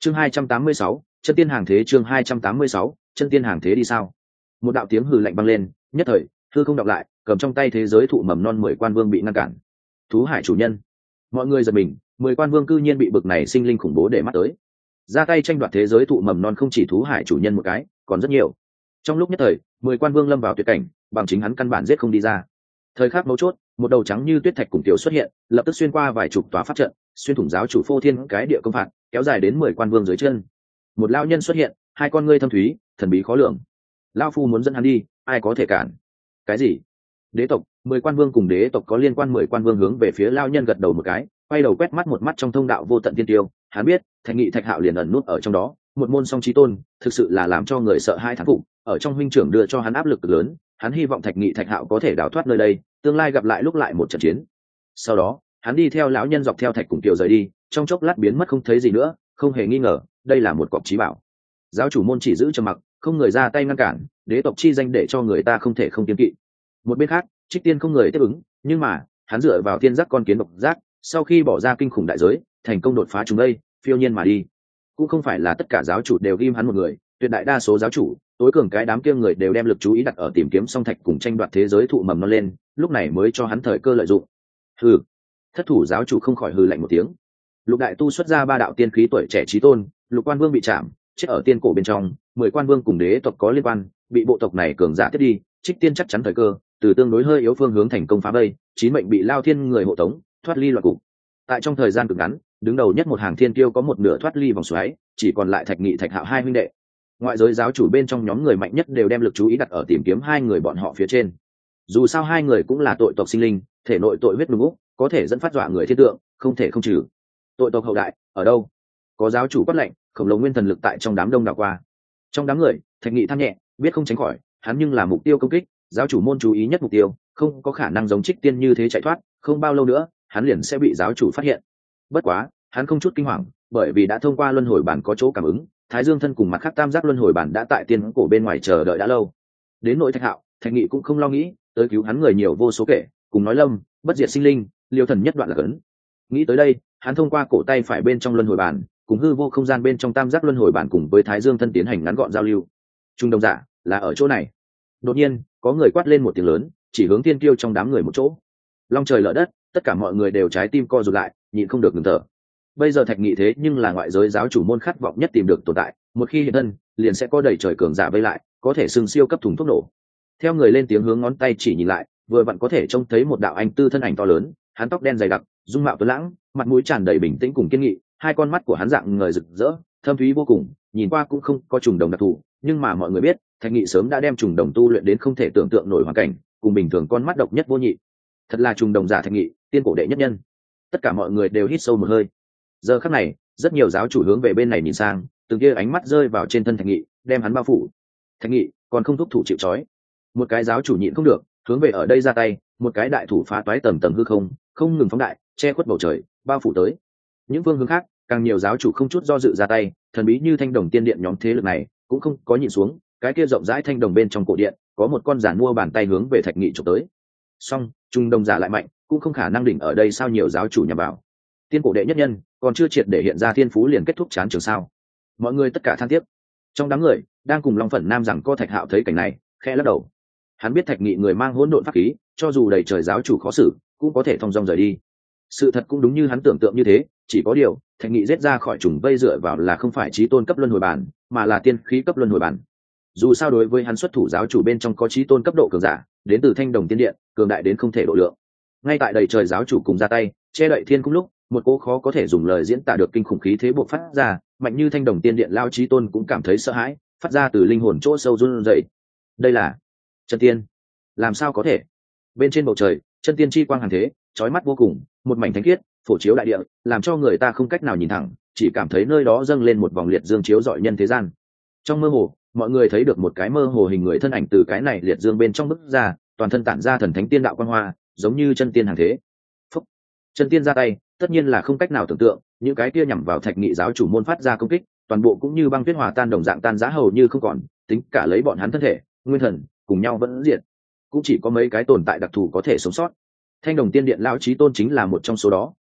chương 286, chân tiên hàng thế. Chương 286, chân tiên hàng thế đi sao? Một đạo tiếng hừ lạnh vang lên, nhất thời hư không đọc lại, cầm trong tay thế giới thụ mầm non 10 quan vương bị ngăn cản. Thú hải chủ nhân, mọi người giật mình, 10 quan vương cư nhiên bị bực này sinh linh khủng bố để mắt tới, ra tay tranh đoạt thế giới thụ mầm non. Không chỉ thú hải chủ nhân một cái, còn rất nhiều. Trong lúc nhất thời 10 quan vương lâm vào tuyệt cảnh, bằng chính hắn căn bản giết không đi ra. Thời khắc mấu chốt, một đầu trắng như tuyết thạch cùng tiểu xuất hiện, lập tức xuyên qua vài chục tòa pháp trận, xuyên thủng giáo chủ phô thiên cái địa công phạt, kéo dài đến 10 quan vương dưới chân. Một lão nhân xuất hiện, hai con ngươi thâm thúy, thần bí khó lường. Lão phu muốn dẫn hắn đi, ai có thể cản? Cái gì? Đế tộc, 10 quan vương cùng đế tộc có liên quan. 10 quan vương hướng về phía lão nhân gật đầu một cái, quay đầu quét mắt một mắt trong thông đạo vô tận tiên tiêu. Hắn biết Thạch Nghị Thạch Hạo liền ẩn nút ở trong đó, một môn song chí tôn, thực sự là làm cho người sợ hai thán phục. Ở trong huynh trưởng đưa cho hắn áp lực lớn, hắn hy vọng Thạch Nghị Thạch Hạo có thể đào thoát nơi đây, tương lai gặp lại lúc lại một trận chiến. Sau đó hắn đi theo lão nhân dọc theo thạch cùng kiều rời đi, trong chốc lát biến mất không thấy gì nữa. Không hề nghi ngờ đây là một cọc chí bảo. Giáo chủ môn chỉ giữ trầm mặc, không người ra tay ngăn cản. Đế tộc chi danh để cho người ta không thể không kiêng kỵ. Một bên khác Trích Tiên không người tiếp ứng, nhưng mà hắn dựa vào thiên giác con kiến độc giác, sau khi bỏ ra kinh khủng đại giới, thành công đột phá chúng đây, phiêu nhiên mà đi. Cũng không phải là tất cả giáo chủ đều ghim hắn một người, tuyệt đại đa số giáo chủ, tối cường cái đám kia người đều đem lực chú ý đặt ở tìm kiếm song thạch cùng tranh đoạt thế giới thụ mầm non lên, lúc này mới cho hắn thời cơ lợi dụng. Hừ. Thất thủ giáo chủ không khỏi hừ lạnh một tiếng. Lục đại tu xuất ra 3 đạo tiên khí tuổi trẻ chí tôn, Lục quan vương bị chạm chết ở tiên cổ bên trong, 10 quan vương cùng đế tộc có liên quan, bị bộ tộc này cường giả tiếp đi. Trích Tiên chắc chắn thời cơ, từ tương đối hơi yếu phương hướng thành công phá vây, chín mệnh bị Lao Thiên người hộ tống, thoát ly loạn cục. Tại trong thời gian cực ngắn, đứng đầu nhất một hàng thiên tiêu có một nửa thoát ly vòng xoáy, chỉ còn lại Thạch Nghị Thạch Hạo hai huynh đệ. Ngoại giới giáo chủ bên trong nhóm người mạnh nhất đều đem lực chú ý đặt ở tìm kiếm hai người bọn họ phía trên. Dù sao hai người cũng là tội tộc sinh linh, thể nội tội huyết nung úc, có thể dẫn phát dọa người thiên tượng, không thể không trừ. Tội tộc hậu đại ở đâu? Có giáo chủ quát lệnh, khổng lồ nguyên thần lực tại trong đám đông đảo qua. Trong đám người, Thạch Nghị than nhẹ, biết không tránh khỏi, hắn nhưng là mục tiêu công kích, giáo chủ môn chú ý nhất mục tiêu, không có khả năng giống Trích Tiên như thế chạy thoát, không bao lâu nữa, hắn liền sẽ bị giáo chủ phát hiện. Bất quá, hắn không chút kinh hoàng, bởi vì đã thông qua luân hồi bản có chỗ cảm ứng, Thái Dương thân cùng mặt khác tam giác luân hồi bản đã tại tiên cổ bên ngoài chờ đợi đã lâu. Đến nội Thạch Hạo, Thạch Nghị cũng không lo nghĩ, tới cứu hắn người nhiều vô số kể, cùng nói lâm, bất diệt sinh linh, liêu thần nhất đoạn là cấn. Nghĩ tới đây, hắn thông qua cổ tay phải bên trong luân hồi bản, cùng hư vô không gian bên trong tam giác luân hồi bản cùng với Thái Dương thân tiến hành ngắn gọn giao lưu. Trung đồng giả là ở chỗ này. Đột nhiên, có người quát lên một tiếng lớn, chỉ hướng tiên tiêu trong đám người một chỗ. Long trời lở đất, tất cả mọi người đều trái tim co rụt lại, nhịn không được ngừng thở. Bây giờ Thạch Nghị thế nhưng là ngoại giới giáo chủ môn khát vọng nhất tìm được tồn tại, một khi hiện thân, liền sẽ có đầy trời cường giả vây lại, có thể xưng siêu cấp thùng thuốc nổ. Theo người lên tiếng hướng ngón tay chỉ nhìn lại, vừa vặn có thể trông thấy một đạo anh tư thân ảnh to lớn, hắn tóc đen dày đặc, dung mạo tuấn lãng, mặt mũi tràn đầy bình tĩnh cùng kiên nghị, hai con mắt của hắn dạng ngời rực rỡ, thâm thúy vô cùng, nhìn qua cũng không có trùng đồng đặc thù, nhưng mà mọi người biết, Thạch Nghị sớm đã đem trùng đồng tu luyện đến không thể tưởng tượng nổi hoàn cảnh, cùng bình thường con mắt độc nhất vô nhị. Thật là trùng đồng giả Thạch Nghị, tiên cổ đệ nhất nhân. Tất cả mọi người đều hít sâu một hơi. Giờ khắc này, rất nhiều giáo chủ hướng về bên này nhìn sang, từng kia ánh mắt rơi vào trên thân Thạch Nghị, đem hắn bao phủ. Thạch Nghị còn không thúc thủ chịu trói. Một cái giáo chủ nhịn không được, hướng về ở đây ra tay, một cái đại thủ phá toái tầng tầng hư không, không ngừng phóng đại, che khuất bầu trời, bao phủ tới. Những phương hướng khác, càng nhiều giáo chủ không chút do dự ra tay, thần bí như Thanh Đồng Tiên Điện nhóm thế lực này, cũng không có nhìn xuống, cái kia rộng rãi thanh đồng bên trong cổ điện, có một con giản mua bàn tay hướng về Thạch Nghị chụp tới. Song, trung đồng giả lại mạnh, cũng không khả năng đỉnh ở đây sao nhiều giáo chủ nhằm vào. Tiên cổ đệ nhất nhân, còn chưa triệt để hiện ra thiên phú liền kết thúc chán trường sao? Mọi người tất cả than tiếc. Trong đám người, đang cùng Long Phận Nam rằng có Thạch Hạo thấy cảnh này, khẽ lắc đầu. Hắn biết Thạch Nghị người mang hỗn độn pháp khí, cho dù đầy trời giáo chủ khó xử, cũng có thể thong dong rời đi. Sự thật cũng đúng như hắn tưởng tượng như thế, chỉ có điều, Thạch Nghị giết ra khỏi trùng vây dựa vào là không phải chí tôn cấp luân hồi bản, mà là tiên khí cấp luân hồi bản. Dù sao đối với hắn xuất thủ giáo chủ bên trong có chí tôn cấp độ cường giả, đến từ Thanh Đồng Tiên Điện, cường đại đến không thể độ lượng. Ngay tại đầy trời giáo chủ cùng ra tay, che đậy thiên cung lúc, một cỗ khó có thể dùng lời diễn tả được kinh khủng khí thế bộc phát ra, mạnh như Thanh Đồng Tiên Điện lao chí tôn cũng cảm thấy sợ hãi, phát ra từ linh hồn chỗ sâu run rẩy. Đây là chân tiên, làm sao có thể? Bên trên bầu trời, chân tiên chi quang hàng thế, chói mắt vô cùng, một mảnh thánh khiết, phổ chiếu đại địa, làm cho người ta không cách nào nhìn thẳng, chỉ cảm thấy nơi đó dâng lên một vòng liệt dương chiếu rọi nhân thế gian. Trong mơ hồ, mọi người thấy được một cái mơ hồ hình người thân ảnh từ cái này liệt dương bên trong bức ra, toàn thân tản ra thần thánh tiên đạo quang hoa, giống như chân tiên hàng thế. Phúc. Chân tiên ra tay, tất nhiên là không cách nào tưởng tượng, những cái kia nhằm vào Thạch Nghị giáo chủ môn phát ra công kích, toàn bộ cũng như băng tuyết hòa tan đồng dạng tan rã hầu như không còn, tính cả lấy bọn hắn thân thể, nguyên thần, cùng nhau vẫn diệt. Cũng chỉ có mấy cái tồn tại đặc thù có thể sống sót. Thanh Đồng Tiên Điện lão chí tôn chính là một trong số đó,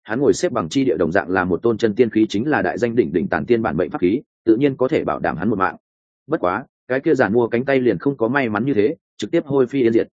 hắn ngồi xếp bằng chi địa đồng dạng là một tôn chân tiên khí, chính là đại danh đỉnh đỉnh tản tiên bản mệnh pháp khí, tự nhiên có thể bảo đảm hắn một mạng. Bất quá cái kia giản mua cánh tay liền không có may mắn như thế, trực tiếp hôi phi yên diệt.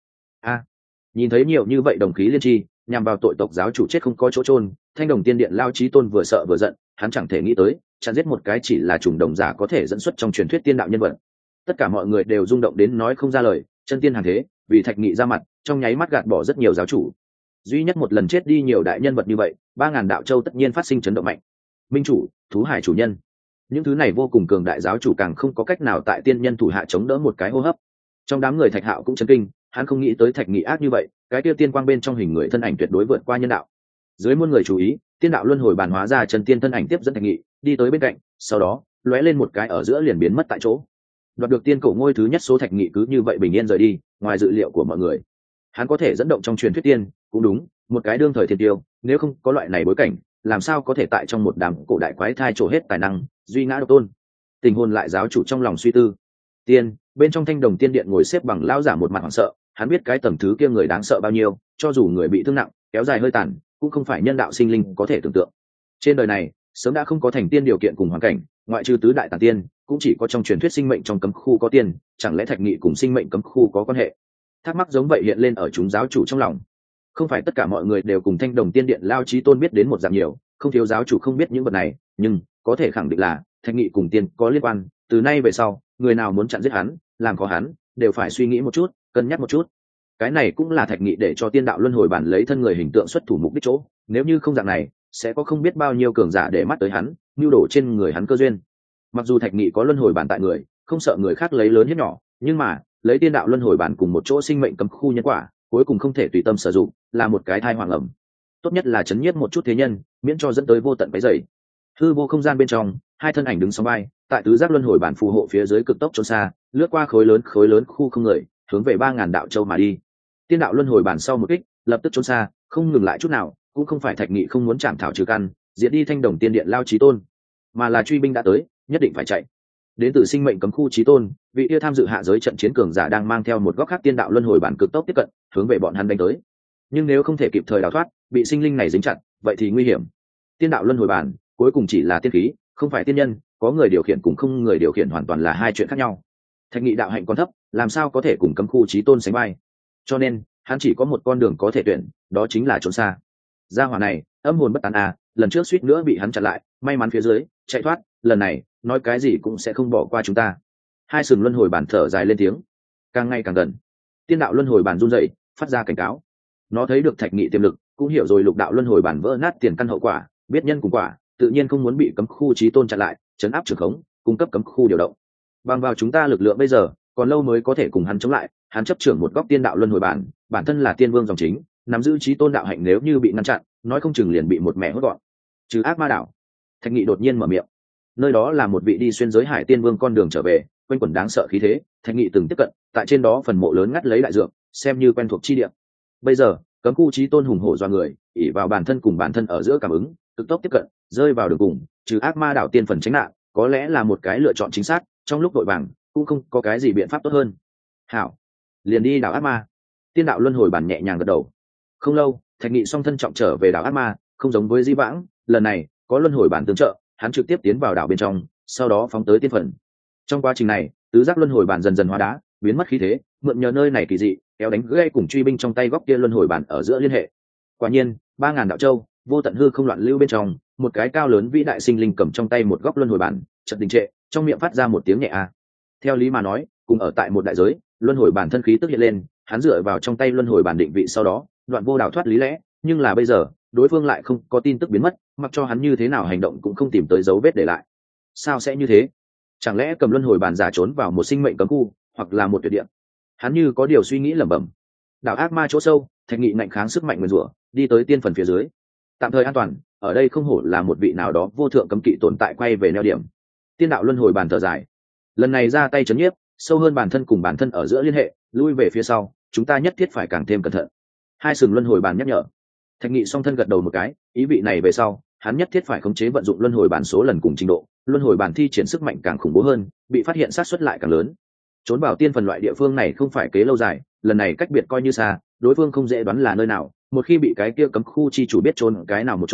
Nhìn thấy nhiều như vậy đồng khí liên tri nhằm vào tội tộc giáo chủ chết không có chỗ chôn, Thanh Đồng Tiên Điện Lao Chí Tôn vừa sợ vừa giận, hắn chẳng thể nghĩ tới chặn giết một cái chỉ là trùng đồng giả có thể dẫn xuất trong truyền thuyết tiên đạo nhân vật. Tất cả mọi người đều rung động đến nói không ra lời, chân tiên hàng thế, vì Thạch Nghị ra mặt, trong nháy mắt gạt bỏ rất nhiều giáo chủ. Duy nhất một lần chết đi nhiều đại nhân vật như vậy, 3000 đạo châu tất nhiên phát sinh chấn động mạnh. Minh chủ, thú hải chủ nhân, những thứ này vô cùng cường đại giáo chủ càng không có cách nào tại tiên nhân thủ hạ chống đỡ một cái hô hấp. Trong đám người Thạch Hạo cũng chấn kinh, hắn không nghĩ tới Thạch Nghị ác như vậy, cái kia tiên quang bên trong hình người thân ảnh tuyệt đối vượt qua nhân đạo. Dưới muôn người chú ý, tiên đạo luân hồi bản hóa ra chân tiên thân ảnh tiếp dẫn Thạch Nghị đi tới bên cạnh, sau đó lóe lên một cái ở giữa liền biến mất tại chỗ. Đoạt được tiên cổ ngôi thứ nhất số Thạch Nghị cứ như vậy bình yên rời đi, ngoài dự liệu của mọi người. Hắn có thể dẫn động trong truyền thuyết tiên, cũng đúng, một cái đương thời thiên tiêu, nếu không có loại này bối cảnh, làm sao có thể tại trong một đám cổ đại quái thai trổ hết tài năng, duy ngã độc tôn. Tình hồn lại giáo chủ trong lòng suy tư. Tiên, bên trong Thanh Đồng Tiên Điện ngồi xếp bằng lão giả một mặt hoảng sợ, hắn biết cái tầng thứ kia người đáng sợ bao nhiêu, cho dù người bị thương nặng, kéo dài hơi tàn, cũng không phải nhân đạo sinh linh có thể tưởng tượng. Trên đời này, sớm đã không có thành tiên điều kiện cùng hoàn cảnh, ngoại trừ tứ đại tản tiên, cũng chỉ có trong truyền thuyết sinh mệnh trong cấm khu có tiên, chẳng lẽ Thạch Nghị cùng sinh mệnh cấm khu có quan hệ? Thắc mắc giống vậy hiện lên ở chúng giáo chủ trong lòng. Không phải tất cả mọi người đều cùng Thanh Đồng Tiên Điện Lao Chí Tôn biết đến một dạng nhiều, không thiếu giáo chủ không biết những vật này, nhưng có thể khẳng định là Thạch Nghị cùng tiên có liên quan, từ nay về sau, người nào muốn chặn giết hắn, làm khó hắn, đều phải suy nghĩ một chút, cân nhắc một chút. Cái này cũng là Thạch Nghị để cho tiên đạo luân hồi bản lấy thân người hình tượng xuất thủ mục đích chỗ, nếu như không dạng này, sẽ có không biết bao nhiêu cường giả để mắt tới hắn, nưu đổ trên người hắn cơ duyên. Mặc dù Thạch Nghị có luân hồi bản tại người, không sợ người khác lấy lớn hiếp nhỏ, nhưng mà lấy tiên đạo luân hồi bản cùng một chỗ sinh mệnh cấm khu nhân quả, cuối cùng không thể tùy tâm sử dụng, là một cái thai hoàng ẩm. Tốt nhất là chấn nhiếp một chút thế nhân, miễn cho dẫn tới vô tận cái dày. Hư vô không gian bên trong, hai thân ảnh đứng song vai, tại tứ giác luân hồi bản phù hộ phía dưới cực tốc trốn xa, lướt qua khối lớn khu không người, hướng về 3000 đạo châu mà đi. Tiên đạo luân hồi bản sau một kích, lập tức trốn xa, không ngừng lại chút nào, cũng không phải Thạch Nghị không muốn chạm thảo trừ căn, diệt đi Thanh Đồng Tiên Điện Lao Chí Tôn, mà là truy binh đã tới, nhất định phải chạy. Đến từ sinh mệnh cấm khu Chí Tôn, vị yêu tham dự hạ giới trận chiến cường giả đang mang theo một góc khác tiên đạo luân hồi bản cực tốc tiếp cận, hướng về bọn hắn đánh tới. Nhưng nếu không thể kịp thời đào thoát, bị sinh linh này dính chặt, vậy thì nguy hiểm. Tiên đạo luân hồi bản cuối cùng chỉ là tiên khí, không phải tiên nhân, có người điều khiển cùng không người điều khiển hoàn toàn là hai chuyện khác nhau. Thạch Nghị đạo hạnh còn thấp, làm sao có thể cùng cấm khu Chí Tôn sánh vai? Cho nên hắn chỉ có một con đường có thể tuyển, đó chính là trốn xa. Gia hỏa này âm hồn bất tán à, lần trước suýt nữa bị hắn chặn lại, may mắn phía dưới chạy thoát, lần này nói cái gì cũng sẽ không bỏ qua chúng ta. Hai sừng luân hồi bản thở dài lên tiếng, càng ngày càng gần. Tiên đạo luân hồi bản run rẩy, phát ra cảnh cáo. Nó thấy được Thạch Nghị tiềm lực, cũng hiểu rồi lục đạo luân hồi bản vỡ nát tiền căn hậu quả, biết nhân cùng quả, tự nhiên không muốn bị cấm khu Chí Tôn chặn lại, chấn áp trường khống, cung cấp cấm khu điều động. Bằng vào chúng ta lực lượng bây giờ, còn lâu mới có thể cùng hắn chống lại. Hắn chấp trưởng một góc tiên đạo luân hồi bản, bản thân là tiên vương dòng chính, nắm giữ Chí Tôn đạo hạnh, nếu như bị ngăn chặn, nói không chừng liền bị một mẹ hốt gọn. Trừ ác ma đảo. Thạch Nghị đột nhiên mở miệng. Nơi đó là một vị đi xuyên giới hải tiên vương con đường trở về, quanh quẩn đáng sợ khí thế. Thạch Nghị từng tiếp cận, tại trên đó phần mộ lớn ngắt lấy đại dược, xem như quen thuộc chi địa. Bây giờ cấm khu Chí Tôn hùng hổ do người, ỷ vào bản thân cùng bản thân ở giữa cảm ứng, cực tốc tiếp cận, rơi vào đường cùng. Trừ ác ma đảo tiên phần tránh nạn, có lẽ là một cái lựa chọn chính xác. Trong lúc vội vàng, cũng không có cái gì biện pháp tốt hơn. Hảo, liền đi đảo ác ma. Tiên đạo luân hồi bản nhẹ nhàng gật đầu. Không lâu, Thạch Nghị song thân trọng trở về đảo ác ma, không giống với di vãng, lần này có luân hồi bản tương trợ, hắn trực tiếp tiến vào đảo bên trong, sau đó phóng tới tiên phần. Trong quá trình này, tứ giác luân hồi bản dần dần hóa đá, biến mất khí thế, mượn nhờ nơi này kỳ dị, kéo đánh gây cùng truy binh trong tay góc kia luân hồi bản ở giữa liên hệ. Quả nhiên, 3000 đạo châu, vô tận hư không loạn lưu bên trong, một cái cao lớn vĩ đại sinh linh cầm trong tay một góc luân hồi bản, chợt đình trệ, trong miệng phát ra một tiếng nhẹ a. Theo lý mà nói, cùng ở tại một đại giới, luân hồi bản thân khí tức hiện lên, hắn dựa vào trong tay luân hồi bản định vị, sau đó đoạn vô đảo thoát lý lẽ, nhưng là bây giờ đối phương lại không có tin tức biến mất, mặc cho hắn như thế nào hành động cũng không tìm tới dấu vết để lại. Sao sẽ như thế? Chẳng lẽ cầm luân hồi bản giả trốn vào một sinh mệnh cấm khu, hoặc là một tuyệt địa? Hắn như có điều suy nghĩ lẩm bẩm. Đảo ác ma chỗ sâu, Thạch Nghị ngạnh kháng sức mạnh nguyên rủa, đi tới tiên phần phía dưới. Tạm thời an toàn, ở đây không hổ là một vị nào đó vô thượng cấm kỵ tồn tại, quay về neo điểm. Tiên đạo luân hồi bản thở dài, lần này ra tay chấn nhiếp, sâu hơn bản thân cùng bản thân ở giữa liên hệ, lui về phía sau, chúng ta nhất thiết phải càng thêm cẩn thận. Hai sừng luân hồi bản nhắc nhở. Thạch Nghị song thân gật đầu một cái, ý vị này về sau, hắn nhất thiết phải khống chế vận dụng luân hồi bản số lần cùng trình độ, luân hồi bản thi triển sức mạnh càng khủng bố hơn, bị phát hiện sát suất lại càng lớn. Trốn vào tiên phần loại địa phương này không phải kế lâu dài, lần này cách biệt coi như xa, đối phương không dễ đoán là nơi nào, một khi bị cái kia cấm khu chi chủ biết trốn cái nào một chỗ,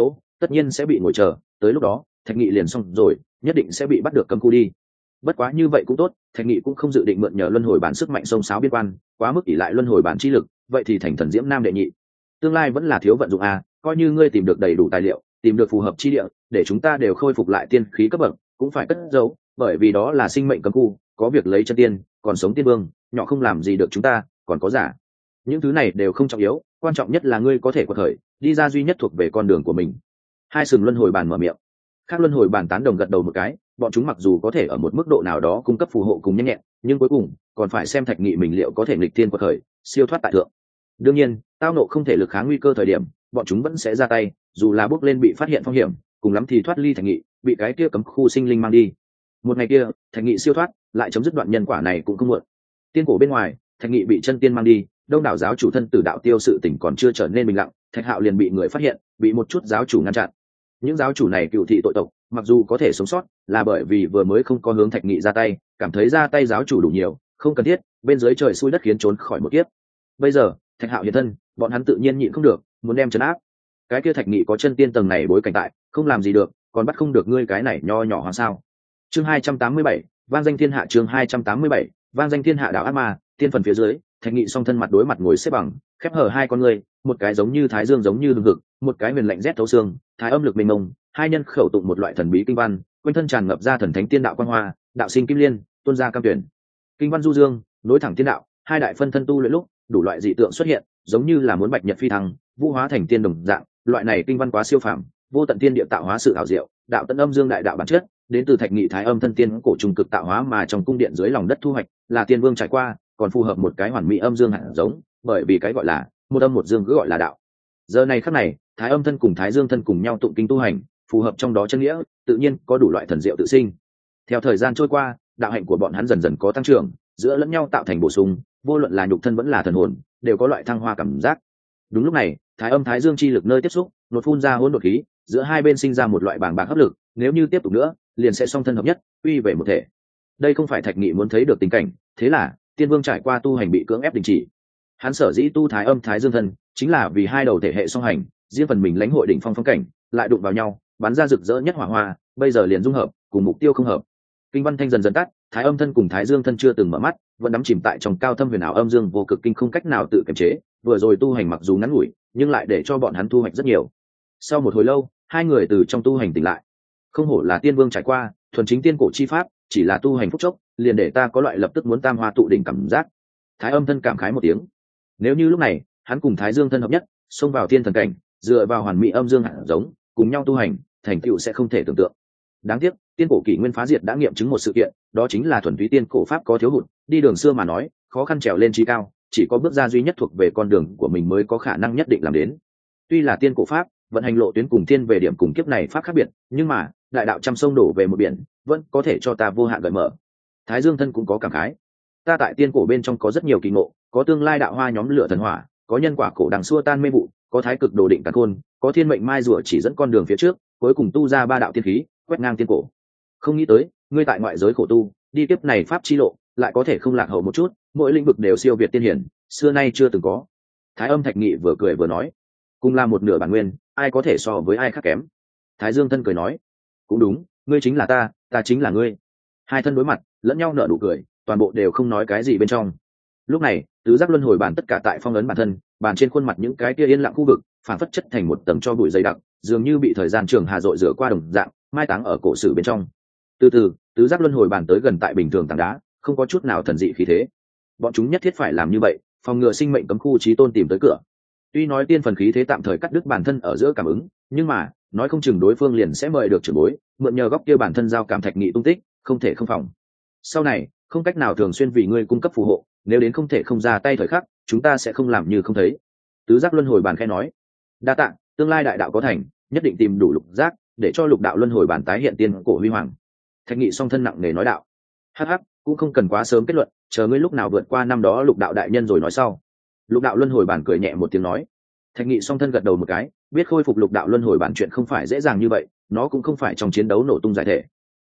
tất nhiên sẽ bị ngồi chờ, tới lúc đó Thạch Nghị liền xong rồi, nhất định sẽ bị bắt được cấm khu đi. Bất quá như vậy cũng tốt, Thạch Nghị cũng không dự định mượn nhờ luân hồi bản sức mạnh sông sáo biên quan, quá mức ỷ lại luân hồi bản chi lực, vậy thì thành thần diễm nam đệ nhị. Tương lai vẫn là thiếu vận dụng coi như ngươi tìm được đầy đủ tài liệu, tìm được phù hợp chi địa, để chúng ta đều khôi phục lại tiên khí cấp bậc, cũng phải cất giấu, bởi vì đó là sinh mệnh cấm khu, có việc lấy chân tiên, còn sống tiên vương, nhỏ không làm gì được chúng ta, còn có giả. Những thứ này đều không trọng yếu, quan trọng nhất là ngươi có thể quật khởi, đi ra duy nhất thuộc về con đường của mình. Hai sừng luân hồi bàn mở miệng. Khác luân hồi bàn tán đồng gật đầu một cái, bọn chúng mặc dù có thể ở một mức độ nào đó cung cấp phù hộ cùng nhanh nhẹn, nhưng cuối cùng còn phải xem Thạch Nghị mình liệu có thể nghịch thiên quật khởi, siêu thoát tại thượng. Đương nhiên, tao nộ không thể lực kháng nguy cơ thời điểm, bọn chúng vẫn sẽ ra tay, dù là bước lên bị phát hiện phong hiểm, cùng lắm thì thoát ly Thạch Nghị, bị cái kia cấm khu sinh linh mang đi. Một ngày kia, Thạch Nghị siêu thoát, lại chấm dứt đoạn nhân quả này cũng không muộn. Tiên cổ bên ngoài, Thạch Nghị bị chân tiên mang đi, đông đảo giáo chủ thân tử đạo tiêu sự tình còn chưa trở nên bình lặng, Thạch Hạo liền bị người phát hiện, bị một chút giáo chủ ngăn chặn. Những giáo chủ này cựu thị tội tộc, mặc dù có thể sống sót, là bởi vì vừa mới không có hướng Thạch Nghị ra tay, cảm thấy ra tay giáo chủ đủ nhiều, không cần thiết, bên dưới trời xui đất khiến trốn khỏi một kiếp. Bây giờ, Thạch Hạo hiện thân, bọn hắn tự nhiên nhịn không được, muốn đem trấn áp. Cái kia Thạch Nghị có chân tiên tầng này bối cảnh tại, không làm gì được, còn bắt không được ngươi cái này nho nhỏ hoàng sao? Chương 287, vang danh thiên hạ. Chương 287, vang danh thiên hạ. Đạo ác ma, tiên phần phía dưới, Thạch Nghị song thân mặt đối mặt ngồi xếp bằng, khép hở hai con người, một cái giống như thái dương giống như hừng hực, một cái huyền lạnh rét thấu xương, thái âm lực mênh mông, hai nhân khẩu tụng một loại thần bí kinh văn, quanh thân tràn ngập ra thần thánh tiên đạo quang hoa, đạo sinh kim liên, tuôn ra cam tuyển. Kinh văn du dương, nối thẳng tiên đạo, hai đại phân thân tu luyện lúc, đủ loại dị tượng xuất hiện, giống như là muốn bạch nhật phi thăng, vũ hóa thành tiên đồng dạng, loại này kinh văn quá siêu phàm, vô tận tiên địa tạo hóa sự ảo diệu, đạo tận âm dương đại đạo bản chất, đến từ Thạch Nghị thái âm thân tiên cổ trùng cực tạo hóa mà trong cung điện dưới lòng đất thu hoạch, là tiên vương trải qua, còn phù hợp một cái hoàn mỹ âm dương hạt giống, bởi vì cái gọi là một âm một dương cứ gọi là đạo. Giờ này khắc này, thái âm thân cùng thái dương thân cùng nhau tụng kinh tu hành, phù hợp trong đó chân nghĩa, tự nhiên có đủ loại thần diệu tự sinh. Theo thời gian trôi qua, đạo hạnh của bọn hắn dần dần có tăng trưởng, giữa lẫn nhau tạo thành bổ sung, vô luận là nhục thân vẫn là thần hồn, đều có loại thăng hoa cảm giác. Đúng lúc này, thái âm thái dương chi lực nơi tiếp xúc, nột phun ra hỗn độn khí, giữa hai bên sinh ra một loại bàng bạc hấp lực, nếu như tiếp tục nữa, liền sẽ song thân hợp nhất, quy về một thể. Đây không phải Thạch Nghị muốn thấy được tình cảnh, thế là tiên vương trải qua tu hành bị cưỡng ép đình chỉ. Hắn sở dĩ tu thái âm thái dương thân, chính là vì hai đầu thể hệ song hành, riêng phần mình lãnh hội đỉnh phong phong cảnh, lại đụng vào nhau, bắn ra rực rỡ nhất hỏa hoa, bây giờ liền dung hợp, cùng mục tiêu không hợp. Kinh văn thanh dần dần tắt, thái âm thân cùng thái dương thân chưa từng mở mắt, vẫn đắm chìm tại trong cao thâm huyền ảo âm dương vô cực kinh không cách nào tự kiềm chế. Vừa rồi tu hành mặc dù ngắn ngủi, nhưng lại để cho bọn hắn thu hoạch rất nhiều. Sau một hồi lâu, hai người từ trong tu hành tỉnh lại. Không hổ là tiên vương trải qua, thuần chính tiên cổ chi pháp, chỉ là tu hành phút chốc, liền để ta có loại lập tức muốn tam hoa tụ đỉnh cảm giác. Thái âm thân cảm khái một tiếng. Nếu như lúc này, hắn cùng thái dương thân hợp nhất, xông vào thiên thần cảnh, dựa vào hoàn mỹ âm dương hạt giống, cùng nhau tu hành, thành tựu sẽ không thể tưởng tượng. Đáng tiếc, tiên cổ kỷ nguyên phá diệt đã nghiệm chứng một sự kiện, đó chính là thuần túy tiên cổ pháp có thiếu hụt, đi đường xưa mà nói, khó khăn trèo lên trí cao, chỉ có bước ra duy nhất thuộc về con đường của mình mới có khả năng nhất định làm đến. Tuy là tiên cổ pháp, vận hành lộ tuyến cùng tiên về điểm cùng kiếp này pháp khác biệt, nhưng mà, đại đạo trăm sông đổ về một biển, vẫn có thể cho ta vô hạn gợi mở. Thái dương thân cũng có cảm khái. Ta tại tiên cổ bên trong có rất nhiều kỳ ngộ, có tương lai đạo hoa nhóm lửa thần hỏa, có nhân quả cổ đằng xua tan mê vụ, có thái cực đồ định càn khôn, có thiên mệnh mai rùa chỉ dẫn con đường phía trước, cuối cùng tu ra ba đạo tiên khí, quét ngang tiên cổ. Không nghĩ tới, ngươi tại ngoại giới khổ tu, đi kiếp này pháp chi lộ, lại có thể không lạc hậu một chút, mỗi lĩnh vực đều siêu việt tiên hiển, xưa nay chưa từng có. Thái âm Thạch Nghị vừa cười vừa nói, cùng là một nửa bản nguyên, ai có thể so với ai khác kém. Thái dương thân cười nói, cũng đúng, ngươi chính là ta, ta chính là ngươi. Hai thân đối mặt, lẫn nhau nở nụ cười, toàn bộ đều không nói cái gì bên trong. Lúc này, tứ giác luân hồi bản tất cả tại phong ấn bản thân, bàn trên khuôn mặt những cái kia yên lặng khu vực, phản phất chất thành một tầng cho bụi dày đặc, dường như bị thời gian trường hà dội rửa qua đồng dạng, mai táng ở cổ sử bên trong. Từ từ, tứ giác luân hồi bản tới gần tại bình thường tảng đá, không có chút nào thần dị khí thế. Bọn chúng nhất thiết phải làm như vậy, phòng ngừa sinh mệnh cấm khu chí tôn tìm tới cửa. Tuy nói tiên phần khí thế tạm thời cắt đứt bản thân ở giữa cảm ứng, nhưng mà, nói không chừng đối phương liền sẽ mời được trưởng bối, mượn nhờ góc kia bản thân giao cảm Thạch Nghị tung tích, không thể không phòng. Sau này, không cách nào thường xuyên vì ngươi cung cấp phù hộ, nếu đến không thể không ra tay thời khắc, chúng ta sẽ không làm như không thấy. Tứ giác luân hồi bản khẽ nói, đa tạ, tương lai đại đạo có thành, nhất định tìm đủ lục giác, để cho lục đạo luân hồi bản tái hiện tiên cổ huy hoàng. Thạch Nghị song thân nặng nề nói đạo, hắc hắc, cũng không cần quá sớm kết luận, chờ ngươi lúc nào vượt qua năm đó lục đạo đại nhân rồi nói sau. Lục đạo luân hồi bản cười nhẹ một tiếng nói. Thạch Nghị song thân gật đầu một cái, biết khôi phục lục đạo luân hồi bản chuyện không phải dễ dàng như vậy, nó cũng không phải trong chiến đấu nổ tung giải thể.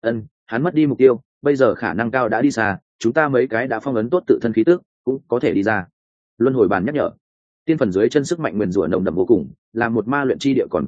Hắn mất đi mục tiêu, bây giờ khả năng cao đã đi xa, chúng ta mấy cái đã phong ấn tốt tự thân khí tức, cũng có thể đi ra. Luân hồi bản nhắc nhở, tiên phần dưới chân sức mạnh nguyền rủa nồng đậm vô cùng, làm một ma luyện chi địa còn có thể,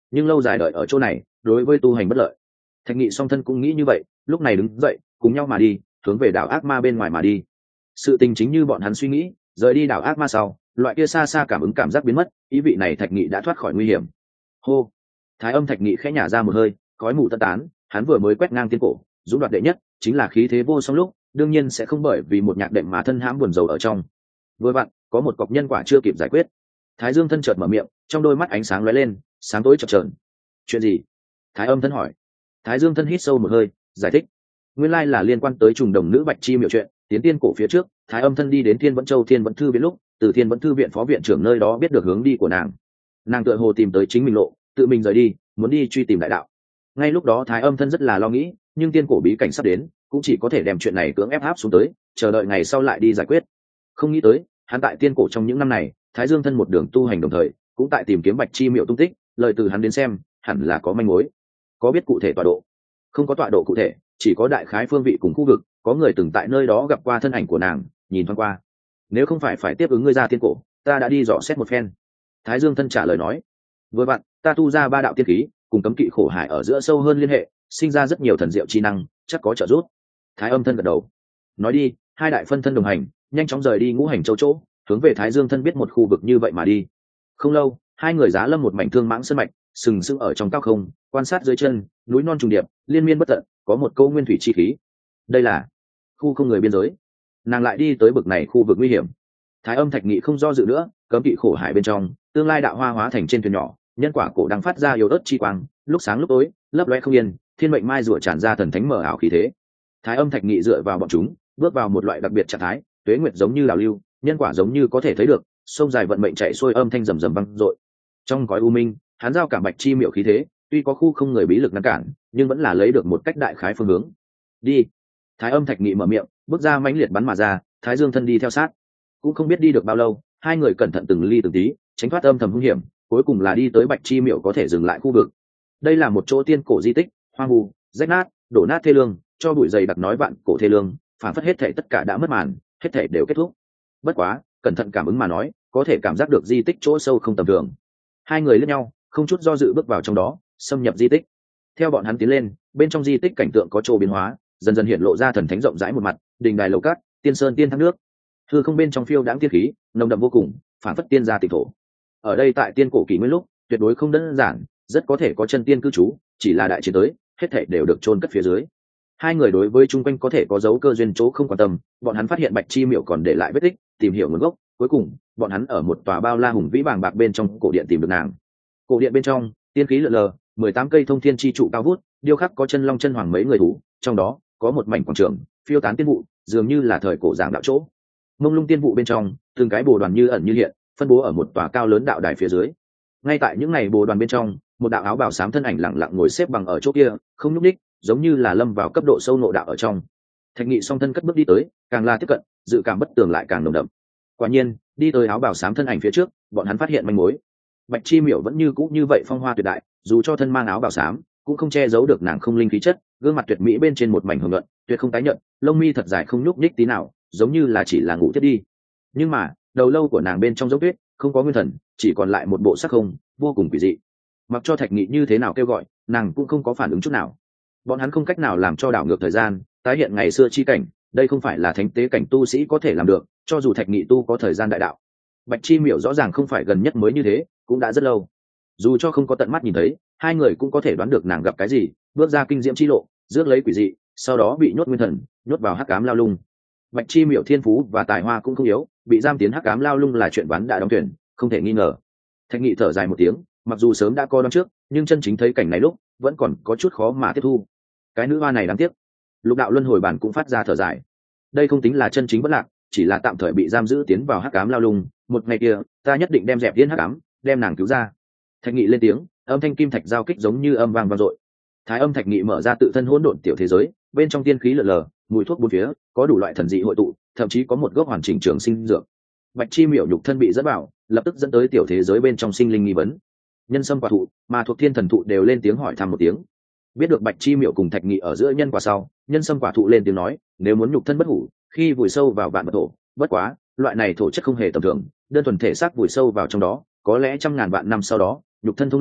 nhưng lâu dài đợi ở chỗ này đối với tu hành bất lợi. Thạch Nghị song thân cũng nghĩ như vậy, lúc này đứng dậy cùng nhau mà đi, hướng về đảo ác ma bên ngoài mà đi. Sự tình chính như bọn hắn suy nghĩ, rời đi đảo ác ma sau, loại kia xa xa cảm ứng cảm giác biến mất, ý vị này Thạch Nghị đã thoát khỏi nguy hiểm. Hô. Thái Âm Thạch Nghị khẽ nhả ra một hơi, khói mù tán tán, hắn vừa mới quét ngang tiên cổ, dũng đoạt đệ nhất, chính là khí thế vô song lúc, đương nhiên sẽ không bởi vì một nhạc đệm mà thân hãm buồn rầu ở trong. Vừa vặn, có một cọc nhân quả chưa kịp giải quyết. Thái Dương thân chợt mở miệng, trong đôi mắt ánh sáng lóe lên, sáng tối chập chờn. Chuyện gì? Thái Âm thân hỏi. Thái Dương thân hít sâu một hơi, giải thích. Nguyên lai là liên quan tới trùng đồng nữ Bạch Chi Miệu chuyện, tiến tiên cổ phía trước, Thái Âm thân đi đến Thiên Vẫn Châu Thiên Vẫn Thư viện lúc, từ Thiên Vẫn Thư viện phó viện trưởng nơi đó biết được hướng đi của nàng. Nàng tựa hồ tìm tới chính mình lộ, tự mình rời đi, muốn đi truy tìm đại đạo. Ngay lúc đó Thái Âm thân rất là lo nghĩ, nhưng tiên cổ bí cảnh sắp đến, cũng chỉ có thể đem chuyện này cưỡng ép áp xuống tới, chờ đợi ngày sau lại đi giải quyết. Không nghĩ tới, hắn tại tiên cổ trong những năm này, Thái Dương thân một đường tu hành đồng thời, cũng tại tìm kiếm Bạch Chi Miệu tung tích, lời từ hắn đến xem, hẳn là có manh mối. Có biết cụ thể tọa độ? Không có tọa độ cụ thể, chỉ có đại khái phương vị cùng khu vực, có người từng tại nơi đó gặp qua thân ảnh của nàng, nhìn thoáng qua. Nếu không phải tiếp ứng ngươi ra tiên cổ, ta đã đi dò xét một phen. Thái Dương thân trả lời nói. Vừa vặn, ta tu ra 3 đạo tiên khí, cùng cấm kỵ khổ hải ở giữa sâu hơn liên hệ, sinh ra rất nhiều thần diệu chi năng, chắc có trợ giúp. Thái Âm thân gật đầu. Nói đi, 2 đại phân thân đồng hành, nhanh chóng rời đi Ngũ Hành Châu chỗ, hướng về Thái Dương thân biết một khu vực như vậy mà đi. Không lâu, 2 người giá lâm một mảnh thương mãng sơn mạch, sừng sững ở trong cao không, quan sát dưới chân, núi non trùng điệp, liên miên bất tận, có một câu nguyên thủy chi khí. Đây là khu không người biên giới. Nàng lại đi tới bực này khu vực nguy hiểm. Thái Âm Thạch Nghị không do dự nữa, cấm kỵ khổ hải bên trong, tương lai đạo hoa hóa thành trên thuyền nhỏ, nhân quả cổ đang phát ra yếu ớt chi quang, lúc sáng lúc tối, lấp loé không yên, thiên mệnh mai rùa tràn ra thần thánh mở ảo khí thế. Thái Âm Thạch Nghị dựa vào bọn chúng, bước vào một loại đặc biệt trạng thái, tuế nguyệt giống như đào lưu, nhân quả giống như có thể thấy được, sông dài vận mệnh chạy xuôi âm thanh rầm rầm vang dội. Trong cõi u minh, hắn giao cảm Bạch Chi Miệu khí thế, tuy có khu không người bí lực ngăn cản, nhưng vẫn là lấy được một cách đại khái phương hướng. Đi. Thái Âm Thạch Nghị mở miệng, bước ra mãnh liệt bắn mà ra, Thái Dương thân đi theo sát. Cũng không biết đi được bao lâu, 2 người cẩn thận từng ly từng tí, tránh thoát âm thầm hung hiểm, cuối cùng là đi tới Bạch Chi Miệu có thể dừng lại khu vực. Đây là một chỗ tiên cổ di tích, hoang vu, rách nát, đổ nát thê lương, cho bụi dày đặc nói bạn cổ thê lương, phản phất hết thảy tất cả đã mất màn, hết thảy đều kết thúc. Bất quá, cẩn thận cảm ứng mà nói, có thể cảm giác được di tích chỗ sâu không tầm thường. 2 người liếc nhau, không chút do dự bước vào trong đó, xâm nhập di tích. Theo bọn hắn tiến lên, bên trong di tích cảnh tượng có chỗ biến hóa, dần dần hiện lộ ra thần thánh rộng rãi một mặt, đình đài lầu cát, tiên sơn tiên thác nước. Hư không bên trong phiêu đãng tiên khí, nồng đậm vô cùng, phản phất tiên gia tịch thổ. Ở đây tại tiên cổ kỷ nguyên lúc, tuyệt đối không đơn giản, rất có thể có chân tiên cư trú, chỉ là đại chiến tới, hết thảy đều được chôn cất phía dưới. 2 người đối với chung quanh có thể có dấu cơ duyên chỗ không quan tâm, bọn hắn phát hiện Bạch Chi Miệu còn để lại vết tích, tìm hiểu nguồn gốc, cuối cùng, bọn hắn ở một tòa bao la hùng vĩ bàng bạc bên trong cổ điện tìm được nàng. Cổ điện bên trong, tiên khí lượn lờ, 18 cây thông thiên chi trụ cao vút, điêu khắc có chân long chân hoàng mấy người thú, trong đó có một mảnh quảng trường, phiêu tán tiên vụ, dường như là thời cổ giảng đạo chỗ. Mông lung tiên vụ bên trong, từng cái bồ đoàn như ẩn như hiện, phân bố ở một tòa cao lớn đạo đài phía dưới. Ngay tại những ngày bồ đoàn bên trong, một đạo áo bào xám thân ảnh lặng lặng ngồi xếp bằng ở chỗ kia, không nhúc nhích, giống như là lâm vào cấp độ sâu nội đạo ở trong. Thạch Nghị song thân cất bước đi tới, càng là tiếp cận, dự cảm bất tường lại càng nồng đậm. Quả nhiên, đi tới áo bào xám thân ảnh phía trước, bọn hắn phát hiện manh mối. Bạch Chi Miệu vẫn như cũ như vậy phong hoa tuyệt đại, dù cho thân mang áo bào xám, cũng không che giấu được nàng không linh khí chất, gương mặt tuyệt mỹ bên trên một mảnh hồng nhuận, tuyệt không tái nhợt, lông mi thật dài không nhúc nhích tí nào, giống như là chỉ là ngủ thiết đi. Nhưng mà, đầu lâu của nàng bên trong dấu tuyết, không có nguyên thần, chỉ còn lại một bộ sắc không, vô cùng quỷ dị. Mặc cho Thạch Nghị như thế nào kêu gọi, nàng cũng không có phản ứng chút nào. Bọn hắn không cách nào làm cho đảo ngược thời gian, tái hiện ngày xưa chi cảnh, đây không phải là thánh tế cảnh tu sĩ có thể làm được, cho dù Thạch Nghị tu có thời gian đại đạo. Bạch Chi Miệu rõ ràng không phải gần nhất mới như thế, cũng đã rất lâu. Dù cho không có tận mắt nhìn thấy, 2 người cũng có thể đoán được nàng gặp cái gì, bước ra kinh diễm chi lộ, rước lấy quỷ dị, sau đó bị nhốt nguyên thần, nhốt vào hắc ám lao lung. Bạch Chi Miệu thiên phú và tài hoa cũng không yếu, bị giam tiến hắc ám lao lung là chuyện ván đã đóng thuyền, không thể nghi ngờ. Thạch Nghị thở dài một tiếng, mặc dù sớm đã coi đoán trước, nhưng chân chính thấy cảnh này lúc, vẫn còn có chút khó mà tiếp thu. Cái nữ hoa này đáng tiếc. Lục đạo luân hồi bản cũng phát ra thở dài. Đây không tính là chân chính bất lạc, chỉ là tạm thời bị giam giữ tiến vào hắc ám lao lung, một ngày kia, ta nhất định đem dẹp tiến hắc ám, đem nàng cứu ra. Thạch Nghị lên tiếng, âm thanh kim thạch giao kích giống như âm vang vang dội. Thái Âm Thạch Nghị mở ra tự thân hỗn độn tiểu thế giới, bên trong tiên khí lờ lờ, mùi thuốc bốn phía, có đủ loại thần dị hội tụ, thậm chí có một gốc hoàn chỉnh trường sinh dược. Bạch Chi Miệu nhục thân bị dẫn vào, lập tức dẫn tới tiểu thế giới bên trong sinh linh nghi vấn. Nhân sâm quả thụ, mà thuộc thiên thần thụ đều lên tiếng hỏi thăm một tiếng. Biết được Bạch Chi Miệu cùng Thạch Nghị ở giữa nhân quả sau, nhân sâm quả thụ lên tiếng nói, nếu muốn nhục thân bất hủ, khi vùi sâu vào vạn vật thổ, bất quá, loại này thổ chất không hề tầm thường, đơn thuần thể xác vùi sâu vào trong đó, có lẽ trăm ngàn vạn năm sau đó, nhục thân thông linh,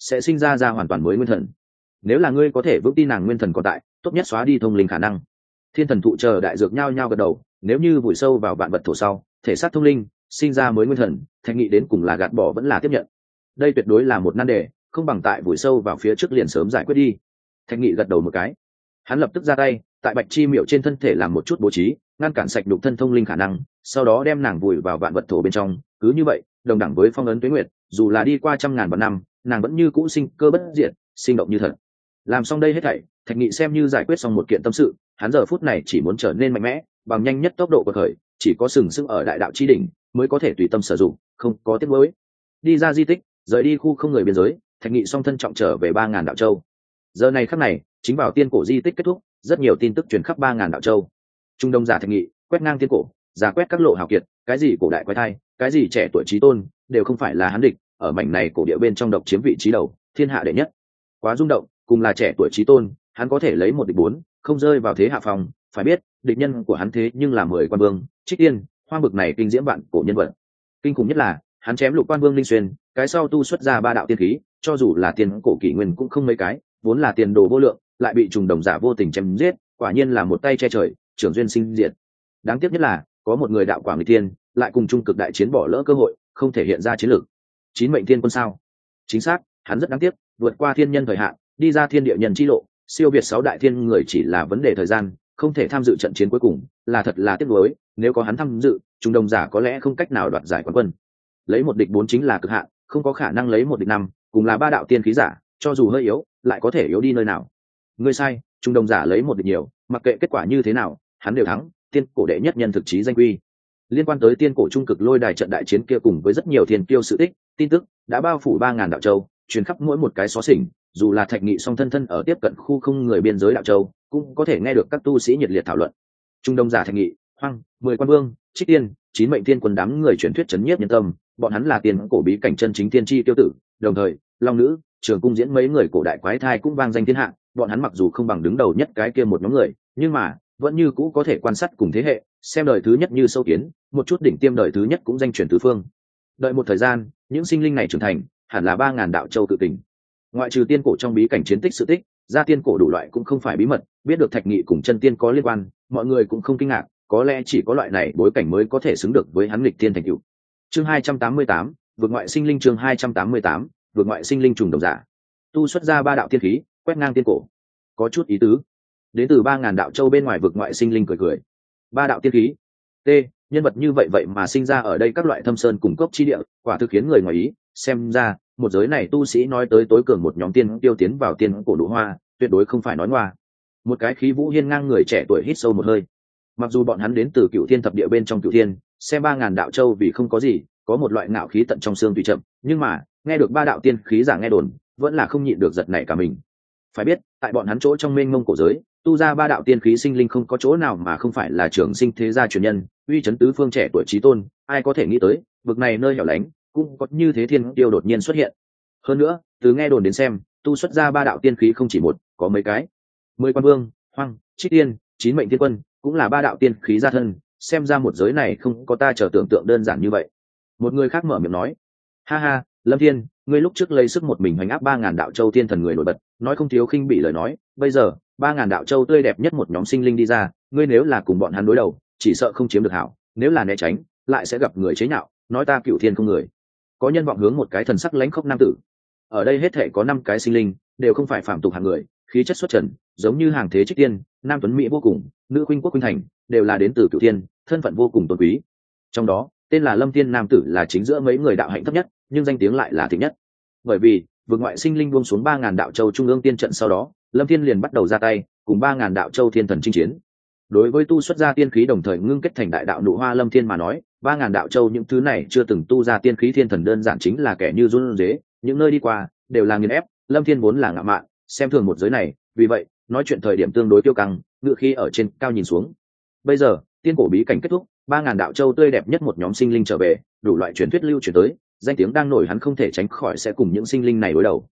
sẽ sinh ra hoàn toàn mới nguyên thần. Nếu là ngươi có thể vững tin nàng nguyên thần còn tại, tốt nhất xóa đi thông linh khả năng. Thiên thần thụ chờ đại dược nhao nhao gật đầu, nếu như vùi sâu vào vạn vật thổ sau, thể xác thông linh, sinh ra mới nguyên thần, Thạch Nghị đến cùng là gạt bỏ vẫn là tiếp nhận. Đây tuyệt đối là một nan đề, không bằng tại vùi sâu vào phía trước liền sớm giải quyết đi. Thạch Nghị gật đầu một cái, hắn lập tức ra tay, tại Bạch Chi Miệu trên thân thể làm một chút bố trí, ngăn cản sạch nhục thân thông linh khả năng, sau đó đem nàng vùi vào vạn vật thổ bên trong. Cứ như vậy, đồng đẳng với phong ấn tuế nguyệt, dù là đi qua trăm ngàn vạn năm, nàng vẫn như cũ sinh cơ bất diệt, sinh động như thật. Làm xong đây hết thảy, Thạch Nghị xem như giải quyết xong một kiện tâm sự, hắn giờ phút này chỉ muốn trở nên mạnh mẽ, bằng nhanh nhất tốc độ của khởi, chỉ có sừng sững ở đại đạo chi đỉnh mới có thể tùy tâm sử dụng, không có tiếc nuối. Đi ra di tích, rời đi khu không người biên giới, Thạch Nghị song thân trọng trở về 3000 đạo châu. Giờ này khắc này, chính vào tiên cổ di tích kết thúc, rất nhiều tin tức truyền khắp 3000 đạo châu. Trung đông giả Thạch Nghị quét ngang tiên cổ, giả quét các lộ hào kiệt, cái gì cổ đại quái thai, cái gì trẻ tuổi trí tôn, đều không phải là hắn địch, ở mảnh này cổ địa bên trong độc chiếm vị trí đầu, thiên hạ đệ nhất. Quá rung động, cùng là trẻ tuổi trí tôn, hắn có thể lấy một địch bốn, không rơi vào thế hạ phòng. Phải biết, địch nhân của hắn thế nhưng là 10 quan vương, Trích Tiên, Hoang bực này kinh diễm vạn cổ nhân vật. Kinh khủng nhất là, hắn chém Lục Quan Vương Linh Xuyên, cái sau tu xuất ra 3 đạo tiên khí, cho dù là tiền cổ kỷ nguyên cũng không mấy cái, vốn là tiền đồ vô lượng, lại bị trùng đồng giả vô tình chém giết, quả nhiên là một tay che trời, trưởng duyên sinh diệt. Đáng tiếc nhất là, có một người đạo quả nghịch tiên, lại cùng trung cực đại chiến bỏ lỡ cơ hội, không thể hiện ra chiến lược. Chín mệnh thiên quân sao? Chính xác, hắn rất đáng tiếc, vượt qua thiên nhân thời hạn, đi ra thiên địa nhân chi lộ, siêu việt 6 đại thiên người chỉ là vấn đề thời gian, không thể tham dự trận chiến cuối cùng, là thật là tiếc nuối, nếu có hắn tham dự, trung đồng giả có lẽ không cách nào đoạt giải quán quân. Lấy một địch 4 chính là cực hạn, không có khả năng lấy một địch 5, cùng là 3 đạo tiên khí giả, cho dù hơi yếu, lại có thể yếu đi nơi nào. Ngươi sai, trung đồng giả lấy một địch nhiều, mặc kệ kết quả như thế nào, hắn đều thắng, tiên cổ đệ nhất nhân thực chí danh quy. Liên quan tới tiên cổ trung cực lôi đài trận đại chiến kia cùng với rất nhiều thiên kiêu sự tích, tin tức đã bao phủ 3000 đạo châu, truyền khắp mỗi một cái xó xỉnh, dù là Thạch Nghị song thân thân ở tiếp cận khu không người biên giới đạo châu, cũng có thể nghe được các tu sĩ nhiệt liệt thảo luận. Trung đông giả Thạch Nghị, Hoang, 10 quan vương, Trích Tiên, 9 mệnh tiên quân đám người truyền thuyết chấn nhiếp nhân tâm, bọn hắn là tiền cổ bí cảnh chân chính tiên tri tiêu tử, đồng thời, Long nữ, Trường Cung diễn mấy người cổ đại quái thai cũng vang danh thiên hạ, bọn hắn mặc dù không bằng đứng đầu nhất cái kia một nhóm người, nhưng mà vẫn như cũ có thể quan sát cùng thế hệ, xem đời thứ nhất như sâu kiến, một chút đỉnh tiêm đời thứ nhất cũng danh truyền tứ phương. Đợi một thời gian, những sinh linh này trưởng thành, hẳn là 3000 đạo châu tự tỉnh. Ngoại trừ tiên cổ trong bí cảnh chiến tích sự tích, ra tiên cổ đủ loại cũng không phải bí mật, biết được Thạch Nghị cùng chân tiên có liên quan, mọi người cũng không kinh ngạc, có lẽ chỉ có loại này bối cảnh mới có thể xứng được với hắn nghịch tiên thành tựu. Chương 288, vượt ngoại sinh linh. Chương 288, vượt ngoại sinh linh trùng đồng giả. Tu xuất ra 3 đạo tiên khí, quét ngang tiên cổ. Có chút ý tứ. Đến từ 3000 đạo châu bên ngoài vực ngoại sinh linh cười cười. 3 đạo tiên khí. T, nhân vật như vậy vậy mà sinh ra ở đây các loại thâm sơn cùng cốc chi địa, quả thực khiến người ngoài ý, xem ra, một giới này tu sĩ nói tới tối cường một nhóm tiên tiêu tiến vào tiên cổ đủ hoa, tuyệt đối không phải nói ngoa. Một cái khí vũ hiên ngang người trẻ tuổi hít sâu một hơi. Mặc dù bọn hắn đến từ Cửu Thiên thập địa bên trong Cửu Thiên, xem 3000 đạo châu vì không có gì, có một loại ngạo khí tận trong xương tùy chậm, nhưng mà, nghe được 3 đạo tiên khí giả nghe đồn, vẫn là không nhịn được giật nảy cả mình. Phải biết, tại bọn hắn chỗ trong mênh mông cổ giới, tu ra 3 đạo tiên khí sinh linh không có chỗ nào mà không phải là trưởng sinh thế gia truyền nhân, uy chấn tứ phương trẻ tuổi chí tôn, ai có thể nghĩ tới, vực này nơi hẻo lánh, cũng có như thế thiên tiêu đột nhiên xuất hiện. Hơn nữa, từ nghe đồn đến xem, tu xuất ra 3 đạo tiên khí không chỉ một, có mấy cái. 10 quan vương, Hoang, Trích Tiên, 9 mệnh tiên quân, cũng là 3 đạo tiên khí gia thân, xem ra một giới này không có ta chờ tưởng tượng đơn giản như vậy. Một người khác mở miệng nói, ha ha, Lâm Thiên, ngươi lúc trước lấy sức một mình hoành áp 3000 đạo châu tiên thần người nổi bật, nói không thiếu khinh bị lời nói, bây giờ 3000 đạo châu tươi đẹp nhất một nhóm sinh linh đi ra, ngươi nếu là cùng bọn hắn đối đầu, chỉ sợ không chiếm được hảo, nếu là né tránh, lại sẽ gặp người chế nhạo, nói ta Cửu Thiên không người. Có nhân vọng hướng một cái thần sắc lãnh khốc nam tử. Ở đây hết thể có 5 cái sinh linh, đều không phải phàm tục hạng người, khí chất xuất trần, giống như hàng thế Trích Tiên, nam tuấn mỹ vô cùng, nữ khuynh quốc khuynh thành, đều là đến từ Cửu Thiên, thân phận vô cùng tôn quý. Trong đó, tên là Lâm Thiên nam tử là chính giữa mấy người đạo hạnh thấp nhất, nhưng danh tiếng lại là thịnh nhất. Bởi vì, vực ngoại sinh linh buông xuống 3000 đạo châu trung ương tiên trận sau đó, Lâm Thiên liền bắt đầu ra tay, cùng 3000 đạo châu thiên thần chinh chiến. Đối với tu xuất ra tiên khí đồng thời ngưng kết thành đại đạo nụ hoa Lâm Thiên mà nói, 3000 đạo châu những thứ này chưa từng tu ra tiên khí thiên thần đơn giản chính là kẻ như run rế, những nơi đi qua đều là nghiền ép. Lâm Thiên vốn là ngạo mạn, xem thường một giới này, vì vậy nói chuyện thời điểm tương đối tiêu căng, ngựa khí ở trên cao nhìn xuống. Bây giờ, tiên cổ bí cảnh kết thúc, 3000 đạo châu tươi đẹp nhất một nhóm sinh linh trở về, đủ loại truyền thuyết lưu truyền tới, danh tiếng đang nổi, hắn không thể tránh khỏi sẽ cùng những sinh linh này đối đầu.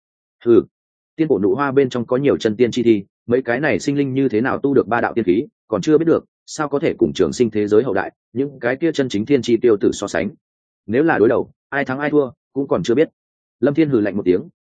Tiên cổ nụ hoa bên trong có nhiều chân tiên chi thi, mấy cái này sinh linh như thế nào tu được 3 đạo tiên khí, còn chưa biết được, sao có thể cùng trường sinh thế giới hậu đại, những cái kia chân chính thiên chi tiêu tử so sánh. Nếu là đối đầu, ai thắng ai thua, cũng còn chưa biết. Lâm Thiên hừ lạnh một tiếng,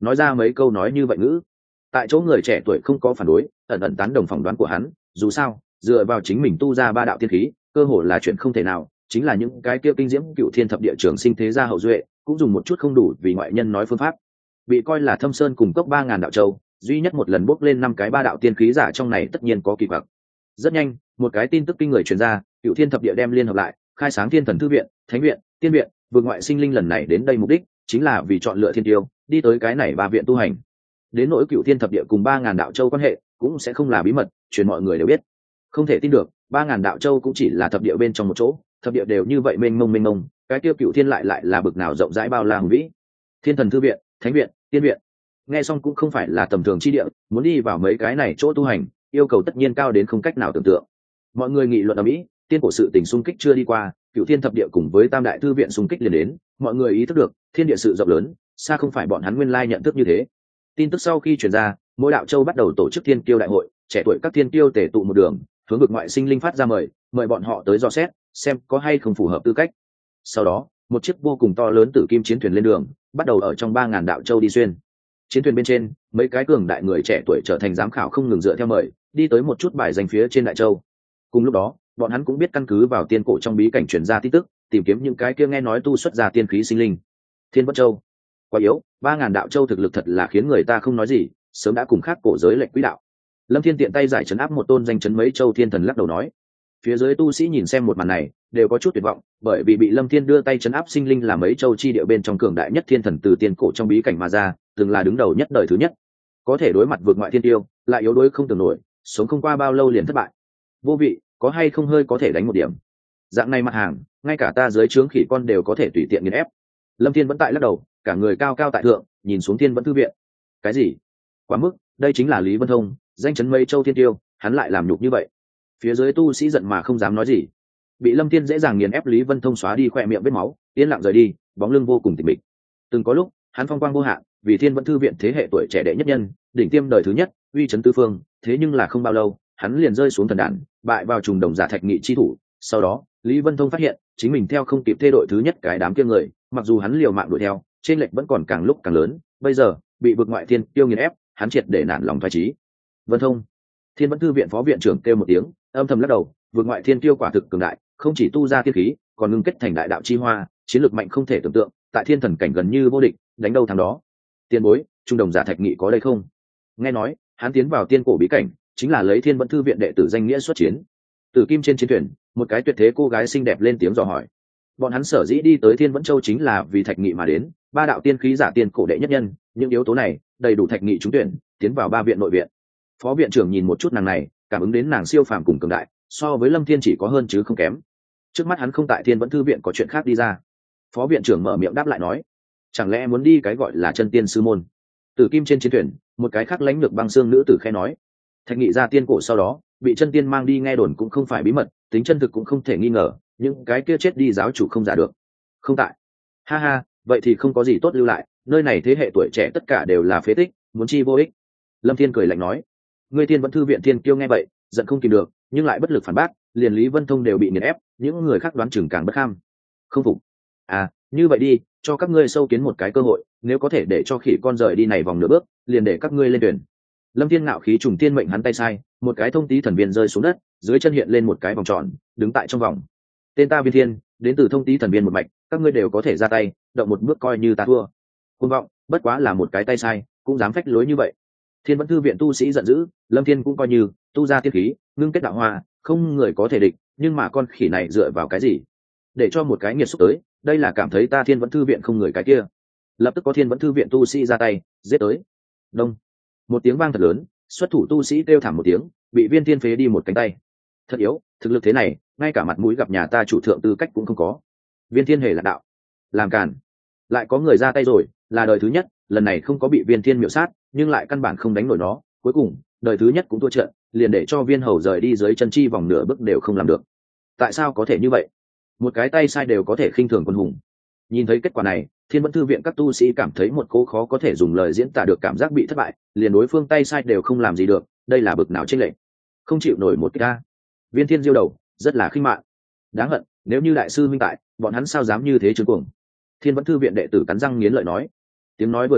nói ra mấy câu nói như vậy ngữ. Tại chỗ người trẻ tuổi không có phản đối, ẩn ẩn tán đồng phỏng đoán của hắn, dù sao dựa vào chính mình tu ra ba đạo tiên khí cơ hồ là chuyện không thể nào, chính là những cái kia kinh diễm cựu thiên thập địa trường sinh thế gia hậu duệ cũng dùng một chút không đủ vì ngoại nhân nói phương pháp, bị coi là thâm sơn cùng cốc 3.000 đạo châu duy nhất một lần bốc lên 5 cái ba đạo tiên khí giả, trong này tất nhiên có kỳ quặc. Rất nhanh một cái tin tức kinh người truyền ra, cựu thiên thập địa đem liên hợp lại khai sáng thiên thần thư viện, thánh viện, tiên viện, vượt ngoại sinh linh lần này đến đây mục đích chính là vì chọn lựa thiên tiêu đi tới cái này ba viện tu hành. Đến nỗi cựu thiên thập địa cùng 3.000 đạo châu quan hệ cũng sẽ không là bí mật, truyền mọi người đều biết. Không thể tin được 3.000 đạo châu cũng chỉ là thập địa bên trong một chỗ, thập địa đều như vậy mênh mông, cái tiêu cựu thiên lại là bực nào rộng rãi bao la hùng vĩ. Thiên thần thư viện, thánh viện, tiên viện, nghe xong cũng không phải là tầm thường chi địa, muốn đi vào mấy cái này chỗ tu hành yêu cầu tất nhiên cao đến không cách nào tưởng tượng. Mọi người nghị luận ở mỹ, tiên cổ sự tình xung kích chưa đi qua, cựu thiên thập địa cùng với tam đại thư viện xung kích liền đến, mọi người ý thức được thiên địa sự rộng lớn xa không phải bọn hắn nguyên lai nhận thức như thế. Tin tức sau khi truyền ra, mỗi đạo châu bắt đầu tổ chức thiên kiêu đại hội, trẻ tuổi các thiên kiêu tề tụ một đường, hướng vực ngoại sinh linh phát ra mời bọn họ tới dò xét xem có hay không phù hợp tư cách. Sau đó một chiếc vô cùng to lớn tử kim chiến thuyền lên đường, bắt đầu ở trong 3.000 đạo châu đi xuyên. Chiến thuyền bên trên mấy cái cường đại người trẻ tuổi trở thành giám khảo không ngừng dựa theo mời đi tới một chút bài danh phía trên đại châu. Cùng lúc đó bọn hắn cũng biết căn cứ vào tiên cổ trong bí cảnh truyền ra tin tức, tìm kiếm những cái kia nghe nói tu xuất ra tiên khí sinh linh. Thiên Vân Châu quá yếu, 3.000 đạo châu thực lực thật là khiến người ta không nói gì, sớm đã cùng khác cổ giới lệnh quỹ đạo. Lâm Thiên tiện tay giải trấn áp một tôn danh chấn mấy châu thiên thần, lắc đầu nói. Phía dưới tu sĩ nhìn xem một màn này đều có chút tuyệt vọng, bởi vì bị Lâm Thiên đưa tay trấn áp sinh linh là mấy châu chi địa bên trong cường đại nhất thiên thần từ tiên cổ trong bí cảnh mà ra, từng là đứng đầu nhất đời thứ nhất, có thể đối mặt vượt ngoại thiên tiêu lại yếu đuối không tưởng nổi, sống không qua bao lâu liền thất bại. Vô vị, có hay không hơi có thể đánh một điểm. Dạng này mặt hàng ngay cả ta dưới trướng khỉ con đều có thể tùy tiện nghiền ép. Lâm Thiên vẫn tại lắc đầu, cả người cao cao tại thượng nhìn xuống Thiên Vẫn thư viện. Cái gì? Quá mức, đây chính là Lý Vân Thông, danh chấn mây châu thiên tiêu, hắn lại làm nhục như vậy. Phía dưới tu sĩ giận mà không dám nói gì. Bị Lâm Thiên dễ dàng nghiền ép Lý Vân Thông xóa đi khỏe miệng vết máu, yên lặng rời đi, bóng lưng vô cùng tịch mịch. Từng có lúc hắn phong quang vô hạn, vì Thiên Vẫn thư viện thế hệ tuổi trẻ đệ nhất nhân, đỉnh tiêm đời thứ nhất, uy chấn tứ phương, thế nhưng là không bao lâu hắn liền rơi xuống thần đàn, bại vào trùng đồng giả Thạch Nghị chi thủ. Sau đó Lý Vân Thông phát hiện chính mình theo không kịp thê đội thứ nhất cái đám kia người, mặc dù hắn liều mạng đuổi theo, trên lệch vẫn còn càng lúc càng lớn, bây giờ bị vực ngoại thiên tiêu nghiền ép, hắn triệt để nản lòng thoái chí. Vân Thông, Thiên Vẫn thư viện phó viện trưởng kêu một tiếng, âm thầm lắc đầu, vực ngoại thiên tiêu quả thực cường đại, không chỉ tu ra tiên khí, còn ngưng kết thành đại đạo chi hoa, chiến lược mạnh không thể tưởng tượng, tại thiên thần cảnh gần như vô địch, đánh đâu thắng đó. Tiên bối, trung đồng giả Thạch Nghị có đây không? Nghe nói hắn tiến vào tiên cổ bí cảnh chính là lấy Thiên Vẫn thư viện đệ tử danh nghĩa xuất chiến. Tử kim trên chiến thuyền, một cái tuyệt thế cô gái xinh đẹp lên tiếng dò hỏi. Bọn hắn sở dĩ đi tới Thiên Vẫn Châu chính là vì Thạch Nghị mà đến, ba đạo tiên khí giả tiên cổ đệ nhất nhân, những yếu tố này đầy đủ Thạch Nghị trúng tuyển, tiến vào ba viện nội viện. Phó viện trưởng nhìn một chút nàng này, cảm ứng đến nàng siêu phàm cùng cường đại, so với Lâm Thiên chỉ có hơn chứ không kém. Trước mắt hắn không tại Thiên Vẫn thư viện có chuyện khác đi ra. Phó viện trưởng mở miệng đáp lại nói, chẳng lẽ muốn đi cái gọi là chân tiên sư môn? Tử kim trên chiến thuyền, một cái khác lãnh lược băng xương nữ tử khẽ nói, Thạch Nghị ra tiên cổ sau đó bị chân tiên mang đi nghe đồn cũng không phải bí mật, tính chân thực cũng không thể nghi ngờ, những cái kia chết đi giáo chủ không giả được. Không tại. Ha ha, vậy thì không có gì tốt lưu lại, nơi này thế hệ tuổi trẻ tất cả đều là phế tích, muốn chi vô ích. Lâm Thiên cười lạnh nói. Ngươi Thiên Vẫn thư viện thiên kiêu nghe vậy giận không kìm được, nhưng lại bất lực phản bác, liền Lý Vân Thông đều bị nghiền ép, những người khác đoán chừng càng bất kham. Không phục. À, như vậy đi, cho các ngươi sâu kiến một cái cơ hội, nếu có thể để cho khỉ con rời đi này vòng nửa bước, liền để các ngươi lên tuyển. Lâm Thiên ngạo khí trùng tiên mệnh hắn tay sai, một cái thông tí thần viên rơi xuống đất, dưới chân hiện lên một cái vòng tròn, đứng tại trong vòng. Tên ta Viên Thiên, đến từ thông tí thần viên một mạch, các ngươi đều có thể ra tay, động một bước coi như ta thua. Cuồng vọng, bất quá là một cái tay sai, cũng dám phách lối như vậy. Thiên Vẫn thư viện tu sĩ giận dữ, Lâm Thiên cũng coi như tu ra tiên khí, ngưng kết đạo hoa, không người có thể địch, nhưng mà con khỉ này dựa vào cái gì? Để cho một cái nghiệt xúc tới, đây là cảm thấy ta Thiên Vẫn thư viện không người cái kia. Lập tức có Thiên Vẫn thư viện tu sĩ ra tay, giết tới. Đông. Một tiếng vang thật lớn, xuất thủ tu sĩ kêu thảm một tiếng, bị Viên Thiên phế đi một cánh tay. Thật yếu, thực lực thế này, ngay cả mặt mũi gặp nhà ta chủ thượng tư cách cũng không có. Viên Thiên hề là đạo, làm càn. Lại có người ra tay rồi, là đời thứ nhất, lần này không có bị Viên Thiên miểu sát, nhưng lại căn bản không đánh nổi nó, cuối cùng đời thứ nhất cũng thua trận, liền để cho Viên Hầu rời đi dưới chân chi vòng nửa bước đều không làm được. Tại sao có thể như vậy? Một cái tay sai đều có thể khinh thường quân hùng. Nhìn thấy kết quả này, Thiên Vẫn thư viện các tu sĩ cảm thấy một cố khó có thể dùng lời diễn tả được cảm giác bị thất bại, liền đối phương tay sai đều không làm gì được, đây là bực nào chênh lệch. Không chịu nổi một cái. Viên Thiên diêu đầu, rất là khinh mạn. Đáng hận, nếu như đại sư minh tại, bọn hắn sao dám như thế trương cuồng. Thiên Vẫn thư viện đệ tử cắn răng nghiến lợi nói. Tiếng nói vừa ra,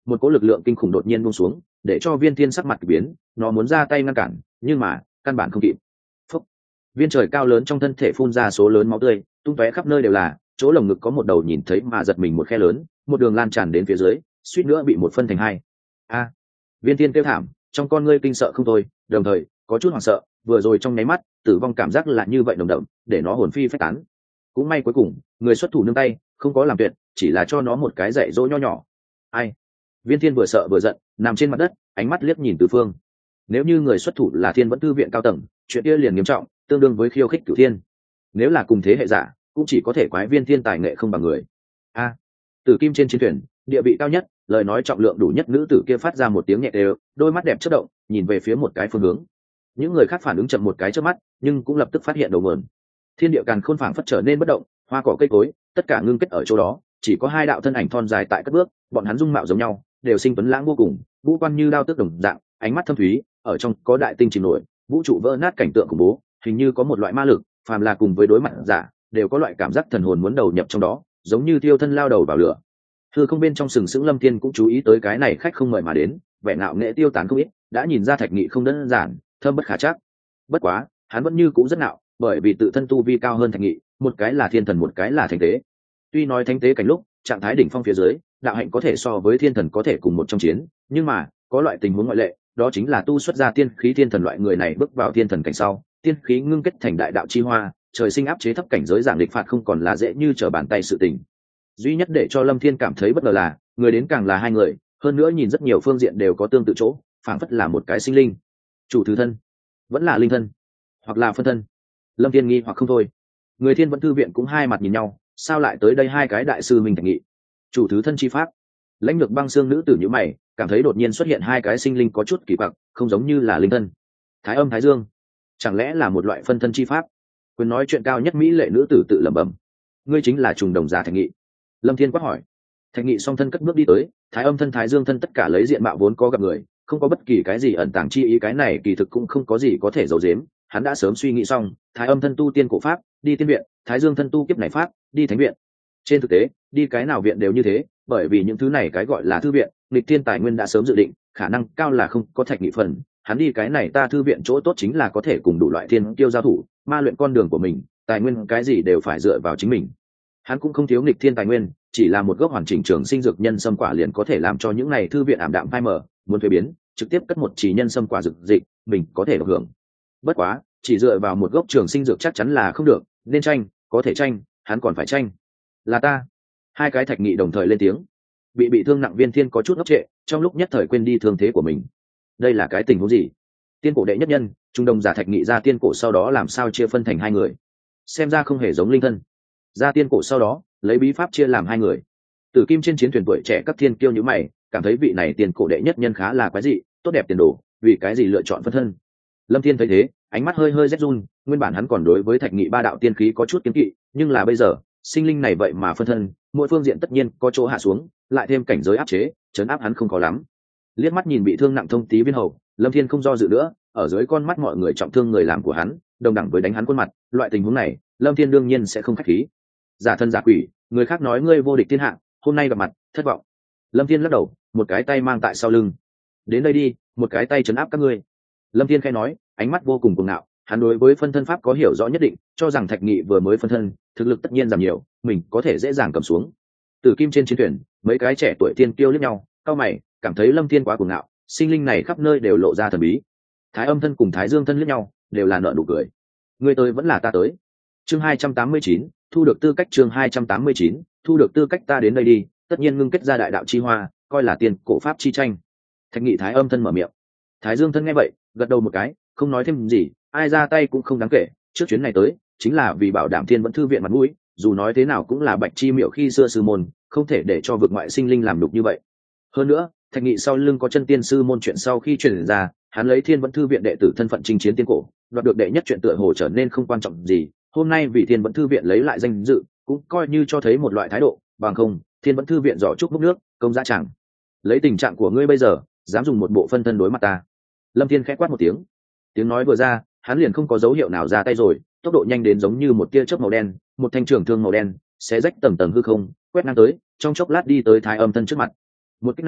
một cỗ lực lượng kinh khủng đột nhiên buông xuống, để cho Viên Thiên sắc mặt kỳ biến, nó muốn ra tay ngăn cản, nhưng mà căn bản không kịp. Phúc. Viên trời cao lớn trong thân thể phun ra số lớn máu tươi, tung tóe khắp nơi đều là, chỗ lồng ngực có một đầu nhìn thấy mà giật mình một khe lớn, một đường lan tràn đến phía dưới, suýt nữa bị một phân thành hai. A! Viên Thiên kêu thảm, trong con ngươi kinh sợ không thôi, đồng thời có chút hoảng sợ, vừa rồi trong nháy mắt, tử vong cảm giác là như vậy nồng đậm, để nó hồn phi phách tán. Cũng may cuối cùng, người xuất thủ nương tay, không có làm tuyệt, chỉ là cho nó một cái dạy dỗ nho nhỏ. Ai? Viên Thiên vừa sợ vừa giận, nằm trên mặt đất, ánh mắt liếc nhìn tứ phương. Nếu như người xuất thủ là Thiên Vẫn Thư viện cao tầng, chuyện kia liền nghiêm trọng, tương đương với khiêu khích cửu thiên. Nếu là cùng thế hệ giả, cũng chỉ có thể quái Viên Thiên tài nghệ không bằng người. A! Tử kim trên chiến thuyền, địa vị cao nhất, lời nói trọng lượng đủ nhất nữ tử kia phát ra một tiếng nhẹ đều, đôi mắt đẹp chớp động, nhìn về phía một cái phương hướng. Những người khác phản ứng chậm một cái chớp mắt, nhưng cũng lập tức phát hiện đầu mượn. Thiên địa càn khôn phảng phất trở nên bất động, hoa cỏ cây cối, tất cả ngưng kết ở chỗ đó, chỉ có hai đạo thân ảnh thon dài tại cất bước, bọn hắn dung mạo giống nhau, đều sinh tuấn lãng vô cùng, vũ quan như đao tước đồng dạng, ánh mắt thâm thúy, ở trong có đại tinh chìm nổi, vũ trụ vỡ nát cảnh tượng khủng bố, hình như có một loại ma lực, phàm là cùng với đối mặt giả, đều có loại cảm giác thần hồn muốn đầu nhập trong đó, giống như tiêu thân lao đầu vào lửa. Hư không bên trong sừng sững Lâm Thiên cũng chú ý tới cái này khách không mời mà đến, vẻ ngạo nghệ tiêu tán không ít, đã nhìn ra Thạch Nghị không đơn giản, thâm bất khả trắc. Bất quá, hắn vẫn như cũ rất ngạo, bởi vì tự thân tu vi cao hơn Thạch Nghị, một cái là thiên thần một cái là thánh tế. Tuy nói thánh tế cảnh lúc, trạng thái đỉnh phong phía dưới, đạo hạnh có thể so với thiên thần có thể cùng một trong chiến, nhưng mà, có loại tình huống ngoại lệ, đó chính là tu xuất ra tiên khí thiên thần loại người này bước vào thiên thần cảnh sau, tiên khí ngưng kết thành đại đạo chi hoa, trời sinh áp chế thấp cảnh giới giảng địch phạt không còn là dễ như trở bàn tay sự tình. Duy nhất để cho Lâm Thiên cảm thấy bất ngờ là, người đến càng là hai người, hơn nữa nhìn rất nhiều phương diện đều có tương tự chỗ, phảng phất là một cái sinh linh. Chủ thứ thân, vẫn là linh thân, hoặc là phân thân. Lâm Thiên nghi hoặc không thôi. Người Thiên Vẫn Thư viện cũng hai mặt nhìn nhau, sao lại tới đây hai cái đại sư mình Thạch Nghị? Chủ thứ thân chi pháp. Lãnh Lược Băng Xương nữ tử nhíu mày, cảm thấy đột nhiên xuất hiện hai cái sinh linh có chút kỳ quặc, không giống như là linh thân. Thái Âm Thái Dương, chẳng lẽ là một loại phân thân chi pháp? Quyền nói chuyện cao nhất mỹ lệ nữ tử tự lẩm bẩm. Ngươi chính là trùng đồng giả Thạch Nghị. Lâm Thiên quát hỏi. Thạch Nghị song thân cất bước đi tới, Thái Âm thân Thái Dương thân tất cả lấy diện mạo vốn có gặp người, không có bất kỳ cái gì ẩn tàng chi ý, cái này kỳ thực cũng không có gì có thể giấu giếm. Hắn đã sớm suy nghĩ xong, Thái Âm thân tu tiên cổ pháp, đi tiên viện, Thái Dương thân tu kiếp này pháp, đi thánh viện. Trên thực tế, đi cái nào viện đều như thế, bởi vì những thứ này cái gọi là thư viện, nghịch thiên tài nguyên đã sớm dự định, khả năng cao là không có Thạch Nghị phần. Hắn đi cái này ta thư viện chỗ tốt chính là có thể cùng đủ loại thiên tiêu giao thủ, ma luyện con đường của mình, tài nguyên cái gì đều phải dựa vào chính mình. Hắn cũng không thiếu nghịch thiên tài nguyên, chỉ là một gốc hoàn chỉnh trường sinh dược nhân sâm quả liền có thể làm cho những này thư viện ảm đạm phai mờ, muốn thuế biến, trực tiếp cất một chỉ nhân sâm quả dược dịch, mình có thể được hưởng. Bất quá, chỉ dựa vào một gốc trường sinh dược chắc chắn là không được, nên tranh, có thể tranh, hắn còn phải tranh. Là ta. Hai cái Thạch Nghị đồng thời lên tiếng. Bị thương nặng Viên Thiên có chút ngốc trệ, trong lúc nhất thời quên đi thương thế của mình. Đây là cái tình huống gì? Tiên cổ đệ nhất nhân, trung đồng giả Thạch Nghị ra tiên cổ sau đó làm sao chia phân thành hai người? Xem ra không hề giống linh thân. Ra tiên cổ sau đó, lấy bí pháp chia làm hai người. Tử kim trên chiến thuyền tuổi trẻ các thiên kiêu như mày, cảm thấy vị này tiên cổ đệ nhất nhân khá là quái dị, tốt đẹp tiền đồ, vì cái gì lựa chọn phân thân? Lâm Thiên thấy thế, ánh mắt hơi rét run, nguyên bản hắn còn đối với Thạch Nghị ba đạo tiên khí có chút kiêng kỵ, nhưng là bây giờ, sinh linh này vậy mà phân thân, mỗi phương diện tất nhiên có chỗ hạ xuống, lại thêm cảnh giới áp chế, trấn áp hắn không có lắm. Liếc mắt nhìn bị thương nặng Thông Tý Viên Hầu, Lâm Thiên không do dự nữa, ở dưới con mắt mọi người trọng thương người làm của hắn, đồng đẳng với đánh hắn khuôn mặt, loại tình huống này, Lâm Thiên đương nhiên sẽ không khách khí. Giả thân giả quỷ, người khác nói ngươi vô địch thiên hạ, hôm nay gặp mặt, thất vọng. Lâm Thiên lắc đầu, một cái tay mang tại sau lưng. Đến đây đi, một cái tay trấn áp các ngươi. Lâm Thiên khẽ nói, ánh mắt vô cùng cuồng ngạo, hắn đối với phân thân pháp có hiểu rõ nhất định, cho rằng Thạch Nghị vừa mới phân thân, thực lực tất nhiên giảm nhiều, mình có thể dễ dàng cầm xuống. Tử kim trên chiến thuyền, mấy cái trẻ tuổi tiên kiêu liếc nhau, cau mày, cảm thấy Lâm Thiên quá cuồng ngạo, sinh linh này khắp nơi đều lộ ra thần bí. Thái Âm thân cùng Thái Dương thân liếc nhau, đều là nở nụ cười. Ngươi tới vẫn là ta tới. Chương 289, thu được tư cách. Chương 289, thu được tư cách. Ta đến đây đi, tất nhiên ngưng kết ra đại đạo chi hoa, coi là tiền cổ pháp chi tranh. Thạch Nghị Thái Âm thân mở miệng. Thái Dương thân nghe vậy, gật đầu một cái, không nói thêm gì, ai ra tay cũng không đáng kể, trước chuyến này tới, chính là vì bảo đảm Thiên Vẫn Thư viện mặt mũi, dù nói thế nào cũng là Bạch Chi Miệu khi xưa sư môn, không thể để cho vực ngoại sinh linh làm đục như vậy. Hơn nữa, Thạch Nghị sau lưng có chân tiên sư môn chuyện sau khi truyền ra, hắn lấy Thiên Vẫn Thư viện đệ tử thân phận chinh chiến tiên cổ, đoạt được đệ nhất chuyện tựa hồ trở nên không quan trọng gì, hôm nay vì Thiên Vẫn Thư viện lấy lại danh dự, cũng coi như cho thấy một loại thái độ, bằng không, Thiên Vẫn Thư viện giỏ trúc múc nước, công dã chẳng. Lấy tình trạng của ngươi bây giờ, dám dùng một bộ phân thân đối mặt ta. Lâm Thiên khẽ quát một tiếng. Tiếng nói vừa ra, hắn liền không có dấu hiệu nào ra tay rồi, tốc độ nhanh đến giống như một tia chớp màu đen, một thanh trường thương màu đen, xé rách tầng tầng hư không, quét ngang tới, trong chốc lát đi tới Thái Âm thân trước mặt. Một kích này,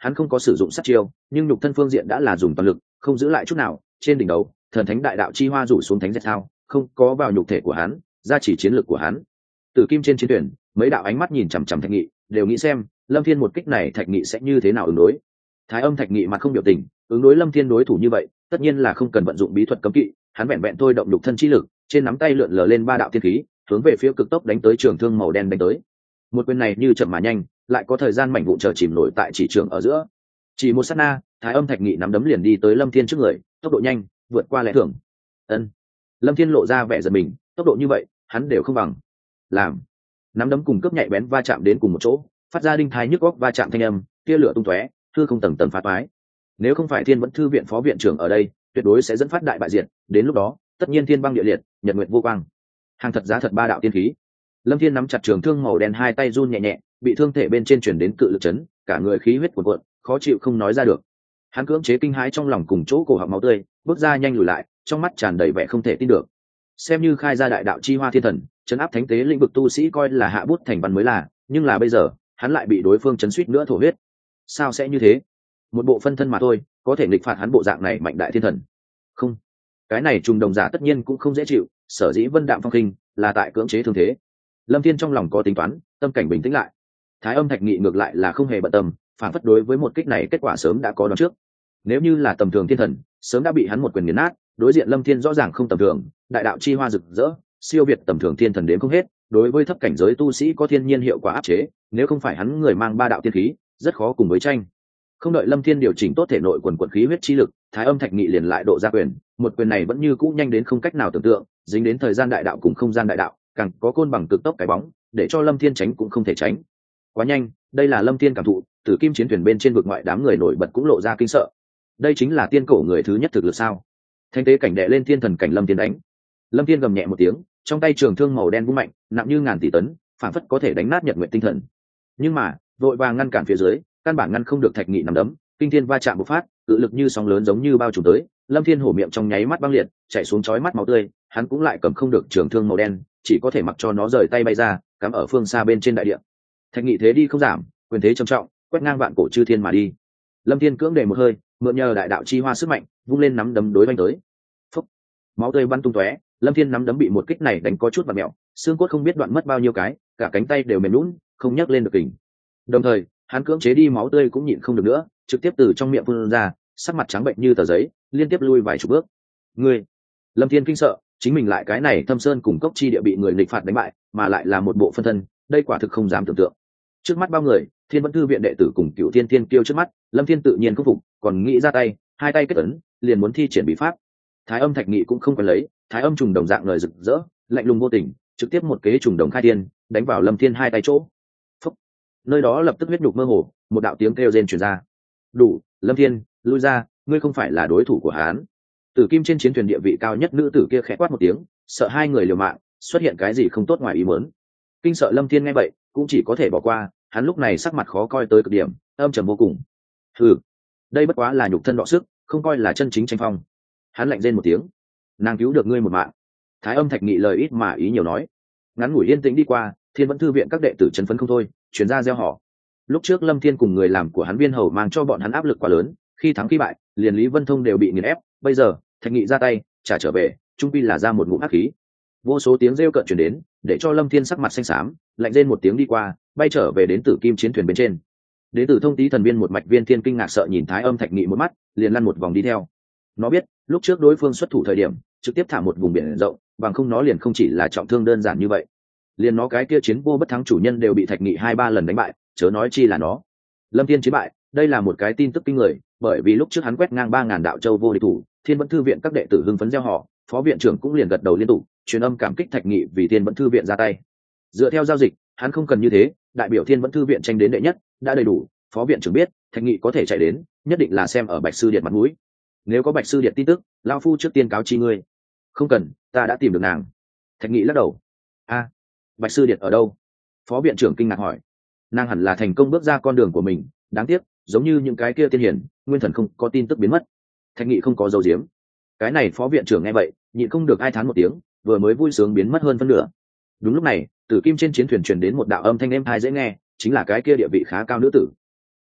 hắn không có sử dụng sát chiêu, nhưng nhục thân phương diện đã là dùng toàn lực, không giữ lại chút nào. Trên đỉnh đầu thần thánh đại đạo chi hoa rủ xuống thánh dệt thao, không có vào nhục thể của hắn, gia chỉ chiến lược của hắn. Tử kim trên chiến thuyền, mấy đạo ánh mắt nhìn chằm chằm Thạch Nghị, đều nghĩ xem Lâm Thiên một kích này Thạch Nghị sẽ như thế nào ứng đối. Thái Âm Thạch Nghị mặt không biểu tình, ứng đối Lâm Thiên đối thủ như vậy, tất nhiên là không cần vận dụng bí thuật cấm kỵ, hắn vẹn vẹn thôi động nhục thân chi lực, trên nắm tay lượn lờ lên ba đạo tiên khí, hướng về phía cực tốc đánh tới trường thương màu đen đánh tới. Một quyền này như chậm mà nhanh, lại có thời gian mảnh vụn chờ chìm nổi tại chỉ trường ở giữa. Chỉ một sát na, Thái Âm Thạch Nghị nắm đấm liền đi tới Lâm Thiên trước người, tốc độ nhanh, vượt qua lẽ thường. Ân. Lâm Thiên lộ ra vẻ giận mình, tốc độ như vậy, hắn đều không bằng. Làm. Nắm đấm cùng cướp nhạy bén va chạm đến cùng một chỗ, phát ra đinh thái nhức óc va chạm thanh âm, tia lửa tung tóe, hư không tầng tầng phá toái. Nếu không phải Thiên Vẫn Thư viện phó viện trưởng ở đây, tuyệt đối sẽ dẫn phát đại bại diệt, đến lúc đó, tất nhiên thiên băng địa liệt, nhật nguyệt vô quang. Hàng thật giá thật ba đạo tiên khí. Lâm Thiên nắm chặt trường thương màu đen, hai tay run nhẹ nhẹ, bị thương thể bên trên truyền đến cự lực chấn, cả người khí huyết cuồn cuộn, khó chịu không nói ra được. Hắn cưỡng chế kinh hãi trong lòng cùng chỗ cổ họng máu tươi, bước ra nhanh lùi lại, trong mắt tràn đầy vẻ không thể tin được. Xem như khai ra đại đạo chi hoa thiên thần, chấn áp thánh tế lĩnh vực tu sĩ coi là hạ bút thành văn mới là, nhưng là bây giờ, hắn lại bị đối phương chấn suýt nữa thổ huyết. Sao sẽ như thế? Một bộ phân thân mà thôi, có thể nghịch phạt hắn bộ dạng này mạnh đại thiên thần. Không, cái này trùng đồng giả tất nhiên cũng không dễ chịu, sở dĩ vân đạm phong khinh, là tại cưỡng chế thương thế. Lâm Thiên trong lòng có tính toán, tâm cảnh bình tĩnh lại. Thái Âm Thạch Nghị ngược lại là không hề bận tâm, phản phất đối với một kích này kết quả sớm đã có đoán trước. Nếu như là tầm thường thiên thần, sớm đã bị hắn một quyền nghiền nát. Đối diện Lâm Thiên rõ ràng không tầm thường, đại đạo chi hoa rực rỡ, siêu việt tầm thường thiên thần đến không hết. Đối với thấp cảnh giới tu sĩ có thiên nhiên hiệu quả áp chế, nếu không phải hắn người mang ba đạo tiên khí, rất khó cùng với tranh. Không đợi Lâm Thiên điều chỉnh tốt thể nội quần quần khí huyết chi lực, Thái Âm Thạch Nghị liền lại độ ra quyền, một quyền này vẫn như cũ nhanh đến không cách nào tưởng tượng, dính đến thời gian đại đạo cùng không gian đại đạo, càng có côn bằng cực tốc cái bóng, để cho Lâm Thiên tránh cũng không thể tránh. Quá nhanh, đây là Lâm Thiên cảm thụ, Tử Kim chiến thuyền bên trên vực ngoại đám người nổi bật cũng lộ ra kinh sợ. Đây chính là tiên cổ người thứ nhất thực lực sao? Thanh tế cảnh đệ lên thiên thần cảnh Lâm Thiên đánh. Lâm Thiên gầm nhẹ một tiếng, trong tay trường thương màu đen vung mạnh, nặng như ngàn tỷ tấn, phản phất có thể đánh nát nhật nguyệt tinh thần. Nhưng mà, vội vàng ngăn cản phía dưới, căn bản ngăn không được Thạch Nghị nắm đấm, kinh thiên va chạm bộc phát, cự lực như sóng lớn giống như bao trùm tới. Lâm Thiên hổ miệng trong nháy mắt băng liệt, chảy xuống chói mắt máu tươi, hắn cũng lại cầm không được trường thương màu đen, chỉ có thể mặc cho nó rời tay bay ra, cắm ở phương xa bên trên đại địa. Thạch Nghị thế đi không giảm, quyền thế trầm trọng, quét ngang vạn cổ chư thiên mà đi. Lâm Thiên cưỡng để một hơi, mượn nhờ đại đạo chi hoa sức mạnh, vung lên nắm đấm đối vanh tới. Phốc, máu tươi bắn tung tóe, Lâm Thiên nắm đấm bị một kích này đánh có chút vặn mèo, xương cốt không biết đoạn mất bao nhiêu cái, cả cánh tay đều mềm nhũn, không nhấc lên được kình. Đồng thời, hắn cưỡng chế đi máu tươi cũng nhịn không được nữa, trực tiếp từ trong miệng phun ra, sắc mặt trắng bệnh như tờ giấy, liên tiếp lui vài chục bước. Ngươi, Lâm Thiên kinh sợ, chính mình lại cái này Thâm Sơn cùng Cốc Chi địa bị người nghịch phạt đánh bại, mà lại là một bộ phân thân, đây quả thực không dám tưởng tượng. Trước mắt bao người, Thiên Vẫn Thư viện đệ tử cùng Cửu Thiên Tiên Kiêu trước mắt, Lâm Thiên tự nhiên khắc phục, còn nghĩ ra tay, hai tay kết ấn, liền muốn thi triển bí pháp. Thái Âm Thạch Nghị cũng không cần lấy, Thái Âm trùng đồng dạng lời rực rỡ, lạnh lùng vô tình, trực tiếp một kế trùng đồng khai thiên, đánh vào Lâm Thiên hai tay chỗ. Phúc. Nơi đó lập tức huyết nhục mơ hồ, một đạo tiếng kêu rên truyền ra. Đủ, Lâm Thiên, lui ra, ngươi không phải là đối thủ của hắn. Tử Kim trên chiến thuyền địa vị cao nhất nữ tử kia khẽ quát một tiếng, sợ hai người liều mạng, xuất hiện cái gì không tốt ngoài ý muốn. Kinh sợ Lâm Thiên nghe vậy, cũng chỉ có thể bỏ qua, hắn lúc này sắc mặt khó coi tới cực điểm, âm trầm vô cùng. Hừ, đây bất quá là nhục thân đọ sức, không coi là chân chính tranh phong. Hắn lạnh rên một tiếng, nàng cứu được ngươi một mạng. Thái Âm Thạch Nghị lời ít mà ý nhiều nói. Ngắn ngủi yên tĩnh đi qua, Thiên Vẫn Thư viện các đệ tử chấn phấn không thôi, truyền ra gieo họ. Lúc trước Lâm Thiên cùng người làm của hắn Viên Hầu mang cho bọn hắn áp lực quá lớn, khi thắng khi bại, liền Lý Vân Thông đều bị nghiền ép, bây giờ, Thạch Nghị ra tay, trả trở về, trung quy là ra một ngụm ác khí. Vô số tiếng rêu cợt truyền đến, để cho Lâm Thiên sắc mặt xanh xám, lạnh rên một tiếng đi qua, bay trở về đến Tử Kim chiến thuyền bên trên. Đến Tử Thông Tý thần viên một mạch Viên Thiên kinh ngạc sợ nhìn Thái Âm Thạch Nghị một mắt, liền lăn một vòng đi theo. Nó biết, lúc trước đối phương xuất thủ thời điểm, trực tiếp thả một vùng biển rộng, bằng không nó liền không chỉ là trọng thương đơn giản như vậy. Liền nó cái kia chiến vô bất thắng chủ nhân đều bị Thạch Nghị 2-3 lần đánh bại, chớ nói chi là nó. Lâm Thiên chiến bại, đây là một cái tin tức kinh người, bởi vì lúc trước hắn quét ngang 3000 đạo châu vô địch thủ, Thiên Vẫn Thư viện các đệ tử hưng phấn reo hò, phó viện trưởng cũng liền gật đầu liên tục, truyền âm cảm kích Thạch Nghị vì Thiên Vẫn Thư viện ra tay. Dựa theo giao dịch, hắn không cần như thế, đại biểu Thiên Vẫn Thư viện tranh đến đệ nhất, đã đầy đủ, phó viện trưởng biết, Thạch Nghị có thể chạy đến, nhất định là xem ở Bạch sư điện mặt mũi. Nếu có Bạch sư điện tin tức, lão phu trước tiên cáo chi ngươi. Không cần, ta đã tìm được nàng. Thạch Nghị lắc đầu. A, Bạch sư điện ở đâu? Phó viện trưởng kinh ngạc hỏi. Nàng hẳn là thành công bước ra con đường của mình, đáng tiếc, giống như những cái kia tiên hiển, nguyên thần không có tin tức biến mất. Thạch Nghị không có dấu diếm. Cái này phó viện trưởng nghe vậy, nhịn không được ai thán một tiếng, vừa mới vui sướng biến mất hơn phân nửa. Đúng lúc này, Tử Kim trên chiến thuyền truyền đến một đạo âm thanh êm tai dễ nghe, chính là cái kia địa vị khá cao nữ tử.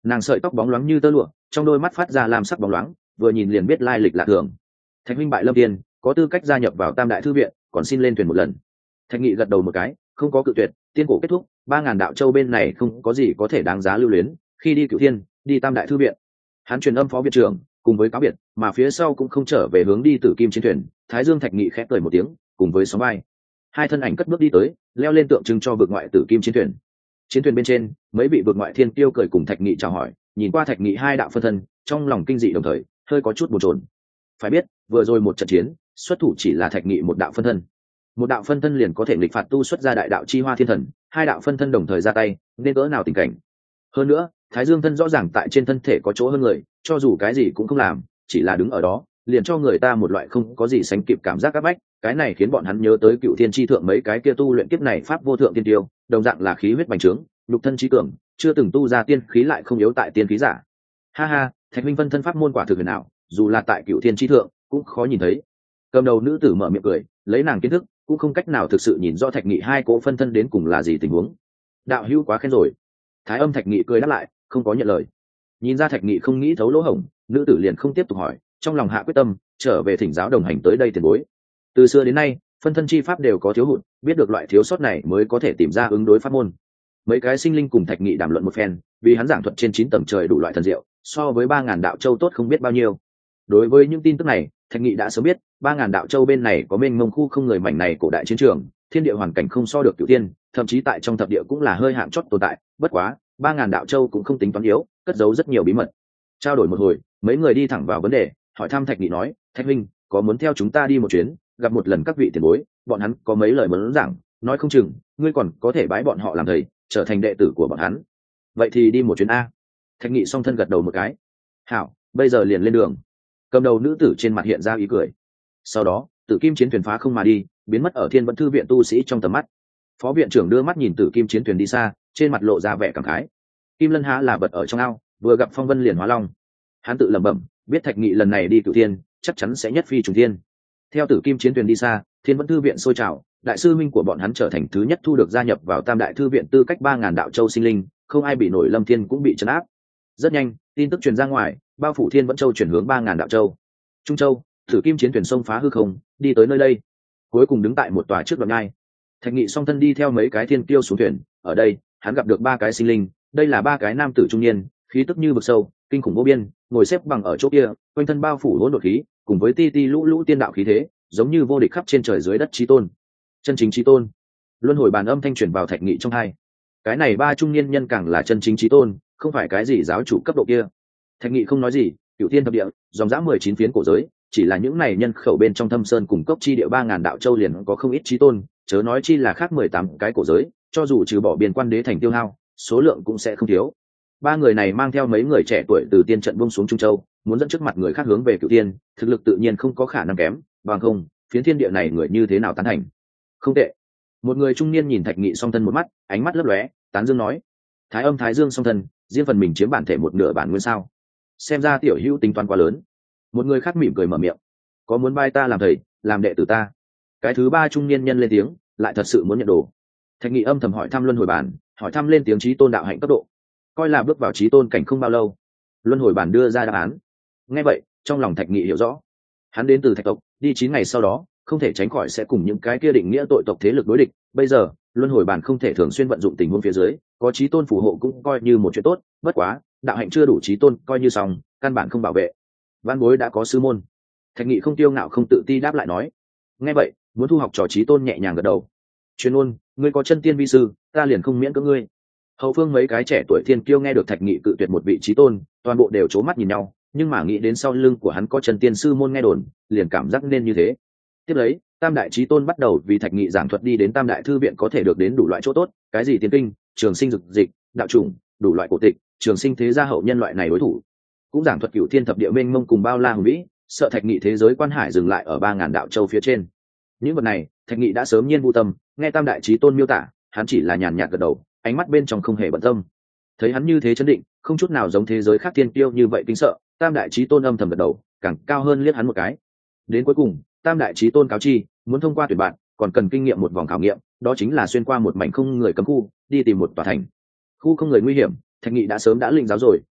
nàng sợi tóc bóng loáng như tơ lụa, trong đôi mắt phát ra lam sắc bóng loáng, vừa nhìn liền biết lai lịch lạ thường. Thạch huynh bại Lâm Tiên, có tư cách gia nhập vào Tam Đại Thư viện, còn xin lên thuyền một lần. Thạch Nghị gật đầu một cái, không có cự tuyệt. Tiên cổ kết thúc, 3000 đạo châu bên này không có gì có thể đáng giá lưu luyến, khi đi Cửu Thiên, đi Tam Đại Thư viện. Hắn truyền âm phó viện trưởng, cùng với cáo biệt, mà phía sau cũng không trở về hướng đi Tử Kim chiến thuyền. Thái Dương Thạch Nghị khẽ cười một tiếng, cùng với sóng vai, hai thân ảnh cất bước đi tới, leo lên tượng trưng cho vực ngoại Tử Kim chiến thuyền. Chiến thuyền bên trên, mấy vị vực ngoại thiên tiêu cười cùng Thạch Nghị chào hỏi, nhìn qua Thạch Nghị hai đạo phân thân, trong lòng kinh dị đồng thời hơi có chút bồn chồn. Phải biết, vừa rồi một trận chiến, xuất thủ chỉ là Thạch Nghị một đạo phân thân. Một đạo phân thân liền có thể nghịch phạt tu xuất ra đại đạo chi hoa thiên thần, hai đạo phân thân đồng thời ra tay, nên cỡ nào tình cảnh. Hơn nữa, Thái Dương thân rõ ràng tại trên thân thể có chỗ hơn người, cho dù cái gì cũng không làm, chỉ là đứng ở đó, liền cho người ta một loại không có gì sánh kịp cảm giác áp bách. Cái này khiến bọn hắn nhớ tới Cựu Thiên chi thượng mấy cái kia tu luyện kiếp này pháp vô thượng tiên tiêu, đồng dạng là khí huyết bành trướng, lục thân trí cường, chưa từng tu ra tiên khí lại không yếu tại tiên khí giả. Ha ha, Thạch minh phân thân pháp môn quả thực huyền ảo, dù là tại Cựu Thiên chi thượng cũng khó nhìn thấy. Cầm đầu nữ tử mở miệng cười, lấy nàng kiến thức cũng không cách nào thực sự nhìn rõ Thạch Nghị hai cỗ phân thân đến cùng là gì tình huống. Đạo hữu quá khen rồi. Thái Âm Thạch Nghị cười đáp lại, không có nhận lời. Nhìn ra Thạch Nghị không nghĩ thấu lỗ hổng, nữ tử liền không tiếp tục hỏi, trong lòng hạ quyết tâm trở về thỉnh giáo đồng hành tới đây tiền bối. Từ xưa đến nay, phân thân chi pháp đều có thiếu hụt, biết được loại thiếu sót này mới có thể tìm ra ứng đối pháp môn. Mấy cái sinh linh cùng Thạch Nghị đàm luận một phen, vì hắn giảng thuật trên 9 tầng trời đủ loại thần diệu, so với 3000 đạo châu tốt không biết bao nhiêu. Đối với những tin tức này, Thạch Nghị đã sớm biết, 3000 đạo châu bên này có mênh mông khu không người mảnh này cổ đại chiến trường, thiên địa hoàn cảnh không so được Cửu Thiên, thậm chí tại trong thập địa cũng là hơi hạng chót tồn tại, bất quá, 3000 đạo châu cũng không tính toán yếu, cất giấu rất nhiều bí mật. Trao đổi một hồi, mấy người đi thẳng vào vấn đề, hỏi thăm Thạch Nghị nói, Thạch huynh, có muốn theo chúng ta đi một chuyến, gặp một lần các vị tiền bối, bọn hắn có mấy lời muốn giảng, nói không chừng, ngươi còn có thể bái bọn họ làm thầy, trở thành đệ tử của bọn hắn. Vậy thì đi một chuyến a. Thạch Nghị song thân gật đầu một cái. Hảo, bây giờ liền lên đường. Cầm đầu nữ tử trên mặt hiện ra ý cười. Sau đó, Tử Kim chiến thuyền phá không mà đi, biến mất ở Thiên Vẫn thư viện tu sĩ trong tầm mắt. Phó viện trưởng đưa mắt nhìn Tử Kim chiến thuyền đi xa, trên mặt lộ ra vẻ cảm khái. Kim Lân há là bật ở trong ao, vừa gặp phong vân liền hóa long. Hắn tự lẩm bẩm, biết Thạch Nghị lần này đi Cửu Thiên, chắc chắn sẽ nhất phi trùng thiên. Theo Tử Kim chiến thuyền đi xa, Thiên Vẫn thư viện sôi trào, đại sư minh của bọn hắn trở thành thứ nhất thu được gia nhập vào Tam Đại thư viện tư cách 3000 đạo châu sinh linh, không ai bị nổi, Lâm Thiên cũng bị trấn áp. Rất nhanh, tin tức truyền ra ngoài, bao phủ Thiên Vẫn châu chuyển hướng 3000 đạo châu. Trung châu, Tử Kim chiến thuyền sông phá hư không, đi tới nơi đây, cuối cùng đứng tại một tòa trước đoạn nhai. Thạch Nghị song thân đi theo mấy cái thiên kiêu xuống thuyền, ở đây, hắn gặp được 3 cái sinh linh, đây là 3 cái nam tử trung niên, khí tức như vực sâu, kinh khủng vô biên, ngồi xếp bằng ở chỗ kia, quanh thân bao phủ hỗn độn khí, cùng với ti ti lũ lũ tiên đạo khí thế, giống như vô địch khắp trên trời dưới đất chí tôn. Chân chính chí tôn. Luân hồi bàn âm thanh truyền vào Thạch Nghị trong tai. Cái này 3 trung niên nhân càng là chân chính chí tôn, không phải cái gì giáo chủ cấp độ kia. Thạch Nghị không nói gì, Cửu Thiên thập địa, dòng dã 19 phiến cổ giới, chỉ là những này nhân khẩu bên trong Thâm Sơn cùng cốc chi địa 3000 đạo châu liền có không ít chí tôn, chớ nói chi là khác 18 cái cổ giới, cho dù trừ bỏ biên quan đế thành tiêu hao, số lượng cũng sẽ không thiếu. 3 người này mang theo mấy người trẻ tuổi từ tiên trận buông xuống Trung Châu, muốn dẫn trước mặt người khác hướng về Cửu Thiên, thực lực tự nhiên không có khả năng kém, bằng không, phiến thiên địa này người như thế nào tán thành. Không tệ. Một người trung niên nhìn Thạch Nghị song thân một mắt, ánh mắt lấp lóe, tán dương nói: Thái Âm Thái Dương song thân, riêng phần mình chiếm bản thể một nửa bản nguyên sao? Xem ra tiểu hữu tính toán quá lớn. Một người khác mỉm cười mở miệng: có muốn bái ta làm thầy, làm đệ tử ta? Cái thứ 3 trung niên nhân lên tiếng, lại thật sự muốn nhận đồ. Thạch Nghị âm thầm hỏi thăm luân hồi bản, hỏi thăm lên tiếng chí tôn đạo hạnh cấp độ, coi là bước vào chí tôn cảnh không bao lâu. Luân hồi bản đưa ra đáp án. Nghe vậy, trong lòng Thạch Nghị hiểu rõ, hắn đến từ Thạch tộc, đi 9 ngày sau đó, không thể tránh khỏi sẽ cùng những cái kia định nghĩa tội tộc thế lực đối địch. Bây giờ, luân hồi bản không thể thường xuyên vận dụng tình huống phía dưới, có chí tôn phù hộ cũng coi như một chuyện tốt. Bất quá, đạo hạnh chưa đủ chí tôn, coi như xong, căn bản không bảo vệ. Văn bối đã có sư môn. Thạch Nghị không tiêu ngạo không tự ti đáp lại nói. Nghe vậy, muốn thu học trò chí tôn nhẹ nhàng gật đầu. Chuyên môn, ngươi có chân tiên vi sư, ta liền không miễn cưỡng ngươi. Hậu phương mấy cái trẻ tuổi thiên kiêu nghe được Thạch Nghị cự tuyệt một vị chí tôn, toàn bộ đều trố mắt nhìn nhau, nhưng mà nghĩ đến sau lưng của hắn có chân tiên sư môn nghe đồn, liền cảm giác nên như thế. Tiếp lấy, Tam Đại chí tôn bắt đầu vì Thạch Nghị giảng thuật đi đến Tam Đại thư viện có thể được đến đủ loại chỗ tốt, cái gì tiên kinh, trường sinh dực dịch, đạo chủng, đủ loại cổ tịch, trường sinh thế gia hậu nhân loại này đối thủ. Cũng giảng thuật Cửu Thiên thập địa mênh mông cùng bao la hùng vĩ, sợ Thạch Nghị thế giới quan hải dừng lại ở 3000 đạo châu phía trên. Những vật này, Thạch Nghị đã sớm nhiên vô tâm, nghe Tam Đại chí tôn miêu tả, hắn chỉ là nhàn nhạt gật đầu, ánh mắt bên trong không hề bận tâm. Thấy hắn như thế chấn định, không chút nào giống thế giới khác tiên tiêu như vậy kinh sợ, Tam Đại chí tôn âm thầm gật đầu, càng cao hơn liếc hắn một cái. Đến cuối cùng, Tam Đại chí tôn cáo chi, muốn thông qua tuyển bạn, còn cần kinh nghiệm một vòng khảo nghiệm, đó chính là xuyên qua một mảnh không người cấm khu, đi tìm một tòa thành. Khu không người nguy hiểm, Thạch Nghị đã sớm đã lĩnh giáo rồi,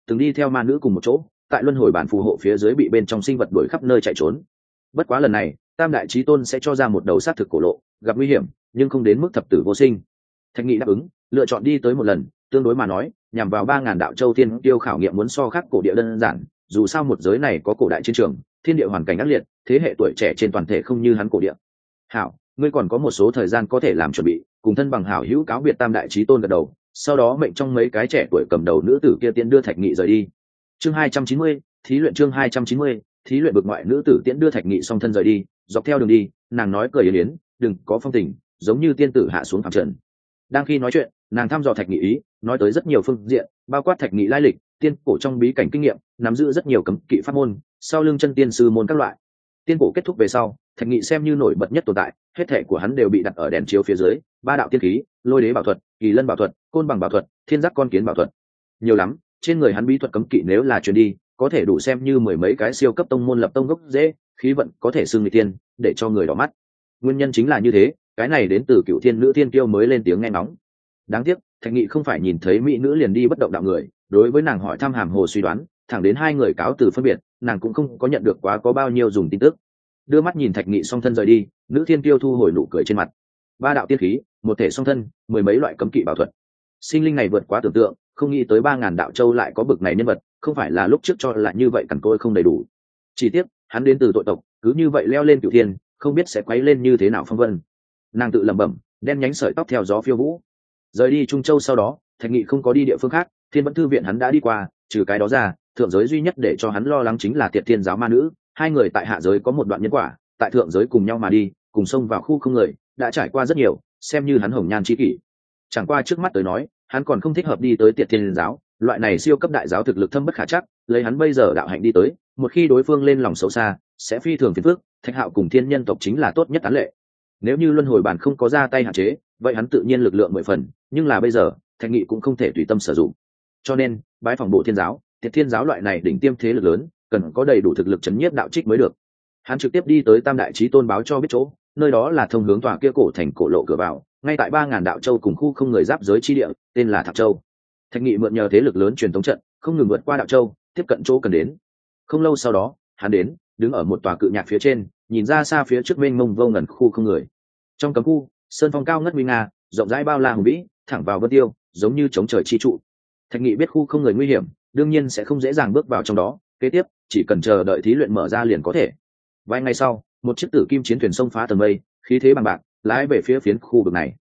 từng đi theo ma nữ cùng một chỗ tại luân hồi bản phù hộ phía dưới bị bên trong sinh vật đuổi khắp nơi chạy trốn. Bất quá lần này tam đại chí tôn sẽ cho ra một đầu sát thực cổ lộ, gặp nguy hiểm nhưng không đến mức thập tử vô sinh. Thạch Nghị đáp ứng, lựa chọn đi tới một lần, tương đối mà nói nhằm vào 3.000 đạo châu tiên tiêu khảo nghiệm muốn so khác cổ địa đơn giản, dù sao một giới này có cổ đại chiến trường, thiên địa hoàn cảnh ác liệt, thế hệ tuổi trẻ trên toàn thể không như hắn cổ địa. Hảo, ngươi còn có một số thời gian có thể làm chuẩn bị, cùng thân bằng hảo hữu cáo biệt tam đại chí tôn gật đầu, sau đó mệnh trong mấy cái trẻ tuổi cầm đầu nữ tử kia tiễn đưa Thạch Nghị rời đi. Chương 290, thí luyện. Chương 290, thí luyện. Bực ngoại nữ tử tiễn đưa Thạch Nghị song thân rời đi, dọc theo đường đi nàng nói cười yến yến, đừng có phong tình, giống như tiên tử hạ xuống phàm trần. Đang khi nói chuyện nàng thăm dò Thạch Nghị ý, nói tới rất nhiều phương diện, bao quát Thạch Nghị lai lịch, tiên cổ trong bí cảnh kinh nghiệm, nắm giữ rất nhiều cấm kỵ pháp môn, sau lưng chân tiên sư môn các loại. Tiên cổ kết thúc về sau, Thạch Nghị xem như nổi bật nhất tồn tại, hết thể của hắn đều bị đặt ở đèn chiếu phía dưới, ba đạo tiên khí, lôi đế bảo thuật, kỳ lân bảo thuật, côn bằng bảo thuật, thiên giác con kiến bảo thuật, nhiều lắm. Trên người hắn bí thuật cấm kỵ nếu là truyền đi, có thể đủ xem như mười mấy cái siêu cấp tông môn lập tông gốc dễ, khí vận có thể xưng người tiên, để cho người đỏ mắt. Nguyên nhân chính là như thế, cái này đến từ cựu thiên nữ tiên kiêu mới lên tiếng nghe ngóng. Đáng tiếc Thạch Nghị không phải nhìn thấy mỹ nữ liền đi bất động đạo người, đối với nàng hỏi thăm hàm hồ suy đoán, thẳng đến hai người cáo từ phân biệt, nàng cũng không có nhận được quá có bao nhiêu dùng tin tức. Đưa mắt nhìn Thạch Nghị song thân rời đi, nữ thiên kiêu thu hồi nụ cười trên mặt. Ba đạo tiên khí, một thể song thân, mười mấy loại cấm kỵ bảo thuật, sinh linh này vượt quá tưởng tượng, không nghĩ tới 3.000 đạo châu lại có bực này nhân vật, không phải là lúc trước cho là như vậy cằn cỗi không đầy đủ. Chỉ tiếc hắn đến từ tội tộc, cứ như vậy leo lên cửu thiên, không biết sẽ quấy lên như thế nào phong vân. Nàng tự lẩm bẩm, đen nhánh sợi tóc theo gió phiêu vũ. Rời đi Trung Châu sau đó, Thạch Nghị không có đi địa phương khác, Thiên Vẫn Thư viện hắn đã đi qua, trừ cái đó ra, thượng giới duy nhất để cho hắn lo lắng chính là Tiệt Thiên giáo ma nữ, hai người tại hạ giới có một đoạn nhân quả, tại thượng giới cùng nhau mà đi, cùng xông vào khu không người, đã trải qua rất nhiều, xem như hắn hồng nhan chi kỷ. Chẳng qua trước mắt tới nói, hắn còn không thích hợp đi tới Tiệt Thiên giáo, loại này siêu cấp đại giáo thực lực thâm bất khả trắc, lấy hắn bây giờ đạo hạnh đi tới, một khi đối phương lên lòng xấu xa, sẽ phi thường phiền phức. Thạch Hạo cùng Thiên Nhân tộc chính là tốt nhất án lệ. Nếu như luân hồi bản không có ra tay hạn chế, vậy hắn tự nhiên lực lượng 10 phần, nhưng là bây giờ Thạch Nghị cũng không thể tùy tâm sử dụng. Cho nên bái phòng bộ thiên giáo, Tiệt Thiên giáo loại này đỉnh tiêm thế lực lớn, cần có đầy đủ thực lực chấn nhiếp đạo trích mới được. Hắn trực tiếp đi tới Tam đại chí tôn báo cho biết chỗ, nơi đó là thông hướng tòa kia cổ thành cổ lộ cửa vào, ngay tại 3.000 đạo châu cùng khu không người giáp giới chi địa, tên là Thạc Châu. Thạch Nghị mượn nhờ thế lực lớn truyền thống trận, không ngừng vượt qua đạo châu, tiếp cận chỗ cần đến. Không lâu sau đó, hắn đến, đứng ở một tòa cự nhạc phía trên, nhìn ra xa phía trước mênh mông vô ngần khu không người. Trong cấm khu, sơn phong cao ngất nguy nga, rộng rãi bao la hùng vĩ, thẳng vào vân tiêu, giống như chống trời chi trụ. Thạch Nghị biết khu không người nguy hiểm, đương nhiên sẽ không dễ dàng bước vào trong đó, kế tiếp chỉ cần chờ đợi thí luyện mở ra liền có thể. Vài ngày sau, một chiếc tử kim chiến thuyền xông phá tầng mây, khí thế bằng bạc, lái về phía phiến khu vực này.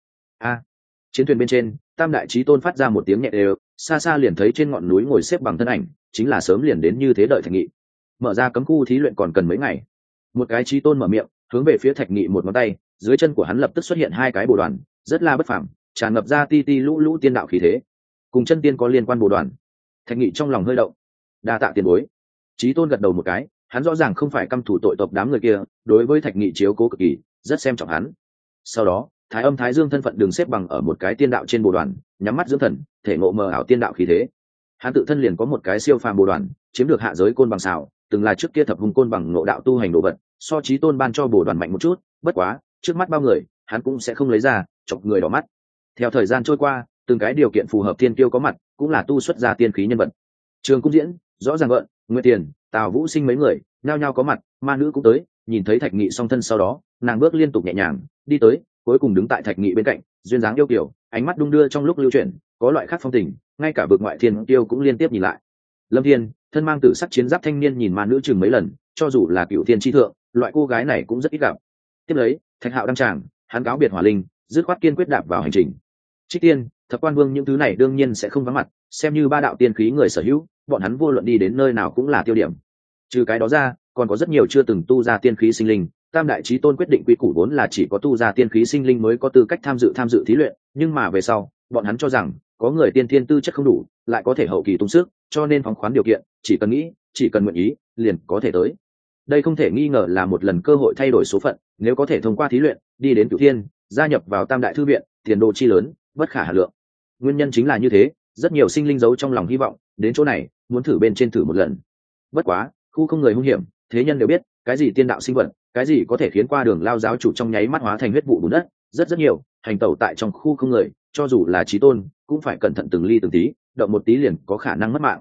Chiến thuyền bên trên, Tam đại chí tôn phát ra một tiếng nhẹ đều, xa xa liền thấy trên ngọn núi ngồi xếp bằng thân ảnh, chính là sớm liền đến như thế đợi Thạch Nghị. Mở ra cấm khu thí luyện còn cần mấy ngày. Một cái chí tôn mở miệng, hướng về phía Thạch Nghị một ngón tay, dưới chân của hắn lập tức xuất hiện hai cái bồ đoàn, rất là bất phàm, tràn ngập ra ti ti lũ lũ tiên đạo khí thế, cùng chân tiên có liên quan bồ đoàn. Thạch Nghị trong lòng hơi động, đa tạ tiền bối. Chí tôn gật đầu một cái, hắn rõ ràng không phải căm thù tội tộc đám người kia, đối với Thạch Nghị chiếu cố cực kỳ, rất xem trọng hắn. Sau đó Thái Âm Thái Dương thân phận đường xếp bằng ở một cái tiên đạo trên bồ đoàn, nhắm mắt dưỡng thần, thể ngộ mờ ảo tiên đạo khí thế. Hắn tự thân liền có một cái siêu phàm bồ đoàn, chiếm được hạ giới côn bằng xào, từng là trước kia thập hùng côn bằng ngộ đạo tu hành đồ vật, so chí tôn ban cho bồ đoàn mạnh một chút, bất quá trước mắt bao người hắn cũng sẽ không lấy ra chọc người đỏ mắt. Theo thời gian trôi qua, từng cái điều kiện phù hợp tiên tiêu có mặt, cũng là tu xuất ra tiên khí nhân vật. Trường cung diễn rõ ràng gợn, Nguyệt Tiền, Tào Vũ Sinh mấy người nhao nhao có mặt, ma nữ cũng tới. Nhìn thấy Thạch Nghị song thân sau đó, nàng bước liên tục nhẹ nhàng đi tới, cuối cùng đứng tại Thạch Nghị bên cạnh, duyên dáng yêu kiều, ánh mắt đung đưa trong lúc lưu chuyển, có loại khác phong tình, ngay cả vực ngoại thiên tiêu cũng liên tiếp nhìn lại. Lâm Thiên thân mang tử sắc chiến giáp thanh niên nhìn ma nữ chừng mấy lần, cho dù là cựu thiên chi thượng, loại cô gái này cũng rất ít gặp. Tiếp lấy Thạch Hạo đăng tràng, hắn cáo biệt Hỏa Linh, dứt khoát kiên quyết đạp vào hành trình. Trích Tiên, Thập Quan Vương những thứ này đương nhiên sẽ không vắng mặt, xem như ba đạo tiên khí người sở hữu, bọn hắn vô luận đi đến nơi nào cũng là tiêu điểm. Trừ cái đó ra, còn có rất nhiều chưa từng tu ra tiên khí sinh linh. Tam đại chí tôn quyết định quy củ vốn là chỉ có tu ra tiên khí sinh linh mới có tư cách tham dự thí luyện, nhưng mà về sau bọn hắn cho rằng có người tiên thiên tư chất không đủ, lại có thể hậu kỳ tung sức, cho nên phóng khoán điều kiện, chỉ cần nghĩ, chỉ cần nguyện ý, liền có thể tới. Đây không thể nghi ngờ là một lần cơ hội thay đổi số phận, nếu có thể thông qua thí luyện đi đến cửu thiên, gia nhập vào Tam đại thư viện, tiền đồ chi lớn, bất khả hà lượng. Nguyên nhân chính là như thế, rất nhiều sinh linh giấu trong lòng hy vọng, đến chỗ này muốn thử bên trên thử một lần. Bất quá khu không người hung hiểm, thế nhân đều biết cái gì tiên đạo sinh vật, cái gì có thể khiến qua đường lao giáo chủ trong nháy mắt hóa thành huyết vụ bùn đất, rất nhiều hành tẩu tại trong khu không người, cho dù là chí tôn cũng phải cẩn thận từng ly từng tí, động một tí liền có khả năng mất mạng.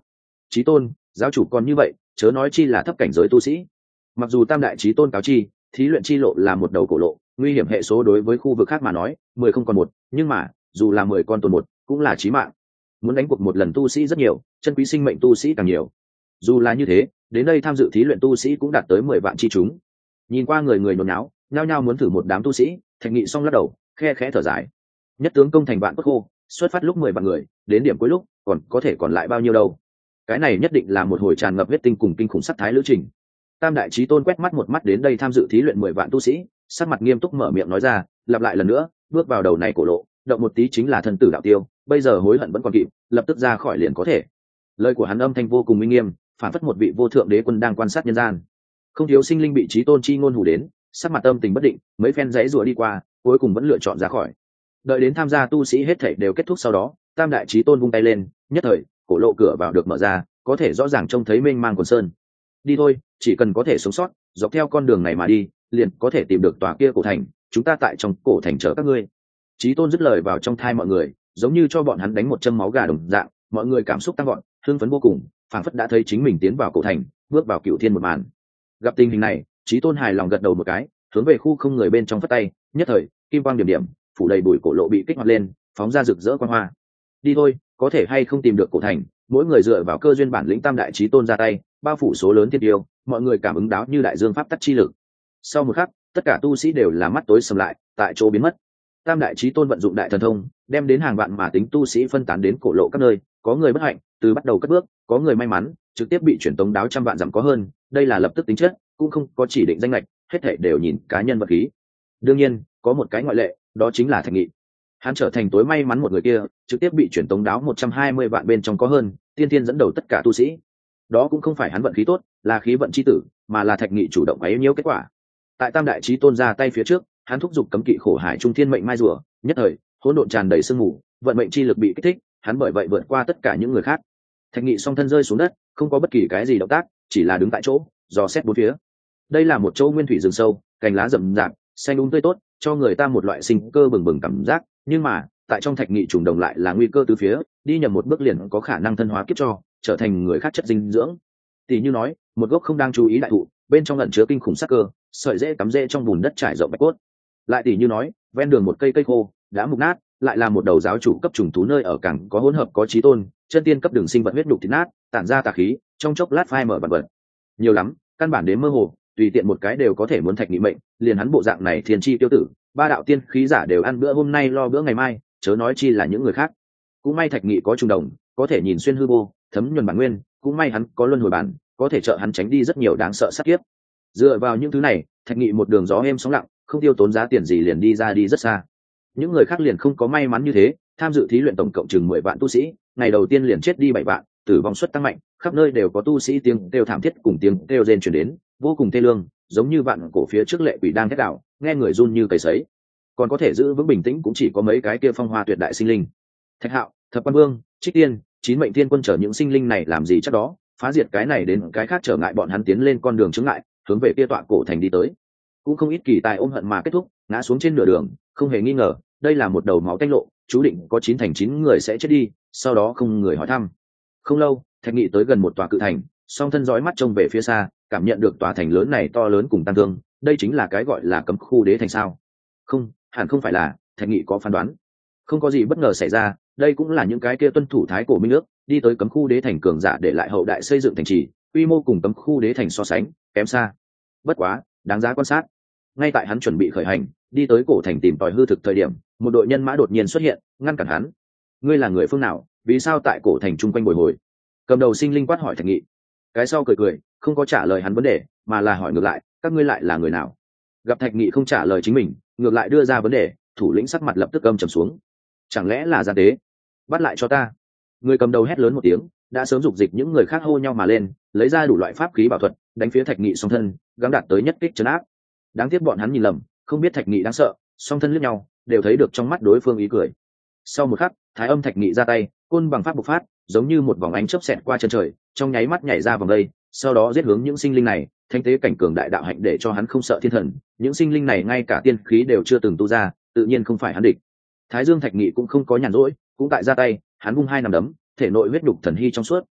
chí tôn, giáo chủ còn như vậy, chớ nói chi là thấp cảnh giới tu sĩ. Mặc dù tam đại chí tôn cáo chi, thí luyện chi lộ là một đầu cổ lộ, nguy hiểm hệ số đối với khu vực khác mà nói 10 không còn một, nhưng mà dù là 10 con tồn một cũng là chí mạng. Muốn đánh cuộc một lần tu sĩ rất nhiều, chân quý sinh mệnh tu sĩ càng nhiều. Dù là như thế, đến đây tham dự thí luyện tu sĩ cũng đạt tới 10 vạn chi chúng. Nhìn qua người người nhốn nháo, nhao nhao muốn thử một đám tu sĩ, Thạch Nghị xong lắc đầu, khe khẽ thở dài. Nhất tướng công thành vạn bất khô, xuất phát lúc 10 vạn người, đến điểm cuối lúc còn có thể còn lại bao nhiêu đâu. Cái này nhất định là một hồi tràn ngập huyết tinh cùng kinh khủng sắc thái lữ trình. Tam đại chí tôn quét mắt một mắt đến đây tham dự thí luyện 10 vạn tu sĩ, sắc mặt nghiêm túc mở miệng nói ra, lặp lại lần nữa, bước vào đầu này cổ lộ, động một tí chính là thân tử đạo tiêu, bây giờ hối hận vẫn còn kịp, lập tức ra khỏi liền có thể. Lời của hắn âm thanh vô cùng minh nghiêm, phản phất một vị vô thượng đế quân đang quan sát nhân gian. Không thiếu sinh linh bị chí tôn chi ngôn hù đến, sắc mặt âm tình bất định, mấy phen giãy rủa đi qua, cuối cùng vẫn lựa chọn ra khỏi. Đợi đến tham gia tu sĩ hết thảy đều kết thúc sau đó, tam đại chí tôn vung tay lên, nhất thời cổ lộ cửa vào được mở ra, có thể rõ ràng trông thấy mênh mang quần sơn. Đi thôi, chỉ cần có thể sống sót, dọc theo con đường này mà đi, liền có thể tìm được tòa kia cổ thành, chúng ta tại trong cổ thành chờ các ngươi. Chí tôn dứt lời vào trong thai mọi người, giống như cho bọn hắn đánh một châm máu gà đồng dạng, mọi người cảm xúc tăng vọt, hưng phấn vô cùng, phảng phất đã thấy chính mình tiến vào cổ thành, bước vào cựu thiên một màn. Gặp tình hình này, Chí tôn hài lòng gật đầu một cái, hướng về khu không người bên trong phất tay, nhất thời kim quang điểm điểm, phủ đầy bụi cổ lộ bị kích hoạt lên, phóng ra rực rỡ quang hoa. Đi thôi, có thể hay không tìm được cổ thành, mỗi người dựa vào cơ duyên bản lĩnh tam đại chí tôn ra tay, bao phủ số lớn thiên tiêu, mọi người cảm ứng đáo như đại dương pháp tắc chi lực. Sau một khắc, tất cả tu sĩ đều là mắt tối sầm lại, tại chỗ biến mất. Tam đại chí tôn vận dụng đại thần thông, đem đến hàng vạn mà tính tu sĩ phân tán đến cổ lộ các nơi, có người bất hạnh, từ bắt đầu cất bước, có người may mắn, trực tiếp bị chuyển tống đáo trăm vạn dặm có hơn, đây là lập tức tính chất, cũng không có chỉ định danh lệch, hết thảy đều nhìn cá nhân vật khí. Đương nhiên, có một cái ngoại lệ, đó chính là Thạch Nghị. Hắn trở thành tối may mắn một người kia, trực tiếp bị chuyển tống đáo 120 vạn bên trong có hơn, tiên tiên dẫn đầu tất cả tu sĩ. Đó cũng không phải hắn vận khí tốt, là khí vận chi tử, mà là Thạch Nghị chủ động quấy nhiễu kết quả. Tại tam đại chí tôn ra tay phía trước, hắn thúc giục cấm kỵ khổ hải trung thiên mệnh mai rùa, nhất thời hỗn độn tràn đầy sương mù, vận mệnh chi lực bị kích thích, hắn bởi vậy vượt qua tất cả những người khác. Thạch Nghị song thân rơi xuống đất, không có bất kỳ cái gì động tác, chỉ là đứng tại chỗ, dò xét bốn phía. Đây là một châu nguyên thủy rừng sâu, cành lá rậm rạp, xanh tươi tốt, cho người ta một loại sinh cơ bừng bừng cảm giác, nhưng mà tại trong Thạch Nghị trùng đồng lại là nguy cơ từ phía, đi nhầm một bước liền có khả năng thân hóa kiếp cho, trở thành người khác chất dinh dưỡng. Tỷ như nói, một gốc không đang chú ý đại thụ, bên trong ẩn chứa kinh khủng sắc cơ, sợi rễ cắm rễ trong bùn đất trải rộng bạch cốt. Lại tỷ như nói, ven đường một cây khô đã mục nát, lại là một đầu giáo chủ cấp trùng thú nơi ở càng có hỗn hợp có chí tôn, chân tiên cấp đường sinh vật huyết nhục thịt nát, tản ra tà khí, trong chốc lát phai mở bản vật. Nhiều lắm, căn bản đến mơ hồ, tùy tiện một cái đều có thể muốn Thạch Nghị mệnh, liền hắn bộ dạng này thiên chi tiêu tử, ba đạo tiên khí giả đều ăn bữa hôm nay lo bữa ngày mai, chớ nói chi là những người khác. Cũng may Thạch Nghị có trùng đồng, có thể nhìn xuyên hư vô, thấm nhuần bản nguyên, cũng may hắn có luân hồi bản, có thể trợ hắn tránh đi rất nhiều đáng sợ sát kiếp. Dựa vào những thứ này, Thạch Nghị một đường gió êm sóng lặng, không tiêu tốn giá tiền gì liền đi rất xa. Những người khác liền không có may mắn như thế, tham dự thí luyện tổng cộng chừng 10 vạn tu sĩ, ngày đầu tiên liền chết đi 7 vạn, tử vong suất tăng mạnh, khắp nơi đều có tu sĩ tiếng kêu thảm thiết cùng tiếng kêu rên truyền đến, vô cùng thê lương, giống như vạn cổ phía trước lệ quỷ đang thét đảo, nghe người run như cầy sấy. Còn có thể giữ vững bình tĩnh cũng chỉ có mấy cái kia phong hoa tuyệt đại sinh linh. Thạch Hạo, Thập Quan Vương, Trích Tiên, Chín Mệnh Thiên Quân chờ những sinh linh này làm gì chắc đó, phá diệt cái này đến cái khác trở ngại bọn hắn tiến lên con đường chướng ngại, hướng về kia tọa cổ thành đi tới. Cũng không ít kỳ tài ôm hận mà kết thúc, ngã xuống trên nửa đường, không hề nghi ngờ, đây là một đầu máu tanh lộ, chú định có 9 thành 9 người sẽ chết đi, sau đó không người hỏi thăm. Không lâu, Thạch Nghị tới gần một tòa cự thành, song thân dõi mắt trông về phía xa, cảm nhận được tòa thành lớn này to lớn cùng tăng thương, đây chính là cái gọi là cấm khu đế thành sao? Không, hẳn không phải là, Thạch Nghị có phán đoán. Không có gì bất ngờ xảy ra, đây cũng là những cái kia tuân thủ thái cổ minh ước, đi tới cấm khu đế thành cường giả để lại hậu đại xây dựng thành trì, quy mô cùng cấm khu đế thành so sánh, kém xa. Bất quá, đáng giá quan sát. Ngay tại hắn chuẩn bị khởi hành, đi tới cổ thành tìm tòi hư thực thời điểm, một đội nhân mã đột nhiên xuất hiện, ngăn cản hắn. Ngươi là người phương nào, vì sao tại cổ thành chung quanh bồi hồi? Cầm đầu sinh linh quát hỏi Thạch Nghị. Cái sau cười cười, không có trả lời hắn vấn đề, mà là hỏi ngược lại, các ngươi lại là người nào? Gặp Thạch Nghị không trả lời chính mình, ngược lại đưa ra vấn đề, thủ lĩnh sắc mặt lập tức âm trầm xuống. Chẳng lẽ là gian tế? Bắt lại cho ta! Người cầm đầu hét lớn một tiếng, đã sớm dục dịch những người khác hô nhau mà lên, lấy ra đủ loại pháp khí bảo thuật, đánh phía Thạch Nghị song thân, gắng đạt tới nhất kích trấn áp. Đáng tiếc bọn hắn nhìn lầm, không biết Thạch Nghị đáng sợ, song thân liếc nhau, đều thấy được trong mắt đối phương ý cười. Sau một khắc, Thái Âm Thạch Nghị ra tay, côn bằng pháp bộc phát, giống như một vòng ánh chớp xẹt qua chân trời, trong nháy mắt nhảy ra vòng đây, sau đó giết hướng những sinh linh này, thanh tế cảnh cường đại đạo hạnh để cho hắn không sợ thiên thần, những sinh linh này ngay cả tiên khí đều chưa từng tu ra, tự nhiên không phải hắn địch. Thái Dương Thạch Nghị cũng không có nhàn rỗi, cũng tại ra tay, hắn vung hai nắm đấm, thể nội huyết đục thần hy trong suốt,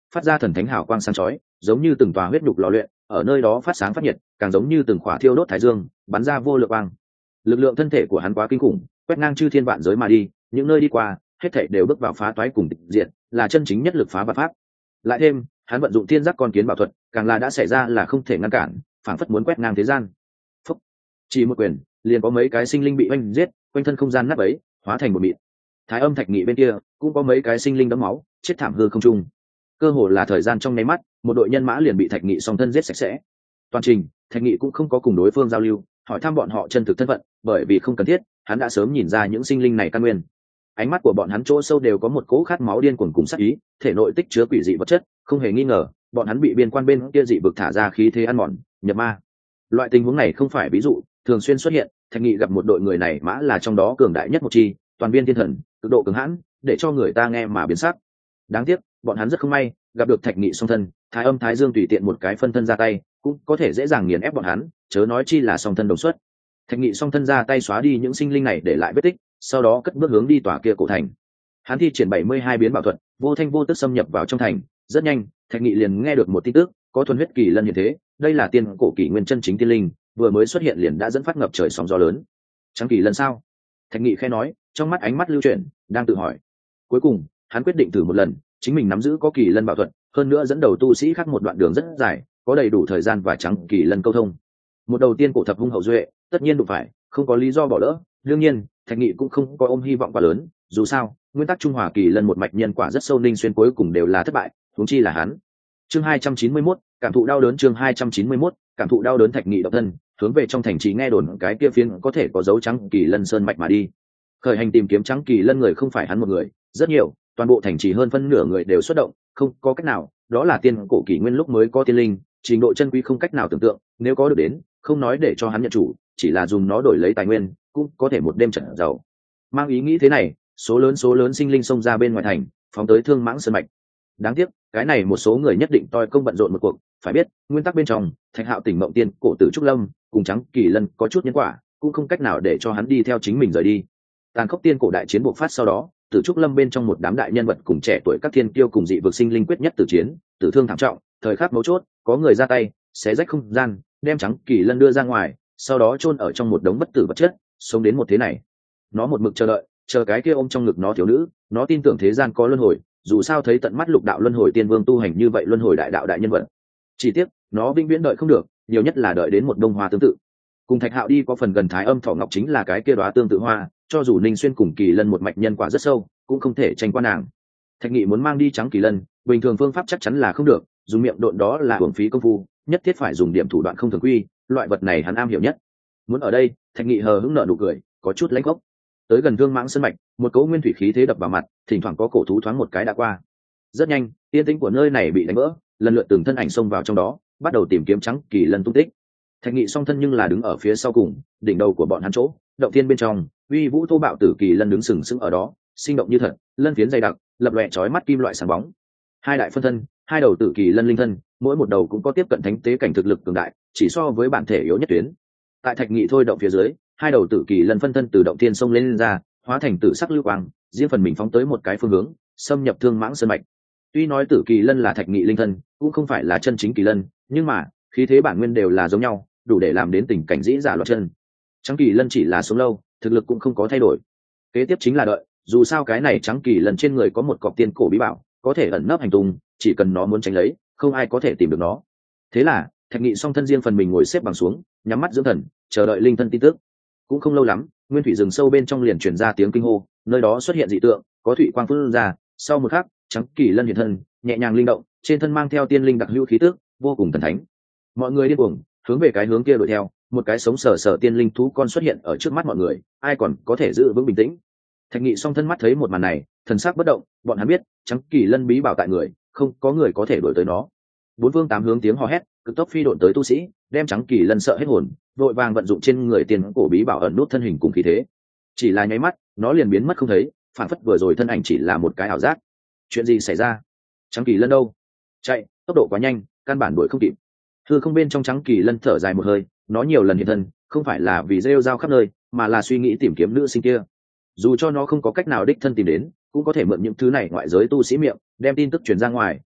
phát ra thần thánh hào quang sáng chói, giống như từng tòa huyết nhục lò luyện ở nơi đó phát sáng phát nhiệt, càng giống như từng khỏa thiêu đốt thái dương bắn ra vô lượng quang. Lực lượng thân thể của hắn quá kinh khủng, quét ngang chư thiên vạn giới mà đi, những nơi đi qua hết thảy đều bước vào phá toái cùng tịch diệt, là chân chính nhất lực phá vạn pháp. Lại thêm hắn vận dụng thiên giác con kiến bảo thuật, càng là đã xảy ra là không thể ngăn cản, phảng phất muốn quét ngang thế gian. Phúc. Chỉ một quyền liền có mấy cái sinh linh bị oanh giết, quanh thân không gian nát bấy, hóa thành một mịn. Thái Âm Thạch Nghị bên kia cũng có mấy cái sinh linh đẫm máu, chết thảm hư không trung. Cơ hồ là thời gian trong nháy mắt, một đội nhân mã liền bị Thạch Nghị song thân giết sạch sẽ. Toàn trình Thạch Nghị cũng không có cùng đối phương giao lưu, hỏi thăm bọn họ chân thực thân phận, bởi vì không cần thiết, hắn đã sớm nhìn ra những sinh linh này căn nguyên. Ánh mắt của bọn hắn chỗ sâu đều có một cỗ khát máu điên cuồng cùng sát ý, thể nội tích chứa quỷ dị vật chất, không hề nghi ngờ, bọn hắn bị biên quan bên kia dị vực thả ra khí thế ăn mòn, nhập ma. Loại tình huống này không phải ví dụ, thường xuyên xuất hiện. Thạch Nghị gặp một đội người này mã là trong đó cường đại nhất một chi, toàn viên thiên thần, cực độ cường hãn, để cho người ta nghe mà biến sắc. Đáng tiếc, bọn hắn rất không may, gặp được Thạch Nghị song thân, Thái Âm Thái Dương tùy tiện một cái phân thân ra tay, cũng có thể dễ dàng nghiền ép bọn hắn, chớ nói chi là song thân đồng xuất. Thạch Nghị song thân ra tay xóa đi những sinh linh này để lại vết tích, sau đó cất bước hướng đi tòa kia cổ thành. Hắn thi triển 72 biến bảo thuật, vô thanh vô tức xâm nhập vào trong thành. Rất nhanh, Thạch Nghị liền nghe được một tin tức, có thuần huyết kỳ lân hiện thế, đây là tiên cổ kỷ nguyên chân chính tiên linh, vừa mới xuất hiện liền đã dẫn phát ngập trời sóng gió lớn. Trắng kỳ lân sao? Thạch Nghị khẽ nói, trong mắt ánh mắt lưu chuyển, đang tự hỏi. Cuối cùng, hắn quyết định thử một lần, chính mình nắm giữ có kỳ lân bảo thuật, hơn nữa dẫn đầu tu sĩ khác một đoạn đường rất dài, có đầy đủ thời gian và trắng kỳ lân câu thông. Một đầu tiên cổ thập hung hậu duệ, tất nhiên đụng phải, không có lý do bỏ lỡ. Đương nhiên, Thạch Nghị cũng không có ôm hy vọng quá lớn, dù sao, nguyên tắc trung hòa kỳ lân một mạch nhân quả rất sâu, ninh xuyên cuối cùng đều là thất bại, huống chi là hắn. Chương 291, cảm thụ đau đớn. Chương 291, cảm thụ đau đớn. Thạch Nghị độc thân hướng về trong thành trì nghe đồn cái kia phiến có thể có dấu trắng kỳ lân sơn mạch mà đi. Khởi hành tìm kiếm trắng kỳ lân người không phải hắn một người, rất nhiều, toàn bộ thành trì hơn phân nửa người đều xuất động, không có cách nào, đó là tiên cổ kỷ nguyên lúc mới có tiên linh, trình độ chân quý không cách nào tưởng tượng, nếu có được đến, không nói để cho hắn nhận chủ, chỉ là dùng nó đổi lấy tài nguyên, cũng có thể một đêm trận giàu. Mang ý nghĩ thế này, số lớn sinh linh xông ra bên ngoài thành, phóng tới Thương Mãng sơn mạch. Đáng tiếc, cái này một số người nhất định toi công bận rộn một cuộc, phải biết, nguyên tắc bên trong, Thạch Hạo tỉnh mộng tiên, cổ tử trúc lâm, cùng trắng kỳ lân có chút nhân quả, cũng không cách nào để cho hắn đi theo chính mình rời đi. Tàn khốc tiên cổ đại chiến bộc phát sau đó, Tử Trúc Lâm bên trong một đám đại nhân vật cùng trẻ tuổi các thiên kiêu cùng dị vực sinh linh quyết nhất tử chiến, tử thương thảm trọng, thời khắc mấu chốt, có người ra tay, xé rách không gian, đem trắng kỳ lân đưa ra ngoài, sau đó chôn ở trong một đống bất tử vật chất, sống đến một thế này. Nó một mực chờ đợi, chờ cái kia ôm trong ngực nó thiếu nữ, nó tin tưởng thế gian có luân hồi, dù sao thấy tận mắt lục đạo luân hồi tiên vương tu hành như vậy luân hồi đại đạo đại nhân vật. Chỉ tiếc, nó vĩnh viễn đợi không được, nhiều nhất là đợi đến một đông hoa tương tự. Cùng Thạch Hạo đi có phần gần Thái Âm Thỏ Ngọc chính là cái kia đóa tương tự hoa, cho dù Ninh Xuyên cùng Kỳ Lân một mạch nhân quả rất sâu, cũng không thể tranh qua nàng. Thạch Nghị muốn mang đi trắng Kỳ Lân, bình thường phương pháp chắc chắn là không được, dùng miệng độn đó là uổng phí công phu, nhất thiết phải dùng điểm thủ đoạn không thường quy, loại vật này hắn am hiểu nhất. Muốn ở đây, Thạch Nghị hờ hững nở nụ cười, có chút lãnh khốc. Tới gần Thương Mãng sơn mạch, một cỗ nguyên thủy khí thế đập vào mặt, thỉnh thoảng có cổ thú thoáng một cái đã qua. Rất nhanh, yên tĩnh của nơi này bị đánh vỡ, lần lượt từng thân ảnh xông vào trong đó, bắt đầu tìm kiếm trắng Kỳ Lân tung tích. Thạch Nghị song thân nhưng là đứng ở phía sau cùng, đỉnh đầu của bọn hắn chỗ, động thiên bên trong, uy vũ thô bạo tử kỳ lân đứng sừng sững ở đó, sinh động như thật, lân phiến dày đặc, lập lòe chói mắt kim loại sáng bóng. Hai đại phân thân, hai đầu tử kỳ lân linh thân, mỗi một đầu cũng có tiếp cận thánh tế cảnh thực lực cường đại, chỉ so với bản thể yếu nhất tuyến. Tại Thạch Nghị thôi động phía dưới, hai đầu tử kỳ lân phân thân từ động thiên sông lên ra, hóa thành tử sắc lưu quang, riêng phần mình phóng tới một cái phương hướng, xâm nhập Thương Mãng sơn mạch. Tuy nói tử kỳ lân là Thạch Nghị linh thân, cũng không phải là chân chính kỳ lân, nhưng mà khí thế bản nguyên đều là giống nhau, đủ để làm đến tình cảnh dĩ giả loạt chân. Trắng kỳ lân chỉ là sống lâu, thực lực cũng không có thay đổi. Kế tiếp chính là đợi, dù sao cái này trắng kỳ lân trên người có một cọc tiên cổ bí bảo, có thể ẩn nấp hành tung, chỉ cần nó muốn tránh lấy, không ai có thể tìm được nó. Thế là Thạch Nghị song thân riêng phần mình ngồi xếp bằng xuống, nhắm mắt dưỡng thần, chờ đợi linh thân tin tức. Cũng không lâu lắm, nguyên thủy rừng sâu bên trong liền truyền ra tiếng kinh hô, nơi đó xuất hiện dị tượng, có thủy quang phun ra. Sau một khắc, trắng kỳ lân hiện thân, nhẹ nhàng linh động, trên thân mang theo tiên linh đặc hữu khí tức, vô cùng thần thánh. Mọi người điên cuồng hướng về cái hướng kia đuổi theo, một cái sống sờ sờ tiên linh thú con xuất hiện ở trước mắt mọi người, ai còn có thể giữ vững bình tĩnh. Thạch Nghị song thân mắt thấy một màn này, thần sắc bất động, bọn hắn biết, trắng kỳ lân bí bảo tại người, không có người có thể đuổi tới nó. Bốn phương tám hướng tiếng hò hét, cực tốc phi độn tới tu sĩ, đem trắng kỳ lân sợ hết hồn, vội vàng vận dụng trên người tiền cổ bí bảo ẩn nút thân hình cùng khí thế. Chỉ là nháy mắt, nó liền biến mất không thấy, phản phất vừa rồi thân ảnh chỉ là một cái ảo giác. Chuyện gì xảy ra? Trắng kỳ lân đâu? Chạy, tốc độ quá nhanh, căn bản đuổi không kịp. Hư không bên trong trắng kỳ lân thở dài một hơi, nó nhiều lần hiện thân, không phải là vì rêu rao khắp nơi, mà là suy nghĩ tìm kiếm nữ sinh kia. Dù cho nó không có cách nào đích thân tìm đến, cũng có thể mượn những thứ này ngoại giới tu sĩ miệng, đem tin tức truyền ra ngoài,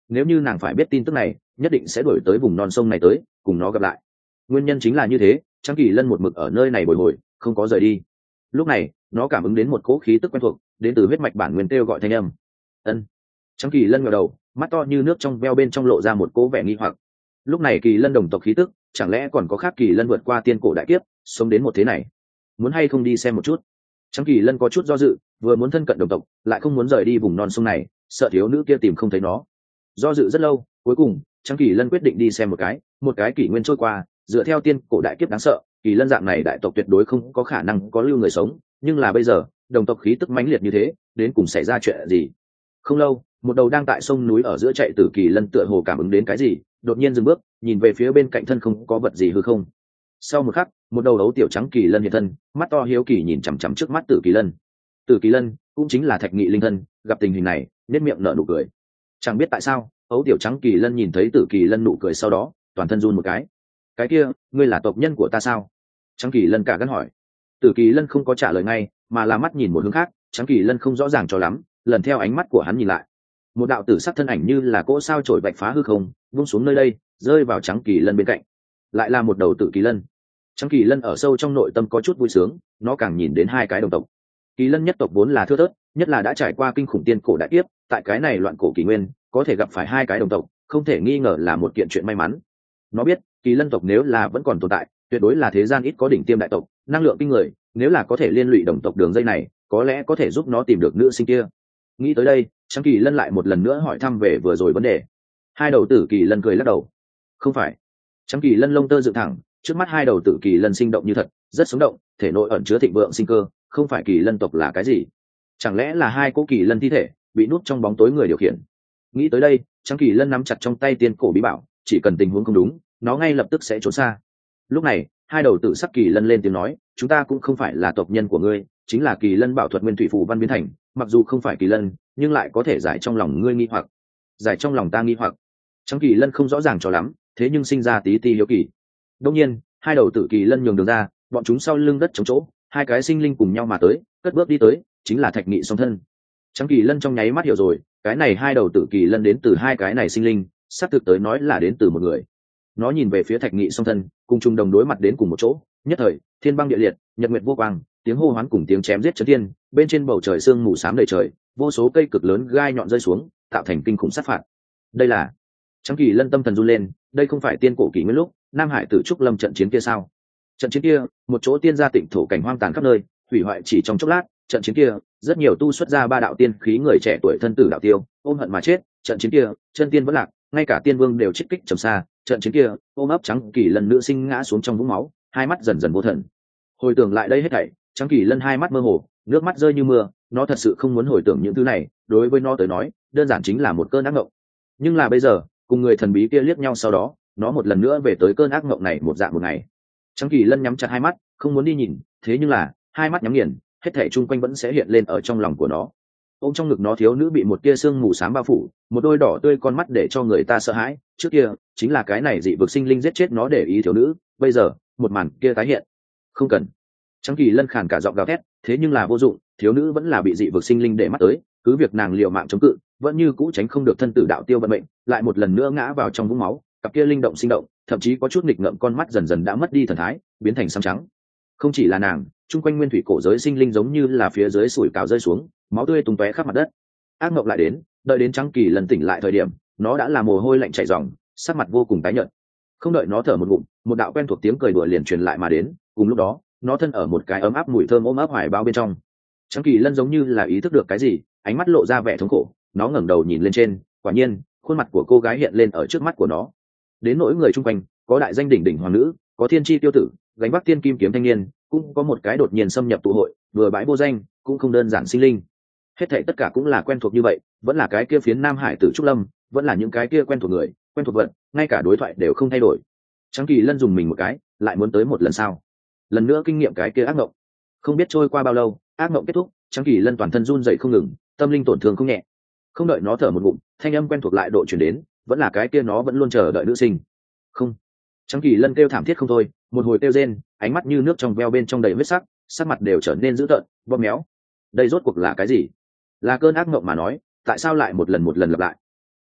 nếu như nàng phải biết tin tức này nhất định sẽ đổi tới vùng non sông này tới cùng nó gặp lại. Nguyên nhân chính là như thế, Trắng Kỳ Lân một mực ở nơi này bồi hồi không có rời đi. Lúc này nó cảm ứng đến một cỗ khí tức quen thuộc đến từ huyết mạch bản nguyên kêu gọi thanh âm. Ân. Trắng Kỳ Lân ngẩng đầu, mắt to như nước trong veo bên trong lộ ra một cỗ vẻ nghi hoặc. Lúc này Kỳ Lân đồng tộc khí tức chẳng lẽ còn có khác Kỳ Lân vượt qua tiên cổ đại kiếp sống đến một thế này, muốn hay không đi xem một chút. Trắng Kỳ Lân có chút do dự, vừa muốn thân cận đồng tộc lại không muốn rời đi vùng non sông này, sợ thiếu nữ kia tìm không thấy nó. Do dự rất lâu, cuối cùng Trắng Kỳ Lân quyết định đi xem một cái kỷ nguyên trôi qua, dựa theo tiên cổ đại kiếp đáng sợ, Kỳ Lân dạng này đại tộc tuyệt đối không có khả năng có lưu người sống, nhưng là bây giờ đồng tộc khí tức mãnh liệt như thế, đến cùng xảy ra chuyện gì? Không lâu, một đầu đang tại sông núi ở giữa chạy từ Kỳ Lân tựa hồ cảm ứng đến cái gì, đột nhiên dừng bước, nhìn về phía bên cạnh thân không có vật gì hư không. Sau một khắc, một đầu ấu tiểu trắng Kỳ Lân hiện thân, mắt to hiếu kỳ nhìn chằm chằm trước mắt Tử Kỳ Lân. Tử Kỳ Lân cũng chính là Thạch Nghị linh thân, gặp tình hình này nét miệng nở nụ cười. Chẳng biết tại sao ấu tiểu trắng Kỳ Lân nhìn thấy Tử Kỳ Lân nụ cười sau đó toàn thân run một cái kia ngươi là tộc nhân của ta sao? Trắng Kỳ Lân cả gắn hỏi. Tử Kỳ Lân không có trả lời ngay mà là mắt nhìn một hướng khác. Trắng Kỳ Lân không rõ ràng cho lắm, lần theo ánh mắt của hắn nhìn lại, một đạo tử sắc thân ảnh như là cỗ sao trổi vạch phá hư không vung xuống nơi đây, rơi vào Trắng Kỳ Lân bên cạnh. Lại là một đầu Tử Kỳ Lân. Trắng Kỳ Lân ở sâu trong nội tâm có chút vui sướng, nó càng nhìn đến hai cái đồng tộc. Kỳ Lân nhất tộc vốn là thưa thớt, nhất là đã trải qua kinh khủng tiên cổ đại kiếp, tại cái này loạn cổ kỷ nguyên có thể gặp phải hai cái đồng tộc không thể nghi ngờ là một kiện chuyện may mắn. Nó biết Kỳ Lân tộc nếu là vẫn còn tồn tại tuyệt đối là thế gian ít có đỉnh tiêm đại tộc, năng lượng kinh người, nếu là có thể liên lụy đồng tộc đường dây này có lẽ có thể giúp nó tìm được nữ sinh kia. Nghĩ tới đây, Trắng Kỳ Lân lại một lần nữa hỏi thăm về vừa rồi vấn đề. Hai đầu Tử Kỳ Lân cười lắc đầu. Không phải. Trắng Kỳ Lân lông tơ dựng thẳng, trước mắt hai đầu Tử Kỳ Lân sinh động như thật, rất sống động, thể nội ẩn chứa thịnh vượng sinh cơ, không phải Kỳ Lân tộc là cái gì? Chẳng lẽ là hai cỗ Kỳ Lân thi thể bị núp trong bóng tối người điều khiển? Nghĩ tới đây, Trắng Kỳ Lân nắm chặt trong tay tiên cổ bí bảo, chỉ cần tình huống không đúng nó ngay lập tức sẽ trốn xa. Lúc này hai đầu Tử sắc Kỳ Lân lên tiếng nói, chúng ta cũng không phải là tộc nhân của ngươi, chính là Kỳ Lân bảo thuật nguyên thủy phù văn biến thành, mặc dù không phải Kỳ Lân nhưng lại có thể giải trong lòng ngươi nghi hoặc. Giải trong lòng ta nghi hoặc? Trắng Kỳ Lân không rõ ràng cho lắm, thế nhưng sinh ra tí ti hiếu kỳ. Đông nhiên hai đầu Tử Kỳ Lân nhường đường ra, bọn chúng sau lưng đất trống chỗ, hai cái sinh linh cùng nhau mà tới, cất bước đi tới, chính là Thạch Nghị song thân. Trắng Kỳ Lân trong nháy mắt hiểu rồi, cái này hai đầu Tử Kỳ Lân đến từ hai cái này sinh linh, xác thực tới nói là đến từ một người. Nó nhìn về phía Thạch Nghị song thân, cùng chung đồng đối mặt đến cùng một chỗ, nhất thời thiên băng địa liệt, nhật nguyệt vô quang, tiếng hô hoán cùng tiếng chém giết chấn thiên, bên trên bầu trời sương mù xám đầy trời, vô số cây cực lớn gai nhọn rơi xuống, tạo thành kinh khủng sát phạt. Đây là Trắng Kỳ Lân tâm thần run lên, đây không phải tiên cổ kỷ nguyên lúc Nam Hải Tử Trúc Lâm trận chiến kia sao? Trận chiến kia, một chỗ tiên gia tịnh thổ cảnh hoang tàn khắp nơi, hủy hoại chỉ trong chốc lát. Trận chiến kia, rất nhiều tu xuất ra ba đạo tiên khí người trẻ tuổi thân tử đạo tiêu, ôm hận mà chết. Trận chiến kia, chân tiên vẫn lạc, ngay cả tiên vương đều trích kích trầm xa. Trận chiến kia, ôm ấp Trắng Kỳ Lân nữ sinh ngã xuống trong vũng máu, hai mắt dần dần vô thần. Hồi tưởng lại đây hết thảy, Trắng Kỳ Lân hai mắt mơ hồ, nước mắt rơi như mưa. Nó thật sự không muốn hồi tưởng những thứ này, đối với nó tới nói, đơn giản chính là một cơn ác mộng. Nhưng là bây giờ, cùng người thần bí kia liếc nhau sau đó, nó một lần nữa về tới cơn ác mộng này một dạng một ngày. Trắng Kỳ Lân nhắm chặt hai mắt, không muốn đi nhìn, thế nhưng là hai mắt nhắm nghiền, hết thảy chung quanh vẫn sẽ hiện lên ở trong lòng của nó. Ôm trong ngực nó thiếu nữ bị một tia sương mù xám bao phủ, một đôi đỏ tươi con mắt để cho người ta sợ hãi. Trước kia chính là cái này dị vực sinh linh giết chết nó để ý thiếu nữ, bây giờ một màn kia tái hiện. Không cần. Trắng Kỳ Lân khàn cả giọng gào thét, thế nhưng là vô dụng, thiếu nữ vẫn là bị dị vực sinh linh để mắt tới, cứ việc nàng liều mạng chống cự, vẫn như cũ tránh không được thân tử đạo tiêu vận mệnh, lại một lần nữa ngã vào trong vũng máu. Cặp kia linh động sinh động, thậm chí có chút nghịch ngợm con mắt dần dần đã mất đi thần thái, biến thành xám trắng. Không chỉ là nàng, chung quanh nguyên thủy cổ giới sinh linh giống như là phía dưới sủi cảo rơi xuống, máu tươi tung tóe khắp mặt đất. Ác mộng lại đến, đợi đến Trắng Kỳ Lân tỉnh lại thời điểm, nó đã là mồ hôi lạnh chảy ròng, sắc mặt vô cùng tái nhợt. Không đợi nó thở một ngụm, một đạo quen thuộc tiếng cười đùa liền truyền lại mà đến, cùng lúc đó, nó thân ở một cái ấm áp mùi thơm ôm ấp hoài bao bên trong. Trắng Kỳ Lân giống như là ý thức được cái gì, ánh mắt lộ ra vẻ thống khổ, nó ngẩng đầu nhìn lên trên, quả nhiên, khuôn mặt của cô gái hiện lên ở trước mắt của nó. Đến nỗi người chung quanh, có đại danh đỉnh đỉnh hoàng nữ, có thiên chi tiêu tử, gánh vác tiên kim kiếm thanh niên, cũng có một cái đột nhiên xâm nhập tụ hội, vừa bãi vô danh, cũng không đơn giản sinh linh. Hết thảy tất cả cũng là quen thuộc như vậy, vẫn là cái kia phiến Nam Hải Tử Trúc Lâm, vẫn là những cái kia quen thuộc người, quen thuộc vật, ngay cả đối thoại đều không thay đổi. Trắng Kỳ Lân dùng mình một cái, lại muốn tới một lần sau. Lần nữa kinh nghiệm cái kia ác mộng. Không biết trôi qua bao lâu, ác mộng kết thúc, Trắng Kỳ Lân toàn thân run rẩy không ngừng, tâm linh tổn thương không nhẹ. Không đợi nó thở một ngụm, thanh âm quen thuộc lại độ chuyển đến, vẫn là cái kia nó vẫn luôn chờ đợi nữ sinh. Không. Trắng Kỳ Lân kêu thảm thiết không thôi, một hồi kêu rên, ánh mắt như nước trong veo bên trong đầy huyết sắc, sắc mặt đều trở nên dữ tợn, bóp méo. Đây rốt cuộc là cái gì? Là cơn ác mộng mà nói, tại sao lại một lần lặp lại?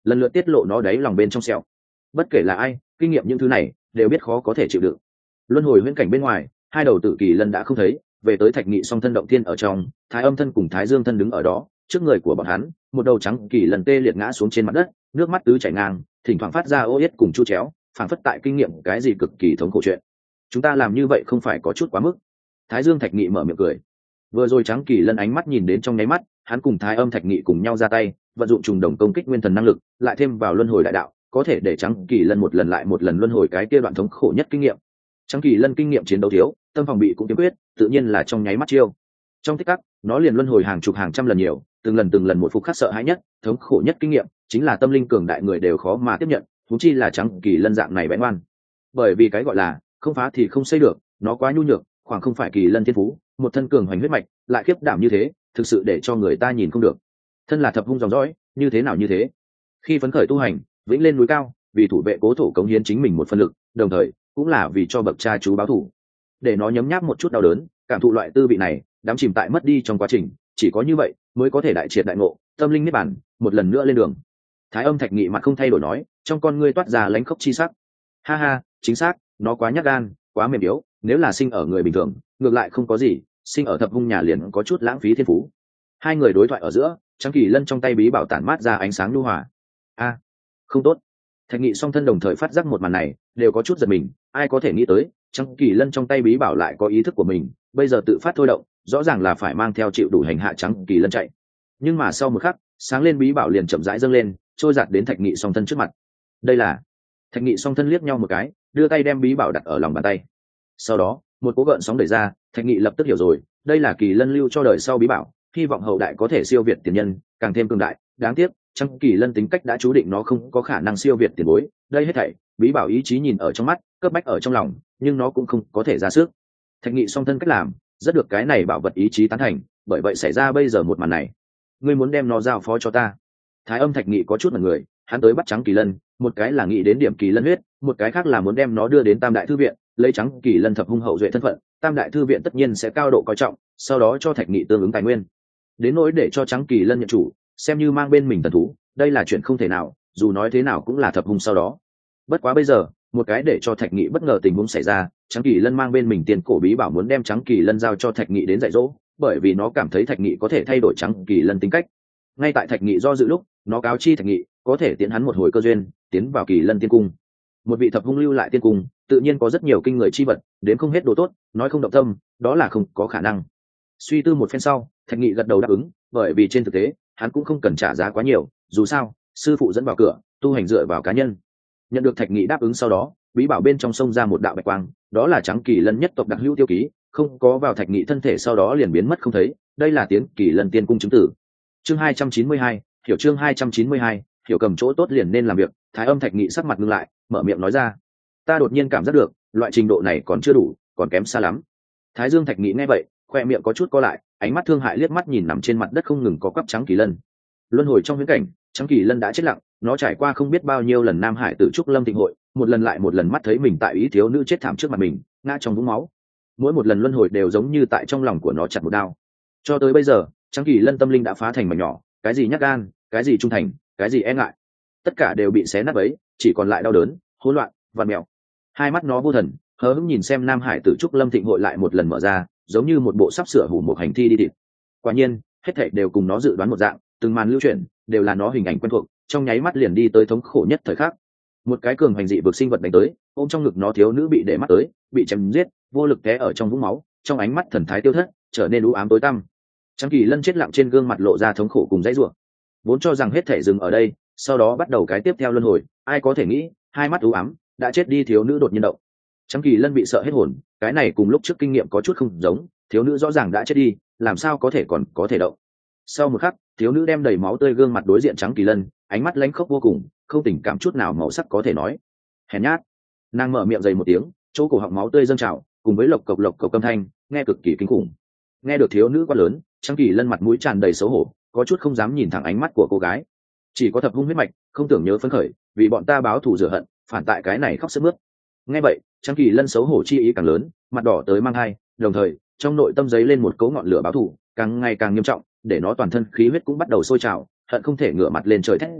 lần lượt tiết lộ nó đáy lòng bên trong sẹo. Bất kể là ai, kinh nghiệm những thứ này đều biết khó có thể chịu đựng. Luân hồi huyễn cảnh bên ngoài, hai đầu tử kỳ lân đã không thấy, về tới thạch nghị song thân động thiên ở trong, Thái Âm thân cùng Thái Dương thân đứng ở đó, trước người của bọn hắn, một đầu trắng kỳ lân tê liệt ngã xuống trên mặt đất, nước mắt tứ chảy ngang, thỉnh thoảng phát ra ô yết cùng chu chéo, phảng phất tại kinh nghiệm cái gì cực kỳ thống khổ chuyện. Chúng ta làm như vậy không phải có chút quá mức? Thái Dương Thạch Nghị mở miệng cười. Vừa rồi trắng kỳ lân ánh mắt nhìn đến trong nháy mắt, hắn cùng Thái Âm Thạch Nghị cùng nhau ra tay, vận dụng trùng đồng công kích nguyên thần năng lực, lại thêm vào luân hồi đại đạo, có thể để trắng kỳ lân một lần lại một lần luân hồi cái kia đoạn thống khổ nhất kinh nghiệm. Trắng kỳ lân kinh nghiệm chiến đấu thiếu, tâm phòng bị cũng kiếm quyết, tự nhiên là trong nháy mắt chiêu. Trong tích tắc, nó liền luân hồi hàng chục hàng trăm lần nhiều, từng lần một phục khắc sợ hãi nhất, thống khổ nhất kinh nghiệm, chính là tâm linh cường đại người đều khó mà tiếp nhận, huống chi là trắng kỳ lân dạng này bén ngoan. Bởi vì cái gọi là không phá thì không xây được, nó quá nhu nhược, khoảng không phải kỳ lân thiên phú, một thân cường hoành huyết mạch, lại khiếp đảm như thế, thực sự để cho người ta nhìn không được. Thân là thập hung dòng dõi, như thế nào như thế? Khi phấn khởi tu hành, vĩnh lên núi cao, vì thủ vệ cố thổ cống hiến chính mình một phần lực, đồng thời cũng là vì cho bậc cha chú báo thù. Để nó nhấm nháp một chút đau đớn, cảm thụ loại tư vị này, đắm chìm tại mất đi trong quá trình, chỉ có như vậy mới có thể đại triệt đại ngộ, tâm linh niết bàn, một lần nữa lên đường. Thái Âm Thạch Nghị mặt không thay đổi nói, trong con ngươi toát ra lánh khóc chi sắc. Ha ha, chính xác, nó quá nhát gan, quá mềm yếu, nếu là sinh ở người bình thường, ngược lại không có gì, sinh ở thập hung nhà liền có chút lãng phí thiên phú. Hai người đối thoại ở giữa, trắng kỳ lân trong tay bí bảo tản mát ra ánh sáng nhu hòa. A, không tốt. Thạch Nghị song thân đồng thời phát giác một màn này, đều có chút giật mình, ai có thể nghĩ tới, trắng kỳ lân trong tay bí bảo lại có ý thức của mình, bây giờ tự phát thôi động, rõ ràng là phải mang theo chịu đủ hành hạ trắng kỳ lân chạy. Nhưng mà sau một khắc, sáng lên bí bảo liền chậm rãi dâng lên, trôi giạt đến Thạch Nghị song thân trước mặt. Đây là... Thạch Nghị song thân liếc nhau một cái, đưa tay đem bí bảo đặt ở lòng bàn tay. Sau đó, một cỗ gợn sóng đẩy ra, Thạch Nghị lập tức hiểu rồi, đây là kỳ lân lưu cho đời sau bí bảo, hy vọng hậu đại có thể siêu việt tiền nhân, càng thêm cường đại. Đáng tiếc, trắng kỳ lân tính cách đã chú định nó không có khả năng siêu việt tiền bối. Đây hết thảy, bí bảo ý chí nhìn ở trong mắt, cấp bách ở trong lòng, nhưng nó cũng không có thể ra sức. Thạch Nghị song thân cách làm, rất được cái này bảo vật ý chí tán thành, bởi vậy xảy ra bây giờ một màn này. Ngươi muốn đem nó giao phó cho ta? Thái Âm Thạch Nghị có chút mặt người, hắn tới bắt trắng kỳ lân, một cái là nghĩ đến điểm kỳ lân huyết, một cái khác là muốn đem nó đưa đến Tam Đại Thư viện, lấy trắng kỳ lân thập hung hậu duệ thân phận, Tam Đại Thư viện tất nhiên sẽ cao độ coi trọng, sau đó cho Thạch Nghị tương ứng tài nguyên. Đến nỗi để cho trắng kỳ lân nhận chủ, xem như mang bên mình thần thú, đây là chuyện không thể nào, dù nói thế nào cũng là thập hung sau đó. Bất quá bây giờ, một cái để cho Thạch Nghị bất ngờ tình huống xảy ra, trắng kỳ lân mang bên mình tiền cổ bí bảo muốn đem trắng kỳ lân giao cho Thạch Nghị đến dạy dỗ, bởi vì nó cảm thấy Thạch Nghị có thể thay đổi trắng kỳ lân tính cách. Ngay tại Thạch Nghị do dự lúc, nó cáo chi Thạch Nghị có thể tiến hắn một hồi cơ duyên, tiến vào kỳ lân tiên cung. Một vị thập hung lưu lại tiên cung, tự nhiên có rất nhiều kinh người chi vật, đến không hết đồ tốt, nói không động tâm, đó là không có khả năng. Suy tư một phen sau, Thạch Nghị gật đầu đáp ứng, bởi vì trên thực tế, hắn cũng không cần trả giá quá nhiều, dù sao, sư phụ dẫn vào cửa, tu hành dựa vào cá nhân. Nhận được Thạch Nghị đáp ứng sau đó, bí bảo bên trong sông ra một đạo bạch quang, đó là trắng kỳ lân nhất tộc đặc hữu tiêu ký, không có vào Thạch Nghị thân thể sau đó liền biến mất không thấy, đây là tiến kỳ lân tiên cung chứng tử. Chương 292, hiểu chương 292, hiểu cầm chỗ tốt liền nên làm việc. Thái Âm Thạch Nghị sắc mặt ngưng lại, mở miệng nói ra, ta đột nhiên cảm giác được, loại trình độ này còn chưa đủ, còn kém xa lắm. Thái Dương Thạch Nghị nghe vậy, khoe miệng có chút co lại, ánh mắt thương hại liếc mắt nhìn nằm trên mặt đất không ngừng có quắp trắng kỳ lân. Luân hồi trong huyễn cảnh, trắng kỳ lân đã chết lặng, nó trải qua không biết bao nhiêu lần Nam Hải Tử Trúc Lâm Thịnh hội, một lần lại một lần mắt thấy mình tại ý thiếu nữ chết thảm trước mặt mình, ngã trong vũng máu. Mỗi một lần luân hồi đều giống như tại trong lòng của nó chặt một đao. Cho tới bây giờ, trắng kỳ lân tâm linh đã phá thành mảnh nhỏ, cái gì nhát gan, cái gì trung thành, cái gì e ngại, tất cả đều bị xé nát bấy, chỉ còn lại đau đớn, hỗn loạn, vặn mèo. Hai mắt nó vô thần, hờ hững nhìn xem Nam Hải Tử Trúc Lâm Thịnh hội lại một lần mở ra, giống như một bộ sắp sửa hủ một hành thi đi thịt. Quả nhiên, hết thảy đều cùng nó dự đoán một dạng, từng màn lưu chuyển đều là nó hình ảnh quen thuộc, trong nháy mắt liền đi tới thống khổ nhất thời khắc. Một cái cường hành dị vực sinh vật đánh tới, ôm trong ngực nó thiếu nữ bị để mắt tới, bị chém giết, vô lực té ở trong vũng máu, trong ánh mắt thần thái tiêu thất, trở nên u ám tối tăm. Trắng kỳ lân chết lặng trên gương mặt lộ ra thống khổ cùng dãy rủa. Vốn cho rằng hết thể dừng ở đây, sau đó bắt đầu cái tiếp theo luân hồi, ai có thể nghĩ, hai mắt u ám, đã chết đi thiếu nữ đột nhiên động. Trắng kỳ lân bị sợ hết hồn, cái này cùng lúc trước kinh nghiệm có chút không giống, thiếu nữ rõ ràng đã chết đi, làm sao có thể còn có thể động. Sau một khắc, thiếu nữ đem đầy máu tươi gương mặt đối diện trắng kỳ lân, ánh mắt lánh khóc vô cùng, không tình cảm chút nào màu sắc có thể nói. Hèn nhát. Nàng mở miệng dày một tiếng, chỗ cổ họng máu tươi dâng trào, cùng với lộc cộc âm thanh, nghe cực kỳ kinh khủng. Nghe được thiếu nữ quá lớn, trắng kỳ lân mặt mũi tràn đầy xấu hổ, có chút không dám nhìn thẳng ánh mắt của cô gái. Chỉ có thập hung huyết mạch, không tưởng nhớ phấn khởi, vì bọn ta báo thù rửa hận, phản tại cái này khóc sướt mướt. Nghe vậy, trắng kỳ lân xấu hổ chi ý càng lớn, mặt đỏ tới mang hai, đồng thời trong nội tâm giấy lên một cấu ngọn lửa báo thù, càng ngày càng nghiêm trọng, để nó toàn thân khí huyết cũng bắt đầu sôi trào, hận không thể ngửa mặt lên trời thét giải,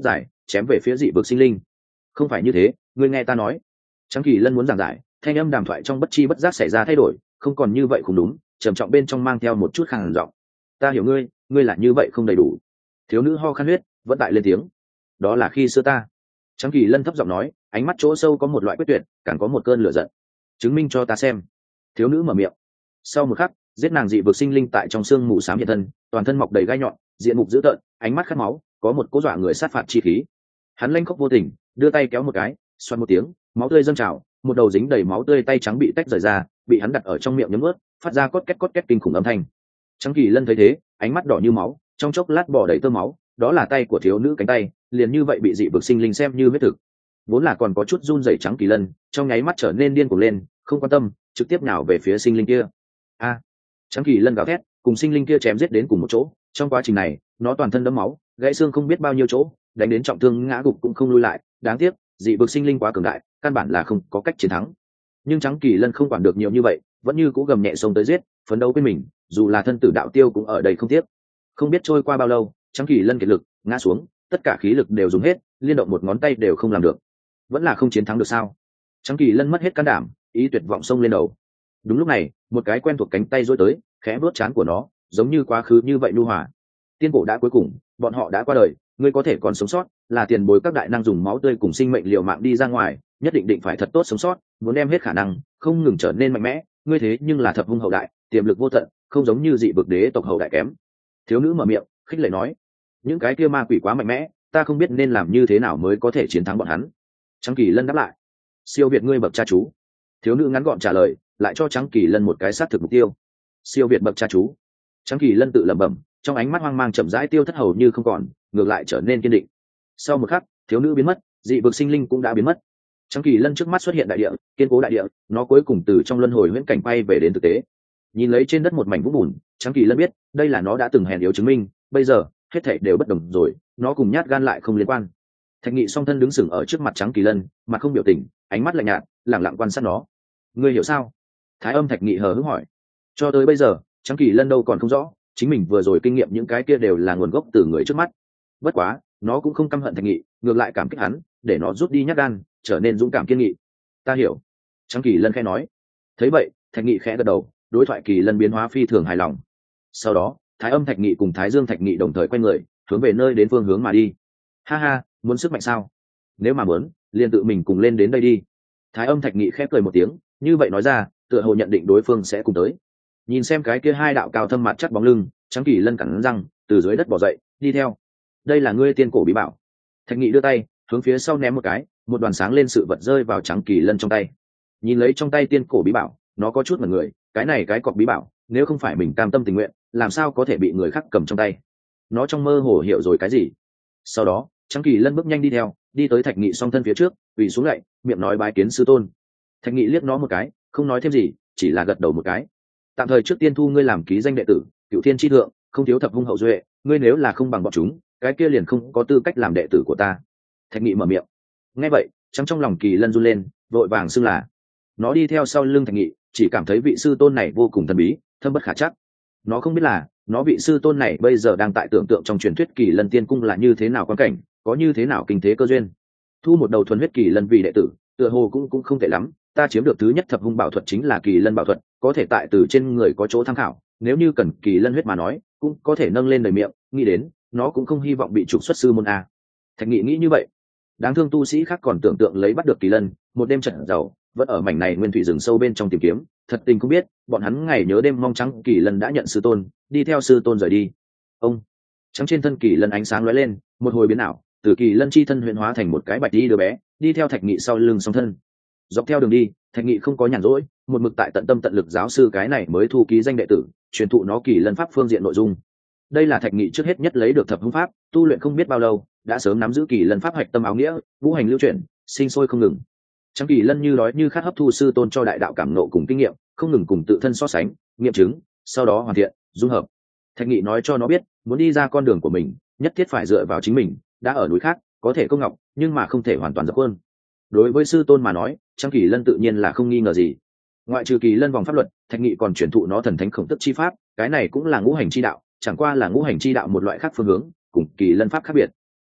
chém về phía dị vực sinh linh. Không phải như thế, ngươi nghe ta nói. Trắng Kỳ Lân muốn giảng giải, thanh âm đàm thoại trong bất chi bất giác xảy ra thay đổi, không còn như vậy không đúng, trầm trọng bên trong mang theo một chút khàn giọng. Ta hiểu ngươi, ngươi là như vậy không đầy đủ. Thiếu nữ ho khan huyết vẫn tại lên tiếng. Đó là khi xưa ta. Trắng Kỳ Lân thấp giọng nói, ánh mắt chỗ sâu có một loại quyết tuyệt, càng có một cơn lửa giận. Chứng minh cho ta xem. Thiếu nữ mở miệng. Sau một khắc, giết nàng dị vực sinh linh tại trong xương mù xám hiện thân, toàn thân mọc đầy gai nhọn, diện mục dữ tợn, ánh mắt khát máu, có một cố dọa người sát phạt chi khí. Hắn lanh khóc vô tình, đưa tay kéo một cái, xoắn một tiếng, máu tươi dâng trào, một đầu dính đầy máu tươi tay trắng bị tách rời ra, bị hắn đặt ở trong miệng nhấm nuốt, phát ra cốt két kinh khủng âm thanh. Trắng Kỳ Lân thấy thế, ánh mắt đỏ như máu, trong chốc lát bỏ đầy tơ máu, đó là tay của thiếu nữ cánh tay, liền như vậy bị dị vực sinh linh xem như huyết thực. Vốn là còn có chút run rẩy Trắng Kỳ Lân, trong nháy mắt trở nên điên cuồng lên, không quan tâm, trực tiếp nhào về phía sinh linh kia. A! Trắng Kỳ Lân gào thét, cùng sinh linh kia chém giết đến cùng một chỗ. Trong quá trình này, nó toàn thân đẫm máu, gãy xương không biết bao nhiêu chỗ, đánh đến trọng thương ngã gục cũng không lui lại. Đáng tiếc, dị vực sinh linh quá cường đại, căn bản là không có cách chiến thắng. Nhưng Trắng Kỳ Lân không quản được nhiều như vậy, vẫn như cũ gầm nhẹ xông tới giết, phấn đấu với mình, dù là thân tử đạo tiêu cũng ở đây không tiếc. Không biết trôi qua bao lâu, Trắng Kỳ Lân kiệt lực ngã xuống, tất cả khí lực đều dùng hết, liên động một ngón tay đều không làm được. Vẫn là không chiến thắng được sao? Trắng Kỳ Lân mất hết can đảm, ý tuyệt vọng xông lên đầu. Đúng lúc này, một cái quen thuộc cánh tay duỗi tới, khẽ vuốt trán của nó, giống như quá khứ như vậy nhu hòa. Tiên cổ đã cuối cùng, bọn họ đã qua đời, ngươi có thể còn sống sót, là tiền bối các đại năng dùng máu tươi cùng sinh mệnh liều mạng đi ra ngoài, nhất định phải thật tốt sống sót, muốn đem hết khả năng, không ngừng trở nên mạnh mẽ, ngươi thế nhưng là thập hung hậu đại, tiềm lực vô tận, không giống như dị vực đế tộc hậu đại kém. Thiếu nữ mở miệng, khích lệ nói, những cái kia ma quỷ quá mạnh mẽ, ta không biết nên làm như thế nào mới có thể chiến thắng bọn hắn. Trắng Kỳ Lân đáp lại, siêu việt ngươi bậc cha chú. Thiếu nữ ngắn gọn trả lời, lại cho Trắng Kỳ Lân một cái xác thực mục tiêu. Siêu việt bậc cha chú. Trắng Kỳ Lân tự lẩm bẩm, trong ánh mắt hoang mang chậm rãi tiêu thất hầu như không còn, ngược lại trở nên kiên định. Sau một khắc, thiếu nữ biến mất, dị vực sinh linh cũng đã biến mất. Trắng Kỳ Lân trước mắt xuất hiện đại địa, kiên cố đại địa, nó cuối cùng từ trong luân hồi huyễn cảnh bay về đến thực tế. Nhìn lấy trên đất một mảnh vũng bùn, Trắng Kỳ Lân biết, đây là nó đã từng hèn yếu chứng minh, bây giờ, hết thảy đều bất đồng rồi, nó cùng nhát gan lại không liên quan. Thạch Nghị song thân đứng sừng ở trước mặt Trắng Kỳ Lân, mặt không biểu tình, ánh mắt lạnh nhạt, lẳng lặng quan sát nó. Ngươi hiểu sao? Thái Âm Thạch Nghị hờ hững hỏi. Cho tới bây giờ, Trắng Kỳ Lân đâu còn không rõ, chính mình vừa rồi kinh nghiệm những cái kia đều là nguồn gốc từ người trước mắt. Bất quá, nó cũng không căm hận Thạch Nghị, ngược lại cảm kích hắn, để nó rút đi nhát gan, trở nên dũng cảm kiên nghị. Ta hiểu. Trắng Kỳ Lân khẽ nói. Thấy vậy, Thạch Nghị khẽ gật đầu, đối thoại Kỳ Lân biến hóa phi thường hài lòng. Sau đó, Thái Âm Thạch Nghị cùng Thái Dương Thạch Nghị đồng thời quay người, hướng về nơi đến phương hướng mà đi. Ha ha, muốn sức mạnh sao? Nếu mà muốn, liền tự mình cùng lên đến đây đi. Thái Âm Thạch Nghị khẽ cười một tiếng, như vậy nói ra, tựa hồ nhận định đối phương sẽ cùng tới. Nhìn xem cái kia hai đạo cao thâm mặt chắc bóng lưng, Trắng Kỳ Lân cắn răng, từ dưới đất bò dậy, đi theo. Đây là ngươi tiên cổ bí bảo. Thạch Nghị đưa tay, hướng phía sau ném một cái, một đoàn sáng lên sự vật rơi vào Trắng Kỳ Lân trong tay. Nhìn lấy trong tay tiên cổ bí bảo, nó có chút mẩn người, cái này cái cọc bí bảo, nếu không phải mình cam tâm tình nguyện, làm sao có thể bị người khác cầm trong tay? Nó trong mơ hồ hiểu rồi cái gì. Sau đó, Trắng Kỳ Lân bước nhanh đi theo, đi tới Thạch Nghị song thân phía trước, quỳ xuống lạy, miệng nói bái kiến sư tôn. Thạch Nghị liếc nó một cái, không nói thêm gì, chỉ là gật đầu một cái. Tạm thời trước tiên thu ngươi làm ký danh đệ tử, Cửu Thiên chi thượng, không thiếu thập hung hậu duệ, ngươi nếu là không bằng bọn chúng, cái kia liền không có tư cách làm đệ tử của ta. Thạch Nghị mở miệng. Nghe vậy, trắng trong lòng Kỳ Lân run lên, vội vàng xưng là. Nó đi theo sau lưng Thạch Nghị, chỉ cảm thấy vị sư tôn này vô cùng thần bí, thâm bất khả chắc. Nó không biết là, nó vị sư tôn này bây giờ đang tại tưởng tượng trong truyền thuyết Kỳ Lân Tiên Cung là như thế nào quan cảnh, có như thế nào kinh thế cơ duyên. Thu một đầu thuần huyết Kỳ Lân vì đệ tử, tựa hồ cũng không tệ lắm. Ta chiếm được thứ nhất thập hung bảo thuật chính là Kỳ Lân bảo thuật, có thể tại từ trên người có chỗ tham khảo, nếu như cần Kỳ Lân huyết mà nói, cũng có thể nâng lên đời miệng, nghĩ đến, nó cũng không hy vọng bị trục xuất sư môn a. Thạch Nghị nghĩ như vậy. Đáng thương tu sĩ khác còn tưởng tượng lấy bắt được Kỳ Lân, một đêm trận giàu, vẫn ở mảnh này nguyên thủy rừng sâu bên trong tìm kiếm, thật tình không biết, bọn hắn ngày nhớ đêm mong trắng Kỳ Lân đã nhận sư tôn, đi theo sư tôn rời đi. Ông trắng trên thân Kỳ Lân ánh sáng lóe lên, một hồi biến ảo, từ Kỳ Lân chi thân huyền hóa thành một cái bạch đi đứa bé, đi theo Thạch Nghị sau lưng song thân. Dọc theo đường đi, Thạch Nghị không có nhàn rỗi, một mực tại tận tâm tận lực giáo sư cái này mới thu ký danh đệ tử, truyền thụ nó Kỳ Lân pháp phương diện nội dung. Đây là Thạch Nghị trước hết nhất lấy được thập hung pháp, tu luyện không biết bao lâu, đã sớm nắm giữ Kỳ Lân pháp hạch tâm áo nghĩa, ngũ hành lưu chuyển, sinh sôi không ngừng. Trắng Kỳ Lân như đói như khát hấp thu sư tôn cho đại đạo cảm nộ cùng kinh nghiệm, không ngừng cùng tự thân so sánh, nghiệm chứng, sau đó hoàn thiện, dung hợp. Thạch Nghị nói cho nó biết, muốn đi ra con đường của mình, nhất thiết phải dựa vào chính mình, đã ở núi khác, có thể công ngọc, nhưng mà không thể hoàn toàn dập khuôn. Đối với sư tôn mà nói, Trắng Kỳ Lân tự nhiên là không nghi ngờ gì. Ngoại trừ Kỳ Lân vòng pháp luật, Thạch Nghị còn truyền thụ nó thần thánh khổng tức chi pháp, cái này cũng là ngũ hành chi đạo, chẳng qua là ngũ hành chi đạo một loại khác phương hướng, cùng Kỳ Lân pháp khác biệt.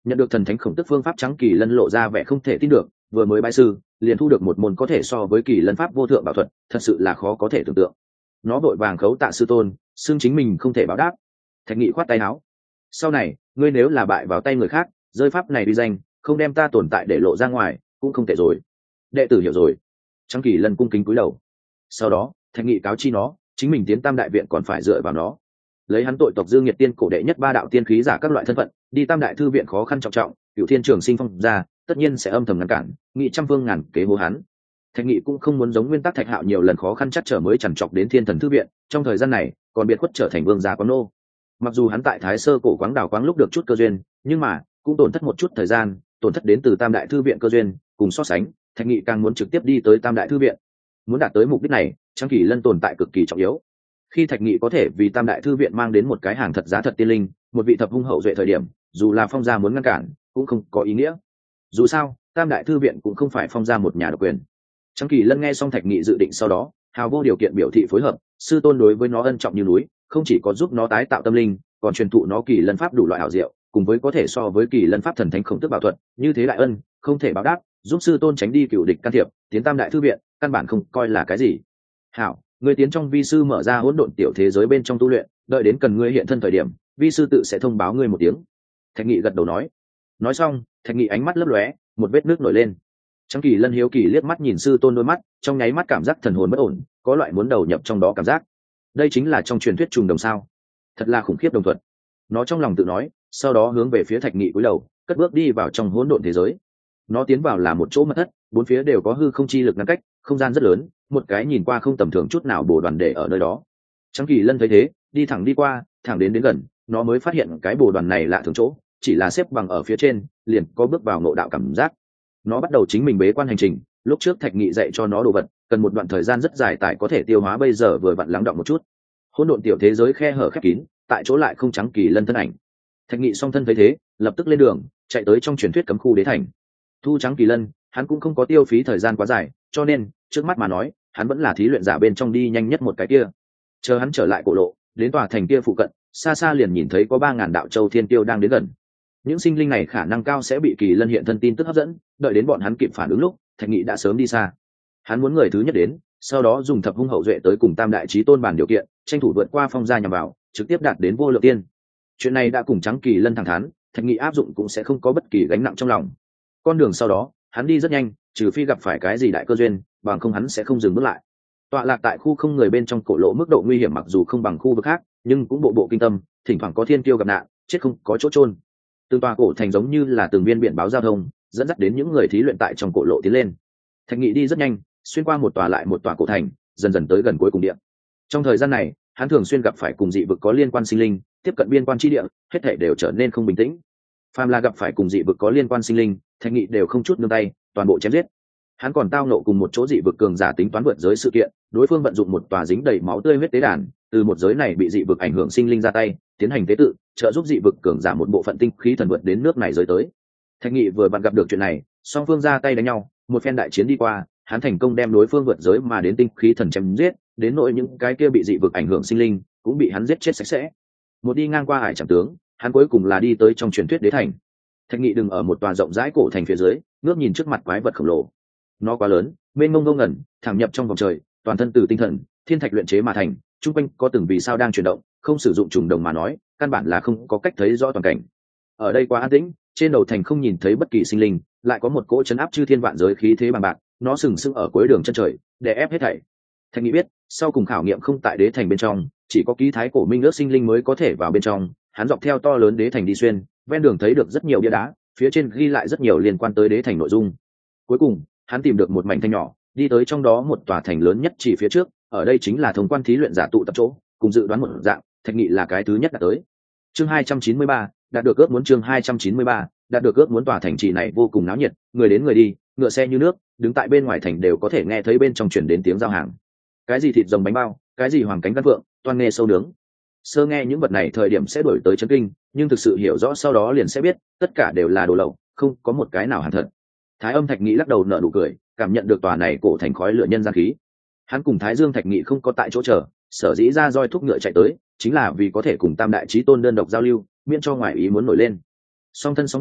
Nhận được thần thánh khổng tức phương pháp, Trắng Kỳ Lân lộ ra vẻ không thể tin được, vừa mới bái sư liền thu được một môn có thể so với Kỳ Lân pháp vô thượng bảo thuật, thật sự là khó có thể tưởng tượng. Nó vội vàng khấu tạ sư tôn, xưng chính mình không thể báo đáp. Thạch Nghị khoát tay áo: sau này ngươi nếu là bại vào tay người khác, rơi pháp này uy danh, không đem ta tồn tại để lộ ra ngoài cũng không tệ rồi. Đệ tử hiểu rồi. Trắng Kỳ Lân cung kính cúi đầu. Sau đó Thạch Nghị cáo chi nó, chính mình tiến Tam Đại viện còn phải dựa vào nó, lấy hắn tội tộc Dương Nhiệt Tiên cổ đệ nhất 3 đạo tiên khí giả các loại thân phận, đi Tam Đại thư viện khó khăn trọng trọng, Cửu Thiên Trường Sinh phong ra, tất nhiên sẽ âm thầm ngăn cản, nghị trăm phương ngàn kế hô hắn. Thạch Nghị cũng không muốn giống nguyên tắc Thạch Hạo nhiều lần khó khăn chắc trở mới chằn trọc đến Thiên Thần thư viện, trong thời gian này còn biệt khuất trở thành vương gia quán nô. Mặc dù hắn tại Thái Sơ cổ quáng đào quáng lúc được chút cơ duyên, nhưng mà cũng tổn thất một chút thời gian, tổn thất đến từ Tam Đại thư viện cơ duyên, cùng so sánh, Thạch Nghị càng muốn trực tiếp đi tới Tam Đại thư viện. Muốn đạt tới mục đích này, Trắng Kỳ Lân tồn tại cực kỳ trọng yếu. Khi Thạch Nghị có thể vì Tam Đại thư viện mang đến một cái hàng thật giá thật tiên linh, một vị thập hung hậu duệ thời điểm, dù là Phong gia muốn ngăn cản cũng không có ý nghĩa. Dù sao Tam Đại thư viện cũng không phải Phong gia một nhà độc quyền. Trắng Kỳ Lân nghe xong Thạch Nghị dự định sau đó, hào vô điều kiện biểu thị phối hợp, sư tôn đối với nó ân trọng như núi, không chỉ có giúp nó tái tạo tâm linh, còn truyền thụ nó Kỳ Lân pháp đủ loại hảo diệu, cùng với có thể so với Kỳ Lân pháp thần thánh khổng tức bảo thuật, như thế đại ân không thể báo đáp, giúp sư tôn tránh đi cựu địch can thiệp, tiến Tam Đại thư viện căn bản không coi là cái gì. Hảo, ngươi tiến trong vi sư mở ra hỗn độn tiểu thế giới bên trong tu luyện, đợi đến cần ngươi hiện thân thời điểm, vi sư tự sẽ thông báo ngươi một tiếng. Thạch Nghị gật đầu nói. Nói xong, Thạch Nghị ánh mắt lấp lóe, một vết nước nổi lên. Trắng Kỳ Lân hiếu kỳ liếc mắt nhìn sư tôn đôi mắt, trong nháy mắt cảm giác thần hồn bất ổn, có loại muốn đầu nhập trong đó cảm giác. Đây chính là trong truyền thuyết trùng đồng sao? Thật là khủng khiếp đồng thuận. Nó trong lòng tự nói, sau đó hướng về phía Thạch Nghị cúi đầu, cất bước đi vào trong hỗn độn thế giới. Nó tiến vào là một chỗ mật thất, bốn phía đều có hư không chi lực ngăn cách, không gian rất lớn, một cái nhìn qua không tầm thường chút nào bồ đoàn để ở nơi đó. Trắng Kỳ Lân thấy thế, đi thẳng đi qua, thẳng đến gần, nó mới phát hiện cái bồ đoàn này lạ thường chỗ, chỉ là xếp bằng ở phía trên, liền có bước vào ngộ đạo cảm giác. Nó bắt đầu chính mình bế quan hành trình, lúc trước Thạch Nghị dạy cho nó đồ vật, cần một đoạn thời gian rất dài tại có thể tiêu hóa, bây giờ vừa vặn lắng đọng một chút. Hỗn độn tiểu thế giới khe hở khép kín, tại chỗ lại không Trắng Kỳ Lân thân ảnh. Thạch Nghị song thân thấy thế, lập tức lên đường, chạy tới trong truyền thuyết cấm khu đế thành. Thu Trắng Kỳ Lân, hắn cũng không có tiêu phí thời gian quá dài, cho nên trước mắt mà nói, hắn vẫn là thí luyện giả bên trong đi nhanh nhất một cái kia. Chờ hắn trở lại cổ lộ, đến tòa thành kia phụ cận, xa xa liền nhìn thấy có 3000 đạo châu thiên tiêu đang đến gần. Những sinh linh này khả năng cao sẽ bị Kỳ Lân hiện thân tin tức hấp dẫn, đợi đến bọn hắn kịp phản ứng lúc, Thạch Nghị đã sớm đi xa. Hắn muốn người thứ nhất đến, sau đó dùng thập hung hậu duệ tới cùng Tam Đại chí tôn bàn điều kiện, tranh thủ vượt qua Phong gia nhằm vào, trực tiếp đạt đến vô lượng tiên. Chuyện này đã cùng Trắng Kỳ Lân thẳng thắn, Thạch Nghị áp dụng cũng sẽ không có bất kỳ gánh nặng trong lòng. Con đường sau đó, hắn đi rất nhanh, trừ phi gặp phải cái gì đại cơ duyên, bằng không hắn sẽ không dừng bước lại. Tọa lạc tại khu không người bên trong cổ lộ, mức độ nguy hiểm mặc dù không bằng khu vực khác, nhưng cũng bộ bộ kinh tâm, thỉnh thoảng có thiên kiêu gặp nạn, chết không có chỗ chôn. Từng tòa cổ thành giống như là từng viên biển báo giao thông, dẫn dắt đến những người thí luyện tại trong cổ lộ tiến lên. Thạch Nghị đi rất nhanh, xuyên qua một tòa lại một tòa cổ thành, dần dần tới gần cuối cùng địa. Trong thời gian này, hắn thường xuyên gặp phải cùng dị vực có liên quan sinh linh, tiếp cận biên quan chi địa, hết thảy đều trở nên không bình tĩnh. Phàm là gặp phải cùng dị vực có liên quan sinh linh, Thạch Nghị đều không chút nương tay, toàn bộ chém giết. Hắn còn tao nộ cùng một chỗ dị vực cường giả tính toán vượt giới sự kiện, đối phương vận dụng một tòa dính đầy máu tươi huyết tế đàn, từ một giới này bị dị vực ảnh hưởng sinh linh ra tay, tiến hành tế tự, trợ giúp dị vực cường giả một bộ phận tinh khí thần vượt đến nước này giới tới. Thạch Nghị vừa vặn gặp được chuyện này, song phương ra tay đánh nhau, một phen đại chiến đi qua, hắn thành công đem đối phương vượt giới mà đến tinh khí thần chém giết, đến nỗi những cái kia bị dị vực ảnh hưởng sinh linh, cũng bị hắn giết chết sạch sẽ. Một đi ngang qua Hải Trảm tướng, hắn cuối cùng là đi tới trong truyền thuyết đế thành. Thạch Nghị đứng ở một tòa rộng rãi cổ thành phía dưới, ngước nhìn trước mặt quái vật khổng lồ. Nó quá lớn, mênh mông vô ngần, thẳng nhập trong vòng trời, toàn thân từ tinh thần, thiên thạch luyện chế mà thành, trung quanh có từng vì sao đang chuyển động, không sử dụng trùng đồng mà nói, căn bản là không có cách thấy rõ toàn cảnh. Ở đây quá an tĩnh, trên đầu thành không nhìn thấy bất kỳ sinh linh, lại có một cỗ chấn áp chư thiên vạn giới khí thế bằng bạc, nó sừng sững ở cuối đường chân trời, để ép hết thảy. Thạch Nghị biết, sau cùng khảo nghiệm không tại đế thành bên trong, chỉ có ký thái cổ minh ước sinh linh mới có thể vào bên trong. Hắn dọc theo to lớn đế thành đi xuyên, ven đường thấy được rất nhiều bia đá, phía trên ghi lại rất nhiều liên quan tới đế thành nội dung. Cuối cùng, hắn tìm được một mảnh thanh nhỏ, đi tới trong đó một tòa thành lớn nhất chỉ phía trước, ở đây chính là thông quan thí luyện giả tụ tập chỗ, cùng dự đoán một dạng, Thạch Nghị là cái thứ nhất đã tới. Chương 293, đạt được ước muốn. Chương 293, đạt được ước muốn. Tòa thành trì này vô cùng náo nhiệt, người đến người đi, ngựa xe như nước, đứng tại bên ngoài thành đều có thể nghe thấy bên trong truyền đến tiếng giao hàng. Cái gì thịt rồng bánh bao, cái gì hoàng cánh gan vượng, toàn nghe sâu nướng. Sơ nghe những vật này thời điểm sẽ đổi tới chấn kinh, nhưng thực sự hiểu rõ sau đó liền sẽ biết, tất cả đều là đồ lậu, không có một cái nào hàng thật. Thái Âm Thạch Nghị lắc đầu nở nụ cười, cảm nhận được tòa này cổ thành khói lửa nhân gian khí. Hắn cùng Thái Dương Thạch Nghị không có tại chỗ chờ, sở dĩ ra roi thúc ngựa chạy tới, chính là vì có thể cùng Tam Đại Chí Tôn đơn độc giao lưu, miễn cho ngoại ý muốn nổi lên. Song thân song vai,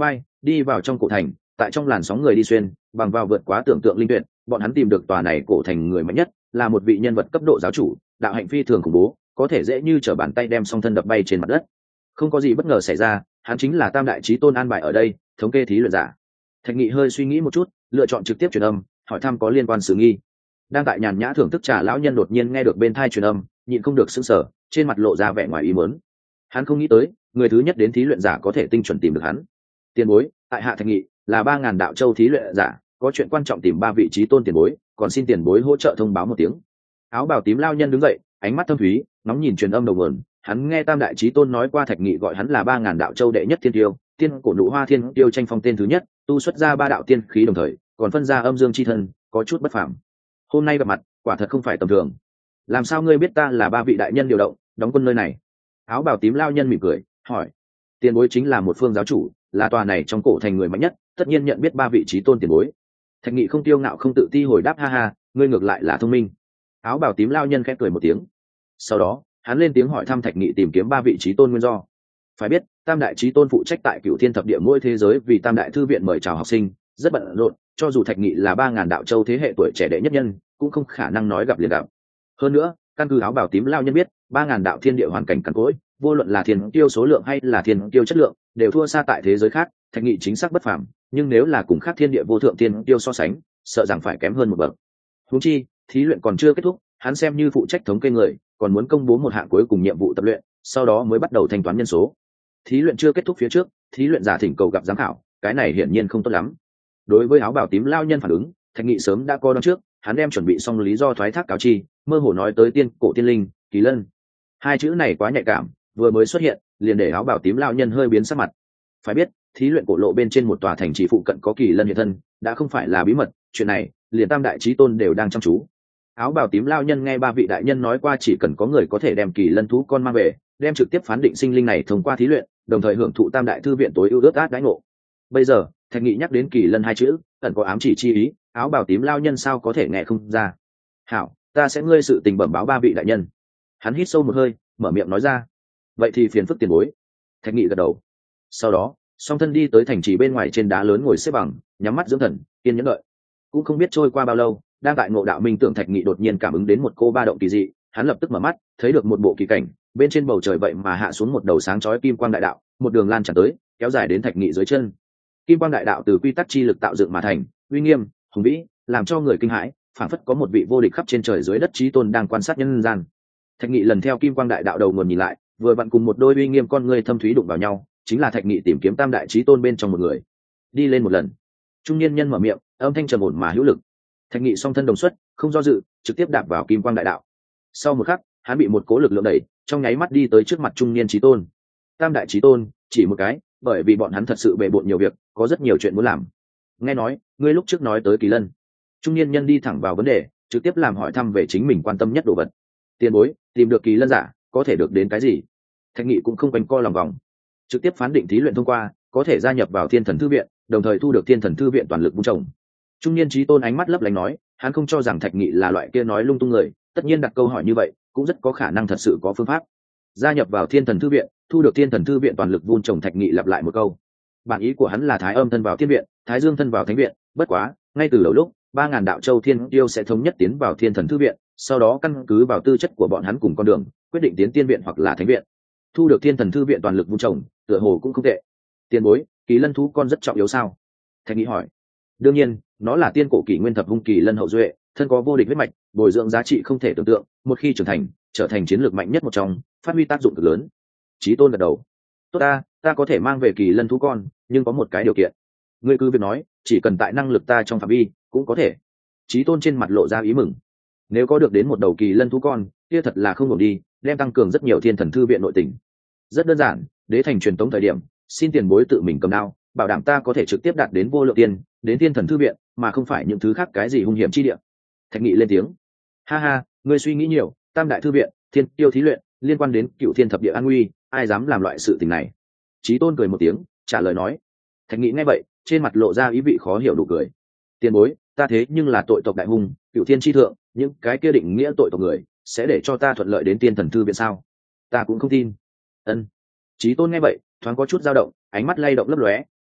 đi vào trong cổ thành, tại trong làn sóng người đi xuyên, bằng vào vượt quá tưởng tượng linh tuyệt, bọn hắn tìm được tòa này cổ thành người mạnh nhất, là một vị nhân vật cấp độ giáo chủ, đạo hạnh phi thường khủng bố, có thể dễ như trở bàn tay đem song thân đập bay trên mặt đất. Không có gì bất ngờ xảy ra, hắn chính là Tam Đại Chí Tôn an bài ở đây, thống kê thí luyện giả. Thạch Nghị hơi suy nghĩ một chút, lựa chọn trực tiếp truyền âm, hỏi thăm có liên quan sự nghi. Đang tại nhàn nhã thưởng thức trà lão nhân đột nhiên nghe được bên thai truyền âm, nhịn không được sững sờ, trên mặt lộ ra vẻ ngoài ý muốn. Hắn không nghĩ tới, người thứ nhất đến thí luyện giả có thể tinh chuẩn tìm được hắn. Tiền bối, tại hạ Thạch Nghị, là 3000 đạo châu thí luyện giả, có chuyện quan trọng tìm 3 vị Chí Tôn tiền bối, còn xin tiền bối hỗ trợ thông báo một tiếng. Áo bào tím lao nhân đứng dậy, ánh mắt thâm thúy, nóng nhìn truyền âm đầu nguồn. Hắn nghe Tam Đại Chí Tôn nói qua Thạch Nghị gọi hắn là 3000 đạo châu đệ nhất thiên tiêu, tiên cổ nụ hoa thiên tiêu tranh phong tên thứ nhất, tu xuất ra 3 đạo tiên khí đồng thời, còn phân ra âm dương chi thân, có chút bất phàm. Hôm nay gặp mặt, quả thật không phải tầm thường. Làm sao ngươi biết ta là 3 vị đại nhân điều động, đóng quân nơi này? Áo bào tím lao nhân mỉm cười, hỏi. Tiền bối chính là một phương giáo chủ, là tòa này trong cổ thành người mạnh nhất, tất nhiên nhận biết 3 vị Chí Tôn tiền bối. Thạch Nghị không tiêu ngạo không tự ti hồi đáp, ha ha, ngươi ngược lại là thông minh. Áo bào tím lao nhân khẽ cười một tiếng. Sau đó, hắn lên tiếng hỏi thăm Thạch Nghị tìm kiếm 3 vị Chí Tôn nguyên do. Phải biết, Tam Đại Chí Tôn phụ trách tại Cửu Thiên Thập Địa mỗi thế giới vì Tam Đại thư viện mời chào học sinh, rất bận rộn, cho dù Thạch Nghị là 3000 đạo châu thế hệ tuổi trẻ đệ nhất nhân, cũng không khả năng nói gặp liền gặp. Hơn nữa, căn cứ áo bào tím lao nhân biết, 3000 đạo thiên địa hoàn cảnh cằn cỗi, vô luận là thiên tiêu số lượng hay là thiên tiêu chất lượng, đều thua xa tại thế giới khác, Thạch Nghị chính xác bất phàm, nhưng nếu là cùng khác thiên địa vô thượng thiên tiêu so sánh, sợ rằng phải kém hơn một bậc. Huống chi, thí luyện còn chưa kết thúc, hắn xem như phụ trách thống kê người, còn muốn công bố một hạng cuối cùng nhiệm vụ tập luyện, sau đó mới bắt đầu thanh toán nhân số. Thí luyện chưa kết thúc phía trước, thí luyện giả thỉnh cầu gặp giám khảo, cái này hiển nhiên không tốt lắm. Đối với áo bào tím lao nhân phản ứng, Thạch Nghị sớm đã coi đón trước, hắn đem chuẩn bị xong lý do thoái thác cáo chi, mơ hồ nói tới tiên cổ tiên linh, kỳ lân. Hai chữ này quá nhạy cảm, vừa mới xuất hiện, liền để áo bào tím lao nhân hơi biến sắc mặt. Phải biết, thí luyện cổ lộ bên trên một tòa thành trì phụ cận có kỳ lân hiện thân, đã không phải là bí mật, chuyện này, liền Tam Đại Chí Tôn đều đang chăm chú. Áo bào tím lao nhân nghe 3 vị đại nhân nói qua chỉ cần có người có thể đem kỳ lân thú con mang về, đem trực tiếp phán định sinh linh này thông qua thí luyện, đồng thời hưởng thụ Tam Đại thư viện tối ưu ước át đãi ngộ. Bây giờ, Thạch Nghị nhắc đến kỳ lân hai chữ, ẩn có ám chỉ chi ý, áo bào tím lao nhân sao có thể nghe không ra. Hảo, ta sẽ ngươi sự tình bẩm báo 3 vị đại nhân. Hắn hít sâu một hơi, mở miệng nói ra. Vậy thì phiền phức tiền bối. Thạch Nghị gật đầu. Sau đó, song thân đi tới thành trì bên ngoài trên đá lớn ngồi xếp bằng, nhắm mắt dưỡng thần, kiên nhẫn đợi. Cũng không biết trôi qua bao lâu, đang tại ngộ đạo minh tưởng, Thạch Nghị đột nhiên cảm ứng đến một cô ba động kỳ dị, hắn lập tức mở mắt, thấy được một bộ kỳ cảnh, bên trên bầu trời vậy mà hạ xuống một đầu sáng chói kim quang đại đạo, một đường lan tràn tới, kéo dài đến Thạch Nghị dưới chân. Kim quang đại đạo từ quy tắc chi lực tạo dựng mà thành, uy nghiêm, hùng vĩ, làm cho người kinh hãi, phảng phất có một vị vô địch khắp trên trời dưới đất chí tôn đang quan sát nhân gian. Thạch Nghị lần theo kim quang đại đạo đầu nguồn nhìn lại, vừa vặn cùng một đôi uy nghiêm con người thâm thúy đụng vào nhau, chính là Thạch Nghị tìm kiếm Tam Đại Chí Tôn bên trong một người. Đi lên một lần. Trung niên nhân mở miệng, âm thanh trầm ổn mà hữu lực. Thạch Nghị song thân đồng xuất, không do dự, trực tiếp đạp vào kim quang đại đạo. Sau một khắc, hắn bị một cố lực lượng đẩy, trong nháy mắt đi tới trước mặt trung niên chí tôn. Tam Đại Chí Tôn, chỉ một cái, bởi vì bọn hắn thật sự bề bộn nhiều việc, có rất nhiều chuyện muốn làm. Nghe nói, ngươi lúc trước nói tới kỳ lân. Trung niên nhân đi thẳng vào vấn đề, trực tiếp làm hỏi thăm về chính mình quan tâm nhất đồ vật. Tiền bối, tìm được kỳ lân giả, có thể được đến cái gì? Thạch Nghị cũng không quanh co lòng vòng, trực tiếp phán định thí luyện thông qua, có thể gia nhập vào Thiên Thần Thư viện, đồng thời thu được Thiên Thần Thư viện toàn lực vun trồng. Trung niên chí tôn ánh mắt lấp lánh nói, hắn không cho rằng Thạch Nghị là loại kia nói lung tung người, tất nhiên đặt câu hỏi như vậy, cũng rất có khả năng thật sự có phương pháp. Gia nhập vào Thiên Thần Thư viện, thu được Thiên Thần Thư viện toàn lực vun trồng. Thạch Nghị lặp lại một câu. Bản ý của hắn là Thái Âm thân vào Thiên viện, Thái Dương thân vào Thánh viện, bất quá, ngay từ đầu lúc, 3000 đạo châu thiên tiêu sẽ thống nhất tiến vào Thiên Thần Thư viện, sau đó căn cứ vào tư chất của bọn hắn cùng con đường, quyết định tiến Tiên viện hoặc là Thánh viện. Thu được Thiên Thần Thư viện toàn lực vun trồng, tựa hồ cũng không tệ. Tiền bối, kỳ lân thú con rất trọng yếu sao? Thạch Nghị hỏi. Đương nhiên, nó là tiên cổ kỷ nguyên thập hung kỳ lân hậu duệ, thân có vô địch huyết mạch, bồi dưỡng giá trị không thể tưởng tượng, một khi trưởng thành, trở thành chiến lược mạnh nhất một trong, phát huy tác dụng cực lớn. Chí tôn gật đầu. Tốt ta có thể mang về kỳ lân thú con, nhưng có một cái điều kiện. Ngươi cứ việc nói, chỉ cần tại năng lực ta trong phạm vi, cũng có thể. Chí tôn trên mặt lộ ra ý mừng. Nếu có được đến một đầu kỳ lân thú con, kia thật là không ngừng đi, đem tăng cường rất nhiều Thiên Thần Thư viện nội tình. Rất đơn giản, đế thành truyền tống thời điểm, xin tiền bối tự mình cầm đao, bảo đảm ta có thể trực tiếp đạt đến vô lượng tiên, đến Thiên Thần Thư viện, mà không phải những thứ khác cái gì hung hiểm chi địa. Thạch Nghị lên tiếng. Ha ha, ngươi suy nghĩ nhiều, Tam Đại Thư viện, Thiên Tiêu thí luyện, liên quan đến Cửu Thiên Thập Địa an nguy, ai dám làm loại sự tình này? Chí tôn cười một tiếng, trả lời nói. Thạch Nghị nghe vậy, trên mặt lộ ra ý vị khó hiểu đủ cười. Tiền bối, ta thế nhưng là tội tộc đại hung, Cửu Thiên chi thượng, những cái kia định nghĩa tội tộc người, sẽ để cho ta thuận lợi đến Thiên Thần Thư viện sao? Ta cũng không tin. Ân. Chí tôn nghe vậy, thoáng có chút dao động, ánh mắt lay động lấp lóe,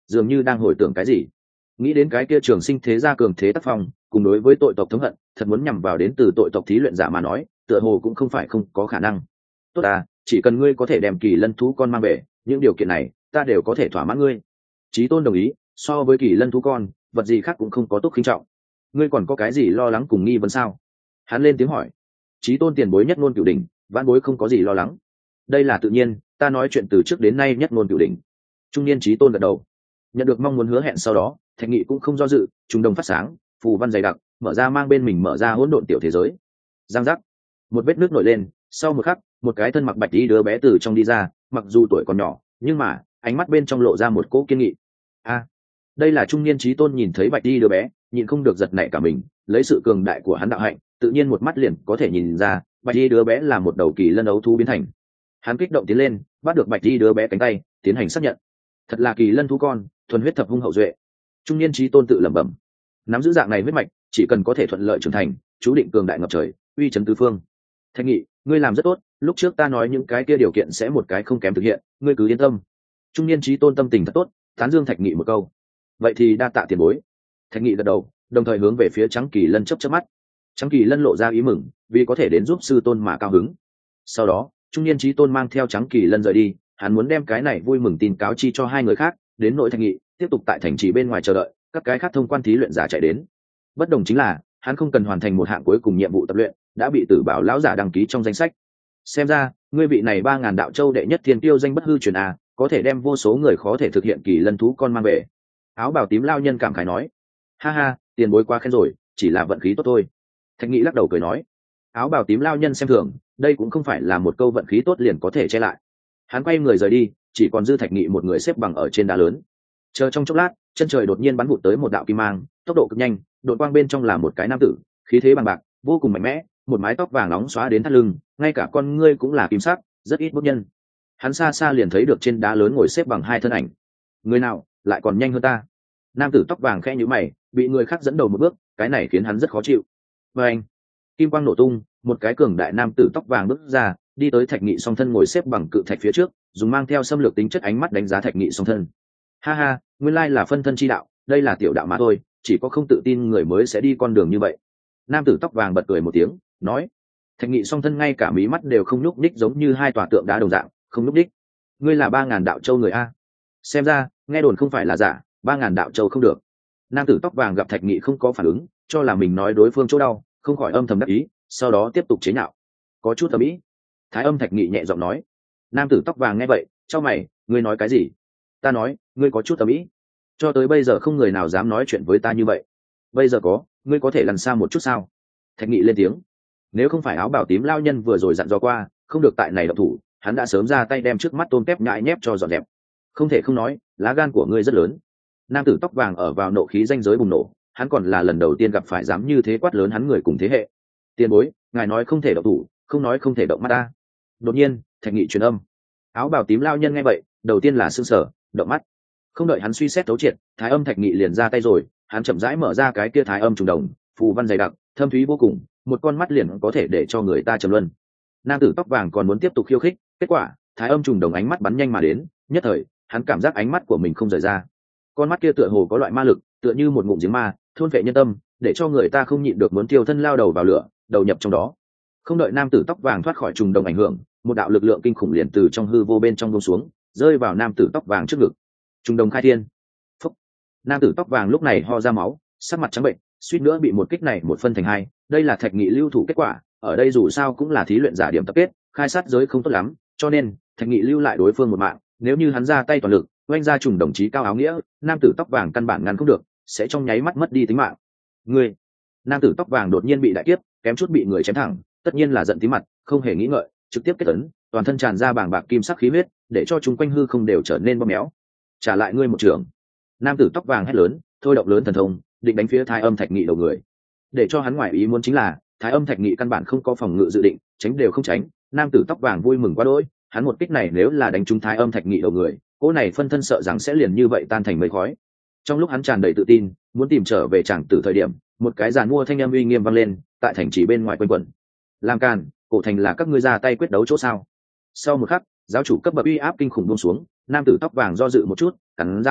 dường như đang hồi tưởng cái gì. Nghĩ đến cái kia trường sinh thế gia cường thế tác phong, cùng đối với tội tộc thống hận, thật muốn nhằm vào đến từ tội tộc thí luyện giả mà nói, tựa hồ cũng không phải không có khả năng. Tốt à, chỉ cần ngươi có thể đem kỳ lân thú con mang về, những điều kiện này ta đều có thể thỏa mãn ngươi. Chí Tôn đồng ý, so với kỳ lân thú con, vật gì khác cũng không có tốt khinh trọng. Ngươi còn có cái gì lo lắng cùng nghi vấn sao? Hắn lên tiếng hỏi. Chí Tôn tiền bối nhất ngôn cửu đỉnh, vãn bối không có gì lo lắng. Đây là tự nhiên, ta nói chuyện từ trước đến nay nhất ngôn cửu đỉnh. Trung niên Chí Tôn gật đầu. Nhận được mong muốn hứa hẹn sau đó, Thạch Nghị cũng không do dự, trung đồng phát sáng, phù văn dày đặc, mở ra mang bên mình mở ra hỗn độn tiểu thế giới. Giang giác, một vết nước nổi lên, sau một khắc, một cái thân mặc bạch y đứa bé từ trong đi ra, mặc dù tuổi còn nhỏ, nhưng mà ánh mắt bên trong lộ ra một cỗ kiên nghị. A, đây là trung niên Chí Tôn nhìn thấy bạch y đứa bé, nhịn không được giật nảy cả mình, lấy sự cường đại của hắn đạo hạnh, tự nhiên một mắt liền có thể nhìn ra, bạch y đứa bé là một đầu kỳ lân ấu thú biến thành. Hắn kích động tiến lên, bắt được bạch y đứa bé cánh tay, tiến hành xác nhận. Thật là kỳ lân thú con, thuần huyết thập hung hậu duệ. Trung niên Chí Tôn tự lẩm bẩm, nắm giữ dạng này huyết mạch, chỉ cần có thể thuận lợi trưởng thành, chú định cường đại ngập trời, uy chấn tứ phương. Thạch Nghị, ngươi làm rất tốt, lúc trước ta nói những cái kia điều kiện sẽ một cái không kém thực hiện, ngươi cứ yên tâm. Trung niên Chí Tôn tâm tình thật tốt, tán dương Thạch Nghị một câu. Vậy thì đa tạ tiền bối. Thạch Nghị gật đầu, đồng thời hướng về phía Trắng Kỳ Lân chớp chớp mắt. Trắng Kỳ Lân lộ ra ý mừng, vì có thể đến giúp sư tôn mà cao hứng. Sau đó, trung niên Chí Tôn mang theo Trắng Kỳ Lân rời đi, hắn muốn đem cái này vui mừng tin cáo chi cho hai người khác, đến nội Thạch Nghị tiếp tục tại thành trì bên ngoài chờ đợi, các cái khác thông quan thí luyện giả chạy đến. Bất đồng chính là, hắn không cần hoàn thành một hạng cuối cùng nhiệm vụ tập luyện, đã bị Tử Bảo lão giả đăng ký trong danh sách. Xem ra, ngươi vị này 3000 đạo châu đệ nhất thiên tiêu danh bất hư truyền a, có thể đem vô số người khó thể thực hiện kỳ lân thú con mang về. Áo bào tím lao nhân cảm khái nói. Ha ha, tiền bối quá khen rồi, chỉ là vận khí tốt thôi. Thạch Nghị lắc đầu cười nói. Áo bào tím lao nhân xem thường, đây cũng không phải là một câu vận khí tốt liền có thể che lại. Hắn quay người rời đi, chỉ còn dư Thạch Nghị một người xếp bằng ở trên đá lớn. Chờ trong chốc lát, chân trời đột nhiên bắn vụt tới một đạo kim mang, tốc độ cực nhanh, đột quang bên trong là một cái nam tử, khí thế bằng bạc, vô cùng mạnh mẽ, một mái tóc vàng nóng xóa đến thắt lưng, ngay cả con ngươi cũng là kim sắc, rất ít bước nhân. Hắn xa xa liền thấy được trên đá lớn ngồi xếp bằng hai thân ảnh. Người nào lại còn nhanh hơn ta? Nam tử tóc vàng khẽ nhíu mày, bị người khác dẫn đầu một bước, cái này khiến hắn rất khó chịu. Và anh, kim quang nổ tung, một cái cường đại nam tử tóc vàng bước ra, đi tới Thạch Nghị song thân ngồi xếp bằng cự thạch phía trước, dùng mang theo xâm lược tính chất ánh mắt đánh giá Thạch Nghị song thân. Ha ha, nguyên lai là phân thân chi đạo, đây là tiểu đạo mà thôi, chỉ có không tự tin người mới sẽ đi con đường như vậy. Nam tử tóc vàng bật cười một tiếng, nói. Thạch Nghị song thân ngay cả mí mắt đều không nhúc nhích, giống như hai tòa tượng đá đồng dạng, không nhúc nhích. Ngươi là 3000 đạo châu người a? Xem ra, nghe đồn không phải là giả, 3000 đạo châu không được. Nam tử tóc vàng gặp Thạch Nghị không có phản ứng, cho là mình nói đối phương chỗ đau, không khỏi âm thầm đắc ý, sau đó tiếp tục chế nhạo. Có chút thẩm mỹ. Thái Âm Thạch Nghị nhẹ giọng nói. Nam tử tóc vàng nghe vậy, chau mày, ngươi nói cái gì? Ta nói, ngươi có chút thẩm mỹ. Cho tới bây giờ không người nào dám nói chuyện với ta như vậy. Bây giờ có, ngươi có thể lăn xa một chút sao? Thạch Nghị lên tiếng. Nếu không phải áo bào tím lao nhân vừa rồi dặn dò qua, không được tại này động thủ, hắn đã sớm ra tay đem trước mắt tôm tép nhại nhép cho dọn dẹp. Không thể không nói, lá gan của ngươi rất lớn. Nam tử tóc vàng ở vào nộ khí danh giới bùng nổ, hắn còn là lần đầu tiên gặp phải dám như thế quát lớn hắn người cùng thế hệ. Tiền bối, ngài nói không thể động thủ, không nói không thể động mắt ta. Đột nhiên, Thạch Nghị truyền âm. Áo bào tím lao nhân nghe vậy, đầu tiên là sững sờ, động mắt. Không đợi hắn suy xét thấu triệt, Thái Âm Thạch Nghị liền ra tay rồi, hắn chậm rãi mở ra cái kia Thái Âm trùng đồng, phù văn dày đặc, thâm thúy vô cùng, một con mắt liền có thể để cho người ta trầm luân. Nam tử tóc vàng còn muốn tiếp tục khiêu khích, kết quả, Thái Âm trùng đồng ánh mắt bắn nhanh mà đến, nhất thời, hắn cảm giác ánh mắt của mình không rời ra. Con mắt kia tựa hồ có loại ma lực, tựa như một ngụm giếng ma, thôn phệ nhân tâm, để cho người ta không nhịn được muốn tiêu thân lao đầu vào lửa, đầu nhập trong đó. Không đợi nam tử tóc vàng thoát khỏi trùng đồng ảnh hưởng, một đạo lực lượng kinh khủng liền từ trong hư vô bên trong buông xuống, rơi vào nam tử tóc vàng trước ngực. Trùng đồng khai thiên. Phúc. Nam tử tóc vàng lúc này ho ra máu, sắc mặt trắng bệnh, suýt nữa bị một kích này một phân thành hai. Đây là Thạch Nghị lưu thủ kết quả, ở đây dù sao cũng là thí luyện giả điểm tập kết, khai sát giới không tốt lắm, cho nên Thạch Nghị lưu lại đối phương một mạng. Nếu như hắn ra tay toàn lực, oanh ra trùng đồng chí cao áo nghĩa, nam tử tóc vàng căn bản ngăn không được, sẽ trong nháy mắt mất đi tính mạng. Người, nam tử tóc vàng đột nhiên bị đại kiếp, kém chút bị người chém thẳng, tất nhiên là giận tí mặt, không hề nghĩ ngợi, trực tiếp kết ấn, toàn thân tràn ra bàng bạc kim sắc khí huyết, để cho chúng quanh hư không đều trở nên bóp méo. Trả lại ngươi một trường. Nam tử tóc vàng hét lớn, thôi động lớn thần thông, định đánh phía Thái Âm Thạch Nghị đầu người. Để cho hắn ngoài ý muốn chính là, Thái Âm Thạch Nghị căn bản không có phòng ngự dự định, tránh đều không tránh. Nam tử tóc vàng vui mừng quá đỗi, hắn một kích này nếu là đánh trúng Thái Âm Thạch Nghị đầu người, cỗ này phân thân sợ rằng sẽ liền như vậy tan thành mây khói. Trong lúc hắn tràn đầy tự tin, muốn tìm trở về chàng tử thời điểm, một cái giàn mua thanh âm uy nghiêm vang lên, tại thành trì bên ngoài quanh quẩn. Làm càn, cổ thành là các ngươi ra tay quyết đấu chỗ sao? Sau một khắc, giáo chủ cấp bậc uy áp kinh khủng buông xuống, nam tử tóc vàng do dự một chút, cắn răng,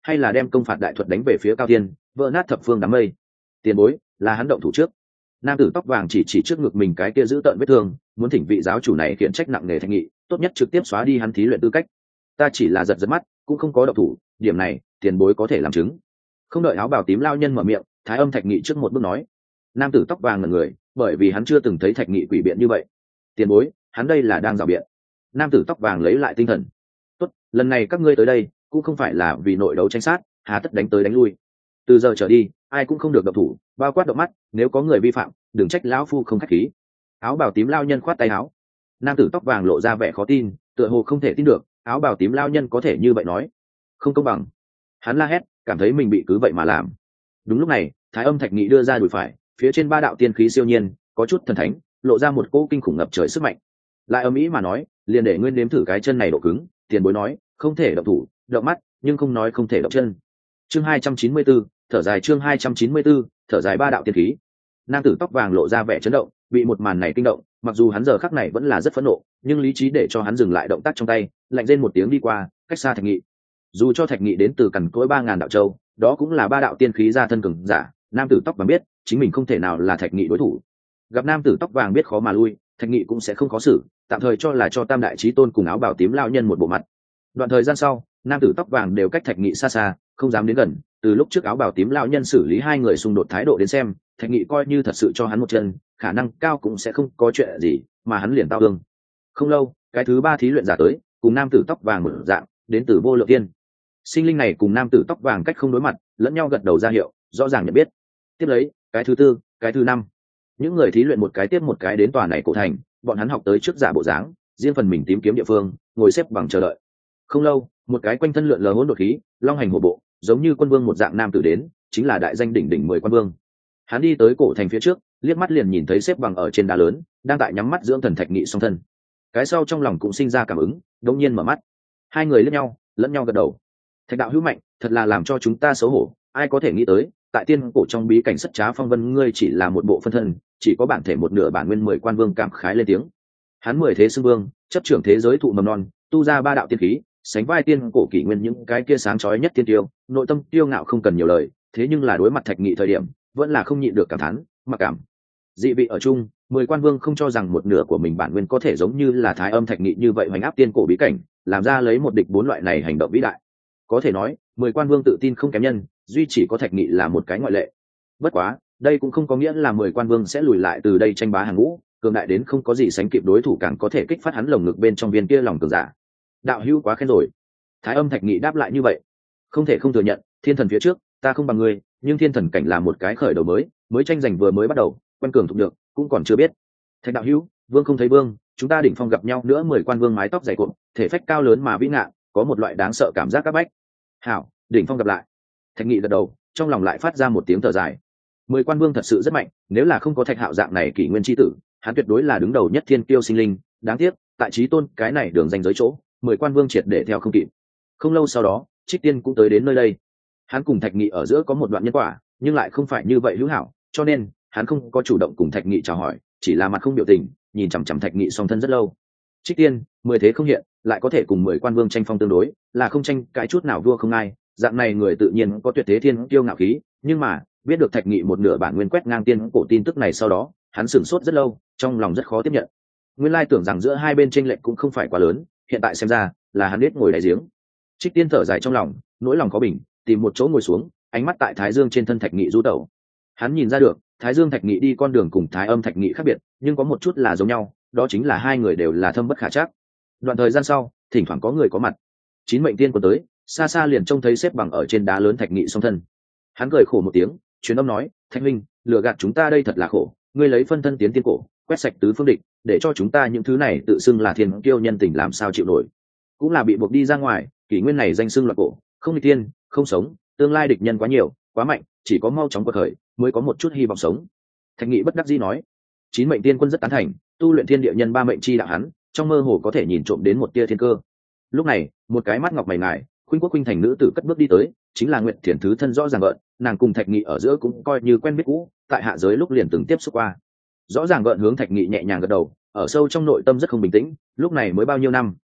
hay là đem công phạt đại thuật đánh về phía cao tiên, vỡ nát thập phương đám mây? Tiền bối, là hắn động thủ trước. Nam tử tóc vàng chỉ trước ngực mình cái kia giữ tợn vết thương, muốn thỉnh vị giáo chủ này khiển trách nặng nề Thạch Nghị, tốt nhất trực tiếp xóa đi hắn thí luyện tư cách. Ta chỉ là giật giật mắt, cũng không có động thủ, điểm này tiền bối có thể làm chứng. Không đợi áo bào tím lao nhân mở miệng, Thái Âm Thạch Nghị trước một bước nói. Nam tử tóc vàng ngẩn người, bởi vì hắn chưa từng thấy Thạch Nghị quỷ biện như vậy. Tiền bối, hắn đây là đang rào biện. Nam tử tóc vàng lấy lại tinh thần. Tốt, lần này các ngươi tới đây cũng không phải là vì nội đấu tranh sát, hà tất đánh tới đánh lui. Từ giờ trở đi, ai cũng không được động thủ, bao quát động mắt, nếu có người vi phạm, đừng trách lão phu không khách khí. Áo bào tím lao nhân khoát tay áo. Nam tử tóc vàng lộ ra vẻ khó tin, tựa hồ không thể tin được, áo bào tím lao nhân có thể như vậy nói, không công bằng. Hắn la hét, cảm thấy mình bị cứ vậy mà làm. Đúng lúc này, Thái Âm Thạch Nghị đưa ra đùi phải, phía trên ba đạo tiên khí siêu nhiên, có chút thần thánh, lộ ra một cỗ kinh khủng ngập trời sức mạnh. Lại âm ý mà nói, liền để nguyên nếm thử cái chân này độ cứng. Tiền bối nói, không thể động thủ, động mắt, nhưng không nói không thể động chân. Chương 294, thở dài. Chương 294, thở dài. Ba đạo tiên khí. Nam tử tóc vàng lộ ra vẻ chấn động, bị một màn này kinh động, mặc dù hắn giờ khắc này vẫn là rất phẫn nộ, nhưng lý trí để cho hắn dừng lại động tác trong tay, lạnh rên một tiếng đi qua, cách xa Thạch Nghị. Dù cho Thạch Nghị đến từ cằn cỗi 3000 đạo châu, đó cũng là ba đạo tiên khí ra thân cường giả, nam tử tóc vàng biết, chính mình không thể nào là Thạch Nghị đối thủ. Gặp nam tử tóc vàng biết khó mà lui, Thạch Nghị cũng sẽ không khó xử, tạm thời cho là cho Tam đại chí tôn cùng áo bào tím lao nhân một bộ mặt. Đoạn thời gian sau, nam tử tóc vàng đều cách Thạch Nghị xa xa, không dám đến gần. Từ lúc trước áo bào tím lao nhân xử lý hai người xung đột thái độ đến xem, Thạch Nghị coi như thật sự cho hắn một chân, khả năng cao cũng sẽ không có chuyện gì, mà hắn liền tao thương. Không lâu, cái thứ ba thí luyện giả tới, cùng nam tử tóc vàng một dạng, đến từ Vô Lượng Tiên. Sinh linh này cùng nam tử tóc vàng cách không đối mặt, lẫn nhau gật đầu ra hiệu, rõ ràng nhận biết. Tiếp lấy, cái thứ tư, cái thứ năm, những người thí luyện một cái tiếp một cái đến tòa này cổ thành, bọn hắn học tới trước giả bộ dáng, riêng phần mình tìm kiếm địa phương, ngồi xếp bằng chờ đợi. Không lâu, một cái quanh thân lượn lờ hỗn độn khí, long hành hổ bộ, giống như quân vương một dạng nam tử đến, chính là đại danh đỉnh đỉnh 10 quân vương. Hắn đi tới cổ thành phía trước, liếc mắt liền nhìn thấy xếp bằng ở trên đá lớn, đang tại nhắm mắt dưỡng thần Thạch Nghị song thân. Cái sau trong lòng cũng sinh ra cảm ứng, đống nhiên mở mắt. Hai người liếc nhau, lẫn nhau gật đầu. Thạch đạo hữu mạnh, thật là làm cho chúng ta xấu hổ, ai có thể nghĩ tới, tại tiên cổ trong bí cảnh sất trá phong vân ngươi chỉ là một bộ phân thân, chỉ có bản thể một nửa bản nguyên 10 quan vương cảm khái lên tiếng. Hắn 10 thế xưng vương, chấp trưởng thế giới thụ mầm non, tu ra ba đạo tiên khí, sánh vai tiên cổ kỷ nguyên những cái kia sáng chói nhất tiên tiêu, nội tâm tiêu ngạo không cần nhiều lời, thế nhưng là đối mặt Thạch Nghị thời điểm, vẫn là không nhịn được cảm thán, mặc cảm. Dị vị ở chung, 10 quan vương không cho rằng một nửa của mình bản nguyên có thể giống như là Thái Âm Thạch Nghị như vậy hoành áp tiên cổ bí cảnh, làm ra lấy một địch bốn loại này hành động vĩ đại. Có thể nói, 10 quan vương tự tin không kém nhân, duy chỉ có Thạch Nghị là một cái ngoại lệ. Bất quá, đây cũng không có nghĩa là 10 quan vương sẽ lùi lại từ đây tranh bá hàng ngũ, cường đại đến không có gì sánh kịp đối thủ càng có thể kích phát hắn lồng ngực bên trong viên kia lòng cường giả. Đạo hữu quá khen rồi. Thái Âm Thạch Nghị đáp lại như vậy. Không thể không thừa nhận, thiên thần phía trước, ta không bằng ngươi, nhưng thiên thần cảnh là một cái khởi đầu mới tranh giành vừa mới bắt đầu, quan cường thuộc được, cũng còn chưa biết. Thạch đạo hữu, vương không thấy vương, chúng ta đỉnh phong gặp nhau nữa 10 quan vương mái tóc dày cuộn, thể phách cao lớn mà vĩ ngạn, có một loại đáng sợ cảm giác các bách. Hảo, đỉnh phong gặp lại. Thạch Nghị gật đầu, trong lòng lại phát ra một tiếng thở dài. 10 quan vương thật sự rất mạnh, nếu là không có Thạch Hạo dạng này kỷ nguyên chi tử, hắn tuyệt đối là đứng đầu nhất thiên kiêu sinh linh, đáng tiếc, tại chí tôn cái này đường danh giới chỗ, 10 quan vương triệt để theo không kịp. Không lâu sau đó, Trích Tiên cũng tới đến nơi đây. Hắn cùng Thạch Nghị ở giữa có một đoạn nhân quả, nhưng lại không phải như vậy hữu hảo, cho nên hắn không có chủ động cùng Thạch Nghị chào hỏi, chỉ là mặt không biểu tình, nhìn chằm chằm Thạch Nghị song thân rất lâu. Trích Tiên, 10 thế không hiện, lại có thể cùng 10 quan vương tranh phong tương đối, là không tranh cái chút nào vua không ai, dạng này người tự nhiên có tuyệt thế thiên kiêu ngạo khí, nhưng mà, biết được Thạch Nghị một nửa bản nguyên quét ngang tiên cổ tin tức này sau đó, hắn sửng sốt rất lâu, trong lòng rất khó tiếp nhận. Nguyên lai tưởng rằng giữa hai bên chênh lệch cũng không phải quá lớn, hiện tại xem ra, là hắn biết ngồi đáy giếng. Trích Tiên thở dài trong lòng, nỗi lòng có bình, tìm một chỗ ngồi xuống, ánh mắt tại Thái Dương trên thân Thạch Nghị du tẩu. Hắn nhìn ra được, Thái Dương Thạch Nghị đi con đường cùng Thái Âm Thạch Nghị khác biệt, nhưng có một chút là giống nhau, đó chính là hai người đều là thâm bất khả trắc. Đoạn thời gian sau, thỉnh thoảng có người có mặt. Chín mệnh tiên quân tới, xa xa liền trông thấy xếp bằng ở trên đá lớn Thạch Nghị song thân. Hắn cười khổ một tiếng, truyền âm nói, Thạch huynh, lừa gạt chúng ta đây thật là khổ, ngươi lấy phân thân tiến tiên cổ, quét sạch tứ phương địch, để cho chúng ta những thứ này tự xưng là thiên kiêu nhân tình làm sao chịu nổi. Cũng là bị buộc đi ra ngoài, kỷ nguyên này danh xưng loạn cổ, không đi tiên, không sống, tương lai địch nhân quá nhiều, quá mạnh, chỉ có mau chóng quật khởi mới có một chút hy vọng sống. Thạch Nghị bất đắc dĩ nói. Chín mệnh tiên quân rất tán thành, tu luyện thiên địa nhân ba mệnh chi đạo hắn, trong mơ hồ có thể nhìn trộm đến một tia thiên cơ. Lúc này, một cái mắt ngọc mày ngài, khuynh quốc khuynh thành nữ tử cất bước đi tới, chính là Nguyệt Thiền thứ thân rõ ràng gợn, nàng cùng Thạch Nghị ở giữa cũng coi như quen biết cũ, tại hạ giới lúc liền từng tiếp xúc qua. Rõ ràng gợn hướng Thạch Nghị nhẹ nhàng gật đầu, ở sâu trong nội tâm rất không bình tĩnh, lúc này mới bao nhiêu năm,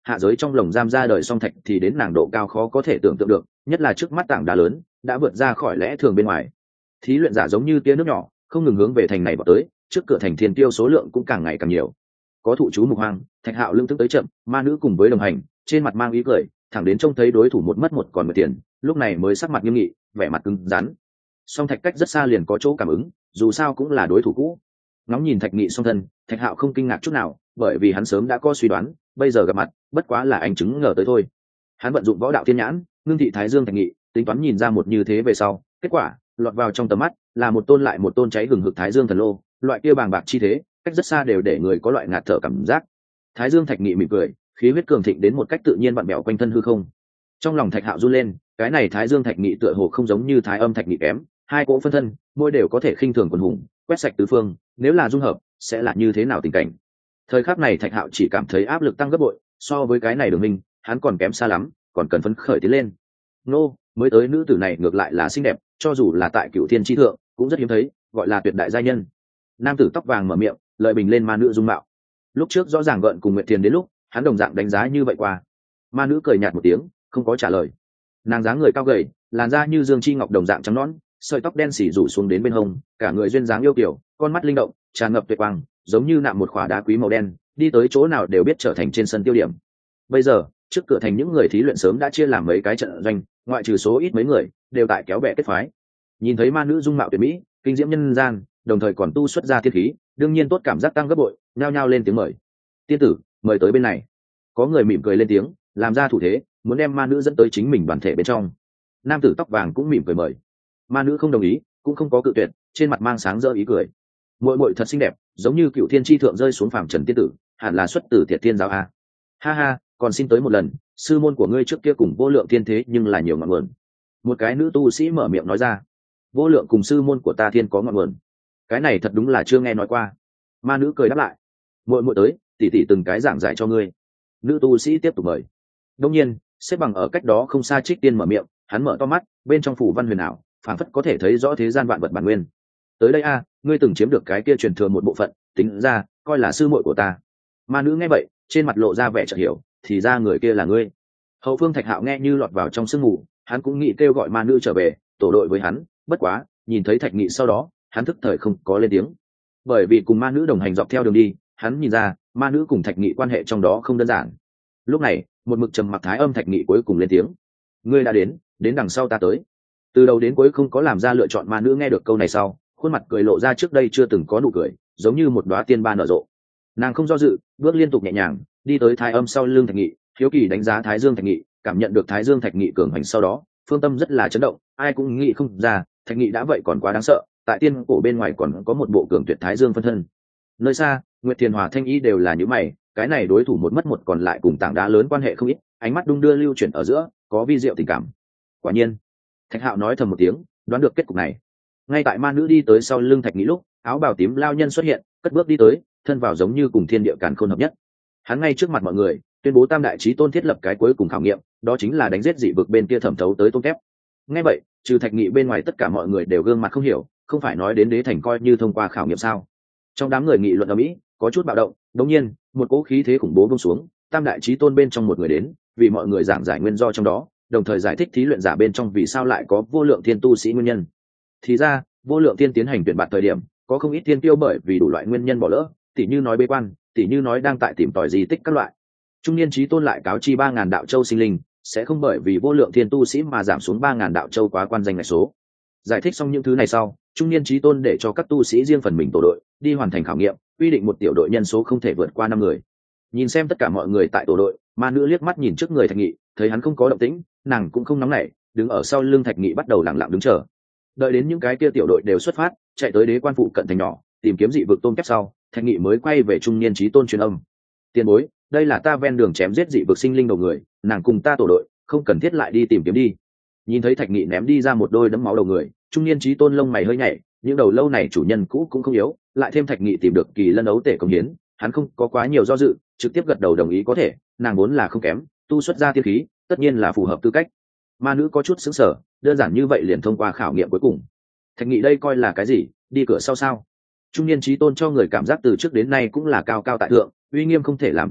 hạ giới trong lồng giam ra đời song thạch thì đến nàng độ cao khó có thể tưởng tượng được, nhất là trước mắt tảng đá lớn đã vượt ra khỏi lẽ thường bên ngoài. Thí luyện giả giống như tia nước nhỏ không ngừng hướng về thành này vào tới, trước cửa thành thiên tiêu số lượng cũng càng ngày càng nhiều. Có thụ chú mục hoang, Thạch Hạo lưng tức tới chậm, ma nữ cùng với đồng hành, trên mặt mang ý cười, thẳng đến trông thấy đối thủ một mất một còn một tiền, lúc này mới sắc mặt nghiêm nghị, vẻ mặt cứng rắn. Song Thạch cách rất xa liền có chỗ cảm ứng, dù sao cũng là đối thủ cũ. Ngóng nhìn Thạch Nghị song thân, Thạch Hạo không kinh ngạc chút nào, bởi vì hắn sớm đã có suy đoán, bây giờ gặp mặt, bất quá là anh chứng ngờ tới thôi. Hắn vận dụng võ đạo thiên nhãn, ngưng thị Thái Dương Thạch Nghị, tính toán nhìn ra một như thế về sau, kết quả lọt vào trong tầm mắt là một tôn lại một tôn cháy hừng hực Thái Dương thần lô, loại kia bàng bạc chi thế, cách rất xa đều để người có loại ngạt thở cảm giác. Thái Dương Thạch Nghị mỉm cười, khí huyết cường thịnh đến một cách tự nhiên vặn bẹo quanh thân hư không. Trong lòng Thạch Hạo run lên, cái này Thái Dương Thạch Nghị tựa hồ không giống như Thái Âm Thạch Nghị kém, hai cỗ phân thân, mỗi đều có thể khinh thường quần hùng, quét sạch tứ phương, nếu là dung hợp, sẽ là như thế nào tình cảnh. Thời khắc này Thạch Hạo chỉ cảm thấy áp lực tăng gấp bội, so với cái này Đường Minh, hắn còn kém xa lắm, còn cần phấn khởi tiến lên. Nô, mới tới nữ tử này ngược lại là xinh đẹp, cho dù là tại Cửu Thiên chi thượng, cũng rất hiếm thấy, gọi là tuyệt đại giai nhân. Nam tử tóc vàng mở miệng, lợi bình lên ma nữ dung mạo. Lúc trước rõ ràng gợn cùng Nguyệt Thiền đến lúc, hắn đồng dạng đánh giá như vậy qua. Ma nữ cười nhạt một tiếng, không có trả lời. Nàng dáng người cao gầy, làn da như dương chi ngọc đồng dạng trắng nõn, sợi tóc đen xỉ rủ xuống đến bên hông, cả người duyên dáng yêu kiều, con mắt linh động, tràn ngập tuyệt quang, giống như nạm một khỏa đá quý màu đen, đi tới chỗ nào đều biết trở thành trên sân tiêu điểm. Bây giờ, trước cửa thành những người thí luyện sớm đã chia làm mấy cái trận doanh, ngoại trừ số ít mấy người, đều tại kéo bè kết phái. Nhìn thấy ma nữ dung mạo tuyệt mỹ, kinh diễm nhân gian, đồng thời còn tu xuất ra thiên khí, đương nhiên tốt cảm giác tăng gấp bội, nhao nhao lên tiếng mời. Tiên tử, mời tới bên này. Có người mỉm cười lên tiếng, làm ra thủ thế, muốn đem ma nữ dẫn tới chính mình đoàn thể bên trong. Nam tử tóc vàng cũng mỉm cười mời. Ma nữ không đồng ý, cũng không có cự tuyệt, trên mặt mang sáng rỡ ý cười. Muội muội thật xinh đẹp, giống như Cửu Thiên chi thượng rơi xuống phàm trần tiên tử, hẳn là xuất từ Tiệt Thiên giáo a. Ha ha, còn xin tới một lần, sư môn của ngươi trước kia cùng Vô Lượng Thiên thế nhưng là nhiều ngọn nguồn. Một cái nữ tu sĩ mở miệng nói ra. Vô Lượng cùng sư môn của ta thiên có ngọn nguồn. Cái này thật đúng là chưa nghe nói qua. Ma nữ cười đáp lại. Muội muội tới, tỷ tỷ từng cái giảng giải cho ngươi. Nữ tu sĩ tiếp tục mời. Đông nhiên, xếp bằng ở cách đó không xa Trích Tiên mở miệng, hắn mở to mắt, bên trong phủ văn huyền ảo, phảng phất có thể thấy rõ thế gian vạn vật bản nguyên. Tới đây a, ngươi từng chiếm được cái kia truyền thừa một bộ phận, tính ra coi là sư muội của ta. Ma nữ nghe vậy, trên mặt lộ ra vẻ chợt hiểu, thì ra người kia là ngươi. Hậu phương Thạch Hạo nghe như lọt vào trong sương mù, hắn cũng nghĩ kêu gọi ma nữ trở về tổ đội với hắn, bất quá nhìn thấy Thạch Nghị sau đó, hắn thức thời không có lên tiếng. Bởi vì cùng ma nữ đồng hành dọc theo đường đi, hắn nhìn ra ma nữ cùng Thạch Nghị quan hệ trong đó không đơn giản. Lúc này, một mực trầm mặc Thái Âm Thạch Nghị cuối cùng lên tiếng. Ngươi đã đến đằng sau ta tới. Từ đầu đến cuối không có làm ra lựa chọn, ma nữ nghe được câu này sau, khuôn mặt cười lộ ra trước đây chưa từng có nụ cười, giống như một đóa tiên ba nở rộ. Nàng không do dự, bước liên tục nhẹ nhàng đi tới Thái Âm sau lưng Thạch Nghị, hiếu kỳ đánh giá Thái Dương Thạch Nghị, cảm nhận được Thái Dương Thạch Nghị cường hành sau đó, phương tâm rất là chấn động, ai cũng nghĩ không ra Thạch Nghị đã vậy còn quá đáng sợ, tại tiên cổ bên ngoài còn có một bộ cường tuyệt Thái Dương phân thân. Nơi xa, Nguyệt Thiền Hòa Thanh Y đều là những mày, cái này đối thủ một mất một còn lại cùng tảng đá lớn quan hệ không ít, ánh mắt đung đưa lưu chuyển ở giữa, có vi diệu tình cảm. Quả nhiên, Thạch Hạo nói thầm một tiếng, đoán được kết cục này. Ngay tại ma nữ đi tới sau lưng Thạch Nghị lúc, áo bào tím lao nhân xuất hiện, cất bước đi tới, thân vào giống như cùng thiên địa càn khôn hợp nhất. Hắn ngay trước mặt mọi người tuyên bố Tam Đại Chí Tôn thiết lập cái cuối cùng khảo nghiệm, đó chính là đánh giết dị vực bên kia thẩm thấu tới tôm thép. Nghe vậy, trừ Thạch Nghị bên ngoài tất cả mọi người đều gương mặt không hiểu, không phải nói đến đế thành coi như thông qua khảo nghiệm sao? Trong đám người nghị luận ở Mỹ, có chút bạo động, đột nhiên, một cỗ khí thế khủng bố buông xuống, Tam Đại Chí Tôn bên trong một người đến, vì mọi người giảng giải nguyên do trong đó, đồng thời giải thích thí luyện giả bên trong vì sao lại có Vô Lượng Thiên tu sĩ nguyên nhân. Thì ra, Vô Lượng Thiên tiến hành tuyển bạt thời điểm, có không ít thiên tiêu bởi vì đủ loại nguyên nhân bỏ lỡ, tỉ như nói bế quan, tỉ như nói đang tại tìm tòi di tích các loại. Trung niên Chí Tôn lại cáo chi 3000 đạo châu sinh linh, sẽ không bởi vì Vô Lượng Thiên tu sĩ mà giảm xuống 3000 đạo châu quá quan danh ngạch số. Giải thích xong những thứ này sau, Trung niên Chí Tôn để cho các tu sĩ riêng phần mình tổ đội, đi hoàn thành khảo nghiệm, quy định một tiểu đội nhân số không thể vượt qua 5 người. Nhìn xem tất cả mọi người tại tổ đội, ma nữ liếc mắt nhìn trước người Thạch Nghị, thấy hắn không có động tĩnh, nàng cũng không nóng nảy, đứng ở sau lưng Thạch Nghị bắt đầu lặng lặng đứng chờ. Đợi đến những cái kia tiểu đội đều xuất phát, chạy tới đế quan phụ cận thành nhỏ, tìm kiếm dị vực tôm kép sau, Thạch Nghị mới quay về Trung niên Chí Tôn truyền âm. Tiền bối, đây là ta ven đường chém giết dị vực sinh linh đầu người, nàng cùng ta tổ đội, không cần thiết lại đi tìm kiếm đi. Nhìn thấy Thạch Nghị ném đi ra một đôi đấm máu đầu người, Trung niên Chí Tôn lông mày hơi nhảy, những đầu lâu này chủ nhân cũ cũng không yếu, lại thêm Thạch Nghị tìm được kỳ lân ấu tể công hiến, hắn không có quá nhiều do dự, trực tiếp gật đầu đồng ý có thể, nàng vốn là không kém, tu xuất ra tiên khí, tất nhiên là phù hợp tư cách. Ma nữ có chút sững sờ, đơn giản như vậy liền thông qua khảo nghiệm cuối cùng. Thạch Nghị đây coi là cái gì, đi cửa sau sao? Trung niên Chí Tôn cho người cảm giác từ trước đến nay cũng là cao cao tại thượng, uy nghiêm không thể làm tức giận,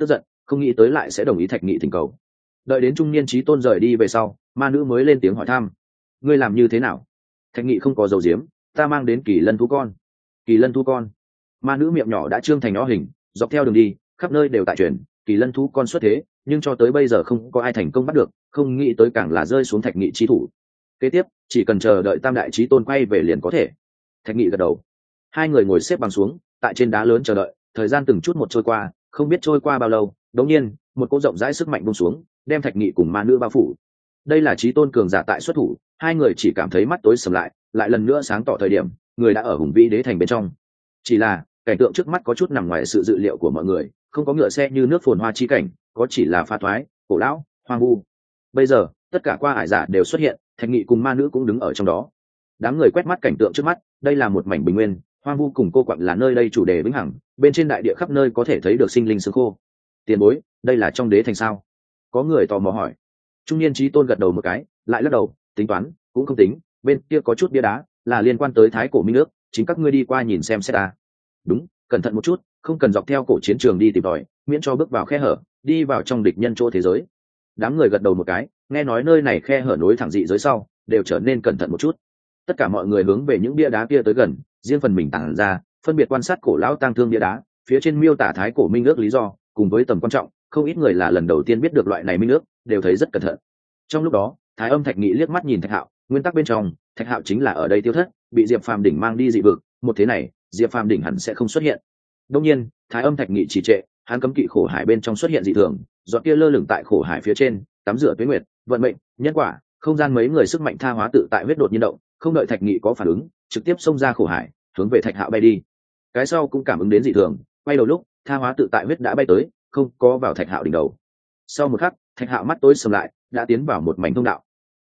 không nghĩ tới lại sẽ đồng ý Thạch Nghị thỉnh cầu. Đợi đến trung niên trí tôn rời đi về sau, ma nữ mới lên tiếng hỏi thăm: ngươi làm như thế nào? Thạch Nghị không có dầu diếm: ta mang đến kỳ lân thú con. Kỳ lân thú con? Ma nữ miệng nhỏ đã trương thành nó hình, dọc theo đường đi khắp nơi đều tại truyền kỳ lân thú con xuất thế, nhưng cho tới bây giờ không có ai thành công bắt được, không nghĩ tới càng là rơi xuống Thạch Nghị chi thủ. Kế tiếp chỉ cần chờ đợi tam đại chí tôn quay về liền có thể. Thạch Nghị gật đầu. Hai người ngồi xếp bằng xuống tại trên đá lớn chờ đợi. Thời gian từng chút một trôi qua, không biết trôi qua bao lâu, đột nhiên một cỗ rộng rãi sức mạnh buông xuống, đem Thạch Nghị cùng ma nữ bao phủ. Đây là chí tôn cường giả tại xuất thủ. Hai người chỉ cảm thấy mắt tối sầm lại lần nữa sáng tỏ thời điểm, người đã ở hùng vĩ đế thành bên trong. Chỉ là cảnh tượng trước mắt có chút nằm ngoài sự dự liệu của mọi người, không có ngựa xe như nước phồn hoa chi cảnh, có chỉ là pha thoái, cổ lão, hoang vu. Bây giờ tất cả qua ải giả đều xuất hiện, Thạch Nghị cùng ma nữ cũng đứng ở trong đó. Đám người quét mắt cảnh tượng trước mắt, đây là một mảnh bình nguyên, hoang vu cùng cô quặng là nơi đây chủ đề vĩnh hằng, bên trên đại địa khắp nơi có thể thấy được sinh linh xương khô. Tiền bối, đây là trong đế thành sao? Có người tò mò hỏi. Trung niên chí tôn gật đầu một cái, lại lắc đầu, tính toán cũng không tính, bên kia có chút bia đá, là liên quan tới thái cổ minh nước, chính các ngươi đi qua nhìn xem xét ta. Đúng, cẩn thận một chút, không cần dọc theo cổ chiến trường đi tìm tòi, miễn cho bước vào khe hở, đi vào trong địch nhân chỗ thế giới. Đám người gật đầu một cái, nghe nói nơi này khe hở nối thẳng dị giới sau, đều trở nên cẩn thận một chút. Tất cả mọi người hướng về những bia đá kia tới gần, riêng phần mình tản ra, phân biệt quan sát cổ lão tang thương bia đá, phía trên miêu tả thái cổ minh ước lý do, cùng với tầm quan trọng, không ít người là lần đầu tiên biết được loại này minh ước, đều thấy rất cẩn thận. Trong lúc đó, Thái Âm Thạch Nghị liếc mắt nhìn Thạch Hạo, nguyên tắc bên trong, Thạch Hạo chính là ở đây tiêu thất, bị Diệp Phàm đỉnh mang đi dị vực, một thế này, Diệp Phàm đỉnh hẳn sẽ không xuất hiện. Đương nhiên, Thái Âm Thạch Nghị chỉ trệ, hắn cấm kỵ khổ hải bên trong xuất hiện dị thường, giọt kia lơ lửng tại khổ hải phía trên, tắm rửa tuế nguyệt, vận mệnh, nhân quả, không gian mấy người sức mạnh tha hóa tự tại huyết đột nhiên động, không đợi Thạch Nghị có phản ứng, trực tiếp xông ra khổ hải, hướng về Thạch Hạo bay đi. Cái sau cũng cảm ứng đến dị thường, quay đầu lúc, tha hóa tự tại huyết đã bay tới, không có vào Thạch Hạo đỉnh đầu. Sau một khắc, Thạch Hạo mắt tối sầm lại, đã tiến vào một mảnh thông đạo.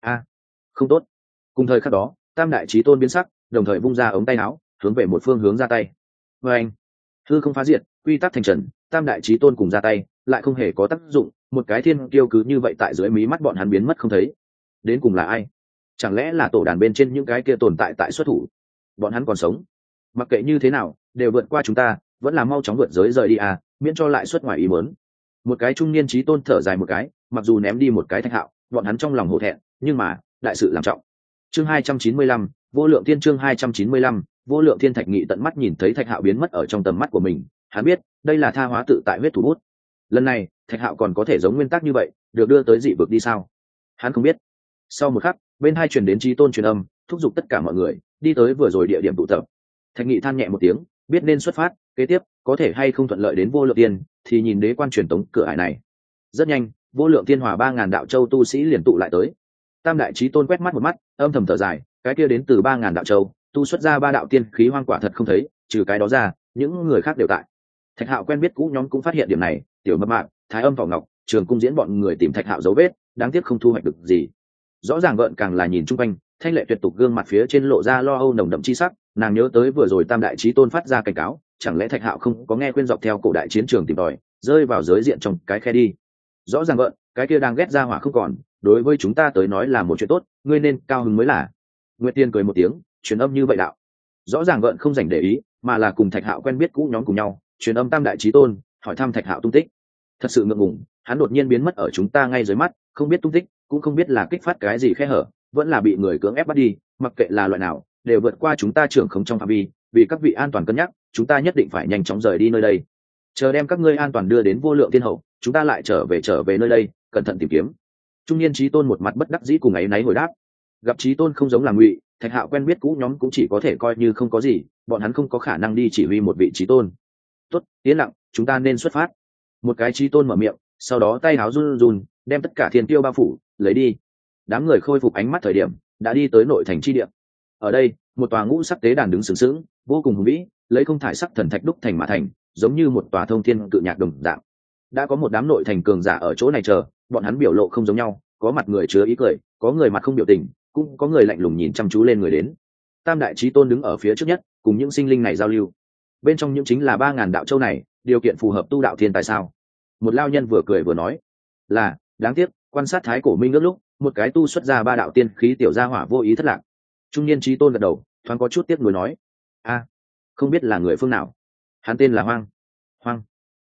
Không tốt. Cùng thời khắc đó, tam đại chí tôn biến sắc, đồng thời vung ra ống tay áo, hướng về một phương hướng ra tay. Và anh, hư không phá diệt, quy tắc thành trần, tam đại chí tôn cùng ra tay, lại không hề có tác dụng, một cái thiên kiêu cứ như vậy tại dưới mí mắt bọn hắn biến mất không thấy. Đến cùng là ai? Chẳng lẽ là tổ đàn bên trên những cái kia tồn tại tại xuất thủ? Bọn hắn còn sống? Mặc kệ như thế nào, đều vượt qua chúng ta, vẫn là mau chóng vượt giới rời đi à, miễn cho lại xuất ngoài ý muốn. Một cái trung niên chí tôn thở dài một cái, mặc dù ném đi một cái Thạch Hạo, bọn hắn trong lòng hổ thẹn, nhưng mà đại sự làm trọng. Chương 295, vô lượng thiên. Chương 295, vô lượng thiên. Thạch Nghị tận mắt nhìn thấy Thạch Hạo biến mất ở trong tầm mắt của mình, hắn biết đây là tha hóa tự tại huyết thủ bút. Lần này Thạch Hạo còn có thể giống nguyên tắc như vậy, được đưa tới dị vực đi sao? Hắn không biết. Sau một khắc, bên hai truyền đến chí tôn truyền âm, thúc giục tất cả mọi người đi tới vừa rồi địa điểm tụ tập. Thạch Nghị than nhẹ một tiếng, biết nên xuất phát, kế tiếp có thể hay không thuận lợi đến vô lượng tiên, thì nhìn đế quan truyền tống cửa ải này. Rất nhanh, vô lượng tiên hòa 3000 đạo châu tu sĩ liền tụ lại tới. Tam đại chí tôn quét mắt một mắt, âm thầm thở dài, cái kia đến từ 3000 đạo châu, tu xuất ra 3 đạo tiên khí hoang quả thật không thấy, trừ cái đó ra, những người khác đều tại. Thạch Hạo quen biết cũ nhóm cũng phát hiện điểm này, Tiểu Mập Mạp, Thái Âm Vọng Ngọc, Trường Cung Diễn bọn người tìm Thạch Hạo dấu vết, đáng tiếc không thu hoạch được gì. Rõ ràng gợn càng là nhìn chung quanh, Thanh Lệ tuyệt tục gương mặt phía trên lộ ra lo âu nồng đậm chi sắc, nàng nhớ tới vừa rồi tam đại chí tôn phát ra cảnh cáo, chẳng lẽ Thạch Hạo không có nghe khuyên dọc theo cổ đại chiến trường tìm tòi, rơi vào giới diện trong cái khe đi. Rõ ràng gợn, cái kia đang ghét ra hỏa không còn, đối với chúng ta tới nói là một chuyện tốt, ngươi nên cao hứng mới là. Nguyệt Tiên cười một tiếng, truyền âm như vậy đạo. Rõ ràng gợn không dành để ý, mà là cùng Thạch Hạo quen biết cũ nhóm cùng nhau, truyền âm tam đại chí tôn, hỏi thăm Thạch Hạo tung tích. Thật sự ngượng ngùng, hắn đột nhiên biến mất ở chúng ta ngay dưới mắt, không biết tung tích, cũng không biết là kích phát cái gì khe hở, vẫn là bị người cưỡng ép bắt đi, mặc kệ là loại nào, đều vượt qua chúng ta trưởng không trong phạm vi, vì các vị an toàn cân nhắc, chúng ta nhất định phải nhanh chóng rời đi nơi đây. Chờ đem các ngươi an toàn đưa đến vô lượng thiên hậu, chúng ta lại trở về nơi đây, cẩn thận tìm kiếm. Trung niên chí tôn một mặt bất đắc dĩ cùng ấy náy hồi đáp. Gặp chí tôn không giống là ngụy, Thạch Hạo quen biết cũ nhóm cũng chỉ có thể coi như không có gì, bọn hắn không có khả năng đi chỉ huy một vị chí tôn. Tốt, yên lặng, chúng ta nên xuất phát. Một cái chí tôn mở miệng, sau đó tay áo run run, đem tất cả thiên tiêu bao phủ, lấy đi. Đám người khôi phục ánh mắt thời điểm, đã đi tới nội thành chi địa. Ở đây, một tòa ngũ sắc tế đàn đứng sừng sững, vô cùng hùng vĩ, lấy không thải sắc thần thạch đúc thành mà thành, giống như một tòa thông thiên cự nhạc đồng dạng. Đã có một đám nội thành cường giả ở chỗ này chờ, bọn hắn biểu lộ không giống nhau, có mặt người chứa ý cười, có người mặt không biểu tình, cũng có người lạnh lùng nhìn chăm chú lên người đến. Tam đại chí tôn đứng ở phía trước nhất, cùng những sinh linh này giao lưu. Bên trong những chính là 3000 đạo châu này, điều kiện phù hợp tu đạo thiên tài sao? Một lao nhân vừa cười vừa nói, là, đáng tiếc, quan sát thái cổ minh ước lúc, một cái tu xuất ra 3 đạo tiên khí tiểu gia hỏa vô ý thất lạc. Trung niên chí tôn gật đầu, thoáng có chút tiếc nuối nói, không biết là người phương nào. Hắn tên là Hoang.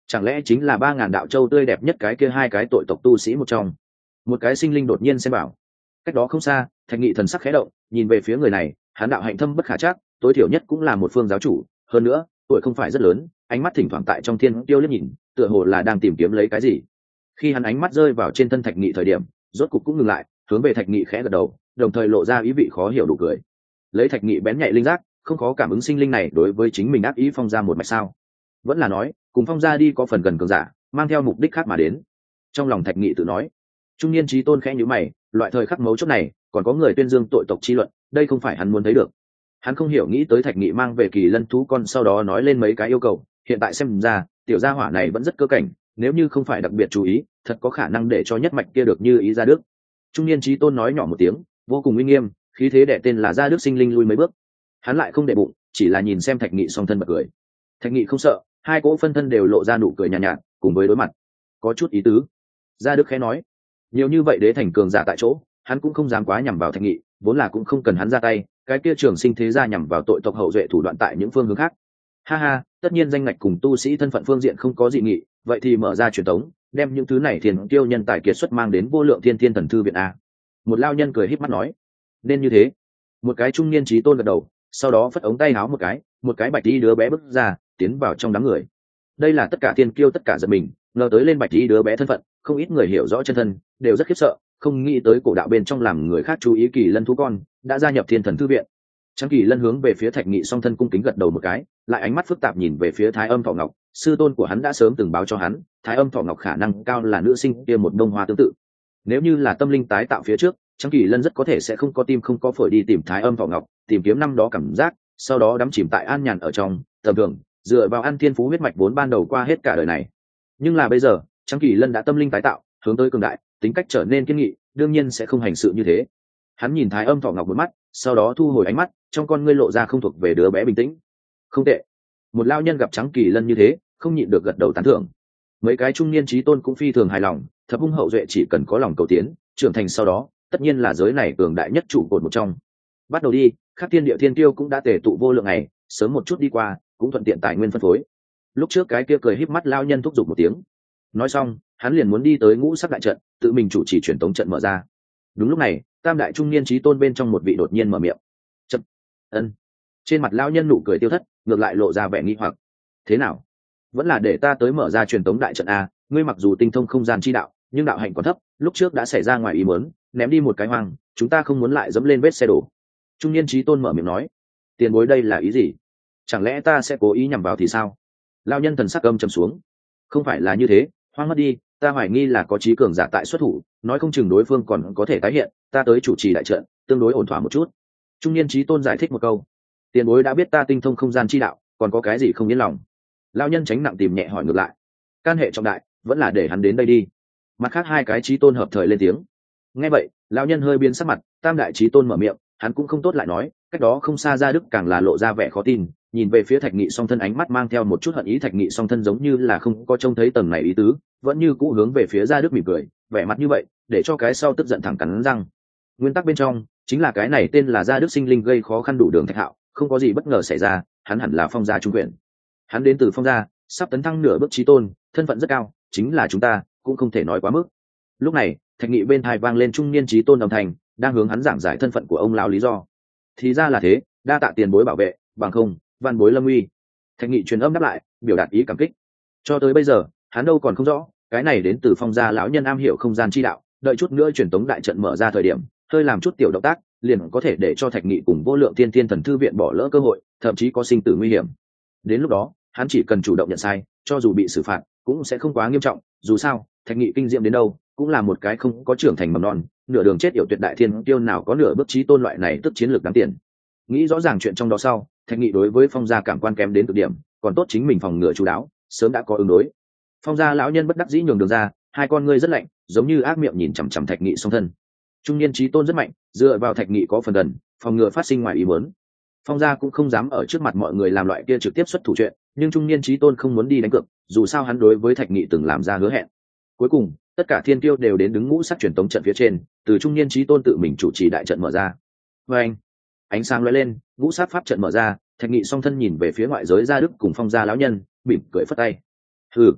Chẳng lẽ chính là 3.000 đạo châu tươi đẹp nhất cái kia hai cái tội tộc tu sĩ một trong? Một cái sinh linh đột nhiên xem bảo. Cách đó không xa, Thạch Nghị thần sắc khẽ động, nhìn về phía người này, hắn đạo hạnh thâm bất khả trắc, tối thiểu nhất cũng là một phương giáo chủ, hơn nữa tuổi không phải rất lớn, ánh mắt thỉnh thoảng tại trong thiên tiêu liếc nhìn, tựa hồ là đang tìm kiếm lấy cái gì. Khi hắn ánh mắt rơi vào trên thân Thạch Nghị thời điểm, rốt cục cũng ngừng lại, hướng về Thạch Nghị khẽ gật đầu, đồng thời lộ ra ý vị khó hiểu đủ cười. Lấy Thạch Nghị bén nhạy linh giác, không khó cảm ứng sinh linh này đối với chính mình ác ý phong ra một mạch sao? Vẫn là nói, cùng phong ra đi có phần gần cường giả, mang theo mục đích khác mà đến. Trong lòng Thạch Nghị tự nói, trung niên trí tôn khẽ nhíu mày, loại thời khắc mấu chốt này, còn có người tuyên dương tội tộc chi luận, đây không phải hắn muốn thấy được. Hắn không hiểu nghĩ tới Thạch Nghị mang về kỳ lân thú con sau đó nói lên mấy cái yêu cầu, hiện tại xem ra, tiểu gia hỏa này vẫn rất cơ cảnh, nếu như không phải đặc biệt chú ý, thật có khả năng để cho nhất mạch kia được như ý Gia Đức. Trung niên trí tôn nói nhỏ một tiếng, vô cùng uy nghiêm, khí thế đệ tên là Gia Đức sinh linh lui mấy bước. Hắn lại không để bụng, chỉ là nhìn xem Thạch Nghị song thân bật cười. Thạch Nghị không sợ, hai cỗ phân thân đều lộ ra nụ cười nhàn nhạt, cùng với đối mặt có chút ý tứ. Gia Đức khẽ nói, nhiều như vậy đế thành cường giả tại chỗ, hắn cũng không dám quá nhằm vào Thạch Nghị, vốn là cũng không cần hắn ra tay, cái kia trường sinh thế gia nhằm vào tội tộc hậu duệ thủ đoạn tại những phương hướng khác. Ha ha, tất nhiên danh ngạch cùng tu sĩ thân phận phương diện không có dị nghị, vậy thì mở ra truyền thống, đem những thứ này thiền tiêu nhân tài kiệt xuất mang đến vô lượng thiên thiên thần thư viện a. Một lao nhân cười híp mắt nói, nên như thế. Một cái trung niên trí tôn gật đầu, sau đó phất ống tay áo một cái bạch y đứa bé bước ra, tiến vào trong đám người. Đây là tất cả thiên kiêu tất cả giật mình, ngờ tới lên bạch y đứa bé thân phận, không ít người hiểu rõ chân thân, đều rất khiếp sợ, không nghĩ tới cổ đạo bên trong làm người khác chú ý kỳ lân thú con đã gia nhập thiên thần thư viện. Trắng Kỳ Lân hướng về phía Thạch Nghị song thân cung kính gật đầu một cái, lại ánh mắt phức tạp nhìn về phía Thái Âm Thọ Ngọc, sư tôn của hắn đã sớm từng báo cho hắn, Thái Âm Thọ Ngọc khả năng cao là nữ sinh kia một bông hoa tương tự. Nếu như là tâm linh tái tạo phía trước, Trắng Kỳ Lân rất có thể sẽ không có tim không có phổi đi tìm Thái Âm Thọ Ngọc, tìm kiếm năm đó cảm giác, sau đó đắm chìm tại an nhàn ở trong, tầm thường, dựa vào An Thiên Phú huyết mạch vốn ban đầu qua hết cả đời này. Nhưng là bây giờ, Trắng Kỳ Lân đã tâm linh tái tạo, hướng tới cường đại, tính cách trở nên kiên nghị, đương nhiên sẽ không hành sự như thế. Hắn nhìn Thái Âm Thọ Ngọc một mắt, sau đó thu hồi ánh mắt, trong con ngươi lộ ra không thuộc về đứa bé bình tĩnh. Không tệ. Một lao nhân gặp Trắng Kỳ Lân như thế, không nhịn được gật đầu tán thưởng. Mấy cái trung niên trí tôn cũng phi thường hài lòng, thập hung hậu duệ chỉ cần có lòng cầu tiến, trưởng thành sau đó, tất nhiên là giới này cường đại nhất trụ cột một trong. Bắt đầu đi, Khắc Thiên Địa Thiên Tiêu cũng đã tề tụ vô lượng ngày, sớm một chút đi qua, cũng thuận tiện tài nguyên phân phối. Lúc trước cái kia cười híp mắt lao nhân thúc giục một tiếng. Nói xong, hắn liền muốn đi tới ngũ sắc đại trận, tự mình chủ trì truyền tống trận mở ra. Đúng lúc này, tam đại trung niên trí tôn bên trong một vị đột nhiên mở miệng. Chậm. Ân. Trên mặt lão nhân nụ cười tiêu thất, ngược lại lộ ra vẻ nghi hoặc. Thế nào? Vẫn là để ta tới mở ra truyền tống đại trận a, ngươi mặc dù tinh thông không gian chi đạo, nhưng đạo hạnh còn thấp, lúc trước đã xảy ra ngoài ý muốn, ném đi một cái hoang, chúng ta không muốn lại dẫm lên vết xe đổ. Trung niên trí tôn mở miệng nói. Tiền bối đây là ý gì? Chẳng lẽ ta sẽ cố ý nhằm vào thì sao? Lão nhân thần sắc âm trầm xuống. Không phải là như thế, hoang mất đi, ta hoài nghi là có trí cường giả tại xuất thủ, nói không chừng đối phương còn có thể tái hiện, ta tới chủ trì đại trận, tương đối ổn thỏa một chút. Trung niên trí tôn giải thích một câu. Tiền bối đã biết ta tinh thông không gian chi đạo, còn có cái gì không yên lòng? Lão nhân tránh nặng tìm nhẹ hỏi ngược lại. Can hệ trọng đại, vẫn là để hắn đến đây đi. Mặt khác hai cái trí tôn hợp thời lên tiếng. Nghe vậy, lão nhân hơi biến sắc mặt, tam đại trí tôn mở miệng, hắn cũng không tốt lại nói, cách đó không xa Gia Đức càng là lộ ra vẻ khó tin, nhìn về phía Thạch Nghị song thân ánh mắt mang theo một chút hận ý. Thạch Nghị song thân giống như là không có trông thấy tầng này ý tứ, vẫn như cũ hướng về phía Gia Đức mỉm cười, vẻ mặt như vậy, để cho cái sau tức giận thẳng cắn răng. Nguyên tắc bên trong chính là cái này tên là Gia Đức sinh linh gây khó khăn đủ đường Thạch Hạo, không có gì bất ngờ xảy ra, hắn hẳn là Phong gia trung quyền. Hắn đến từ Phong gia, sắp tấn thăng nửa bước chí tôn, thân phận rất cao, chính là chúng ta cũng không thể nói quá mức. Lúc này, Thạch Nghị bên tai vang lên trung niên chí tôn âm thanh, đang hướng hắn giảng giải thân phận của ông lão lý do. Thì ra là thế, đa tạ tiền bối bảo vệ, bằng không, van bối lâm uy. Thạch Nghị truyền âm đáp lại, biểu đạt ý cảm kích. Cho tới bây giờ, hắn đâu còn không rõ, cái này đến từ Phong gia lão nhân am hiểu không gian chi đạo, đợi chút nữa truyền tống đại trận mở ra thời điểm, hơi làm chút tiểu động tác, liền có thể để cho Thạch Nghị cùng vô lượng tiên tiên thần thư viện bỏ lỡ cơ hội, thậm chí có sinh tử nguy hiểm. Đến lúc đó, hắn chỉ cần chủ động nhận sai, cho dù bị xử phạt, cũng sẽ không quá nghiêm trọng, dù sao, Thạch Nghị kinh diệm đến đâu, cũng là một cái không có trưởng thành mầm non, nửa đường chết yểu tuyệt đại thiên tiêu nào có nửa bước chí tôn loại này tức chiến lược đáng tiền. Nghĩ rõ ràng chuyện trong đó sau, Thạch Nghị đối với Phong gia cảm quan kém đến cực điểm, còn tốt chính mình phòng ngừa chú đáo, sớm đã có ứng đối. Phong gia lão nhân bất đắc dĩ nhường đường ra, hai con ngươi rất lạnh, giống như ác miệng nhìn chằm chằm Thạch Nghị song thân. Trung niên chí tôn rất mạnh, dựa vào Thạch Nghị có phần gần, phòng ngừa phát sinh ngoài ý muốn. Phong gia cũng không dám ở trước mặt mọi người làm loại kia trực tiếp xuất thủ chuyện, nhưng trung niên chí tôn không muốn đi đánh cược, dù sao hắn đối với Thạch Nghị từng làm ra hứa hẹn. Cuối cùng, tất cả thiên tiêu đều đến đứng ngũ sắc truyền tống trận phía trên, từ trung niên chí tôn tự mình chủ trì đại trận mở ra. Và ánh sáng lóe lên, ngũ sắc pháp trận mở ra, Thạch Nghị song thân nhìn về phía ngoại giới Gia Đức cùng Phong gia lão nhân, mỉm cười phất tay.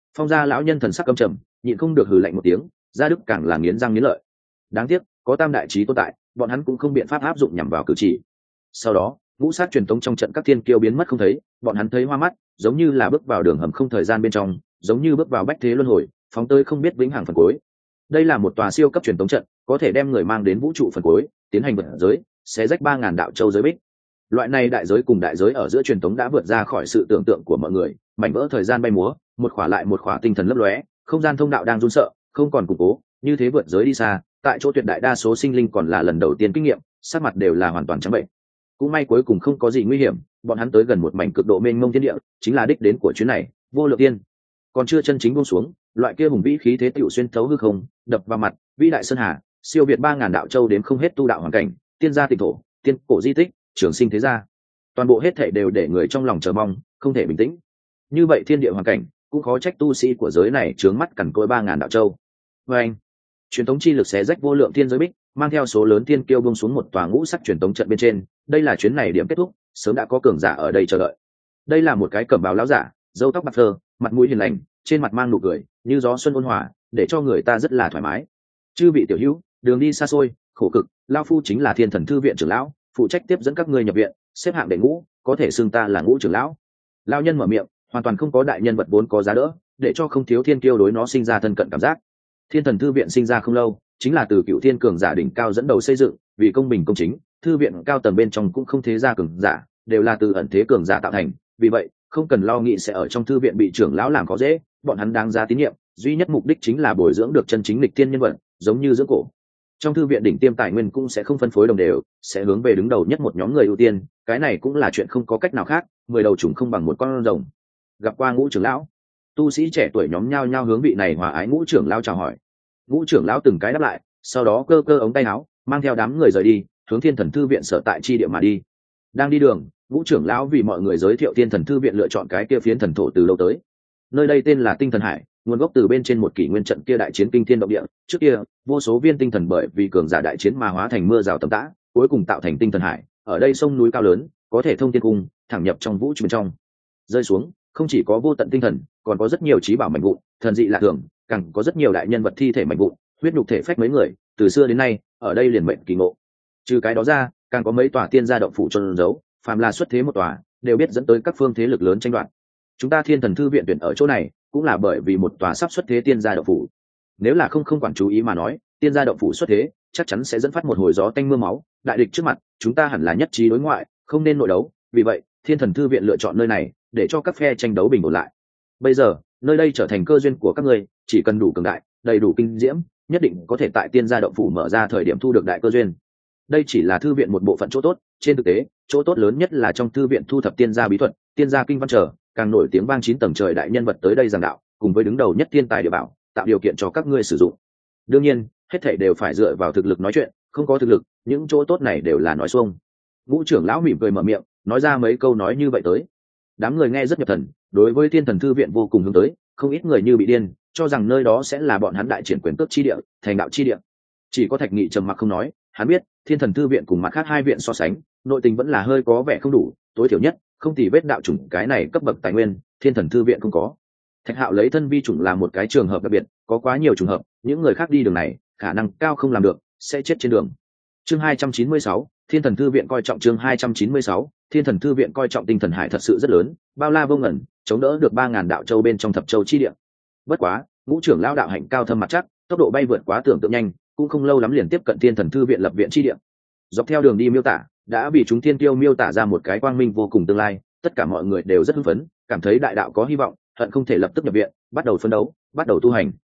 Phong gia lão nhân thần sắc căm trầm, nhịn không được hừ lạnh một tiếng, Gia Đức càng là nghiến răng nghiến lợi. Đáng tiếc có tam đại trí tồn tại, bọn hắn cũng không biện pháp áp dụng nhằm vào cử chỉ. Sau đó ngũ sát truyền tống trong trận các thiên kiêu biến mất không thấy, bọn hắn thấy hoa mắt, giống như là bước vào đường hầm không thời gian bên trong, giống như bước vào bách thế luân hồi, phóng tới không biết vĩnh hằng phần cuối. Đây là một tòa siêu cấp truyền tống trận, có thể đem người mang đến vũ trụ phần cuối, tiến hành vượt giới, xé rách 3000 đạo châu giới bích. Loại này đại giới cùng đại giới ở giữa truyền tống đã vượt ra khỏi sự tưởng tượng của mọi người, mảnh vỡ thời gian bay múa, một khỏa lại một khỏa tinh thần lấp lóe, không gian thông đạo đang run sợ, không còn củng cố, như thế vượt giới đi xa, tại chỗ tuyệt đại đa số sinh linh còn là lần đầu tiên kinh nghiệm, sắc mặt đều là hoàn toàn trắng bệnh. Cũng may cuối cùng không có gì nguy hiểm, bọn hắn tới gần một mảnh cực độ mênh mông thiên địa, chính là đích đến của chuyến này, vô lượng tiên. Còn chưa chân chính buông xuống, loại kia hùng vĩ khí thế tiểu xuyên thấu hư không, đập vào mặt, vĩ đại sơn hà, siêu việt 3000 đạo châu đến không hết tu đạo hoàn cảnh, tiên gia tịnh thổ, tiên cổ di tích, trường sinh thế gia. Toàn bộ hết thảy đều để người trong lòng chờ mong, không thể bình tĩnh. Như vậy thiên địa hoàn cảnh, cũng khó trách tu sĩ của giới này trướng mắt cằn cỗi 3000 đạo châu. Và anh, truyền thống chi lực xé rách vô lượng thiên giới bích, mang theo số lớn thiên kiêu buông xuống một tòa ngũ sắc truyền thống trận bên trên. Đây là chuyến này điểm kết thúc, sớm đã có cường giả ở đây chờ đợi. Đây là một cái cẩm bào lão giả, râu tóc bạc phơ, mặt mũi hiền lành, trên mặt mang nụ cười như gió xuân ôn hòa, để cho người ta rất là thoải mái. Chư vị tiểu hữu, đường đi xa xôi khổ cực, lão phu chính là Thiên Thần Thư viện trưởng lão, phụ trách tiếp dẫn các ngươi nhập viện, xếp hạng đệ ngũ, có thể xưng ta là Ngũ trưởng lão. Lão nhân mở miệng, hoàn toàn không có đại nhân vật vốn có giá đỡ, để cho không thiếu thiên kiêu đối nó sinh ra thân cận cảm giác. Thiên Thần Thư viện sinh ra không lâu, chính là từ cựu thiên cường giả đỉnh cao dẫn đầu xây dựng, vì công bình công chính, thư viện cao tầng bên trong cũng không thế gia cường giả, đều là từ ẩn thế cường giả tạo thành, vì vậy không cần lo nghĩ sẽ ở trong thư viện bị trưởng lão làm khó dễ, bọn hắn đáng giá tín nhiệm, duy nhất mục đích chính là bồi dưỡng được chân chính lịch thiên nhân vật, giống như dưỡng cổ. Trong thư viện đỉnh tiêm tài nguyên cũng sẽ không phân phối đồng đều, sẽ hướng về đứng đầu nhất một nhóm người ưu tiên, cái này cũng là chuyện không có cách nào khác, 10 đầu trùng không bằng một con rồng. Gặp qua Ngũ trưởng lão, tu sĩ trẻ tuổi nhóm nhao nhao hướng vị này hòa ái Ngũ trưởng lão chào hỏi. Ngũ trưởng lão từng cái đáp lại, sau đó cơ cơ ống tay áo, mang theo đám người rời đi, hướng Thiên Thần Thư viện sở tại chi địa mà đi. Đang đi đường, Ngũ trưởng lão vì mọi người giới thiệu Thiên Thần Thư viện lựa chọn cái kia phiến thần thổ từ lâu tới. Nơi đây tên là Tinh Thần Hải, nguồn gốc từ bên trên một kỷ nguyên trận kia đại chiến kinh thiên động địa, trước kia vô số viên tinh thần bởi vì cường giả đại chiến mà hóa thành mưa rào tầm tã, cuối cùng tạo thành Tinh Thần Hải. Ở đây sông núi cao lớn, có thể thông thiên cung, thẳng nhập trong vũ trụ bên trong. Rơi xuống, không chỉ có vô tận tinh thần, còn có rất nhiều trí bảo mảnh vụn, thần dị lạ thường, càng có rất nhiều đại nhân vật thi thể mảnh vụn, huyết nhục thể phách mấy người, từ xưa đến nay, ở đây liền mệnh kỳ ngộ. Trừ cái đó ra, càng có mấy tòa tiên gia động phủ trôn giấu, phàm là xuất thế một tòa, đều biết dẫn tới các phương thế lực lớn tranh đoạt. Chúng ta Thiên Thần Thư viện tuyển ở chỗ này, cũng là bởi vì một tòa sắp xuất thế tiên gia động phủ. Nếu là không quản chú ý mà nói, tiên gia động phủ xuất thế, chắc chắn sẽ dẫn phát một hồi gió tanh mưa máu, đại địch trước mặt, chúng ta hẳn là nhất trí đối ngoại, không nên nội đấu, vì vậy, Thiên Thần Thư viện lựa chọn nơi này, để cho các phe tranh đấu bình ổn lại. Bây giờ, nơi đây trở thành cơ duyên của các ngươi, chỉ cần đủ cường đại, đầy đủ kinh diễm, nhất định có thể tại tiên gia động phủ mở ra thời điểm thu được đại cơ duyên. Đây chỉ là thư viện một bộ phận chỗ tốt, trên thực tế, chỗ tốt lớn nhất là trong thư viện thu thập tiên gia bí thuật, tiên gia kinh văn trở, càng nổi tiếng vang 9 tầng trời đại nhân vật tới đây giảng đạo, cùng với đứng đầu nhất thiên tài địa bảo, tạo điều kiện cho các ngươi sử dụng. Đương nhiên, hết thảy đều phải dựa vào thực lực nói chuyện, không có thực lực, những chỗ tốt này đều là nói xuông. Ngũ trưởng lão mỉm cười mở miệng, nói ra mấy câu nói như vậy tới. Đám người nghe rất nhập thần, đối với Thiên Thần Thư viện vô cùng hướng tới, không ít người như bị điên, cho rằng nơi đó sẽ là bọn hắn đại triển quyền cước chi địa, thành đạo chi địa. Chỉ có Thạch Nghị trầm mặc không nói, hắn biết, Thiên Thần Thư viện cùng mặt khác hai viện so sánh, nội tình vẫn là hơi có vẻ không đủ, tối thiểu nhất, không thì vết đạo chủng cái này cấp bậc tài nguyên, Thiên Thần Thư viện không có. Thạch Hạo lấy thân vi chủng là một cái trường hợp đặc biệt, có quá nhiều trường hợp, những người khác đi đường này, khả năng cao không làm được, sẽ chết trên đường. Chương 296, Thiên Thần Thư viện coi trọng chương 296, Thiên Thần Thư viện coi trọng Tinh Thần Hải thật sự rất lớn, bao la vô ngần, chống đỡ được 3000 đạo châu bên trong thập châu chi địa. Bất quá, Ngũ trưởng lão đạo hạnh cao thâm mặt chắc, tốc độ bay vượt quá tưởng tượng nhanh, cũng không lâu lắm liền tiếp cận Thiên Thần Thư viện lập viện chi địa. Dọc theo đường đi miêu tả, đã bị chúng thiên tiêu miêu tả ra một cái quang minh vô cùng tương lai, tất cả mọi người đều rất hưng phấn, cảm thấy đại đạo có hy vọng, hận không thể lập tức nhập viện, bắt đầu phấn đấu, bắt đầu tu hành.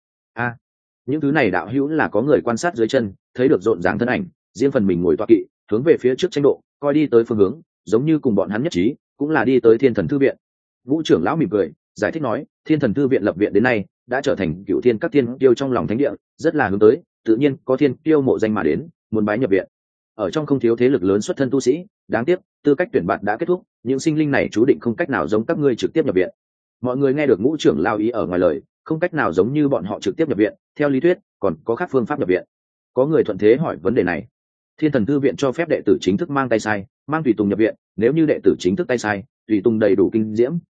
Những thứ này đạo hữu là có người quan sát dưới chân, thấy được rộn ràng thân ảnh, riêng phần mình ngồi tọa kỵ, hướng về phía trước tranh độ, coi đi tới phương hướng, giống như cùng bọn hắn nhất trí, cũng là đi tới Thiên Thần Thư viện. Ngũ trưởng lão mỉm cười, giải thích nói, Thiên Thần Thư viện lập viện đến nay, đã trở thành cựu thiên các thiên tiêu trong lòng thánh địa, rất là hướng tới, tự nhiên có thiên tiêu mộ danh mà đến, muốn bái nhập viện. Ở trong không thiếu thế lực lớn xuất thân tu sĩ, đáng tiếc, tư cách tuyển bạn đã kết thúc, những sinh linh này chú định không cách nào giống các ngươi trực tiếp nhập viện. Mọi người nghe được Ngũ trưởng lão ý ở ngoài lời, không cách nào giống như bọn họ trực tiếp nhập viện, theo lý thuyết, còn có khác phương pháp nhập viện. Có người thuận thế hỏi vấn đề này. Thiên Thần Thư viện cho phép đệ tử chính thức mang tay sai, mang tùy tùng nhập viện, nếu như đệ tử chính thức tay sai, tùy tùng đầy đủ kinh diễm,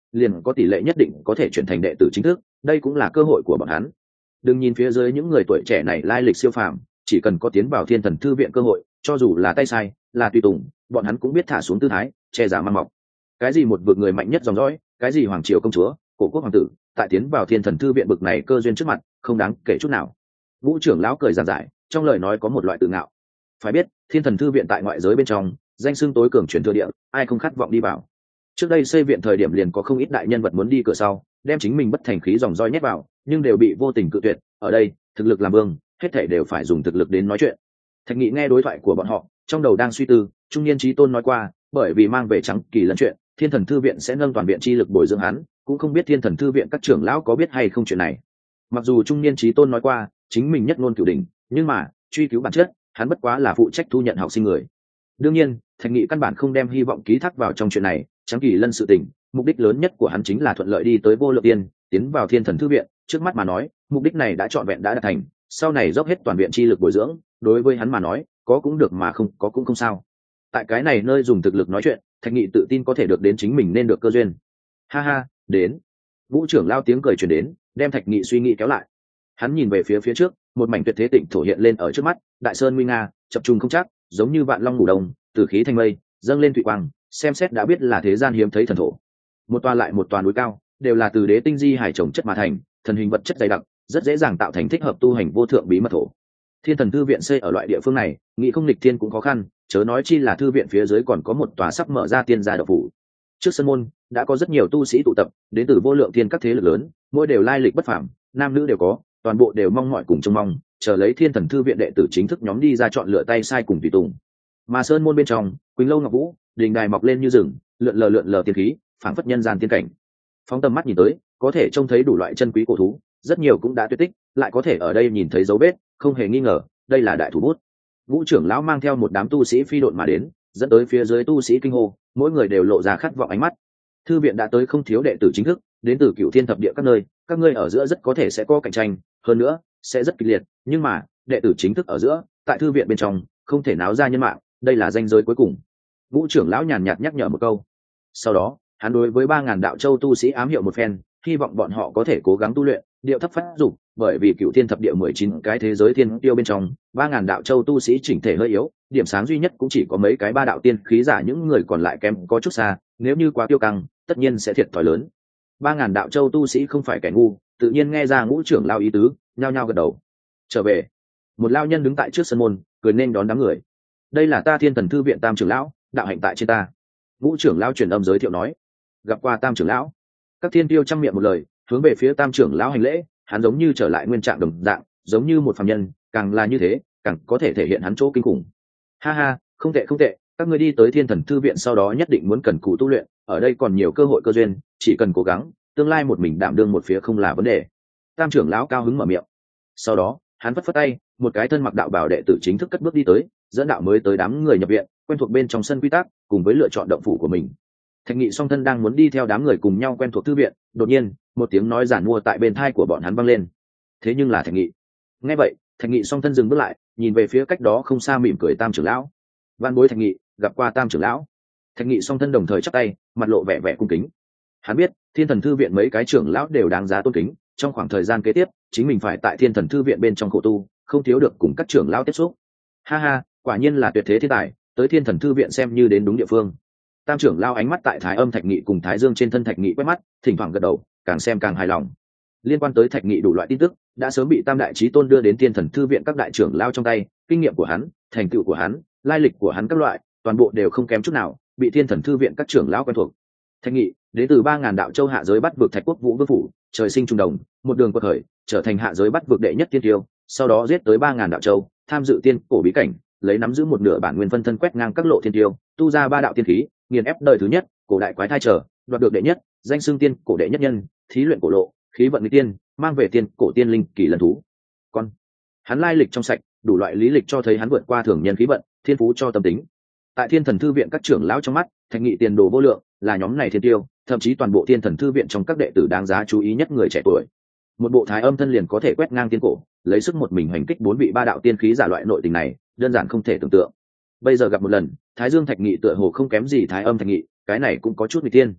liền có tỷ lệ nhất định có thể chuyển thành đệ tử chính thức, đây cũng là cơ hội của bọn hắn. Đừng nhìn phía dưới những người tuổi trẻ này lai lịch siêu phàm, chỉ cần có tiến vào Thiên Thần Thư viện cơ hội, cho dù là tay sai, là tùy tùng, bọn hắn cũng biết thả xuống tư thái, che giả mang mọc. Cái gì một vực người mạnh nhất dòng dõi, cái gì hoàng triều công chúa, cổ quốc hoàng tử, tại tiến vào Thiên Thần Thư viện bực này cơ duyên trước mặt, không đáng kể chút nào. Vũ trưởng lão cười giản giải, trong lời nói có một loại tự ngạo. Phải biết, Thiên Thần Thư viện tại ngoại giới bên trong, danh xưng tối cường truyền thừa địa, ai không khát vọng đi vào. Trước đây xây viện thời điểm liền có không ít đại nhân vật muốn đi cửa sau, đem chính mình bất thành khí dòng roi nhét vào, nhưng đều bị vô tình cự tuyệt. Ở đây, thực lực làm vương, hết thảy đều phải dùng thực lực đến nói chuyện. Thạch Nghị nghe đối thoại của bọn họ, trong đầu đang suy tư, trung niên chí tôn nói qua, bởi vì mang về trắng kỳ lẫn chuyện, Thiên Thần Thư viện sẽ nâng toàn viện chi lực bồi dưỡng hắn, cũng không biết Thiên Thần Thư viện các trưởng lão có biết hay không chuyện này. Mặc dù trung niên chí tôn nói qua, chính mình nhất ngôn cửu đỉnh, nhưng mà, truy cứu bản chất, hắn bất quá là phụ trách thu nhận học sinh người. Đương nhiên, Thạch Nghị căn bản không đem hy vọng ký thác vào trong chuyện này, trắng kỳ lân sự tình, mục đích lớn nhất của hắn chính là thuận lợi đi tới Vô Lượng Tiên, tiến vào Thiên Thần Thư viện, trước mắt mà nói, mục đích này đã trọn vẹn đã đạt thành, sau này dốc hết toàn viện chi lực bồi dưỡng, đối với hắn mà nói, có cũng được mà không có cũng không sao. Tại cái này nơi dùng thực lực nói chuyện, Thạch Nghị tự tin có thể được đến chính mình nên được cơ duyên. Ha ha, đến. Vũ trưởng lao tiếng cười truyền đến, đem Thạch Nghị suy nghĩ kéo lại. Hắn nhìn về phía trước, một mảnh tuyệt thế tịnh thổ hiện lên ở trước mắt, đại sơn nguy nga, chập trùng không chắc, giống như vạn long ngủ đông, từ khí thanh mây, dâng lên thủy quang, xem xét đã biết là thế gian hiếm thấy thần thổ. Một toa lại một toa núi cao, đều là từ đế tinh di hải trồng chất mà thành, thần hình vật chất dày đặc, rất dễ dàng tạo thành thích hợp tu hành vô thượng bí mật thổ. Thiên Thần Thư viện xây ở loại địa phương này, nghĩ không nghịch thiên cũng khó khăn, chớ nói chi là thư viện phía dưới còn có một tòa sắp mở ra tiên gia độc phủ. Trước sân môn đã có rất nhiều tu sĩ tụ tập, đến từ vô lượng thiên các thế lực lớn, mỗi đều lai lịch bất phàm, nam nữ đều có, toàn bộ đều mong mỏi cùng trông mong, chờ lấy Thiên Thần Thư viện đệ tử chính thức nhóm đi ra chọn lựa tay sai cùng tùy tùng. Mà sơn môn bên trong, Quỳnh Lâu Ngọc Vũ, đình đài mọc lên như rừng, lượn lờ tiên khí, phảng phất nhân gian tiên cảnh. Phóng tầm mắt nhìn tới, có thể trông thấy đủ loại chân quý cổ thú, rất nhiều cũng đã tuyệt tích, lại có thể ở đây nhìn thấy dấu vết, không hề nghi ngờ, đây là đại thủ bút. Vũ trưởng lão mang theo một đám tu sĩ phi độn mà đến, dẫn tới phía dưới tu sĩ kinh hô, mỗi người đều lộ ra khát vọng ánh mắt. Thư viện đã tới không thiếu đệ tử chính thức, đến từ Cửu Thiên thập địa các nơi, các ngươi ở giữa rất có thể sẽ có cạnh tranh, hơn nữa sẽ rất kịch liệt, nhưng mà đệ tử chính thức ở giữa, tại thư viện bên trong, không thể náo ra nhân mạng, đây là ranh giới cuối cùng. Vũ trưởng lão nhàn nhạt nhắc nhở một câu. Sau đó, hắn đối với 3000 đạo châu tu sĩ ám hiệu một phen, hy vọng bọn họ có thể cố gắng tu luyện, điệu thấp phát dục, bởi vì Cửu Thiên thập địa 19 cái thế giới thiên tiêu bên trong, 3000 đạo châu tu sĩ chỉnh thể hơi yếu, điểm sáng duy nhất cũng chỉ có mấy cái ba đạo tiên khí giả, những người còn lại kém có chút xa, nếu như quá tiêu căng, tất nhiên sẽ thiệt thòi lớn. 3000 đạo châu tu sĩ không phải kẻ ngu, tự nhiên nghe ra Ngũ trưởng lão ý tứ, nhao nhao gật đầu. Trở về, một lão nhân đứng tại trước sân môn, cười nên đón đám người. Đây là ta Thiên Thần Thư viện Tam trưởng lão, đạo hạnh tại trên ta. Ngũ trưởng lão truyền âm giới thiệu nói. Gặp qua Tam trưởng lão. Các thiên tiêu trăm miệng một lời, hướng về phía Tam trưởng lão hành lễ, hắn giống như trở lại nguyên trạng đồng dạng, giống như một phàm nhân, càng là như thế, càng có thể thể hiện hắn chỗ kinh khủng. Ha ha, không tệ không tệ, các ngươi đi tới Thiên Thần Thư viện sau đó nhất định muốn cần cù tu luyện, ở đây còn nhiều cơ hội cơ duyên, chỉ cần cố gắng, tương lai một mình đảm đương một phía không là vấn đề. Tam trưởng lão cao hứng mở miệng. Sau đó, hắn phất phất tay, một cái thân mặc đạo bào đệ tử chính thức cất bước đi tới, dẫn đạo mới tới đám người nhập viện, quen thuộc bên trong sân quy tắc, cùng với lựa chọn động phủ của mình. Thạch Nghị song thân đang muốn đi theo đám người cùng nhau quen thuộc thư viện, đột nhiên, một tiếng nói giản mua tại bên tai của bọn hắn vang lên. Thế nhưng là Thạch Nghị. Nghe vậy, Thạch Nghị song thân dừng bước lại, nhìn về phía cách đó không xa mỉm cười Tam trưởng lão. Văn bối Thạch Nghị, gặp qua Tam trưởng lão. Thạch Nghị song thân đồng thời chắp tay, mặt lộ vẻ vẻ cung kính. Hắn biết, Thiên Thần Thư viện mấy cái trưởng lão đều đáng giá tôn kính, trong khoảng thời gian kế tiếp, chính mình phải tại Thiên Thần Thư viện bên trong khổ tu, không thiếu được cùng các trưởng lão tiếp xúc. Ha ha, quả nhiên là tuyệt thế thiên tài, tới Thiên Thần Thư viện xem như đến đúng địa phương. Tam trưởng lão ánh mắt tại Thái Âm Thạch Nghị cùng Thái Dương trên thân Thạch Nghị quét mắt, thỉnh thoảng gật đầu, càng xem càng hài lòng. Liên quan tới Thạch Nghị đủ loại tin tức, đã sớm bị Tam đại chí tôn đưa đến Thiên Thần Thư viện các đại trưởng lão trong tay, kinh nghiệm của hắn, thành tựu của hắn, lai lịch của hắn các loại, toàn bộ đều không kém chút nào, bị Thiên Thần Thư viện các trưởng lão quen thuộc. Thạch Nghị, đến từ 3000 đạo châu hạ giới bắt vực Thạch Quốc Vũ Vương phủ, trời sinh trung đồng, một đường quật khởi, trở thành hạ giới bắt vực đệ nhất tiên tiêu, sau đó giết tới 3000 đạo châu, tham dự tiên cổ bí cảnh, lấy nắm giữ một nửa bản nguyên phân thân quét ngang các lộ thiên tiêu, tu ra 3 đạo tiên khí, nghiền ép đời thứ nhất, cổ đại quái thai trở, đoạt được đệ nhất, danh xưng tiên cổ đệ nhất nhân, thí luyện cổ lộ, khí vận nguy tiên, mang về tiên cổ tiên linh kỳ lần thú. Con, hắn lai lịch trong sạch, đủ loại lý lịch cho thấy hắn vượt qua thường nhân khí vận, thiên phú cho tâm tính. Tại Thiên Thần Thư viện các trưởng lão trong mắt, Thạch Nghị tiền đồ vô lượng, là nhóm này thiên tiêu, thậm chí toàn bộ Thiên Thần Thư viện trong các đệ tử đáng giá chú ý nhất người trẻ tuổi. Một bộ thái âm thân liền có thể quét ngang tiên cổ, lấy sức một mình hành kích 4 vị ba đạo tiên khí giả loại nội tình này, đơn giản không thể tưởng tượng. Bây giờ gặp một lần, Thái Dương Thạch Nghị tựa hồ không kém gì Thái Âm Thạch Nghị, cái này cũng có chút nguy tiên.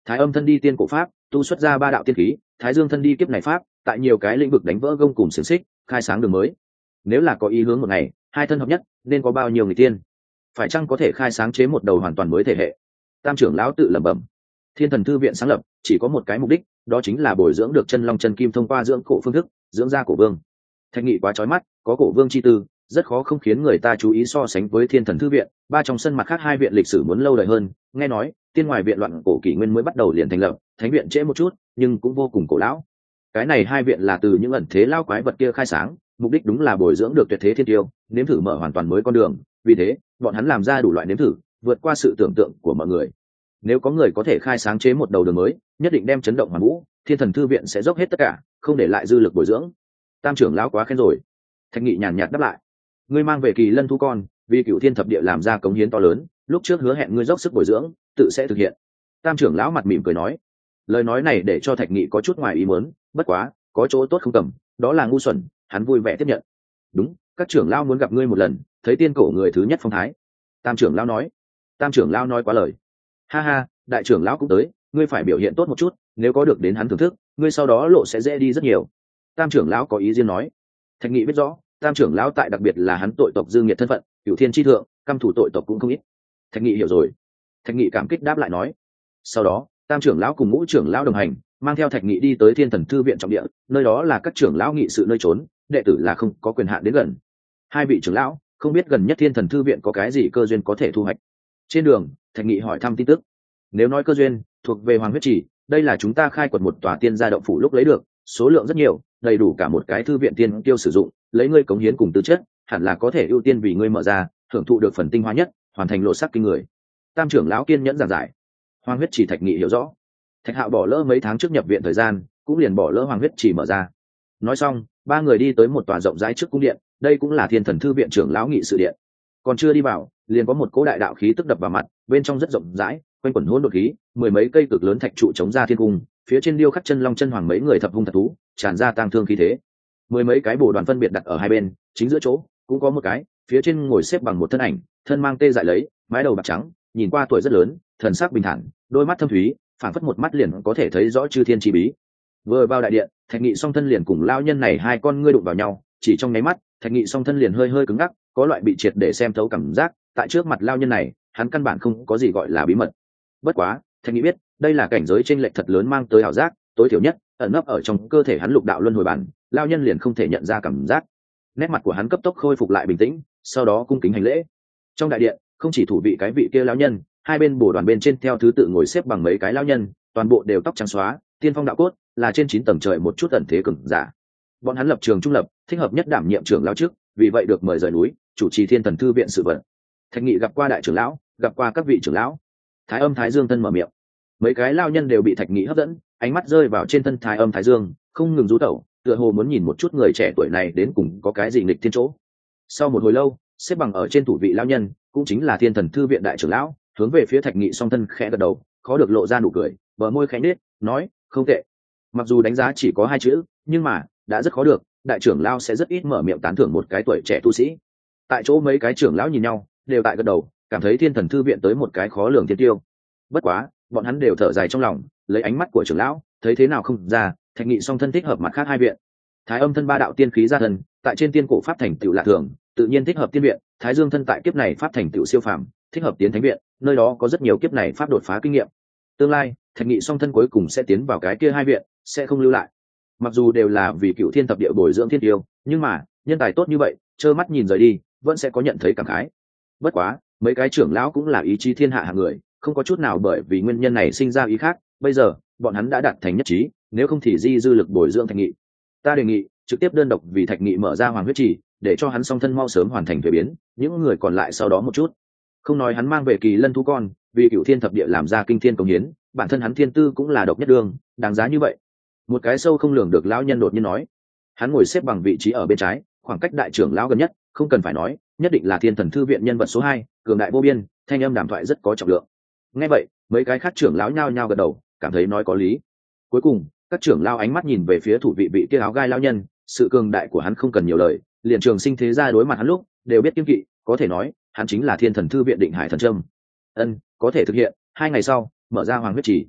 Thái âm thân đi tiên cổ pháp, tu xuất ra 3 đạo tiên khí, Thái dương thân đi kiếp này pháp, tại nhiều cái lĩnh vực đánh vỡ gông cùng xiềng xích, khai sáng đường mới. Nếu là có ý hướng một ngày, hai thân hợp nhất, nên có bao nhiêu người tiên? Phải chăng có thể khai sáng chế một đầu hoàn toàn mới thể hệ? Tam trưởng lão tự lẩm bẩm. Thiên Thần Thư viện sáng lập chỉ có một cái mục đích, đó chính là bồi dưỡng được chân long chân kim thông qua dưỡng cổ phương thức, dưỡng ra cổ vương. Thạch Nghị quá chói mắt, có cổ vương chi tư, rất khó không khiến người ta chú ý. So sánh với Thiên Thần Thư viện, ba trong sân mặt khác hai viện lịch sử muốn lâu đời hơn. Nghe nói tiên ngoài viện loạn cổ kỷ nguyên mới bắt đầu liền thành lập, thánh viện trễ một chút nhưng cũng vô cùng cổ lão. Cái này hai viện là từ những ẩn thế lao quái vật kia khai sáng, mục đích đúng là bồi dưỡng được tuyệt thế thiên tiêu, nếm thử mở hoàn toàn mới con đường. Vì thế bọn hắn làm ra đủ loại nếm thử, vượt qua sự tưởng tượng của mọi người. Nếu có người có thể khai sáng chế một đầu đường mới, nhất định đem chấn động hoàn vũ. Thiên Thần Thư viện sẽ dốc hết tất cả, không để lại dư lực bồi dưỡng. Tam trưởng lão quá khen rồi. Thạch Nghị nhàn nhạt đáp lại. Ngươi mang về Kỳ Lân thú con, vì Cửu Thiên thập địa làm ra cống hiến to lớn, lúc trước hứa hẹn ngươi dốc sức bồi dưỡng, tự sẽ thực hiện. Tam trưởng lão mặt mỉm cười nói. Lời nói này để cho Thạch Nghị có chút ngoài ý muốn, bất quá có chỗ tốt không cầm, đó là ngu xuẩn. Hắn vui vẻ tiếp nhận. Đúng, các trưởng lão muốn gặp ngươi một lần, thấy tiên cổ người thứ nhất phong thái. Tam trưởng lão nói. Tam trưởng lão nói quá lời. Ha ha, đại trưởng lão cũng tới, ngươi phải biểu hiện tốt một chút, nếu có được đến hắn thưởng thức, ngươi sau đó lộ sẽ dễ đi rất nhiều. Tam trưởng lão có ý riêng nói. Thạch Nghị biết rõ, tam trưởng lão tại đặc biệt là hắn tội tộc dương nghiệt thân phận, Cửu Thiên chi thượng, căm thủ tội tộc cũng không ít. Thạch Nghị hiểu rồi. Thạch Nghị cảm kích đáp lại nói. Sau đó tam trưởng lão cùng ngũ trưởng lão đồng hành, mang theo Thạch Nghị đi tới Thiên Thần Thư viện trọng địa, nơi đó là các trưởng lão nghị sự nơi trốn, đệ tử là không có quyền hạn đến gần. Hai vị trưởng lão không biết gần nhất Thiên Thần Thư viện có cái gì cơ duyên có thể thu hoạch. Trên đường Thạch Nghị hỏi thăm tin tức. Nếu nói cơ duyên thuộc về Hoàng huyết trì, đây là chúng ta khai quật một tòa tiên gia động phủ lúc lấy được, số lượng rất nhiều, đầy đủ cả một cái thư viện tiên tiêu sử dụng. Lấy ngươi cống hiến cùng tư chất, hẳn là có thể ưu tiên vì ngươi mở ra, hưởng thụ được phần tinh hoa nhất, hoàn thành lộ sắc kinh người. Tam trưởng lão kiên nhẫn giảng giải. Hoàng huyết trì Thạch Nghị hiểu rõ. Thạch Hạo bỏ lỡ mấy tháng trước nhập viện thời gian, cũng liền bỏ lỡ Hoàng huyết trì mở ra. Nói xong, ba người đi tới một tòa rộng rãi trước cung điện, đây cũng là Thiên Thần Thư viện trưởng lão nghị sự điện. Còn chưa đi vào, liền có một cỗ đại đạo khí tức đập vào mặt, bên trong rất rộng rãi, quanh quẩn hỗn độn khí, mười mấy cây cực lớn thạch trụ chống ra thiên cung, phía trên điêu khắc chân long chân hoàng mấy người thập hung thật thú, tràn ra tang thương khí thế. Mười mấy cái bồ đoàn phân biệt đặt ở hai bên, chính giữa chỗ cũng có một cái, phía trên ngồi xếp bằng một thân ảnh, thân mang tê dại lấy, mái đầu bạc trắng, nhìn qua tuổi rất lớn, thần sắc bình thản, đôi mắt thâm thúy, phảng phất một mắt liền có thể thấy rõ chư thiên chi bí. Vừa vào đại điện, Thạch Nghị song thân liền cùng lao nhân này hai con ngươi đụng vào nhau, chỉ trong nháy mắt, Thạch Nghị song thân liền hơi hơi cứng ngắc, có loại bị triệt để xem thấu cảm giác. Tại trước mặt lao nhân này, hắn căn bản không có gì gọi là bí mật. Bất quá Thạch Nghị biết, đây là cảnh giới chênh lệch thật lớn mang tới ảo giác, tối thiểu nhất ẩn nấp ở trong cơ thể hắn lục đạo luân hồi bản, lao nhân liền không thể nhận ra cảm giác. Nét mặt của hắn cấp tốc khôi phục lại bình tĩnh, sau đó cung kính hành lễ. Trong đại điện không chỉ thủ vị cái vị kia lão nhân, hai bên bồ đoàn bên trên theo thứ tự ngồi xếp bằng mấy cái lão nhân, toàn bộ đều tóc trắng xóa, tiên phong đạo cốt, là trên 9 tầng trời một chút ẩn thế cường giả. Bọn hắn lập trường trung lập, thích hợp nhất đảm nhiệm trưởng lão trước, vì vậy được mời rời núi, chủ trì Thiên Thần Thư viện sự vận. Thạch Nghị gặp qua đại trưởng lão, gặp qua các vị trưởng lão. Thái Âm Thái Dương thân mở miệng. Mấy cái lão nhân đều bị Thạch Nghị hấp dẫn, ánh mắt rơi vào trên thân Thái Âm Thái Dương, không ngừng rú tẩu, tựa hồ muốn nhìn một chút người trẻ tuổi này đến cùng có cái gì nghịch thiên chỗ. Sau một hồi lâu, xếp bằng ở trên thủ vị lão nhân, cũng chính là Thiên Thần Thư viện đại trưởng lão, hướng về phía Thạch Nghị song thân khẽ gật đầu, khó được lộ ra nụ cười, bờ môi khẽ nết, nói, không tệ. Mặc dù đánh giá chỉ có 2 chữ, nhưng mà đã rất khó được, đại trưởng lão sẽ rất ít mở miệng tán thưởng một cái tuổi trẻ tu sĩ. Tại chỗ mấy cái trưởng lão nhìn nhau, đều tại gật đầu, cảm thấy Thiên Thần Thư viện tới một cái khó lường thiên tiêu. Bất quá bọn hắn đều thở dài trong lòng, lấy ánh mắt của trưởng lão thấy thế nào không ra, Thạch Nghị song thân thích hợp mặt khác hai viện. Thái Âm thân 3 đạo tiên khí ra thân, tại trên tiên cổ pháp thành tựu lạ thường, tự nhiên thích hợp tiên viện. Thái Dương thân tại kiếp này pháp thành tựu siêu phàm, thích hợp tiến thánh viện, nơi đó có rất nhiều kiếp này pháp đột phá kinh nghiệm. Tương lai Thạch Nghị song thân cuối cùng sẽ tiến vào cái kia hai viện, sẽ không lưu lại. Mặc dù đều là vì Cửu Thiên thập địa bồi dưỡng thiên tiêu, nhưng mà nhân tài tốt như vậy, trơ mắt nhìn rời đi, vẫn sẽ có nhận thấy cảm khái. Bất quá mấy cái trưởng lão cũng là ý chí thiên hạ hạng người, không có chút nào bởi vì nguyên nhân này sinh ra ý khác. Bây giờ bọn hắn đã đạt thành nhất trí, nếu không thì di dư lực bồi dưỡng Thạch Nghị. Ta đề nghị trực tiếp đơn độc vì Thạch Nghị mở ra Hoàng huyết trì, để cho hắn song thân mau sớm hoàn thành thuế biến, những người còn lại sau đó một chút. Không nói hắn mang về Kỳ Lân thú con, vì Cửu Thiên thập địa làm ra kinh thiên công hiến, bản thân hắn thiên tư cũng là độc nhất đương, đáng giá như vậy. Một cái sâu không lường được lão nhân đột nhiên nói. Hắn ngồi xếp bằng vị trí ở bên trái, khoảng cách đại trưởng lão gần nhất, không cần phải nói, nhất định là Thiên Thần Thư viện nhân vật số 2, cường đại vô biên, thanh âm đàm thoại rất có trọng lượng. Nghe vậy mấy cái khác trưởng lão nhao nhao gật đầu, cảm thấy nói có lý. Cuối cùng các trưởng lão ánh mắt nhìn về phía thủ vị kia áo gai lão nhân, sự cường đại của hắn không cần nhiều lời, liền Trường Sinh thế gia đối mặt hắn lúc đều biết kiêng kỵ, có thể nói hắn chính là Thiên Thần Thư viện Định Hải thần trâm. Ân, có thể thực hiện. 2 ngày sau mở ra Hoàng huyết trì.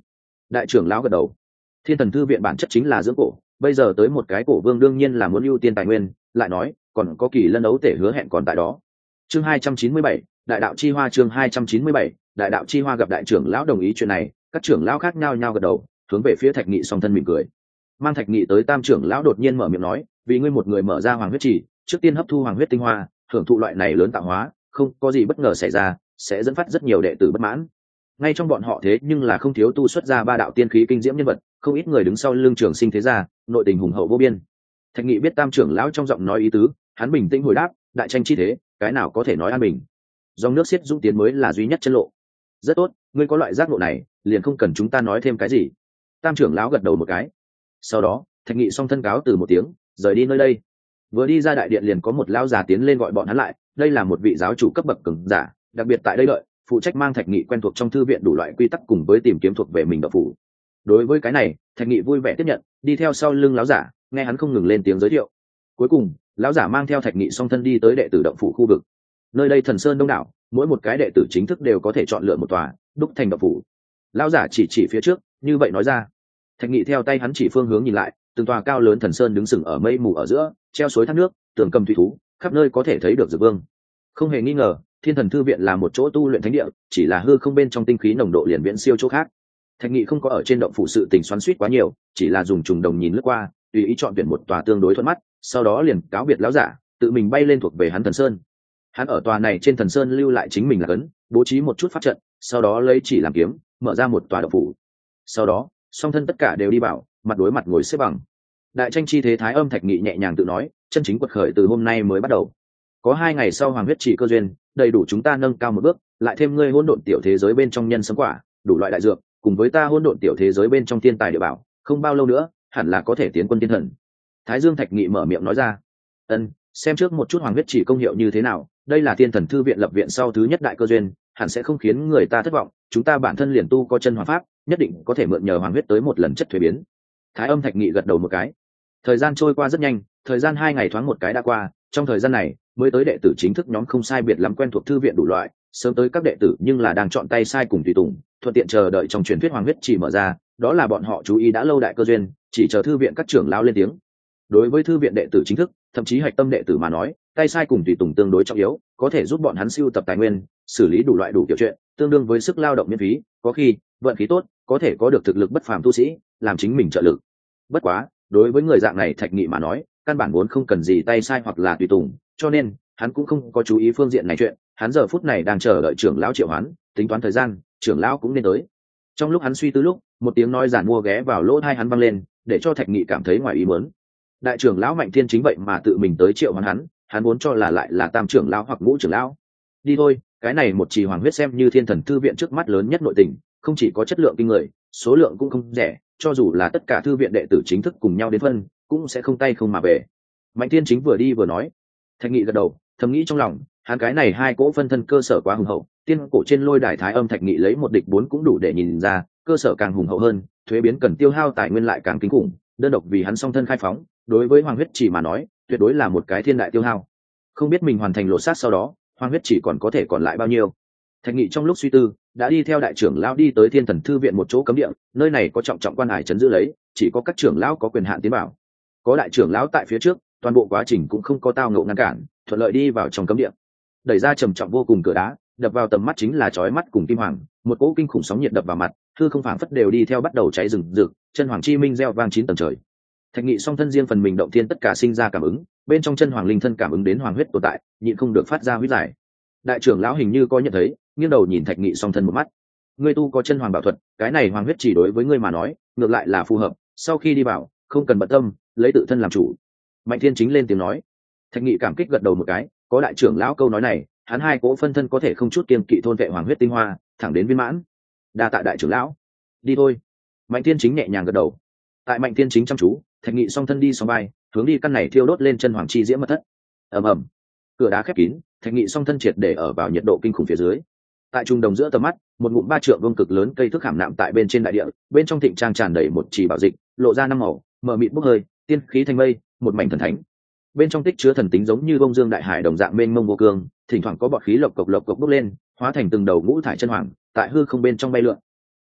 Đại trưởng lão gật đầu. Thiên Thần Thư viện bản chất chính là dưỡng cổ, bây giờ tới một cái cổ vương đương nhiên là muốn ưu tiên tài nguyên, lại nói còn có Kỳ Lân ấu tể hứa hẹn còn tại đó. Chương 297, Đại đạo chi hoa. Chương 297, Đại đạo chi hoa. Gặp đại trưởng lão đồng ý chuyện này, các trưởng lão khác nhau nhau gật đầu, hướng về phía Thạch Nghị song thân mỉm cười. Mang Thạch Nghị tới Tam trưởng lão đột nhiên mở miệng nói, vì ngươi một người mở ra hoàng huyết trì, trước tiên hấp thu hoàng huyết tinh hoa, hưởng thụ loại này lớn tạo hóa, không có gì bất ngờ xảy ra, sẽ dẫn phát rất nhiều đệ tử bất mãn. Ngay trong bọn họ thế nhưng là không thiếu tu xuất ra ba đạo tiên khí kinh diễm nhân vật, không ít người đứng sau lưng Trường Sinh thế gia, nội tình hùng hậu vô biên. Thạch Nghị biết Tam trưởng lão trong giọng nói ý tứ, hắn bình tĩnh hồi đáp, đại tranh chi thế, cái nào có thể nói an bình. Dòng nước xiết dũng tiến mới là duy nhất chân lộ. Rất tốt, ngươi có loại giác ngộ này, liền không cần chúng ta nói thêm cái gì. Tam trưởng lão gật đầu một cái. Sau đó, Thạch Nghị song thân cáo từ một tiếng, rời đi nơi đây. Vừa đi ra đại điện liền có một lão già tiến lên gọi bọn hắn lại, đây là một vị giáo chủ cấp bậc cường giả, đặc biệt tại đây đợi, phụ trách mang Thạch Nghị quen thuộc trong thư viện đủ loại quy tắc cùng với tìm kiếm thuộc về mình đạo phủ. Đối với cái này, Thạch Nghị vui vẻ tiếp nhận, đi theo sau lưng lão giả, nghe hắn không ngừng lên tiếng giới thiệu. Cuối cùng, lão giả mang theo Thạch Nghị song thân đi tới đệ tử động phủ khu vực. Nơi đây thần sơn đông đảo, mỗi một cái đệ tử chính thức đều có thể chọn lựa một tòa, đúc thành động phủ. Lão giả chỉ phía trước, như vậy nói ra. Thạch Nghị theo tay hắn chỉ phương hướng nhìn lại, từng tòa cao lớn thần sơn đứng sừng ở mây mù ở giữa, treo suối thác nước, tường cầm thủy thú, khắp nơi có thể thấy được dược vương. Không hề nghi ngờ, Thiên Thần Thư viện là một chỗ tu luyện thánh địa, chỉ là hư không bên trong tinh khí nồng độ liền viễn siêu chỗ khác. Thạch Nghị không có ở trên động phủ sự tình xoắn xuýt quá nhiều, chỉ là dùng trùng đồng nhìn lướt qua, tùy ý chọn tuyển một tòa tương đối thuận mắt, sau đó liền cáo biệt lão giả, tự mình bay lên thuộc về hắn thần sơn. Hắn ở tòa này trên thần sơn lưu lại chính mình là cấn, bố trí một chút pháp trận, sau đó lấy chỉ làm kiếm, mở ra một tòa động phủ. Sau đó, song thân tất cả đều đi vào, mặt đối mặt ngồi xếp bằng. Đại tranh chi thế thái âm Thạch Nghị nhẹ nhàng tự nói, chân chính quật khởi từ hôm nay mới bắt đầu. Có 2 ngày sau hoàng huyết chỉ cơ duyên, đầy đủ chúng ta nâng cao một bước, lại thêm ngươi hỗn độn tiểu thế giới bên trong nhân sấm quả, đủ loại đại dược, cùng với ta hỗn độn tiểu thế giới bên trong thiên tài địa bảo, không bao lâu nữa, hẳn là có thể tiến quân thiên thần. Thái Dương Thạch Nghị mở miệng nói ra. Ân, xem trước một chút hoàng huyết chỉ công hiệu như thế nào, đây là Thiên Thần Thư viện lập viện sau thứ nhất đại cơ duyên, hẳn sẽ không khiến người ta thất vọng, chúng ta bản thân liền tu có chân hoàng pháp, nhất định có thể mượn nhờ hoàng huyết tới một lần chất thuế biến. Thái Âm Thạch Nghị gật đầu một cái. Thời gian trôi qua rất nhanh, thời gian 2 ngày thoáng một cái đã qua, trong thời gian này, mới tới đệ tử chính thức nhóm không sai biệt lắm quen thuộc thư viện đủ loại, sớm tới các đệ tử nhưng là đang chọn tay sai cùng tùy tùng, thuận tiện chờ đợi trong truyền thuyết hoàng huyết chỉ mở ra, đó là bọn họ chú ý đã lâu đại cơ duyên, chỉ chờ thư viện các trưởng lão lên tiếng. Đối với thư viện đệ tử chính thức, thậm chí hạch tâm đệ tử mà nói, tay sai cùng tùy tùng tương đối trọng yếu, có thể giúp bọn hắn sưu tập tài nguyên, xử lý đủ loại đủ kiểu chuyện, tương đương với sức lao động miễn phí, có khi vận khí tốt, có thể có được thực lực bất phàm tu sĩ, làm chính mình trợ lực. Bất quá, đối với người dạng này Thạch Nghị mà nói, căn bản vốn không cần gì tay sai hoặc là tùy tùng, cho nên hắn cũng không có chú ý phương diện này chuyện, hắn giờ phút này đang chờ đợi trưởng lão triệu hoán, tính toán thời gian, trưởng lão cũng nên tới. Trong lúc hắn suy tư lúc, một tiếng nói giản mua ghé vào lỗ tai hắn vang lên, để cho Thạch Nghị cảm thấy ngoài ý muốn. Đại trưởng lão Mạnh Thiên chính vậy mà tự mình tới triệu hoán hắn muốn cho là lại là Tam trưởng lão hoặc Ngũ trưởng lão. Đi thôi, cái này một trì hoàng huyết xem như Thiên Thần Thư viện trước mắt lớn nhất nội tình, không chỉ có chất lượng kinh người, số lượng cũng không rẻ, cho dù là tất cả thư viện đệ tử chính thức cùng nhau đến phân, cũng sẽ không tay không mà về. Mạnh Thiên chính vừa đi vừa nói. Thạch Nghị gật đầu, thầm nghĩ trong lòng, hắn cái này 2 cỗ phân thân cơ sở quá hùng hậu, tiên cổ trên lôi đài thái âm Thạch Nghị lấy 1 địch 4 cũng đủ để nhìn ra, cơ sở càng hùng hậu hơn, thuế biến cần tiêu hao tài nguyên lại càng kinh khủng, đơn độc vì hắn song thân khai phóng, đối với hoàng huyết chỉ mà nói, tuyệt đối là một cái thiên đại tiêu hao. Không biết mình hoàn thành lộ sát sau đó, hoàng huyết chỉ còn có thể còn lại bao nhiêu. Thạch Nghị trong lúc suy tư, đã đi theo đại trưởng lão đi tới Thiên Thần Thư viện một chỗ cấm địa, nơi này có trọng quan hải trấn giữ lấy, chỉ có các trưởng lão có quyền hạn tiến vào. Có đại trưởng lão tại phía trước, toàn bộ quá trình cũng không có tao ngộ ngăn cản, thuận lợi đi vào trong cấm địa. Đẩy ra trầm trọng vô cùng cửa đá, đập vào tầm mắt chính là chói mắt cùng kim hoàng, một cỗ kinh khủng sóng nhiệt đập vào mặt, hư không phảng phất đều đi theo bắt đầu cháy rừng rực, chân hoàng chi minh reo vang 9 tầng trời. Thạch Nghị song thân riêng phần mình động thiên tất cả sinh ra cảm ứng, bên trong chân hoàng linh thân cảm ứng đến hoàng huyết tồn tại, nhịn không được phát ra huyết giải. Đại trưởng lão hình như có nhận thấy, nghiêng đầu nhìn Thạch Nghị song thân một mắt. Ngươi tu có chân hoàng bảo thuật, cái này hoàng huyết chỉ đối với ngươi mà nói, ngược lại là phù hợp, sau khi đi vào, không cần bận tâm, lấy tự thân làm chủ. Mạnh Thiên chính lên tiếng nói. Thạch Nghị cảm kích gật đầu một cái, có đại trưởng lão câu nói này, hắn 2 cỗ phân thân có thể không chút kiêng kỵ thôn vệ hoàng huyết tinh hoa, thẳng đến viên mãn. Đa tạ đại trưởng lão. Đi thôi. Mạnh Thiên chính nhẹ nhàng gật đầu. Tại Mạnh Thiên chính chăm chú, Thạch Nghị song thân đi song vai, hướng đi căn này thiêu đốt lên chân hoàng chi diễm mật thất. Ầm ầm. Cửa đá khép kín, Thạch Nghị song thân triệt để ở vào nhiệt độ kinh khủng phía dưới. Tại trung đồng giữa tầm mắt, một ngụm 3 trượng vuông cực lớn cây thước khảm nạm tại bên trên đại địa, bên trong thịnh trang tràn đầy một chỉ bảo dịch, lộ ra 5 màu, mờ mịt bốc hơi, tiên khí thành mây, một mảnh thần thánh. Bên trong tích chứa thần tính giống như bông dương đại hải đồng dạng mênh mông vô cương, thỉnh thoảng có bọt khí lộc cộc bốc lên, hóa thành từng đầu ngũ thải chân hoàng, tại hư không bên trong bay lượn.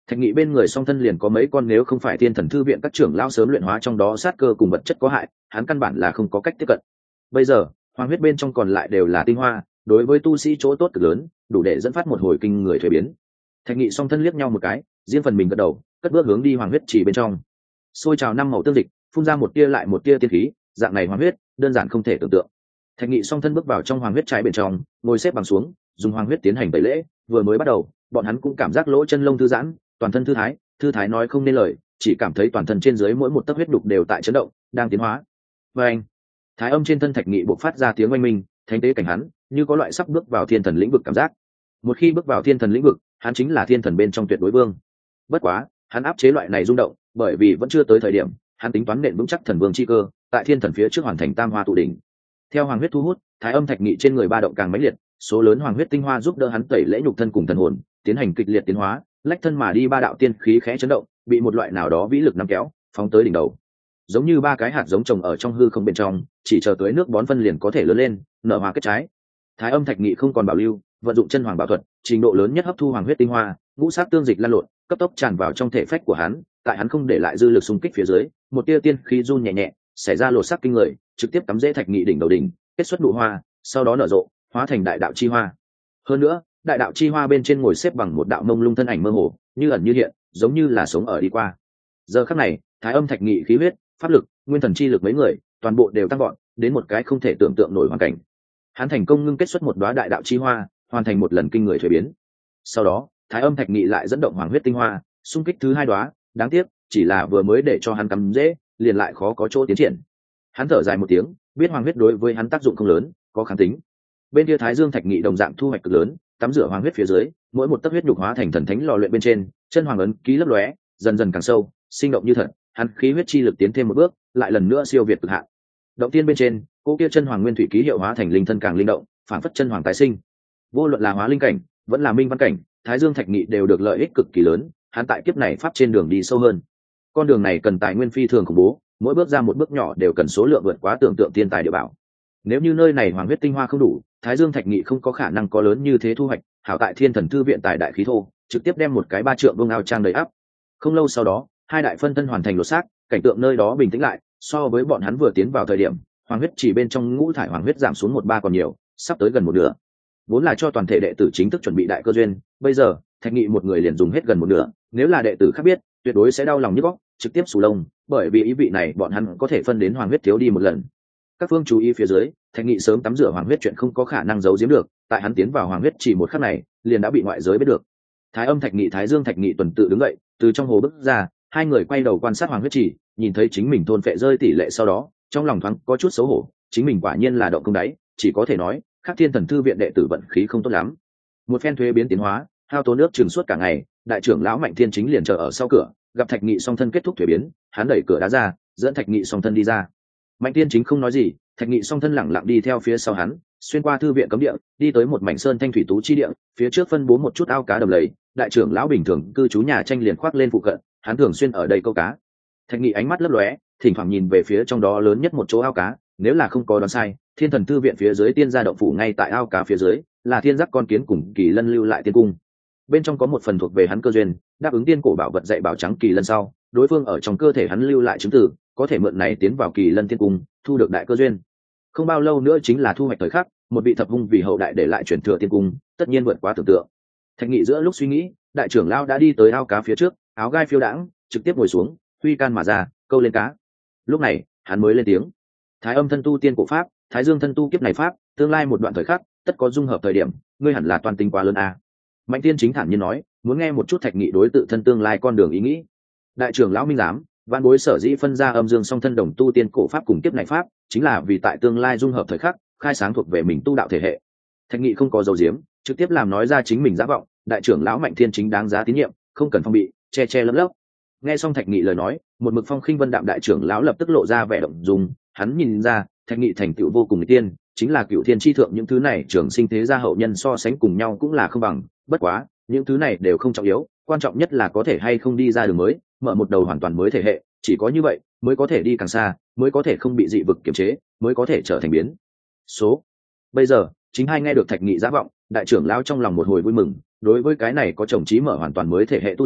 Thạch Nghị bên người song thân liền có mấy con, nếu không phải thiên thần thư viện các trưởng lão sớm luyện hóa trong đó sát cơ cùng vật chất có hại, hắn căn bản là không có cách tiếp cận. Bây giờ hoàng huyết bên trong còn lại đều là tinh hoa, đối với tu sĩ chỗ tốt cực lớn, đủ để dẫn phát một hồi kinh người thuế biến. Thạch Nghị song thân liếc nhau một cái, riêng phần mình gật đầu, cất bước hướng đi hoàng huyết chỉ bên trong. Xôi trào năm màu tương dịch, phun ra một tia lại một tia tiên khí, dạng này hoàng huyết đơn giản không thể tưởng tượng. Thạch Nghị song thân bước vào trong hoàng huyết trái bên trong, ngồi xếp bằng xuống, dùng hoàng huyết tiến hành tẩy lễ. Vừa mới bắt đầu, bọn hắn cũng cảm giác lỗ chân lông thư giãn, toàn thân thư thái nói không nên lời, chỉ cảm thấy toàn thân trên dưới mỗi một tấc huyết đục đều tại chấn động, đang tiến hóa. Và anh, thái âm trên thân Thạch Nghị bộc phát ra tiếng oanh minh, thánh tế cảnh hắn như có loại sắp bước vào thiên thần lĩnh vực cảm giác. Một khi bước vào thiên thần lĩnh vực, hắn chính là thiên thần bên trong tuyệt đối vương. Bất quá, hắn áp chế loại này rung động, bởi vì vẫn chưa tới thời điểm, hắn tính toán nện vững chắc thần vương chi cơ, tại thiên thần phía trước hoàn thành tam hoa tụ đỉnh. Theo hoàng huyết thu hút, thái âm Thạch Nghị trên người ba động càng mãnh liệt, số lớn hoàng huyết tinh hoa giúp đỡ hắn tẩy lễ nhục thân cùng thần hồn, tiến hành kịch liệt tiến hóa, lách thân mà đi ba đạo tiên khí khẽ chấn động, bị một loại nào đó vĩ lực nắm kéo, phóng tới đỉnh đầu. Giống như ba cái hạt giống trồng ở trong hư không bên trong, chỉ chờ tưới nước bón phân liền có thể lớn lên, nở hoa kết trái. Thái âm Thạch Nghị không còn bảo lưu, vận dụng chân hoàng bảo thuật, trình độ lớn nhất hấp thu hoàng huyết tinh hoa, ngũ sắc tương dịch lan lộn, cấp tốc tràn vào trong thể phách của hắn, tại hắn không để lại dư lực xung kích phía dưới, một tia tiên khí run nhẹ nhẹ, xảy ra lột sắc kinh người, trực tiếp cắm rễ Thạch Nghị đỉnh đầu đỉnh, kết xuất nụ hoa, sau đó nở rộ, hóa thành đại đạo chi hoa. Hơn nữa, đại đạo chi hoa bên trên ngồi xếp bằng một đạo mông lung thân ảnh mơ hồ, như ẩn như hiện, giống như là sống ở đi qua. Giờ khắc này, thái âm Thạch Nghị khí huyết, pháp lực, nguyên thần chi lực mấy người, toàn bộ đều tăng vọt, đến một cái không thể tưởng tượng nổi hoàn cảnh. Hắn thành công ngưng kết xuất một đóa đại đạo chi hoa, hoàn thành một lần kinh người thuế biến. Sau đó, thái âm Thạch Nghị lại dẫn động hoàng huyết tinh hoa, xung kích thứ hai đóa, đáng tiếc, chỉ là vừa mới để cho hắn cắm dễ, liền lại khó có chỗ tiến triển. Hắn thở dài một tiếng, biết hoàng huyết đối với hắn tác dụng không lớn, có kháng tính. Bên kia thái dương Thạch Nghị đồng dạng thu hoạch cực lớn, tắm rửa hoàng huyết phía dưới, mỗi một tấc huyết nhục hóa thành thần thánh lò luyện bên trên, chân hoàng ấn ký lấp lóe, dần dần càng sâu, sinh động như thật. Hắn khí huyết chi lực tiến thêm một bước, lại lần nữa siêu việt cực hạn. Động tiên bên trên, cô kia chân hoàng nguyên thủy ký hiệu hóa thành linh thân càng linh động, phản phất chân hoàng tái sinh. Vô luận là hóa linh cảnh, vẫn là minh văn cảnh, thái dương Thạch Nghị đều được lợi ích cực kỳ lớn. Hắn tại kiếp này pháp trên đường đi sâu hơn. Con đường này cần tài nguyên phi thường khủng bố, mỗi bước ra một bước nhỏ đều cần số lượng vượt quá tưởng tượng thiên tài địa bảo. Nếu như nơi này hoàng huyết tinh hoa không đủ, thái dương Thạch Nghị không có khả năng có lớn như thế thu hoạch. Hảo tại thiên thần thư viện tài đại khí thô, trực tiếp đem một cái 3 trượng vương ao trang đầy ắp. Không lâu sau đó, hai đại phân thân hoàn thành lột xác, cảnh tượng nơi đó bình tĩnh lại. So với bọn hắn vừa tiến vào thời điểm, hoàng huyết chỉ bên trong ngũ thải hoàng huyết giảm xuống 1/3 còn nhiều, sắp tới gần một nửa. Vốn là cho toàn thể đệ tử chính thức chuẩn bị đại cơ duyên, bây giờ Thạch Nghị một người liền dùng hết gần một nửa. Nếu là đệ tử khác biết, tuyệt đối sẽ đau lòng nhức óc, trực tiếp sù lông, bởi vì ý vị này bọn hắn có thể phân đến hoàng huyết thiếu đi một lần. Các phương chú ý phía dưới, Thạch Nghị sớm tắm rửa hoàng huyết chuyện không có khả năng giấu giếm được, tại hắn tiến vào hoàng huyết chỉ một khắc này, liền đã bị ngoại giới biết được. Thái âm Thạch Nghị, thái dương Thạch Nghị tuần tự đứng dậy, từ trong hồ bước ra, hai người quay đầu quan sát hoàng huyết chỉ, nhìn thấy chính mình thôn phệ rơi tỷ lệ sau đó, trong lòng thoáng có chút xấu hổ, chính mình quả nhiên là động không đáy, chỉ có thể nói, Khắc Thiên Thần thư viện đệ tử vận khí không tốt lắm. Một phen thuế biến tiến hóa, hao tốn nước chừng suốt cả ngày, đại trưởng lão Mạnh Thiên Chính liền chờ ở sau cửa, gặp Thạch Nghị song thân kết thúc thuế biến, hắn đẩy cửa đá ra, dẫn Thạch Nghị song thân đi ra. Mạnh Thiên Chính không nói gì, Thạch Nghị song thân lẳng lặng đi theo phía sau hắn, xuyên qua thư viện cấm địa, đi tới một mảnh sơn thanh thủy tú chi địa, phía trước phân bố một chút ao cá đầm lầy, đại trưởng lão bình thường cư trú nhà tranh liền khoác lên phụ cận, hắn thường xuyên ở đây câu cá. Thạch Nghị ánh mắt lấp lóe, thỉnh thoảng nhìn về phía trong đó lớn nhất một chỗ ao cá, nếu là không có đoán sai, thiên thần thư viện phía dưới tiên gia động phủ ngay tại ao cá phía dưới, là thiên giác con kiến cùng kỳ lân lưu lại tiên cung. Bên trong có một phần thuộc về hắn cơ duyên, đáp ứng tiên cổ bảo vật dạy bảo trắng kỳ lân sau, đối phương ở trong cơ thể hắn lưu lại chứng tử, có thể mượn này tiến vào kỳ lân tiên cung, thu được đại cơ duyên. Không bao lâu nữa chính là thu hoạch thời khắc, một vị thập hung vì hậu đại để lại truyền thừa tiên cung, tất nhiên vượt quá tưởng tượng. Thạch Nghị giữa lúc suy nghĩ, đại trưởng lão đã đi tới ao cá phía trước, áo gai phiêu đãng, trực tiếp ngồi xuống, huy can mà ra, câu lên cá. Lúc này, hắn mới lên tiếng: Thái âm thân tu tiên cổ pháp, thái dương thân tu kiếp này pháp, tương lai một đoạn thời khắc, tất có dung hợp thời điểm, ngươi hẳn là toàn tính quá lớn a. Mạnh Tiên Chính thản nhiên nói, muốn nghe một chút Thạch Nghị đối tự thân tương lai con đường ý nghĩ. Đại trưởng lão minh giám, văn bối sở dĩ phân ra âm dương song thân đồng tu tiên cổ pháp cùng kiếp này pháp, chính là vì tại tương lai dung hợp thời khắc, khai sáng thuộc về mình tu đạo thể hệ. Thạch Nghị không có dấu diếm, trực tiếp làm nói ra chính mình giả vọng. Đại trưởng lão Mạnh Thiên Chính đáng giá tín nhiệm, không cần phong bị, che che lấp lấp. Nghe xong Thạch Nghị lời nói, một mực phong khinh vân đạm đại trưởng lão lập tức lộ ra vẻ động dung. Hắn nhìn ra Thạch Nghị thành tựu vô cùng người tiên, chính là cựu thiên chi thượng, những thứ này trường sinh thế gia hậu nhân so sánh cùng nhau cũng là không bằng. Bất quá, những thứ này đều không trọng yếu, quan trọng nhất là có thể hay không đi ra đường mới, mở một đầu hoàn toàn mới thể hệ. Chỉ có như vậy mới có thể đi càng xa, mới có thể không bị dị vực kiềm chế, mới có thể trở thành biến số. Bây giờ chính hai nghe được Thạch Nghị giả vọng, đại trưởng lão trong lòng một hồi vui mừng. Đối với cái này có chồng chí mở hoàn toàn mới thể hệ tu sĩ,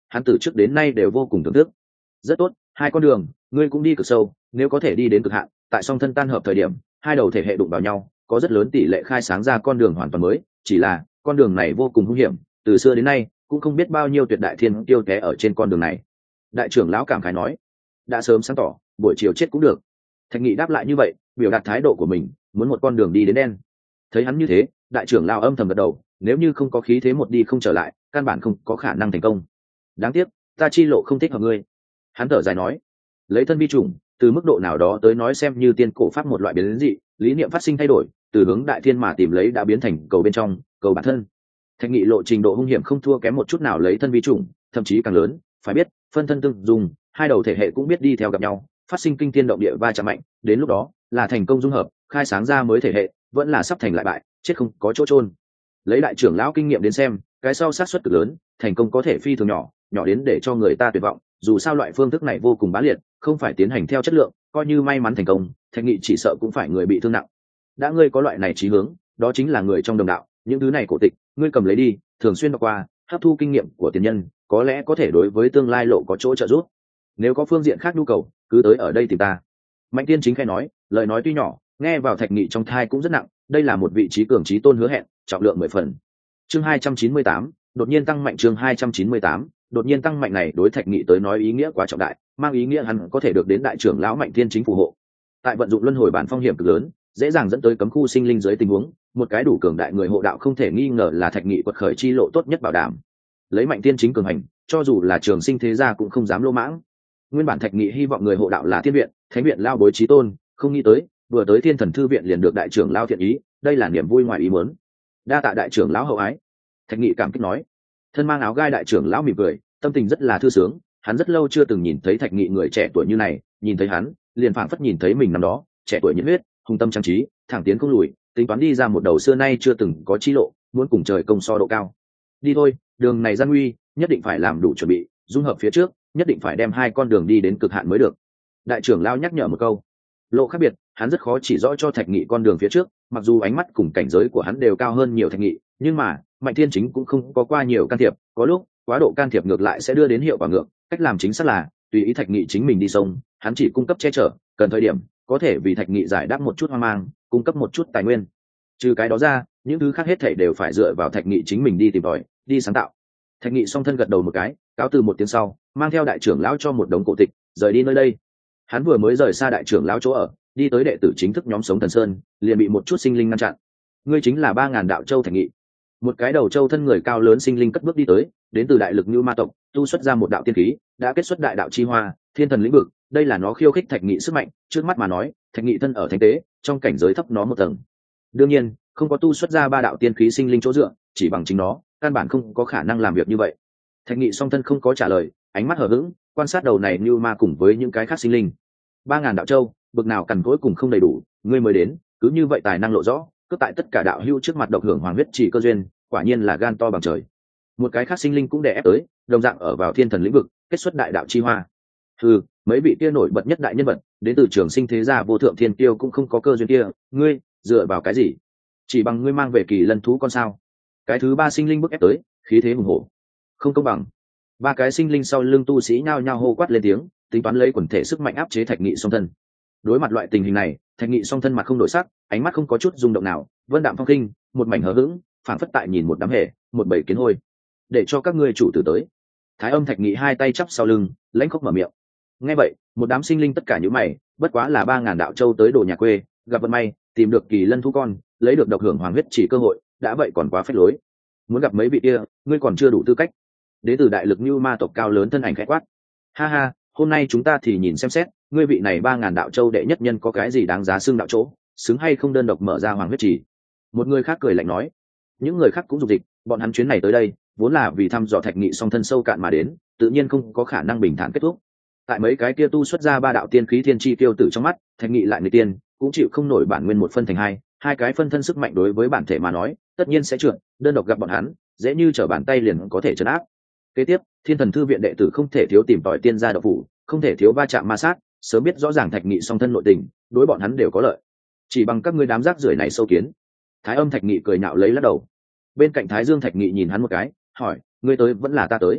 hắn từ trước đến nay đều vô cùng thưởng thức. Rất tốt, hai con đường ngươi cũng đi cực sâu, nếu có thể đi đến cực hạn, tại song thân tan hợp thời điểm hai đầu thể hệ đụng vào nhau, có rất lớn tỷ lệ khai sáng ra con đường hoàn toàn mới. Chỉ là con đường này vô cùng hung hiểm, từ xưa đến nay cũng không biết bao nhiêu tuyệt đại thiên tiêu té ở trên con đường này. Đại trưởng lão cảm khái nói, đã sớm sáng tỏ buổi chiều chết cũng được. Thạch Nghị đáp lại như vậy, biểu đạt thái độ của mình, muốn một con đường đi đến đen. Thấy hắn như thế, đại trưởng lão âm thầm gật đầu, nếu như không có khí thế một đi không trở lại, căn bản không có khả năng thành công. Đáng tiếc ta chi lộ không thích hợp ngươi. Hắn thở dài nói, lấy thân vi trùng, từ mức độ nào đó tới nói xem như tiên cổ pháp một loại biến dị, lý niệm phát sinh thay đổi, từ hướng đại thiên mà tìm lấy đã biến thành cầu bên trong, cầu bản thân. Thạch Nghị lộ trình độ hung hiểm không thua kém một chút nào lấy thân vi trùng, thậm chí càng lớn. Phải biết phân thân tương dùng, hai đầu thể hệ cũng biết đi theo gặp nhau, phát sinh kinh thiên động địa va chạm mạnh, đến lúc đó là thành công dung hợp, khai sáng ra mới thể hệ, vẫn là sắp thành lại bại, chết không có chỗ chôn. Lấy đại trưởng lão kinh nghiệm đến xem, cái sau sát suất cực lớn, thành công có thể phi thường nhỏ, nhỏ đến để cho người ta tuyệt vọng. Dù sao loại phương thức này vô cùng bá liệt, không phải tiến hành theo chất lượng, coi như may mắn thành công, Thạch Nghị chỉ sợ cũng phải người bị thương nặng. Đã ngươi có loại này chí hướng, đó chính là người trong đồng đạo, những thứ này cổ tịch ngươi cầm lấy đi, thường xuyên đọc qua, hấp thu kinh nghiệm của tiền nhân, có lẽ có thể đối với tương lai lộ có chỗ trợ giúp. Nếu có phương diện khác nhu cầu, cứ tới ở đây tìm ta. Mạnh Tiên Chính khai nói, lời nói tuy nhỏ, nghe vào Thạch Nghị trong thai cũng rất nặng. Đây là một vị trí cường trí tôn hứa hẹn, trọng lượng 10 phần. Chương 298, đột nhiên tăng mạnh. Chương 298, đột nhiên tăng mạnh này đối Thạch Nghị tới nói ý nghĩa quá trọng đại, mang ý nghĩa hắn có thể được đến đại trưởng lão Mạnh Tiên Chính phù hộ. Tại vận dụng luân hồi bản phong hiểm cực lớn, dễ dàng dẫn tới cấm khu sinh linh dưới tình huống, một cái đủ cường đại người hộ đạo không thể nghi ngờ là Thạch Nghị quật khởi chi lộ tốt nhất bảo đảm. Lấy Mạnh Tiên Chính cường hành, cho dù là trường sinh thế gia cũng không dám lô mãng. Nguyên bản Thạch Nghị hy vọng người hộ đạo là thiên viện, thánh viện lao bối chí tôn, không nghĩ tới vừa tới thiên thần thư viện liền được đại trưởng lão thiện ý, đây là niềm vui ngoài ý muốn. Đa tạ đại trưởng lão hậu ái. Thạch Nghị cảm kích nói. Thân mang áo gai đại trưởng lão mỉm cười, tâm tình rất là thư sướng. Hắn rất lâu chưa từng nhìn thấy Thạch Nghị người trẻ tuổi như này, nhìn thấy hắn liền phảng phất nhìn thấy mình năm đó, trẻ tuổi nhiệt huyết, hùng tâm trang trí, thẳng tiến không lùi, tính toán đi ra một đầu xưa nay chưa từng có chi lộ, muốn cùng trời công so độ cao. Đi thôi, đường này gian nguy, nhất định phải làm đủ chuẩn bị, dung hợp phía trước, nhất định phải đem hai con đường đi đến cực hạn mới được. Đại trưởng lão nhắc nhở một câu. Lộ khác biệt, hắn rất khó chỉ rõ cho Thạch Nghị con đường phía trước, mặc dù ánh mắt cùng cảnh giới của hắn đều cao hơn nhiều Thạch Nghị, nhưng mà Mạnh Thiên Chính cũng không có qua nhiều can thiệp, có lúc quá độ can thiệp ngược lại sẽ đưa đến hiệu quả ngược. Cách làm chính xác là tùy ý Thạch Nghị chính mình đi sông, hắn chỉ cung cấp che chở, cần thời điểm có thể vì Thạch Nghị giải đáp một chút hoang mang, cung cấp một chút tài nguyên. Trừ cái đó ra, những thứ khác hết thảy đều phải dựa vào Thạch Nghị chính mình đi tìm tòi, đi sáng tạo. Thạch Nghị song thân gật đầu một cái, cáo từ một tiếng sau, mang theo đại trưởng lão cho một đống cổ tịch, rời đi nơi đây. Hắn vừa mới rời xa đại trưởng lão chỗ ở, đi tới đệ tử chính thức nhóm sống Thần Sơn, liền bị một chút sinh linh ngăn chặn. Ngươi chính là 3000 đạo châu Thạch Nghị. Một cái đầu châu thân người cao lớn sinh linh cất bước đi tới, đến từ đại lực như ma tộc, tu xuất ra một đạo tiên khí, đã kết xuất đại đạo chi hoa, thiên thần lĩnh vực. Đây là nó khiêu khích Thạch Nghị sức mạnh, trước mắt mà nói, Thạch Nghị thân ở thánh tế, trong cảnh giới thấp nó một tầng. Đương nhiên, không có tu xuất ra ba đạo tiên khí sinh linh chỗ dựa, chỉ bằng chính nó, căn bản không có khả năng làm việc như vậy. Thạch Nghị song thân không có trả lời, ánh mắt hờ hững, quan sát đầu này như ma cùng với những cái khác sinh linh. 3000 đạo châu, bực nào cằn cỗi cùng không đầy đủ, ngươi mới đến, cứ như vậy tài năng lộ rõ, cứ tại tất cả đạo hữu trước mặt độc hưởng hoàng huyết chỉ cơ duyên, quả nhiên là gan to bằng trời. Một cái khác sinh linh cũng đè ép tới, đồng dạng ở vào thiên thần lĩnh vực, kết xuất đại đạo chi hoa. Mấy vị kia nổi bật nhất đại nhân vật, đến từ trường sinh thế gia vô thượng thiên tiêu cũng không có cơ duyên kia, ngươi dựa vào cái gì? Chỉ bằng ngươi mang về kỳ lân thú con sao? Cái thứ ba sinh linh bức ép tới, khí thế hùng hổ. Không công bằng. Ba cái sinh linh sau lưng tu sĩ nhao nhao hô quát lên tiếng, tính toán lấy quần thể sức mạnh áp chế Thạch Nghị song thân. Đối mặt loại tình hình này, Thạch Nghị song thân mặt không đổi sắc, ánh mắt không có chút rung động nào, vân đạm phong khinh, một mảnh hờ hững, phảng phất tại nhìn một đám hề, một bầy kiến hôi. Để cho các ngươi chủ tử tới. Thái Âm Thạch Nghị hai tay chắp sau lưng, lãnh khốc mở miệng. Nghe vậy, một đám sinh linh tất cả những mày, bất quá là 3000 đạo châu tới đồ nhà quê, gặp vận may, tìm được kỳ lân thú con, lấy được độc hưởng hoàng huyết chỉ cơ hội, đã vậy còn quá phách lối. Muốn gặp mấy vị kia, ngươi còn chưa đủ tư cách. Đến từ đại lực như ma tộc cao lớn thân ảnh khẽ quát. Ha ha, hôm nay chúng ta thì nhìn xem xét, ngươi vị này 3000 đạo châu đệ nhất nhân có cái gì đáng giá xưng đạo chỗ, xứng hay không đơn độc mở ra hoàng huyết chỉ. Một người khác cười lạnh nói. Những người khác cũng dục dịch, bọn hắn chuyến này tới đây, vốn là vì thăm dò Thạch Nghị song thân sâu cạn mà đến, tự nhiên không có khả năng bình thản kết thúc. Tại mấy cái kia tu xuất ra ba đạo tiên khí thiên chi tiêu tử trong mắt, Thạch Nghị lại người tiên, cũng chịu không nổi bản nguyên một phân thành hai cái phân thân sức mạnh đối với bản thể mà nói, tất nhiên sẽ trượt, đơn độc gặp bọn hắn, dễ như trở bàn tay liền có thể trấn áp. Kế tiếp, thiên thần thư viện đệ tử không thể thiếu tìm tòi tiên gia đạo phủ, không thể thiếu va chạm ma sát, sớm biết rõ ràng Thạch Nghị song thân nội tình, đối bọn hắn đều có lợi. Chỉ bằng các ngươi đám rác rưởi này sâu kiến. Thái Âm Thạch Nghị cười nhạo lấy lắc đầu. Bên cạnh Thái Dương Thạch Nghị nhìn hắn một cái, hỏi, ngươi tới vẫn là ta tới?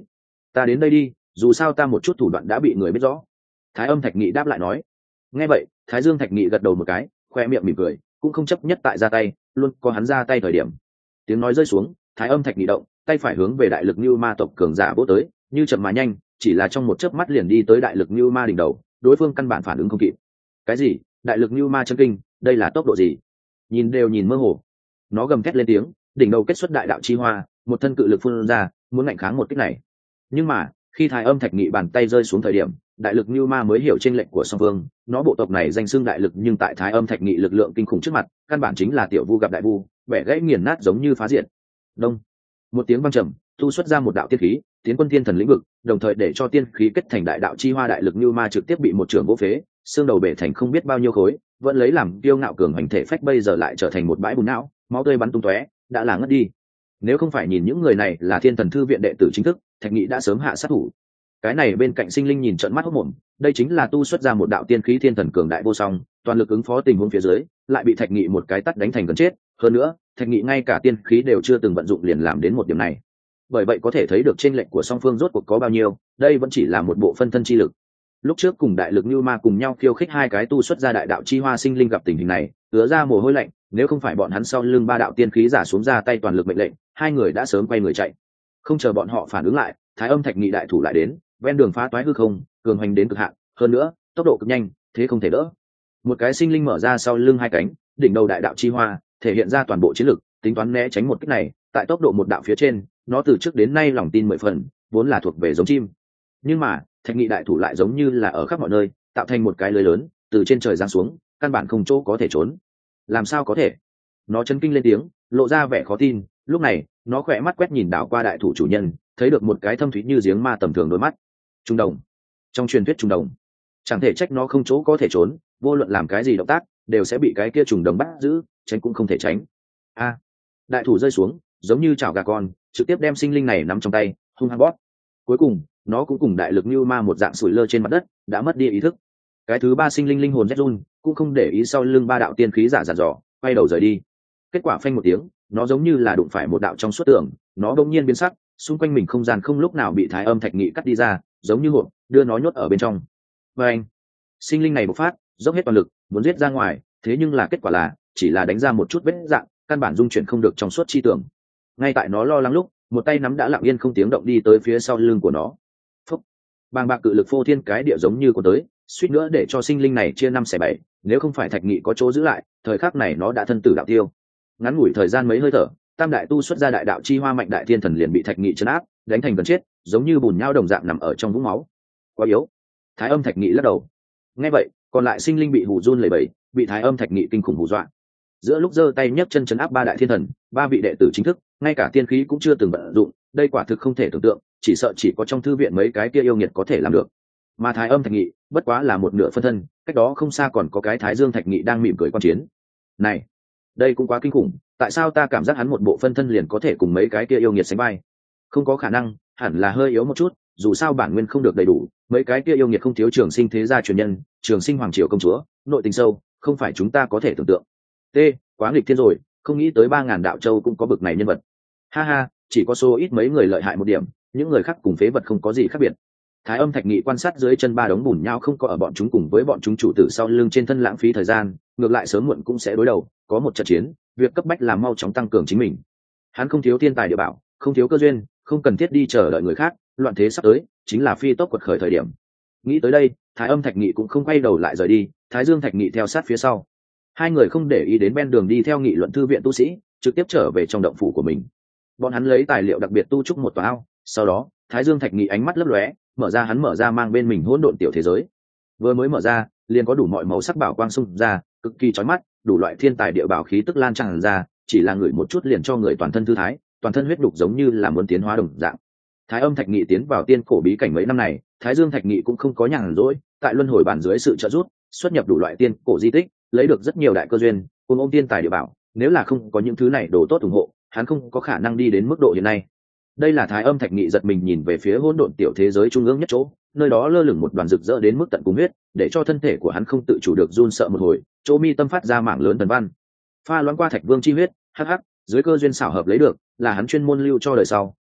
Ta đến đây đi, dù sao ta một chút thủ đoạn đã bị người biết rõ. Thái Âm Thạch Nghị đáp lại nói. Nghe vậy, Thái Dương Thạch Nghị gật đầu một cái, khoe miệng mỉm cười, cũng không chấp nhất tại ra tay, luôn có hắn ra tay thời điểm. Tiếng nói rơi xuống, Thái Âm Thạch Nghị động, tay phải hướng về đại lực như ma tộc cường giả vỗ tới, như chậm mà nhanh, chỉ là trong một chớp mắt liền đi tới đại lực như ma đỉnh đầu, đối phương căn bản phản ứng không kịp. Cái gì? Đại lực như ma chân kinh, đây là tốc độ gì? Nhìn đều nhìn mơ hồ. Nó gầm thét lên tiếng, đỉnh đầu kết xuất đại đạo chi hoa, một thân cự lực phun ra, muốn ngạnh kháng một kích này. Nhưng mà, khi Thái Âm Thạch Nghị bàn tay rơi xuống thời điểm, đại lực như ma mới hiểu chênh lệnh của song phương. Nó bộ tộc này danh xưng đại lực, nhưng tại Thái Âm Thạch Nghị lực lượng kinh khủng trước mặt, căn bản chính là tiểu vu gặp đại vu, bẻ gãy nghiền nát giống như phá diện. Đông, một tiếng vang trầm, tu xuất ra một đạo tiên khí, tiến quân thiên thần lĩnh vực, đồng thời để cho tiên khí kết thành đại đạo chi hoa. Đại lực như ma trực tiếp bị một trường vỗ phế, xương đầu bể thành không biết bao nhiêu khối, vẫn lấy làm kiêu ngạo cường hành thể phách bây giờ lại trở thành một bãi bùn não, máu tươi bắn tung tóe, đã là ngất đi. Nếu không phải nhìn những người này là Thiên Thần Thư viện đệ tử chính thức, Thạch Nghị đã sớm hạ sát thủ. Cái này bên cạnh Sinh Linh nhìn trợn mắt hốt mồm, đây chính là tu xuất ra một đạo tiên khí thiên thần cường đại vô song, toàn lực ứng phó tình huống phía dưới, lại bị Thạch Nghị một cái tát đánh thành gần chết. Hơn nữa, Thạch Nghị ngay cả tiên khí đều chưa từng vận dụng liền làm đến một điểm này. Bởi vậy có thể thấy được chênh lệch của song phương rốt cuộc có bao nhiêu, đây vẫn chỉ là một bộ phân thân chi lực. Lúc trước cùng đại lực như ma cùng nhau khiêu khích hai cái tu xuất ra đại đạo chi hoa Sinh Linh gặp tình hình này, ứa ra mồ hôi lạnh, nếu không phải bọn hắn sau lưng ba đạo tiên khí giả xuống ra tay toàn lực mệnh lệnh, hai người đã sớm quay người chạy. Không chờ bọn họ phản ứng lại, Thái Âm Thạch Nghị đại thủ lại đến, ven đường phá toái hư không, cường hành đến cực hạn, hơn nữa, tốc độ cực nhanh, thế không thể đỡ. Một cái Sinh Linh mở ra sau lưng hai cánh, đỉnh đầu đại đạo chi hoa, thể hiện ra toàn bộ chiến lực, tính toán né tránh một kích này, tại tốc độ một đạo phía trên, nó từ trước đến nay lòng tin 10 phần, vốn là thuộc về giống chim. Nhưng mà, Thạch Nghị đại thủ lại giống như là ở khắp mọi nơi, tạo thành một cái lưới lớn, từ trên trời giáng xuống, căn bản không chỗ có thể trốn. Làm sao có thể? Nó chấn kinh lên tiếng, lộ ra vẻ khó tin. Lúc này, nó khỏe mắt quét nhìn đảo qua đại thủ chủ nhân, thấy được một cái thâm thúy như giếng ma tầm thường đôi mắt. Trung đồng. Trong truyền thuyết trùng đồng, chẳng thể trách nó không chỗ có thể trốn, vô luận làm cái gì động tác, đều sẽ bị cái kia trùng đồng bắt giữ, tránh cũng không thể tránh. A! Đại thủ rơi xuống, giống như chảo gà con, trực tiếp đem Sinh Linh này nắm trong tay, hung hăng bóp. Cuối cùng, nó cũng cùng đại lực như ma một dạng sủi lơ trên mặt đất, đã mất đi ý thức. Cái thứ ba Sinh Linh linh hồn rét run, cũng không để ý sau lưng ba đạo tiên khí giả dàn dò, quay đầu rời đi. Kết quả phanh một tiếng, nó giống như là đụng phải một đạo trong suốt tường, nó đột nhiên biến sắc, xung quanh mình không gian không lúc nào bị Thái Âm Thạch Nghị cắt đi ra, giống như hộp, đưa nó nhốt ở bên trong. Và anh, Sinh Linh này bộc phát, dốc hết toàn lực, muốn giết ra ngoài, thế nhưng là kết quả là chỉ là đánh ra một chút vết dạng, căn bản dung chuyển không được trong suốt chi tưởng. Ngay tại nó lo lắng lúc, một tay nắm đã lặng yên không tiếng động đi tới phía sau lưng của nó. Phúc, bàng bạc cự lực phô thiên cái địa giống như có tới, suýt nữa để cho Sinh Linh này chia năm xẻ bảy. Nếu không phải Thạch Nghị có chỗ giữ lại, thời khắc này nó đã thân tử đạo tiêu. Ngắn ngủi thời gian mấy hơi thở, tam đại tu xuất ra đại đạo chi hoa mạnh đại thiên thần liền bị Thạch Nghị trấn áp, đánh thành gần chết, giống như bùn nhão đồng dạng nằm ở trong vũng máu. Quá yếu. Thái Âm Thạch Nghị lắc đầu. Nghe vậy, còn lại Sinh Linh bị hù run lẩy bẩy, bị Thái Âm Thạch Nghị kinh khủng hù dọa. Giữa lúc giơ tay nhấc chân trấn áp ba đại thiên thần, ba vị đệ tử chính thức, ngay cả tiên khí cũng chưa từng vận dụng, đây quả thực không thể tưởng tượng, chỉ sợ chỉ có trong thư viện mấy cái kia yêu nghiệt có thể làm được. Mà Thái Âm Thạch Nghị bất quá là một nửa phân thân, cách đó không xa còn có cái Thái Dương Thạch Nghị đang mỉm cười quan chiến. Này, đây cũng quá kinh khủng, tại sao ta cảm giác hắn một bộ phân thân liền có thể cùng mấy cái kia yêu nghiệt sánh vai? Không có khả năng, hẳn là hơi yếu một chút, dù sao bản nguyên không được đầy đủ, mấy cái kia yêu nghiệt không thiếu Trường Sinh thế gia truyền nhân, Trường Sinh hoàng triều công chúa, nội tình sâu, không phải chúng ta có thể tưởng tượng. T, quá nghịch thiên rồi, không nghĩ tới 3000 đạo châu cũng có bực này nhân vật. Ha ha, chỉ có số ít mấy người lợi hại một điểm, những người khác cùng phế vật không có gì khác biệt. Thái Âm Thạch Nghị quan sát dưới chân ba đống bùn nhau không có ở bọn chúng cùng với bọn chúng chủ tử sau lưng trên thân lãng phí thời gian, ngược lại sớm muộn cũng sẽ đối đầu, có một trận chiến, việc cấp bách là mau chóng tăng cường chính mình. Hắn không thiếu thiên tài địa bảo, không thiếu cơ duyên, không cần thiết đi chờ đợi người khác, loạn thế sắp tới, chính là phi tốc quật khởi thời điểm. Nghĩ tới đây, Thái Âm Thạch Nghị cũng không quay đầu lại rời đi, Thái Dương Thạch Nghị theo sát phía sau. Hai người không để ý đến bên đường đi theo nghị luận thư viện tu sĩ, trực tiếp trở về trong động phủ của mình. Bọn hắn lấy tài liệu đặc biệt tu trúc một tòa ao, sau đó, Thái Dương Thạch Nghị ánh mắt lấp lóe, mở ra mang bên mình hỗn độn tiểu thế giới. Vừa mới mở ra, liền có đủ mọi màu sắc bảo quang xung ra, cực kỳ chói mắt, đủ loại thiên tài địa bảo khí tức lan tràn ra, chỉ là ngửi một chút liền cho người toàn thân thư thái, toàn thân huyết đục giống như là muốn tiến hóa đồng dạng. Thái Âm Thạch Nghị tiến vào tiên cổ bí cảnh mấy năm này, Thái Dương Thạch Nghị cũng không có nhàn rỗi, tại luân hồi bản dưới sự trợ giúp, xuất nhập đủ loại tiên cổ di tích, lấy được rất nhiều đại cơ duyên, cùng ôm tiên tài địa bảo, nếu là không có những thứ này đồ tốt ủng hộ, hắn không có khả năng đi đến mức độ hiện nay. Đây là Thái Âm Thạch Nghị giật mình nhìn về phía hỗn độn tiểu thế giới trung ương nhất chỗ, nơi đó lơ lửng một đoàn rực rỡ đến mức tận cùng huyết, để cho thân thể của hắn không tự chủ được run sợ một hồi, chỗ mi tâm phát ra mảng lớn tần văn. Pha loãng qua Thạch Vương chi huyết, hắc hắc, dưới cơ duyên xảo hợp lấy được, là hắn chuyên môn lưu cho đời sau,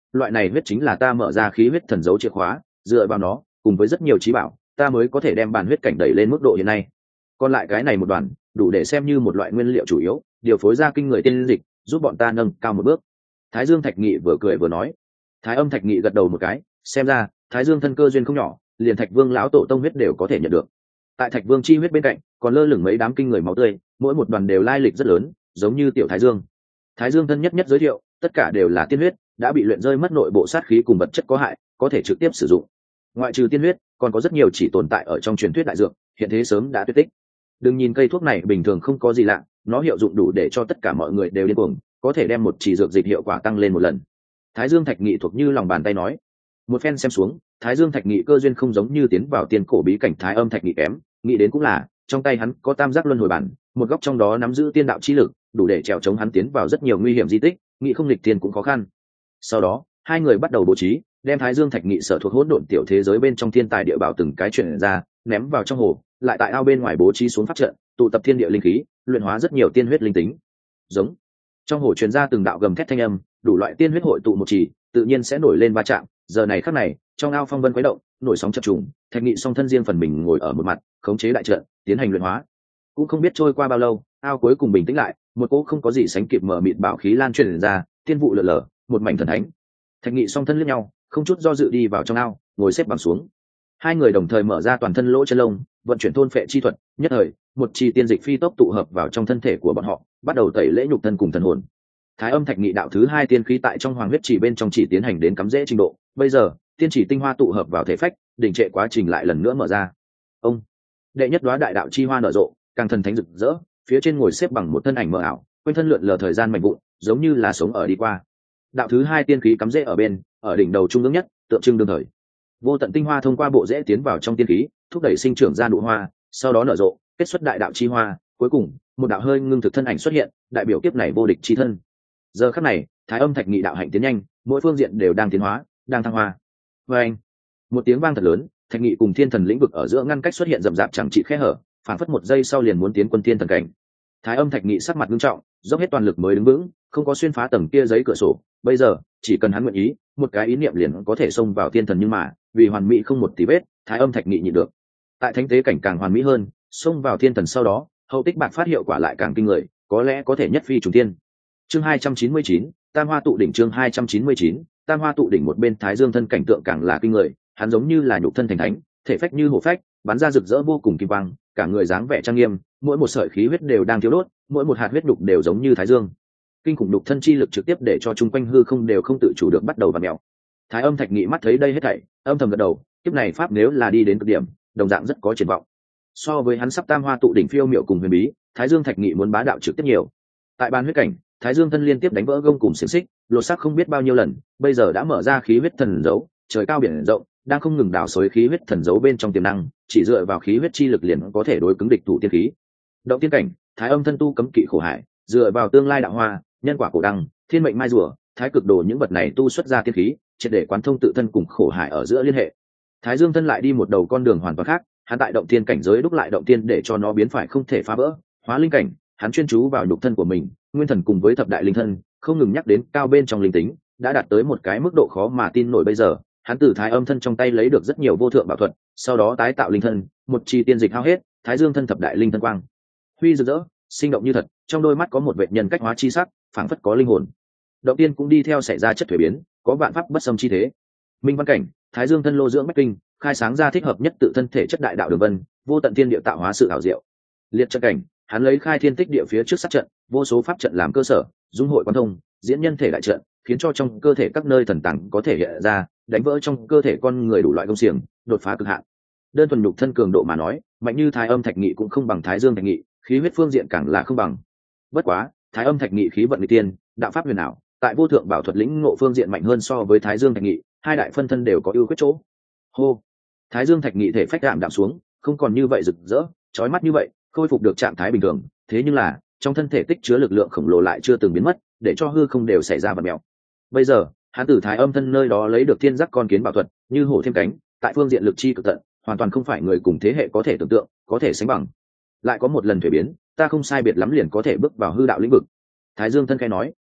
loại này huyết chính là ta mở ra khí huyết thần dấu chìa khóa, dựa vào nó cùng với rất nhiều trí bảo ta mới có thể đem bản huyết cảnh đẩy lên mức độ hiện nay. Còn lại cái này một đoàn đủ để xem như một loại nguyên liệu chủ yếu, điều phối ra kinh người tiên dịch, giúp bọn ta nâng cao một bước. Thái Dương Thạch Nghị vừa cười vừa nói. Thái Âm Thạch Nghị gật đầu một cái, xem ra Thái Dương thân cơ duyên không nhỏ, liền Thạch Vương lão tổ tông huyết đều có thể nhận được. Tại Thạch Vương chi huyết bên cạnh còn lơ lửng mấy đám kinh người máu tươi, mỗi một đoàn đều lai lịch rất lớn, giống như tiểu Thái Dương. Thái Dương thân nhất nhất giới thiệu, tất cả đều là tiên huyết, đã bị luyện rơi mất nội bộ sát khí cùng vật chất có hại, có thể trực tiếp sử dụng. Ngoại trừ tiên huyết, còn có rất nhiều chỉ tồn tại ở trong truyền thuyết đại dược, hiện thế sớm đã tuyệt tích. Đừng nhìn cây thuốc này bình thường không có gì lạ, nó hiệu dụng đủ để cho tất cả mọi người đều điên cuồng, có thể đem một chỉ dược dịch hiệu quả tăng lên một lần. Thái Dương Thạch Nghị thuộc như lòng bàn tay nói. Một phen xem xuống, Thái Dương Thạch Nghị cơ duyên không giống như tiến vào tiên cổ bí cảnh Thái Âm Thạch Nghị kém, nghĩ đến cũng là, trong tay hắn có tam giác luân hồi bản, một góc trong đó nắm giữ tiên đạo chi lực, đủ để trèo chống hắn tiến vào rất nhiều nguy hiểm di tích, nghĩ không nghịch tiên cũng khó khăn. Sau đó, hai người bắt đầu bố trí, đem Thái Dương Thạch Nghị sở thuộc hỗn độn tiểu thế giới bên trong thiên tài địa bảo từng cái chuyển ra, ném vào trong hồ, lại tại ao bên ngoài bố trí xuống pháp trận, tụ tập thiên địa linh khí, luyện hóa rất nhiều tiên huyết linh tính. Giống. Trong hồ truyền ra từng đạo gầm thét thanh âm, đủ loại tiên huyết hội tụ một chỉ, tự nhiên sẽ nổi lên va chạm. Giờ này khắc này, trong ao phong vân quấy động, nổi sóng chập trùng, Thạch Nghị song thân riêng phần mình ngồi ở một mặt, khống chế đại trận, tiến hành luyện hóa. Cũng không biết trôi qua bao lâu, ao cuối cùng bình tĩnh lại, một cỗ không có gì sánh kịp mở mịt bảo khí lan truyền ra, tiên vụ lượn lờ, một mảnh thần thánh. Thạch Nghị song thân liếc nhau, không chút do dự đi vào trong ao, ngồi xếp bằng xuống. Hai người đồng thời mở ra toàn thân lỗ chân lông, vận chuyển thôn phệ chi thuật, nhất thời, một chi tiên dịch phi tốc tụ hợp vào trong thân thể của bọn họ, bắt đầu tẩy lễ nhục thân cùng thần hồn. Thái Âm Thạch Nghị đạo thứ hai tiên khí tại trong hoàng huyết chỉ bên trong chỉ tiến hành đến cắm rễ trình độ, bây giờ, tiên chỉ tinh hoa tụ hợp vào thể phách, đình trệ quá trình lại lần nữa mở ra. Ông, đệ nhất đóa đại đạo chi hoa nở rộ, càng thần thánh rực rỡ, phía trên ngồi xếp bằng một thân ảnh mờ ảo, quanh thân lượn lờ thời gian mạnh vụn, giống như là sống ở đi qua. Đạo thứ hai tiên khí cắm rễ ở bên, ở đỉnh đầu trung ương nhất, tượng trưng đương thời. Vô tận tinh hoa thông qua bộ rễ tiến vào trong tiên khí, thúc đẩy sinh trưởng ra nụ hoa, sau đó nở rộ, kết xuất đại đạo chi hoa, cuối cùng, một đạo hơi ngưng thực thân ảnh xuất hiện, đại biểu kiếp này vô địch chi thân. Giờ khắc này, Thái Âm Thạch Nghị đạo hạnh tiến nhanh, mỗi phương diện đều đang tiến hóa, đang thăng hoa. Và anh, một tiếng vang thật lớn, Thạch Nghị cùng thiên thần lĩnh vực ở giữa ngăn cách xuất hiện rậm rạp chẳng trị khe hở, phản phất một giây sau liền muốn tiến quân thiên thần cảnh. Thái Âm Thạch Nghị sắc mặt nghiêm trọng, dốc hết toàn lực mới đứng vững, không có xuyên phá tầng kia giấy cửa sổ. Bây giờ, chỉ cần hắn nguyện ý, một cái ý niệm liền có thể xông vào thiên thần, nhưng mà, vì hoàn mỹ không một tí vết, Thái Âm Thạch Nghị nhịn được. Tại thánh tế cảnh càng hoàn mỹ hơn, xông vào thiên thần sau đó, hậu tích bạc phát hiệu quả lại càng kinh người, có lẽ có thể nhất phi trùng thiên. Chương 299, Tam Hoa tụ đỉnh. Chương 299, Tam Hoa tụ đỉnh. Một bên Thái Dương thân cảnh tượng càng là kinh người, hắn giống như là nhục thân thành thánh, thể phách như hổ phách, bắn ra rực rỡ vô cùng kim quang, cả người dáng vẻ trang nghiêm, mỗi một sợi khí huyết đều đang thiếu đốt, mỗi một hạt huyết đục đều giống như Thái Dương. Kinh khủng đục thân chi lực trực tiếp để cho chung quanh hư không đều không tự chủ được bắt đầu vặn mèo. Thái Âm Thạch Nghị mắt thấy đây hết thảy, âm thầm gật đầu, kiếp này pháp nếu là đi đến cực điểm, đồng dạng rất có triển vọng. So với hắn sắp Tam Hoa tụ đỉnh phiêu miệu cùng huyền bí, Thái Dương Thạch Nghị muốn bá đạo trực tiếp nhiều. Tại ban huyết cảnh, Thái Dương thân liên tiếp đánh vỡ gông cùng xiềng xích, lột xác không biết bao nhiêu lần, bây giờ đã mở ra khí huyết thần dấu, trời cao biển rộng, đang không ngừng đào xới khí huyết thần dấu bên trong tiềm năng, chỉ dựa vào khí huyết chi lực liền có thể đối cứng địch thủ tiên khí. Động tiên cảnh, Thái Âm thân tu cấm kỵ khổ hải, dựa vào tương lai đạo hoa, nhân quả cổ đăng, thiên mệnh mai rùa, thái cực đồ những vật này tu xuất ra tiên khí, triệt để quán thông tự thân cùng khổ hải ở giữa liên hệ. Thái Dương thân lại đi một đầu con đường hoàn toàn khác, hắn tại động tiên cảnh giới đúc lại động tiên để cho nó biến phải không thể phá vỡ. Hóa linh cảnh, hắn chuyên chú vào nhục thân của mình, nguyên thần cùng với thập đại linh thân, không ngừng nhắc đến cao bên trong linh tính, đã đạt tới một cái mức độ khó mà tin nổi. Bây giờ, hắn từ Thái Âm thân trong tay lấy được rất nhiều vô thượng bảo thuật, sau đó tái tạo linh thân, một chi tiên dịch hao hết, Thái Dương thân thập đại linh thân quang huy rực rỡ, sinh động như thật, trong đôi mắt có một vệt nhân cách hóa chi sắc, phảng phất có linh hồn. Động tiên cũng đi theo xảy ra chất thuế biến, có vạn pháp bất xâm chi thế. Minh văn cảnh, Thái Dương thân lô dưỡng bách kinh, khai sáng ra thích hợp nhất tự thân thể chất đại đạo đường vân, vô tận thiên địa tạo hóa sự ảo diệu. Liệt trận cảnh, hắn lấy khai thiên tích địa phía trước sát trận, vô số pháp trận làm cơ sở, dung hội quan thông, diễn nhân thể đại trận, khiến cho trong cơ thể các nơi thần tàng có thể hiện ra, đánh vỡ trong cơ thể con người đủ loại công xiềng, đột phá cực hạn. Đơn thuần nhục thân cường độ mà nói, mạnh như Thái Âm Thạch Nghị cũng không bằng Thái Dương Thạch Nghị, khí huyết phương diện càng là không bằng. Bất quá, Thái Âm Thạch Nghị khí vận nghịch tiên, đạo pháp huyền ảo, tại vô thượng bảo thuật lĩnh ngộ phương diện mạnh hơn so với Thái Dương Thạch Nghị, hai đại phân thân đều có ưu khuyết chỗ. Hô, Thái Dương Thạch Nghị thể phách đạm xuống, không còn như vậy rực rỡ, chói mắt như vậy, khôi phục được trạng thái bình thường. Thế nhưng là, trong thân thể tích chứa lực lượng khổng lồ lại chưa từng biến mất, để cho hư không đều xảy ra vặn mèo. Bây giờ, hắn từ Thái Âm thân nơi đó lấy được thiên giác con kiến bảo thuật, như hổ thêm cánh, tại phương diện lực chi cực tận, hoàn toàn không phải người cùng thế hệ có thể tưởng tượng, có thể sánh bằng. Lại có một lần thuế biến, ta không sai biệt lắm liền có thể bước vào hư đạo lĩnh vực. Thái Dương thân khai nói,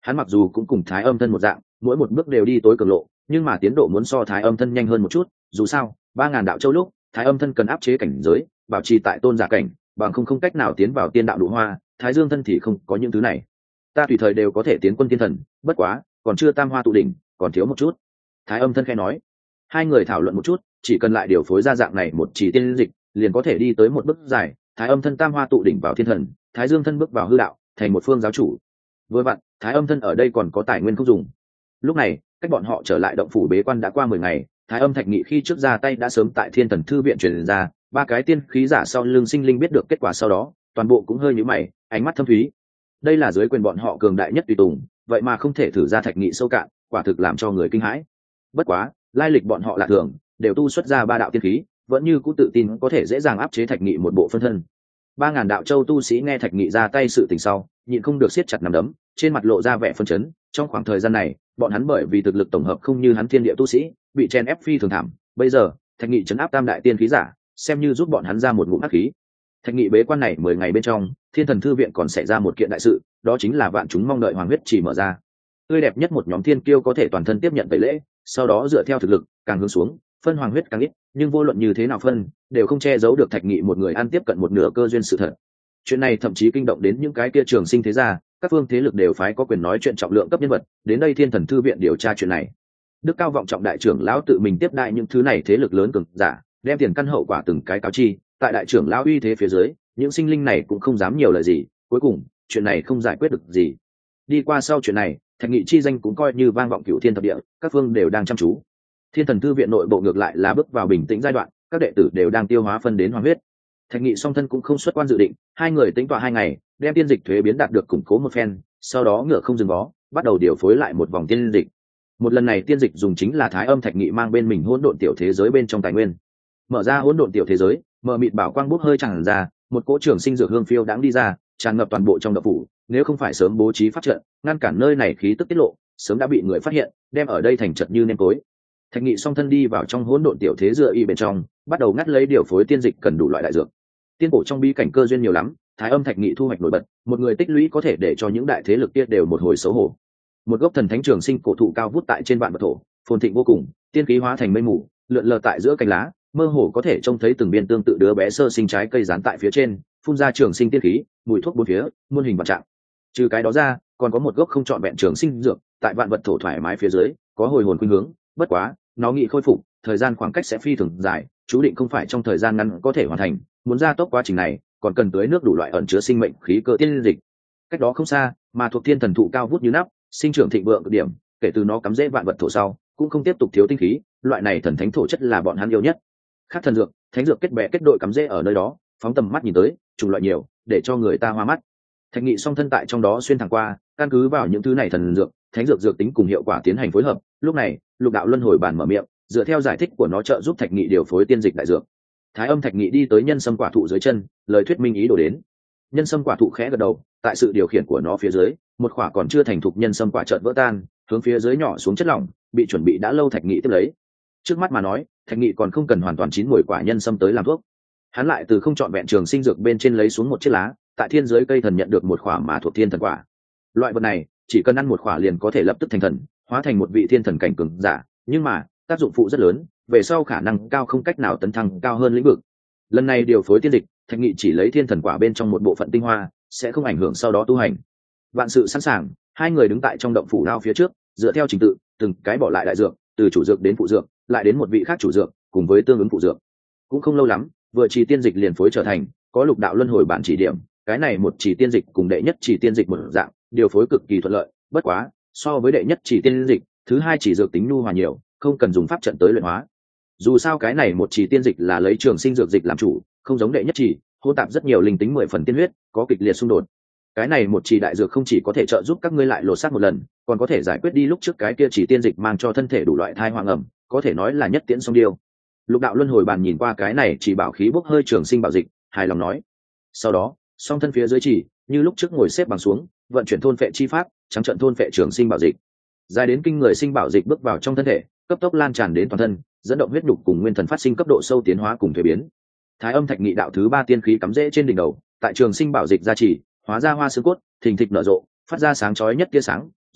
Hắn mặc dù cũng cùng Thái Âm thân một dạng, mỗi một bước đều đi tối cường lộ, nhưng mà tiến độ muốn so Thái Âm thân nhanh hơn một chút. Dù sao 3.000 đạo châu lúc Thái Âm thân cần áp chế cảnh giới, bảo trì tại tôn giả cảnh, bằng không cách nào tiến vào tiên đạo đủ hoa. Thái Dương thân thì không có những thứ này. Ta tùy thời đều có thể tiến quân tiên thần, bất quá còn chưa tam hoa tụ đỉnh, còn thiếu một chút. Thái Âm thân khẽ nói. Hai người thảo luận một chút, chỉ cần lại điều phối ra dạng này một chỉ tiên dịch, liền có thể đi tới một bước dài. Thái Âm thân tam hoa tụ đỉnh vào thiên thần, Thái Dương thân bước vào hư đạo, thành một phương giáo chủ. Vừa vặn, Thái Âm thân ở đây còn có tài nguyên không dùng. Lúc này, cách bọn họ trở lại động phủ bế quan đã qua 10 ngày, Thái Âm Thạch Nghị khi trước ra tay đã sớm tại Thiên Thần Thư viện truyền ra, ba cái tiên khí giả sau lưng sinh linh biết được kết quả sau đó, toàn bộ cũng hơi nhíu mày, ánh mắt thâm thúy. Đây là dưới quyền bọn họ cường đại nhất tùy tùng, vậy mà không thể thử ra Thạch Nghị sâu cạn, quả thực làm cho người kinh hãi. Bất quá, lai lịch bọn họ là thường, đều tu xuất ra ba đạo tiên khí, vẫn như cũ tự tin có thể dễ dàng áp chế Thạch Nghị một bộ phân thân. 3.000 đạo châu tu sĩ nghe Thạch Nghị ra tay sự tình sau, nhịn không được siết chặt nắm đấm, trên mặt lộ ra vẻ phân chấn. Trong khoảng thời gian này, bọn hắn bởi vì thực lực tổng hợp không như hắn thiên địa tu sĩ, bị chen ép phi thường thảm. Bây giờ, Thạch Nghị chấn áp tam đại tiên khí giả, xem như giúp bọn hắn ra một ngụm hắc khí. Thạch Nghị bế quan này 10 ngày bên trong, Thiên Thần Thư viện còn xảy ra một kiện đại sự, đó chính là vạn chúng mong đợi Hoàng huyết chỉ mở ra. Tươi đẹp nhất một nhóm thiên kiêu có thể toàn thân tiếp nhận tẩy lễ, sau đó dựa theo thực lực, càng hướng xuống, phân hoàng huyết càng ít, nhưng vô luận như thế nào phân, đều không che giấu được Thạch Nghị một người ăn tiếp cận một nửa cơ duyên sự thật. Chuyện này thậm chí kinh động đến những cái kia trường sinh thế gia, các phương thế lực đều phái có quyền nói chuyện trọng lượng cấp nhân vật, đến đây Thiên Thần Thư viện điều tra chuyện này. Đức Cao vọng trọng đại trưởng lão tự mình tiếp đại những thứ này thế lực lớn cường giả, đem tiền căn hậu quả từng cái cáo chi, tại đại trưởng lão uy thế phía dưới, những sinh linh này cũng không dám nhiều lời gì, cuối cùng, chuyện này không giải quyết được gì. Đi qua sau chuyện này, Thạch Nghị chi danh cũng coi như vang vọng cửu thiên thập địa, các phương đều đang chăm chú. Thiên Thần Thư viện nội bộ ngược lại là bước vào bình tĩnh giai đoạn, các đệ tử đều đang tiêu hóa phân đến hoàng huyết. Thạch Nghị song thân cũng không xuất quan dự định, hai người tính tọa 2 ngày, đem tiên dịch thuế biến đạt được củng cố một phen, sau đó ngựa không dừng vó, bắt đầu điều phối lại một vòng tiên dịch. Một lần này tiên dịch dùng chính là Thái Âm Thạch Nghị mang bên mình hỗn độn tiểu thế giới bên trong tài nguyên. Mở ra hỗn độn tiểu thế giới, mờ mịt bảo quang bốc hơi tràn ra, một cỗ trường sinh dược hương phiêu đãng đi ra, tràn ngập toàn bộ trong động phủ. Nếu không phải sớm bố trí pháp trận, ngăn cản nơi này khí tức tiết lộ, sớm đã bị người phát hiện, đem ở đây thành trận như nêm tối. Thạch Nghị song thân đi vào trong hỗn độn tiểu thế dựa y bên trong, bắt đầu ngắt lấy điều phối tiên dịch cần đủ loại đại dược. Tiên cổ trong bi cảnh cơ duyên nhiều lắm, Thái Âm Thạch Nghị thu hoạch nổi bật, một người tích lũy có thể để cho những đại thế lực kia đều một hồi xấu hổ. Một gốc thần thánh trường sinh cổ thụ cao vút tại trên vạn vật thổ, phồn thịnh vô cùng, tiên khí hóa thành mây mù, lượn lờ tại giữa cành lá, mơ hồ có thể trông thấy từng biên tương tự đứa bé sơ sinh trái cây dán tại phía trên, phun ra trường sinh tiên khí, mùi thuốc bốn phía, muôn hình vạn trạng. Trừ cái đó ra, còn có một gốc không trọn vẹn trường sinh dược, tại vạn vật thổ thoải mái phía dưới, có hồi hồn khuynh hướng, bất quá, nó nghị khôi phục, thời gian khoảng cách sẽ phi thường dài, chú định không phải trong thời gian ngắn có thể hoàn thành, muốn gia tốc quá trình này, còn cần tưới nước đủ loại ẩn chứa sinh mệnh khí cơ tiên dịch. Cách đó không xa, mà thuộc thiên thần thụ cao vút như nắp, sinh trưởng thịnh vượng cực điểm, kể từ nó cắm rễ vạn vật thổ sau, cũng không tiếp tục thiếu tinh khí, loại này thần thánh thổ chất là bọn hắn yêu nhất. Khác thần dược, thánh dược kết bè kết đội cắm rễ ở nơi đó, phóng tầm mắt nhìn tới, chủng loại nhiều, để cho người ta hoa mắt. Thạch Nghị song thân tại trong đó xuyên thẳng qua, căn cứ vào những thứ này thần dược, thánh dược dược tính cùng hiệu quả tiến hành phối hợp. Lúc này, Lục đạo luân hồi bản mở miệng, dựa theo giải thích của nó trợ giúp Thạch Nghị điều phối tiên dịch đại dược. Thái Âm Thạch Nghị đi tới nhân sâm quả thụ dưới chân, lời thuyết minh ý đồ đến. Nhân sâm quả thụ khẽ gật đầu, tại sự điều khiển của nó phía dưới, một quả còn chưa thành thục nhân sâm quả chợt vỡ tan, hướng phía dưới nhỏ xuống chất lỏng, bị chuẩn bị đã lâu Thạch Nghị tiếp lấy. Trước mắt mà nói, Thạch Nghị còn không cần hoàn toàn chín mùi quả nhân sâm tới làm thuốc. Hắn lại từ không chọn vẹn trường sinh dược bên trên lấy xuống một chiếc lá, tại thiên giới cây thần nhận được một quả mà thuộc thiên thần quả. Loại vật này, chỉ cần ăn một quả liền có thể lập tức thành thần, hóa thành một vị thiên thần cảnh cường giả, nhưng mà, tác dụng phụ rất lớn, về sau khả năng cao không cách nào tấn thăng cao hơn lĩnh vực. Lần này điều phối tiên dịch, Thạch Nghị chỉ lấy thiên thần quả bên trong một bộ phận tinh hoa, sẽ không ảnh hưởng sau đó tu hành. Vạn sự sẵn sàng, hai người đứng tại trong động phủ đao phía trước, dựa theo trình tự, từng cái bỏ lại đại dược, từ chủ dược đến phụ dược, lại đến một vị khác chủ dược, cùng với tương ứng phụ dược. Cũng không lâu lắm, vừa chỉ tiên dịch liền phối trở thành, có Lục đạo luân hồi bản chỉ điểm, cái này một chỉ tiên dịch cùng đệ nhất chỉ tiên dịch một dạng, điều phối cực kỳ thuận lợi, bất quá, so với đệ nhất chỉ tiên dịch, thứ hai chỉ dược tính nhu hòa nhiều, không cần dùng pháp trận tới luyện hóa. Dù sao cái này một chỉ tiên dịch là lấy trường sinh dược dịch làm chủ, không giống đệ nhất chỉ, hỗn tạp rất nhiều linh tính 10 phần tiên huyết, có kịch liệt xung đột. Cái này một chỉ đại dược không chỉ có thể trợ giúp các ngươi lại lột xác một lần, còn có thể giải quyết đi lúc trước cái kia chỉ tiên dịch mang cho thân thể đủ loại thai hoàng ẩm, có thể nói là nhất tiễn song điêu. Lục đạo luân hồi bàn nhìn qua cái này chỉ bảo khí bốc hơi trường sinh bảo dịch, hài lòng nói. Sau đó, song thân phía dưới chỉ, như lúc trước ngồi xếp bằng xuống, vận chuyển thôn phệ chi pháp, trắng trận thôn phệ trường sinh bảo dịch. Dài đến kinh người sinh bảo dịch bước vào trong thân thể, cấp tốc lan tràn đến toàn thân, dẫn động huyết nhục cùng nguyên thần phát sinh cấp độ sâu tiến hóa cùng thuế biến. Thái Âm Thạch Nghị đạo thứ 3 tiên khí cắm rễ trên đỉnh đầu, tại trường sinh bảo dịch gia trì, hóa ra hoa xương cốt, thình thịch nở rộ, phát ra sáng chói nhất tia sáng,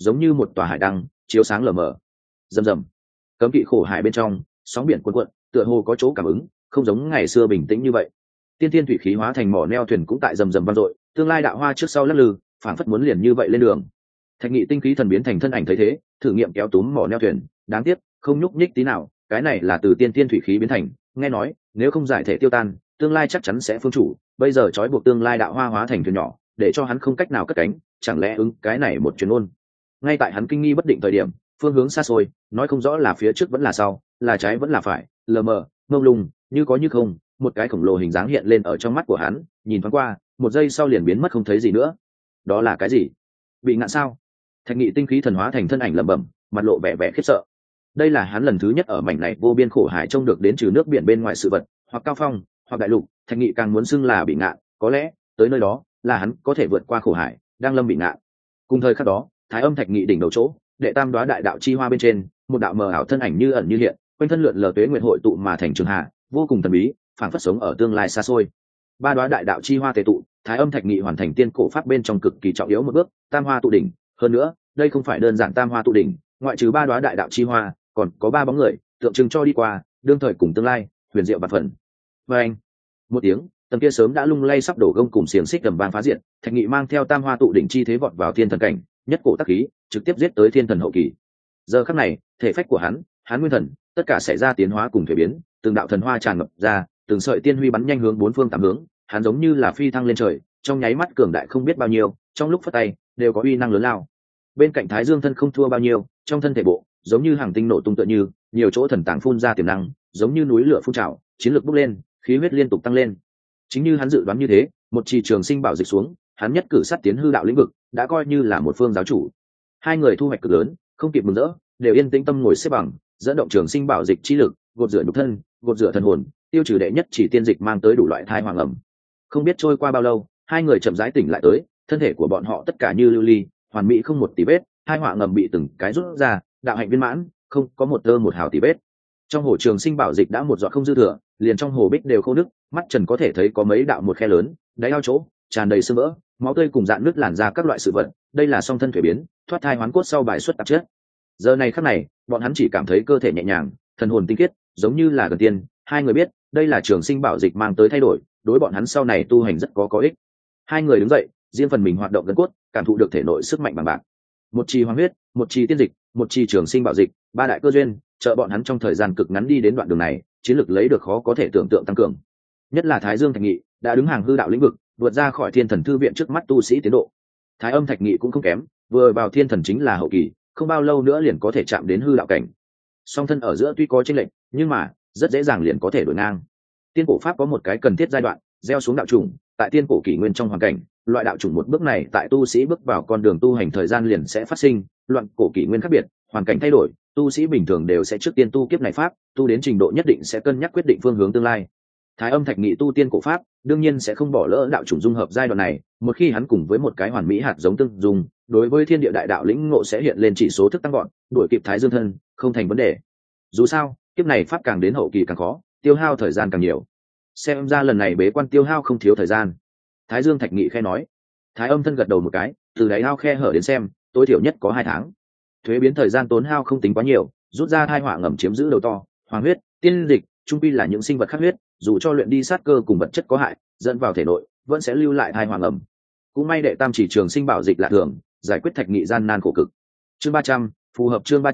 giống như một tòa hải đăng chiếu sáng lờ mờ. Rầm rầm, cấm kỵ khổ hải bên trong sóng biển cuộn cuộn, tựa hồ có chỗ cảm ứng, không giống ngày xưa bình tĩnh như vậy. Tiên tiên thủy khí hóa thành mỏ neo thuyền cũng tại rầm rầm vang dội, tương lai đạo hoa trước sau lắc lư, phảng phất muốn liền như vậy lên đường. Thạch Nghị tinh khí thần biến thành thân ảnh thấy thế, thử nghiệm kéo túm mỏ neo thuyền, đáng tiếc không nhúc nhích tí nào. Cái này là từ tiên tiên thủy khí biến thành, nghe nói nếu không giải thể tiêu tan, tương lai chắc chắn sẽ phương chủ. Bây giờ trói buộc tương lai đạo hoa hóa thành thuyền nhỏ, để cho hắn không cách nào cất cánh, chẳng lẽ ứng cái này một chuyến ôn. Ngay tại hắn kinh nghi bất định thời điểm, phương hướng xa xôi, nói không rõ là phía trước vẫn là sau, là trái vẫn là phải, lờ mờ, mông lung, như có như không, một cái khổng lồ hình dáng hiện lên ở trong mắt của hắn, nhìn thoáng qua, một giây sau liền biến mất không thấy gì nữa. Đó là cái gì? Bị ngạn sao? Thạch Nghị tinh khí thần hóa thành thân ảnh lẩm bẩm, mặt lộ vẻ vẻ khiếp sợ. Đây là hắn lần thứ nhất ở mảnh này vô biên khổ hải trông được đến trừ nước biển bên ngoài sự vật, hoặc cao phong, hoặc đại lục. Thạch Nghị càng muốn xưng là bị ngạn, có lẽ tới nơi đó là hắn có thể vượt qua khổ hải, đang lâm bị ngạn. Cùng thời khắc đó, Thái Âm Thạch Nghị đỉnh đầu chỗ, đệ tam đoá đại đạo chi hoa bên trên, một đạo mờ ảo thân ảnh như ẩn như hiện, quanh thân lượn lờ tuế nguyện hội tụ mà thành trường hạ, vô cùng thần bí, phảng phất sống ở tương lai xa xôi. Ba đoá đại đạo chi hoa tề tụ, Thái Âm Thạch Nghị hoàn thành tiên cổ pháp bên trong cực kỳ trọng yếu một bước, tam hoa tụ đỉnh. Hơn nữa, đây không phải đơn giản tam hoa tụ đỉnh, ngoại trừ ba đoá đại đạo chi hoa, còn có ba bóng người tượng trưng cho đi qua, đương thời cùng tương lai, huyền diệu bạt phần. Và anh, một tiếng, tầng kia sớm đã lung lay sắp đổ gông cùng xiềng xích gầm vang phá diện, Thạch Nghị mang theo tam hoa tụ đỉnh chi thế vọt vào thiên thần cảnh, nhất cổ tác khí, trực tiếp giết tới thiên thần hậu kỳ. Giờ khắc này, thể phách của hắn nguyên thần, tất cả xảy ra tiến hóa cùng thể biến, từng đạo thần hoa tràn ngập ra, từng sợi tiên huy bắn nhanh hướng bốn phương tám hướng, hắn giống như là phi thăng lên trời, trong nháy mắt cường đại không biết bao nhiêu, trong lúc phất tay đều có uy năng lớn lao. Bên cạnh Thái Dương thân không thua bao nhiêu, trong thân thể bộ giống như hàng tinh nổ tung tựa như, nhiều chỗ thần tàng phun ra tiềm năng, giống như núi lửa phun trào, chiến lược bốc lên, khí huyết liên tục tăng lên. Chính như hắn dự đoán như thế, một trì trường sinh bảo dịch xuống, hắn nhất cử sát tiến hư đạo lĩnh vực, đã coi như là một phương giáo chủ. Hai người thu hoạch cực lớn, không kịp mừng rỡ, đều yên tĩnh tâm ngồi xếp bằng, dẫn động trường sinh bảo dịch chi lực, gột rửa nhục thân, gột rửa thần hồn, tiêu trừ đệ nhất chỉ tiên dịch mang tới đủ loại thai hoàng ẩm. Không biết trôi qua bao lâu, hai người chậm rãi tỉnh lại tới, thân thể của bọn họ tất cả như lưu ly, hoàn mỹ không một tì vết, hai họa ngầm bị từng cái rút ra, đạo hạnh viên mãn, không có một tơ một hào tì vết. Trong hồ trường sinh bảo dịch đã một giọt không dư thừa, liền trong hồ bích đều khô nước, mắt trần có thể thấy có mấy đạo một khe lớn, đáy ao chỗ tràn đầy sương vỡ, máu tươi cùng dạn nước làn ra các loại sự vật. Đây là song thân thể biến, thoát thai hoán cốt sau bài xuất tạp chất. Giờ này khắc này, bọn hắn chỉ cảm thấy cơ thể nhẹ nhàng, thần hồn tinh khiết, giống như là gần tiên. Hai người biết, đây là trường sinh bảo dịch mang tới thay đổi, đối bọn hắn sau này tu hành rất có ích. Hai người đứng dậy, riêng phần mình hoạt động gân cốt, cảm thụ được thể nội sức mạnh bằng bạc. Một chi hoàng huyết, một chi tiên dịch, một chi trường sinh bảo dịch, ba đại cơ duyên, trợ bọn hắn trong thời gian cực ngắn đi đến đoạn đường này, chiến lược lấy được khó có thể tưởng tượng tăng cường. Nhất là Thái Dương Thạch Nghị đã đứng hàng hư đạo lĩnh vực, vượt ra khỏi thiên thần thư viện trước mắt tu sĩ tiến độ. Thái Âm Thạch Nghị cũng không kém, vừa vào thiên thần chính là hậu kỳ, không bao lâu nữa liền có thể chạm đến hư đạo cảnh. Song thân ở giữa tuy có chênh lệch, nhưng mà rất dễ dàng liền có thể đổi ngang. Tiên cổ pháp có một cái cần thiết giai đoạn, gieo xuống đạo chủng, tại tiên cổ kỷ nguyên trong hoàn cảnh, loại đạo chủng một bước này tại tu sĩ bước vào con đường tu hành thời gian liền sẽ phát sinh, loạn cổ kỷ nguyên khác biệt, hoàn cảnh thay đổi, tu sĩ bình thường đều sẽ trước tiên tu kiếp này pháp, tu đến trình độ nhất định sẽ cân nhắc quyết định phương hướng tương lai. Thái Âm Thạch Nghị tu tiên cổ pháp, đương nhiên sẽ không bỏ lỡ đạo chủng dung hợp giai đoạn này, một khi hắn cùng với một cái hoàn mỹ hạt giống tương dung, đối với thiên địa đại đạo lĩnh ngộ sẽ hiện lên chỉ số thức tăng gọn, đuổi kịp Thái Dương thân, không thành vấn đề. Dù sao, kiếp này pháp càng đến hậu kỳ càng khó, tiêu hao thời gian càng nhiều. Xem ra lần này bế quan tiêu hao không thiếu thời gian. Thái Dương Thạch Nghị khe nói. Thái Âm thân gật đầu một cái, từ đáy ao khe hở đến xem, tối thiểu nhất có 2 tháng. Thuế biến thời gian tốn hao không tính quá nhiều, rút ra thai họa ngầm chiếm giữ đầu to, hoàng huyết, tiên dịch, trung quy là những sinh vật khắc huyết, dù cho luyện đi sát cơ cùng vật chất có hại, dẫn vào thể nội, vẫn sẽ lưu lại thai họa ngầm. Cũng may đệ tam chỉ trường sinh bảo dịch lạ thường, giải quyết Thạch Nghị gian nan khổ cực. Chương 300, phù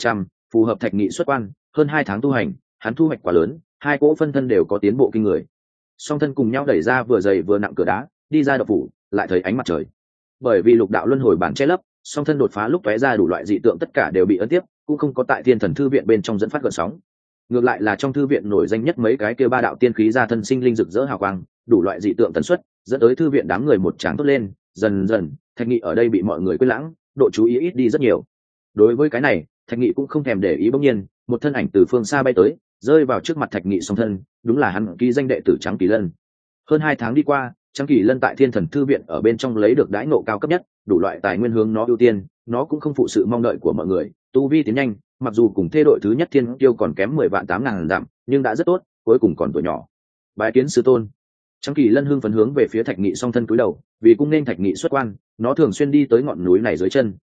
hợp Thạch Nghị xuất quan, hơn 2 tháng tu hành, hắn thu hoạch quá lớn, hai cỗ phân thân đều có tiến bộ kinh người. Song thân cùng nhau đẩy ra vừa dày vừa nặng cửa đá, đi ra độc phủ, lại thấy ánh mặt trời. Bởi vì lục đạo luân hồi bản che lấp, song thân đột phá lúc tóe ra đủ loại dị tượng tất cả đều bị ấn tiếp, cũng không có tại thiên thần thư viện bên trong dẫn phát gợn sóng. Ngược lại là trong thư viện nổi danh nhất mấy cái kia ba đạo tiên khí ra thân sinh linh rực rỡ hào quang, đủ loại dị tượng tần suất, dẫn tới thư viện đám người một tràng tốt lên, dần dần, Thạch Nghị ở đây bị mọi người quên lãng, độ chú ý ít đi rất nhiều. Đối với cái này, Thạch Nghị cũng không thèm để ý, bỗng nhiên, một thân ảnh từ phương xa bay tới, rơi vào trước mặt Thạch Nghị song thân, đúng là hắn ký danh đệ tử Trắng Kỳ Lân. Hơn 2 tháng đi qua, Trắng Kỳ Lân tại thiên thần thư viện ở bên trong lấy được đãi ngộ cao cấp nhất, đủ loại tài nguyên hướng nó ưu tiên, nó cũng không phụ sự mong đợi của mọi người, tu vi tiến nhanh, mặc dù cùng thê đội thứ nhất thiên tiêu còn kém 10 vạn 8 ngàn dặm, nhưng đã rất tốt, cuối cùng còn tuổi nhỏ. Bái kiến sư tôn. Trắng Kỳ Lân hưng phấn hướng về phía Thạch Nghị song thân cúi đầu, vì cung nên Thạch Nghị xuất quan, nó thường xuyên đi tới ngọn núi này dưới chân,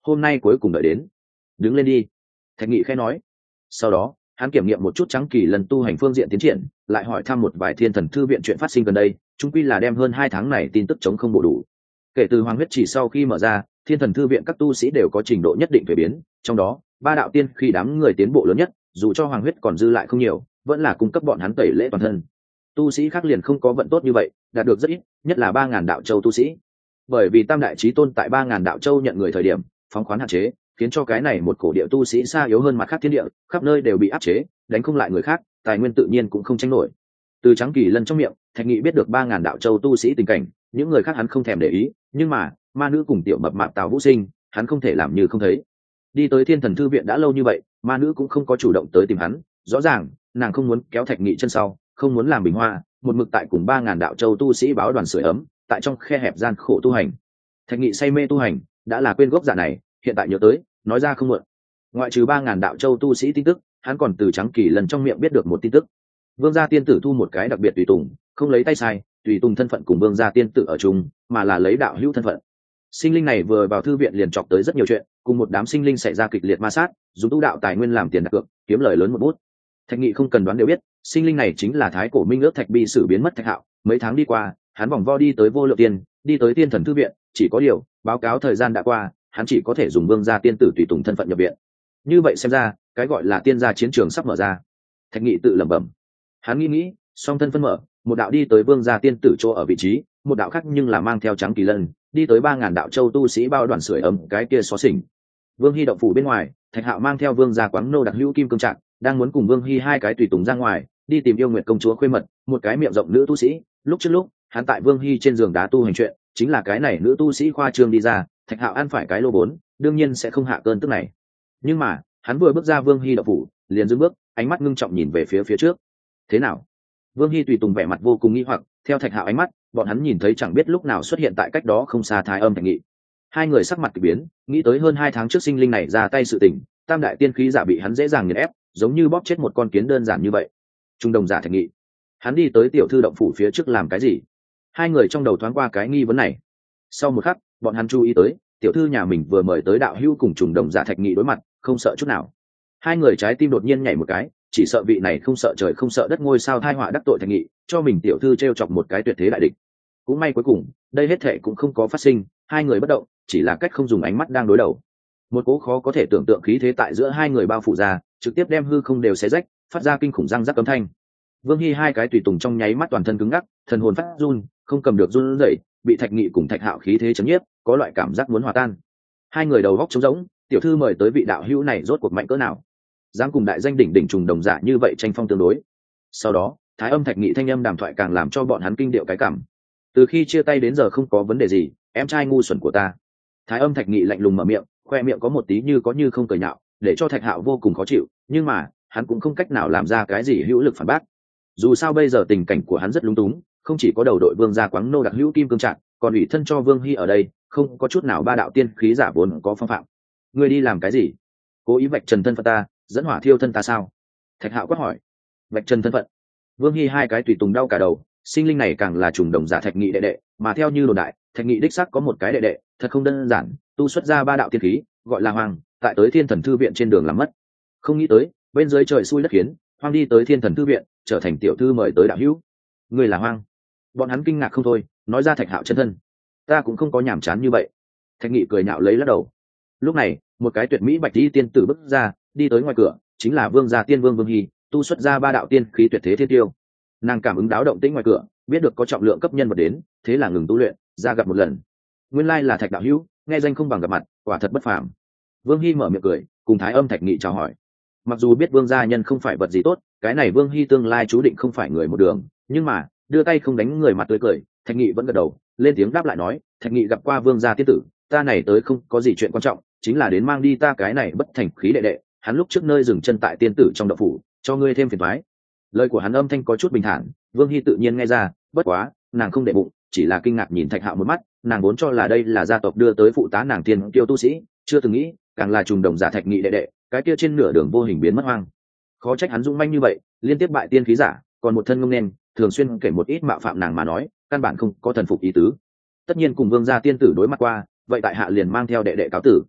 hôm nay cuối cùng đợi đến. Đứng lên đi. Thạch Nghị khẽ nói. Sau đó hắn kiểm nghiệm một chút Trắng Kỳ lần tu hành phương diện tiến triển, lại hỏi thăm một vài Thiên Thần Thư viện chuyện phát sinh gần đây, chung quy là đem hơn 2 tháng này tin tức chống không bộ đủ. Kể từ Hoàng huyết chỉ sau khi mở ra, Thiên Thần Thư viện các tu sĩ đều có trình độ nhất định chuyển biến, trong đó ba đạo tiên khi đám người tiến bộ lớn nhất, dù cho Hoàng huyết còn dư lại không nhiều, vẫn là cung cấp bọn hắn tẩy lễ toàn thân. Tu sĩ khác liền không có vận tốt như vậy, đạt được rất ít, nhất là 3000 đạo châu tu sĩ. Bởi vì Tam đại chí tôn tại 3000 đạo châu nhận người thời điểm, phóng khoán hạn chế, khiến cho cái này một cổ địa tu sĩ xa yếu hơn mặt khác thiên địa, khắp nơi đều bị áp chế, đánh không lại người khác, tài nguyên tự nhiên cũng không tranh nổi. Từ Trắng Kỳ lần trong miệng, Thạch Nghị biết được 3000 đạo châu tu sĩ tình cảnh, những người khác hắn không thèm để ý, nhưng mà ma nữ cùng tiểu mập mạp Tào Vũ Sinh, hắn không thể làm như không thấy. Đi tới Thiên Thần Thư viện đã lâu như vậy, ma nữ cũng không có chủ động tới tìm hắn, rõ ràng nàng không muốn kéo Thạch Nghị chân sau, không muốn làm bình hoa, một mực tại cùng 3000 đạo châu tu sĩ báo đoàn sưởi ấm, tại trong khe hẹp gian khổ tu hành. Thạch Nghị say mê tu hành, đã là quên gốc dạ này, hiện tại nhớ tới, nói ra không muộn. Ngoại trừ 3000 đạo châu tu sĩ tin tức, hắn còn từ Trắng Kỳ lần trong miệng biết được một tin tức. Vương gia tiên tử thu một cái đặc biệt tùy tùng, không lấy tay sai, tùy tùng thân phận cùng Vương gia tiên tử ở chung, mà là lấy đạo hữu thân phận. Sinh linh này vừa vào thư viện liền chọc tới rất nhiều chuyện, cùng một đám sinh linh xảy ra kịch liệt ma sát, dùng tu đạo tài nguyên làm tiền đặt cược, kiếm lời lớn một bút. Thạch Nghị không cần đoán đều biết, sinh linh này chính là thái cổ minh ước Thạch Bi sử biến mất Thạch Hạo. Mấy tháng đi qua, hắn vòng vo đi tới Vô Lượng Tiên, đi tới Tiên Thần Thư viện, chỉ có điều báo cáo thời gian đã qua, hắn chỉ có thể dùng Vương gia tiên tử tùy tùng thân phận nhập viện. Như vậy xem ra, cái gọi là tiên gia chiến trường sắp mở ra. Thạch Nghị tự lẩm bẩm. Hắn nghĩ, song thân phân mở, một đạo đi tới Vương gia tiên tử chỗ ở vị trí, một đạo khác nhưng là mang theo Trắng Kỳ lân, đi tới 3000 đạo châu tu sĩ bao đoàn sưởi ấm cái kia xó xỉnh. Vương Hy động phủ bên ngoài, Thạch Hạo mang theo Vương gia Quáng nô đặc hữu kim cương trạng, đang muốn cùng Vương Hy hai cái tùy tùng ra ngoài, đi tìm Yêu Nguyệt công chúa khuê mật, một cái miệng rộng nữ tu sĩ. Lúc trước lúc, hắn tại Vương Hy trên giường đá tu hành chuyện, chính là cái này nữ tu sĩ khoa trương đi ra, Thạch Hạo ăn phải cái lô vốn, đương nhiên sẽ không hạ cơn tức này. Nhưng mà, hắn vừa bước ra Vương Hy động phủ, liền dừng bước, ánh mắt ngưng trọng nhìn về phía trước. Thế nào? Vương Hy tùy tùng vẻ mặt vô cùng nghi hoặc, theo Thạch Hạo ánh mắt, bọn hắn nhìn thấy chẳng biết lúc nào xuất hiện tại cách đó không xa Thái Âm Thạch Nghị. Hai người sắc mặt kỳ biến, nghĩ tới hơn 2 tháng trước sinh linh này ra tay sự tình, tam đại tiên khí giả bị hắn dễ dàng nghiền ép, giống như bóp chết một con kiến đơn giản như vậy. Trung đồng giả Thạch Nghị, hắn đi tới tiểu thư động phủ phía trước làm cái gì? Hai người trong đầu thoáng qua cái nghi vấn này. Sau một khắc, bọn hắn chú ý tới, tiểu thư nhà mình vừa mời tới đạo hữu cùng trùng đồng giả Thạch Nghị đối mặt, không sợ chút nào. Hai người trái tim đột nhiên nhảy một cái, chỉ sợ vị này không sợ trời không sợ đất ngôi sao thai họa đắc tội Thạch Nghị, cho mình tiểu thư trêu chọc một cái tuyệt thế đại địch. Cũng may cuối cùng, đây hết thệ cũng không có phát sinh, hai người bất động, chỉ là cách không dùng ánh mắt đang đối đầu. Một cỗ khó có thể tưởng tượng khí thế tại giữa hai người bao phủ ra, trực tiếp đem hư không đều xé rách, phát ra kinh khủng răng rắc âm thanh. Vương Hy hai cái tùy tùng trong nháy mắt toàn thân cứng ngắc, thần hồn phát run, không cầm được run rẩy, bị Thạch Nghị cùng Thạch Hạo khí thế chấn nhiếp, có loại cảm giác muốn hòa tan. Hai người đầu góc trống rỗng, tiểu thư mời tới vị đạo hữu này rốt cuộc mạnh cỡ nào? Dám cùng đại danh đỉnh trùng đồng giả như vậy tranh phong tương đối. Sau đó, Thái Âm Thạch Nghị thanh âm đàm thoại càng làm cho bọn hắn kinh điệu cái cảm. Từ khi chia tay đến giờ không có vấn đề gì, em trai ngu xuẩn của ta. Thái Âm Thạch Nghị lạnh lùng mở miệng, khoe miệng có một tí như có như không cười nhạo, để cho Thạch Hạo vô cùng khó chịu, nhưng mà hắn cũng không cách nào làm ra cái gì hữu lực phản bác. Dù sao bây giờ tình cảnh của hắn rất lúng túng, không chỉ có đầu đội Vương gia Quáng nô đặc hữu kim cương trạng, còn ủy thân cho Vương Hy ở đây, không có chút nào ba đạo tiên khí giả vốn có phong phạm. Ngươi đi làm cái gì? Cố ý vạch trần thân phận ta, dẫn hỏa thiêu thân ta sao? Thạch Hạo quát hỏi. Vạch trần thân phận? Vương Hy hai cái tùy tùng đau cả đầu, sinh linh này càng là trùng đồng giả Thạch Nghị đệ đệ, mà theo như đồn đại, Thạch Nghị đích xác có một cái đệ đệ, thật không đơn giản, tu xuất ra ba đạo tiên khí, gọi là Hoàng, tại tới Thiên Thần Thư viện trên đường làm mất. Không nghĩ tới, bên dưới trời xui đất khiến, Hoàng đi tới Thiên Thần Thư viện, trở thành tiểu thư mời tới đạo hữu. Người là Hoàng? Bọn hắn kinh ngạc không thôi, nói ra Thạch Hạo chân thân. Ta cũng không có nhảm chán như vậy. Thạch Nghị cười nhạo lấy lắc đầu. Lúc này, một cái tuyệt mỹ bạch y tiên tử bước ra, đi tới ngoài cửa, chính là Vương gia tiên vương Vương Hy, tu xuất ra ba đạo tiên khí tuyệt thế thiên tiêu. Nàng cảm ứng đáo động tĩnh ngoài cửa, biết được có trọng lượng cấp nhân vật đến, thế là ngừng tu luyện, ra gặp một lần. Nguyên lai là Thạch đạo hữu, nghe danh không bằng gặp mặt, quả thật bất phàm. Vương Hy mở miệng cười, cùng Thái Âm Thạch Nghị chào hỏi. Mặc dù biết Vương gia nhân không phải vật gì tốt, cái này Vương Hy tương lai chú định không phải người một đường, nhưng mà đưa tay không đánh người mặt tươi cười, Thạch Nghị vẫn gật đầu, lên tiếng đáp lại nói, Thạch Nghị gặp qua Vương gia tiên tử, ta này tới không có gì chuyện quan trọng, chính là đến mang đi ta cái này bất thành khí đệ đệ, hắn lúc trước nơi dừng chân tại tiên tử trong động phủ, cho ngươi thêm phiền toái. Lời của hắn âm thanh có chút bình thản, Vương Hy tự nhiên nghe ra, bất quá nàng không để bụng, chỉ là kinh ngạc nhìn Thạch Hạo một mắt, nàng vốn cho là đây là gia tộc đưa tới phụ tá nàng tiên tiêu tu sĩ, chưa từng nghĩ càng là trùng đồng giả Thạch Nghị đệ đệ, cái kia trên nửa đường vô hình biến mất hoang. Khó trách hắn dũng manh như vậy, liên tiếp bại tiên khí giả, còn một thân ngông nên, thường xuyên kể một ít mạo phạm nàng mà nói, căn bản không có thần phục ý tứ. Tất nhiên cùng Vương gia tiên tử đối mặt qua, vậy tại hạ liền mang theo đệ đệ cáo tử.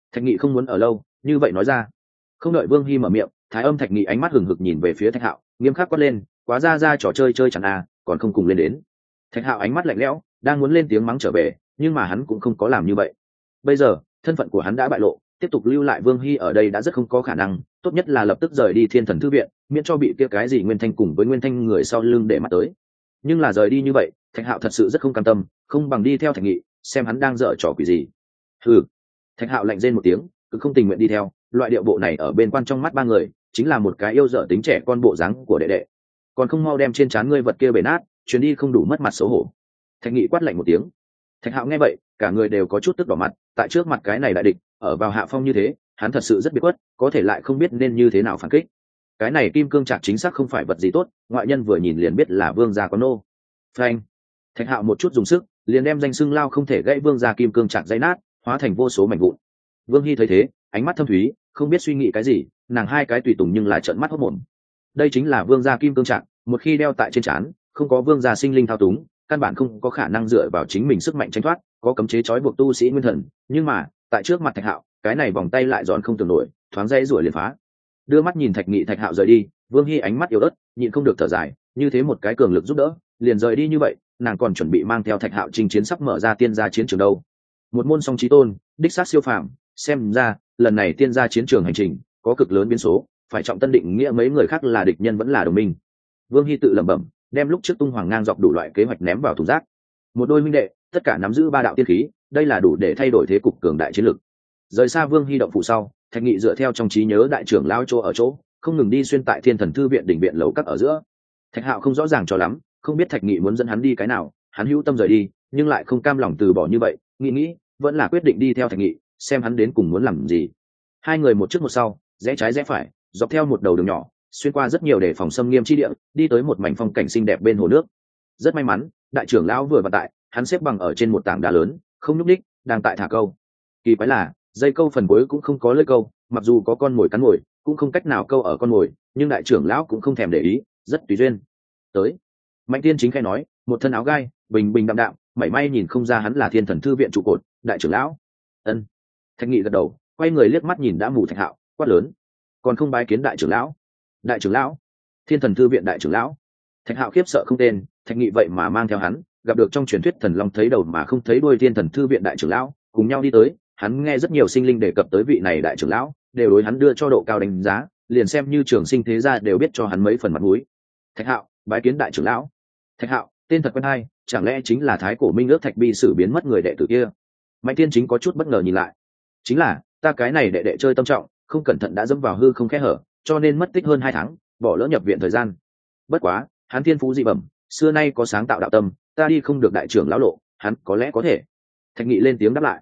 Thạch Nghị không muốn ở lâu, như vậy nói ra. Không đợi Vương Hy mở miệng, Thái Âm Thạch Nghị ánh mắt hừng hực nhìn về phía Thạch Hạo, nghiêm khắc quát lên, quá ra trò chơi chơi chẳng à, còn không cùng lên đến. Thạch Hạo ánh mắt lạnh lẽo, đang muốn lên tiếng mắng trở về, nhưng mà hắn cũng không có làm như vậy. Bây giờ thân phận của hắn đã bại lộ, tiếp tục lưu lại Vương Hy ở đây đã rất không có khả năng, tốt nhất là lập tức rời đi Thiên Thần Thư viện, miễn cho bị kia cái gì Nguyên Thanh cùng với Nguyên Thanh người sau lưng để mắt tới. Nhưng là rời đi như vậy, Thạch Hạo thật sự rất không cam tâm, không bằng đi theo Thạch Nghị, xem hắn đang dở trò quỷ gì. Hừ. Thạch Hạo lạnh rên một tiếng, cứ không tình nguyện đi theo, loại điệu bộ này ở bên quan trong mắt ba người, chính là một cái yêu dở tính trẻ con bộ dáng của đệ đệ. Còn không mau đem trên trán ngươi vật kia bể nát, chuyến đi không đủ mất mặt xấu hổ. Thạch Nghị quát lạnh một tiếng. Thạch Hạo nghe vậy, cả người đều có chút tức đỏ mặt, tại trước mặt cái này đại địch, ở vào hạ phong như thế, hắn thật sự rất biệt khuất, có thể lại không biết nên như thế nào phản kích. Cái này kim cương trạc chính xác không phải vật gì tốt, ngoại nhân vừa nhìn liền biết là vương gia có nô. Phanh. Thạch Hạo một chút dùng sức, liền đem danh xưng lao không thể gãy vương gia kim cương trạc dây nát, hóa thành vô số mảnh vụn. Vương Hy thấy thế, ánh mắt thâm thúy, không biết suy nghĩ cái gì, nàng hai cái tùy tùng nhưng lại trợn mắt hốt mồm. Đây chính là vương gia kim cương trạc, một khi đeo tại trên trán, không có vương gia sinh linh thao túng, căn bản không có khả năng dựa vào chính mình sức mạnh tránh thoát, có cấm chế trói buộc tu sĩ nguyên thần, nhưng mà tại trước mặt Thạch Hạo, cái này vòng tay lại giòn không tưởng nổi, thoáng dãy rủa liền phá. Đưa mắt nhìn Thạch Nghị Thạch Hạo rời đi, Vương Hy ánh mắt yếu ớt, nhịn không được thở dài, như thế một cái cường lực giúp đỡ, liền rời đi như vậy, nàng còn chuẩn bị mang theo Thạch Hạo chinh chiến sắp mở ra tiên gia chiến trường đâu. Một môn song chí tôn, đích xác siêu phàm, xem ra lần này tiên gia chiến trường hành trình có cực lớn biến số, phải trọng tân định nghĩa mấy người khác là địch nhân vẫn là đồng minh. Vương Hy tự lẩm bẩm, đem lúc trước tung hoàng ngang dọc đủ loại kế hoạch ném vào thùng rác. Một đôi minh đệ, tất cả nắm giữ ba đạo tiên khí, đây là đủ để thay đổi thế cục cường đại chiến lực. Rời xa Vương Hy động phủ sau, Thạch Nghị dựa theo trong trí nhớ đại trưởng lao chỗ ở chỗ, không ngừng đi xuyên tại Thiên Thần Thư viện đỉnh viện lầu các ở giữa. Thạch Hạo không rõ ràng cho lắm, không biết Thạch Nghị muốn dẫn hắn đi cái nào, hắn hữu tâm rời đi, nhưng lại không cam lòng từ bỏ như vậy, nghĩ, vẫn là quyết định đi theo Thạch Nghị, xem hắn đến cùng muốn làm gì. Hai người một trước một sau, rẽ trái rẽ phải, dọc theo một đầu đường nhỏ, xuyên qua rất nhiều để phòng xâm nghiêm chi địa, đi tới một mảnh phong cảnh xinh đẹp bên hồ nước. Rất may mắn, đại trưởng lão vừa vặn tại, hắn xếp bằng ở trên một tảng đá lớn, không nhúc nhích, đang tại thả câu. Kỳ quái là, dây câu phần cuối cũng không có lưỡi câu, mặc dù có con mồi cắn mồi, cũng không cách nào câu ở con mồi, nhưng đại trưởng lão cũng không thèm để ý, rất tùy duyên. Tới. Mạnh Tiên Chính khai nói, một thân áo gai, bình bình đạm đạm, mảy may nhìn không ra hắn là Thiên Thần Thư viện trụ cột, đại trưởng lão. Ân. Thạch Nghị gật đầu, quay người liếc mắt nhìn đã mù Thạch Hạo, quát lớn, còn không bái kiến đại trưởng lão. Đại trưởng lão? Thiên Thần Thư viện đại trưởng lão? Thạch Hạo khiếp sợ không tên, Thạch Nghị vậy mà mang theo hắn, gặp được trong truyền thuyết thần long thấy đầu mà không thấy đuôi Thiên Thần Thư viện đại trưởng lão, cùng nhau đi tới. Hắn nghe rất nhiều sinh linh đề cập tới vị này đại trưởng lão, đều đối hắn đưa cho độ cao đánh giá, liền xem như trường sinh thế gia đều biết cho hắn mấy phần mặt mũi. Thạch Hạo, bái kiến đại trưởng lão. Thạch Hạo, tên thật quen hay, chẳng lẽ chính là thái cổ minh ước Thạch Bi sử biến mất người đệ tử kia? Mạnh Tiên Chính có chút bất ngờ nhìn lại. Chính là, ta cái này đệ đệ chơi tâm trọng, không cẩn thận đã dẫm vào hư không khe hở, cho nên mất tích hơn 2 tháng, bỏ lỡ nhập viện thời gian. Bất quá, hắn thiên phú dị bẩm, xưa nay có sáng tạo đạo tâm, ta đi không được đại trưởng lão lộ, hắn có lẽ có thể. Thạch Nghị lên tiếng đáp lại.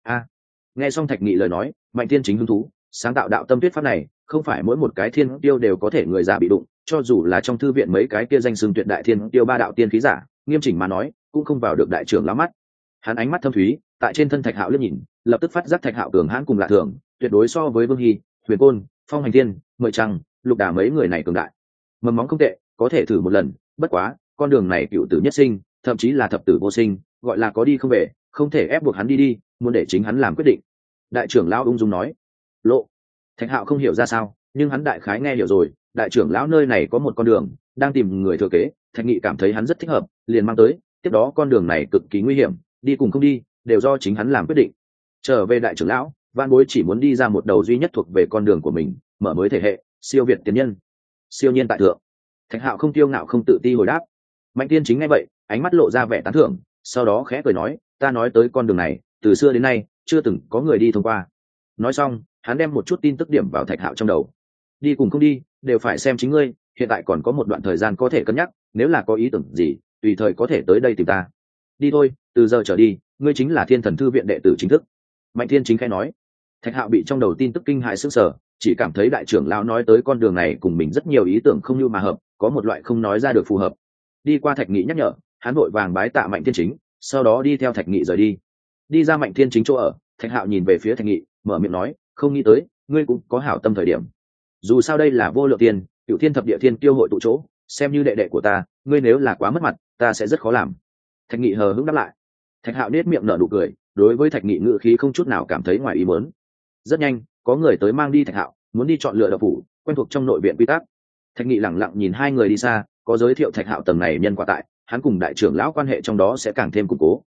Nghe xong Thạch Nghị lời nói, Mạnh Tiên Chính hứng thú, sáng tạo đạo tâm thuyết pháp này, không phải mỗi một cái thiên tiêu đều có thể người già bị đụng, cho dù là trong thư viện mấy cái kia danh xưng tuyệt đại thiên tiêu ba đạo tiên khí giả, nghiêm chỉnh mà nói, cũng không vào được đại trưởng lão mắt. Hắn ánh mắt thâm thúy, tại trên thân Thạch Hạo liếc nhìn, lập tức phát giác Thạch Hạo cường hãn cùng lạ thường, tuyệt đối so với Vương Hy, Huyền Côn, Phong Hành Thiên, Mười Trăng, Lục Đà mấy người này cường đại. Mầm móng không tệ, có thể thử một lần, bất quá, con đường này cựu tử nhất sinh, thậm chí là thập tử vô sinh, gọi là có đi không về, không thể ép buộc hắn đi, muốn để chính hắn làm quyết định. Đại trưởng lão ung dung nói. Lộ. Thạch Hạo không hiểu ra sao, nhưng hắn đại khái nghe hiểu rồi, đại trưởng lão nơi này có một con đường, đang tìm người thừa kế, Thạch Nghị cảm thấy hắn rất thích hợp, liền mang tới, tiếp đó con đường này cực kỳ nguy hiểm, đi cùng không đi, đều do chính hắn làm quyết định. Trở về đại trưởng lão, Van Bối chỉ muốn đi ra một đầu duy nhất thuộc về con đường của mình, mở mới thể hệ, siêu việt tiến nhân. Siêu nhiên tại thượng. Thạch Hạo không tiêu ngạo không tự ti hồi đáp. Mạnh Tiên Chính nghe vậy, ánh mắt lộ ra vẻ tán thưởng, sau đó khẽ cười nói, ta nói tới con đường này, từ xưa đến nay chưa từng có người đi thông qua. Nói xong, hắn đem một chút tin tức điểm vào Thạch Hạo trong đầu. Đi cùng không đi, đều phải xem chính ngươi, hiện tại còn có một đoạn thời gian có thể cân nhắc, nếu là có ý tưởng gì, tùy thời có thể tới đây tìm ta. Đi thôi, từ giờ trở đi, ngươi chính là Thiên Thần Thư viện đệ tử chính thức. Mạnh Thiên Chính khẽ nói. Thạch Hạo bị trong đầu tin tức kinh hại sững sờ, chỉ cảm thấy đại trưởng lão nói tới con đường này cùng mình rất nhiều ý tưởng không như mà hợp, có một loại không nói ra được phù hợp. Đi qua Thạch Nghị nhắc nhở, hắn vội vàng bái tạ Mạnh Thiên Chính, sau đó đi theo Thạch Nghị rời đi. Đi ra Mạnh Thiên Chính chỗ ở, Thạch Hạo nhìn về phía Thạch Nghị, mở miệng nói, không nghĩ tới, ngươi cũng có hảo tâm thời điểm. Dù sao đây là vô lượng tiền, Cửu Thiên thập địa thiên tiêu hội tụ chỗ, xem như đệ đệ của ta, ngươi nếu là quá mất mặt, ta sẽ rất khó làm. Thạch Nghị hờ hững đáp lại. Thạch Hạo nết miệng nở nụ cười, đối với Thạch Nghị ngữ khí không chút nào cảm thấy ngoài ý muốn. rất nhanh có người tới mang đi Thạch Hạo, muốn đi chọn lựa đậu phủ, quen thuộc trong nội viện quy tắc. Thạch Nghị lẳng lặng nhìn hai người đi xa, có giới thiệu Thạch Hạo tầng này nhân quả tại, hắn cùng đại trưởng lão quan hệ trong đó sẽ càng thêm củng cố.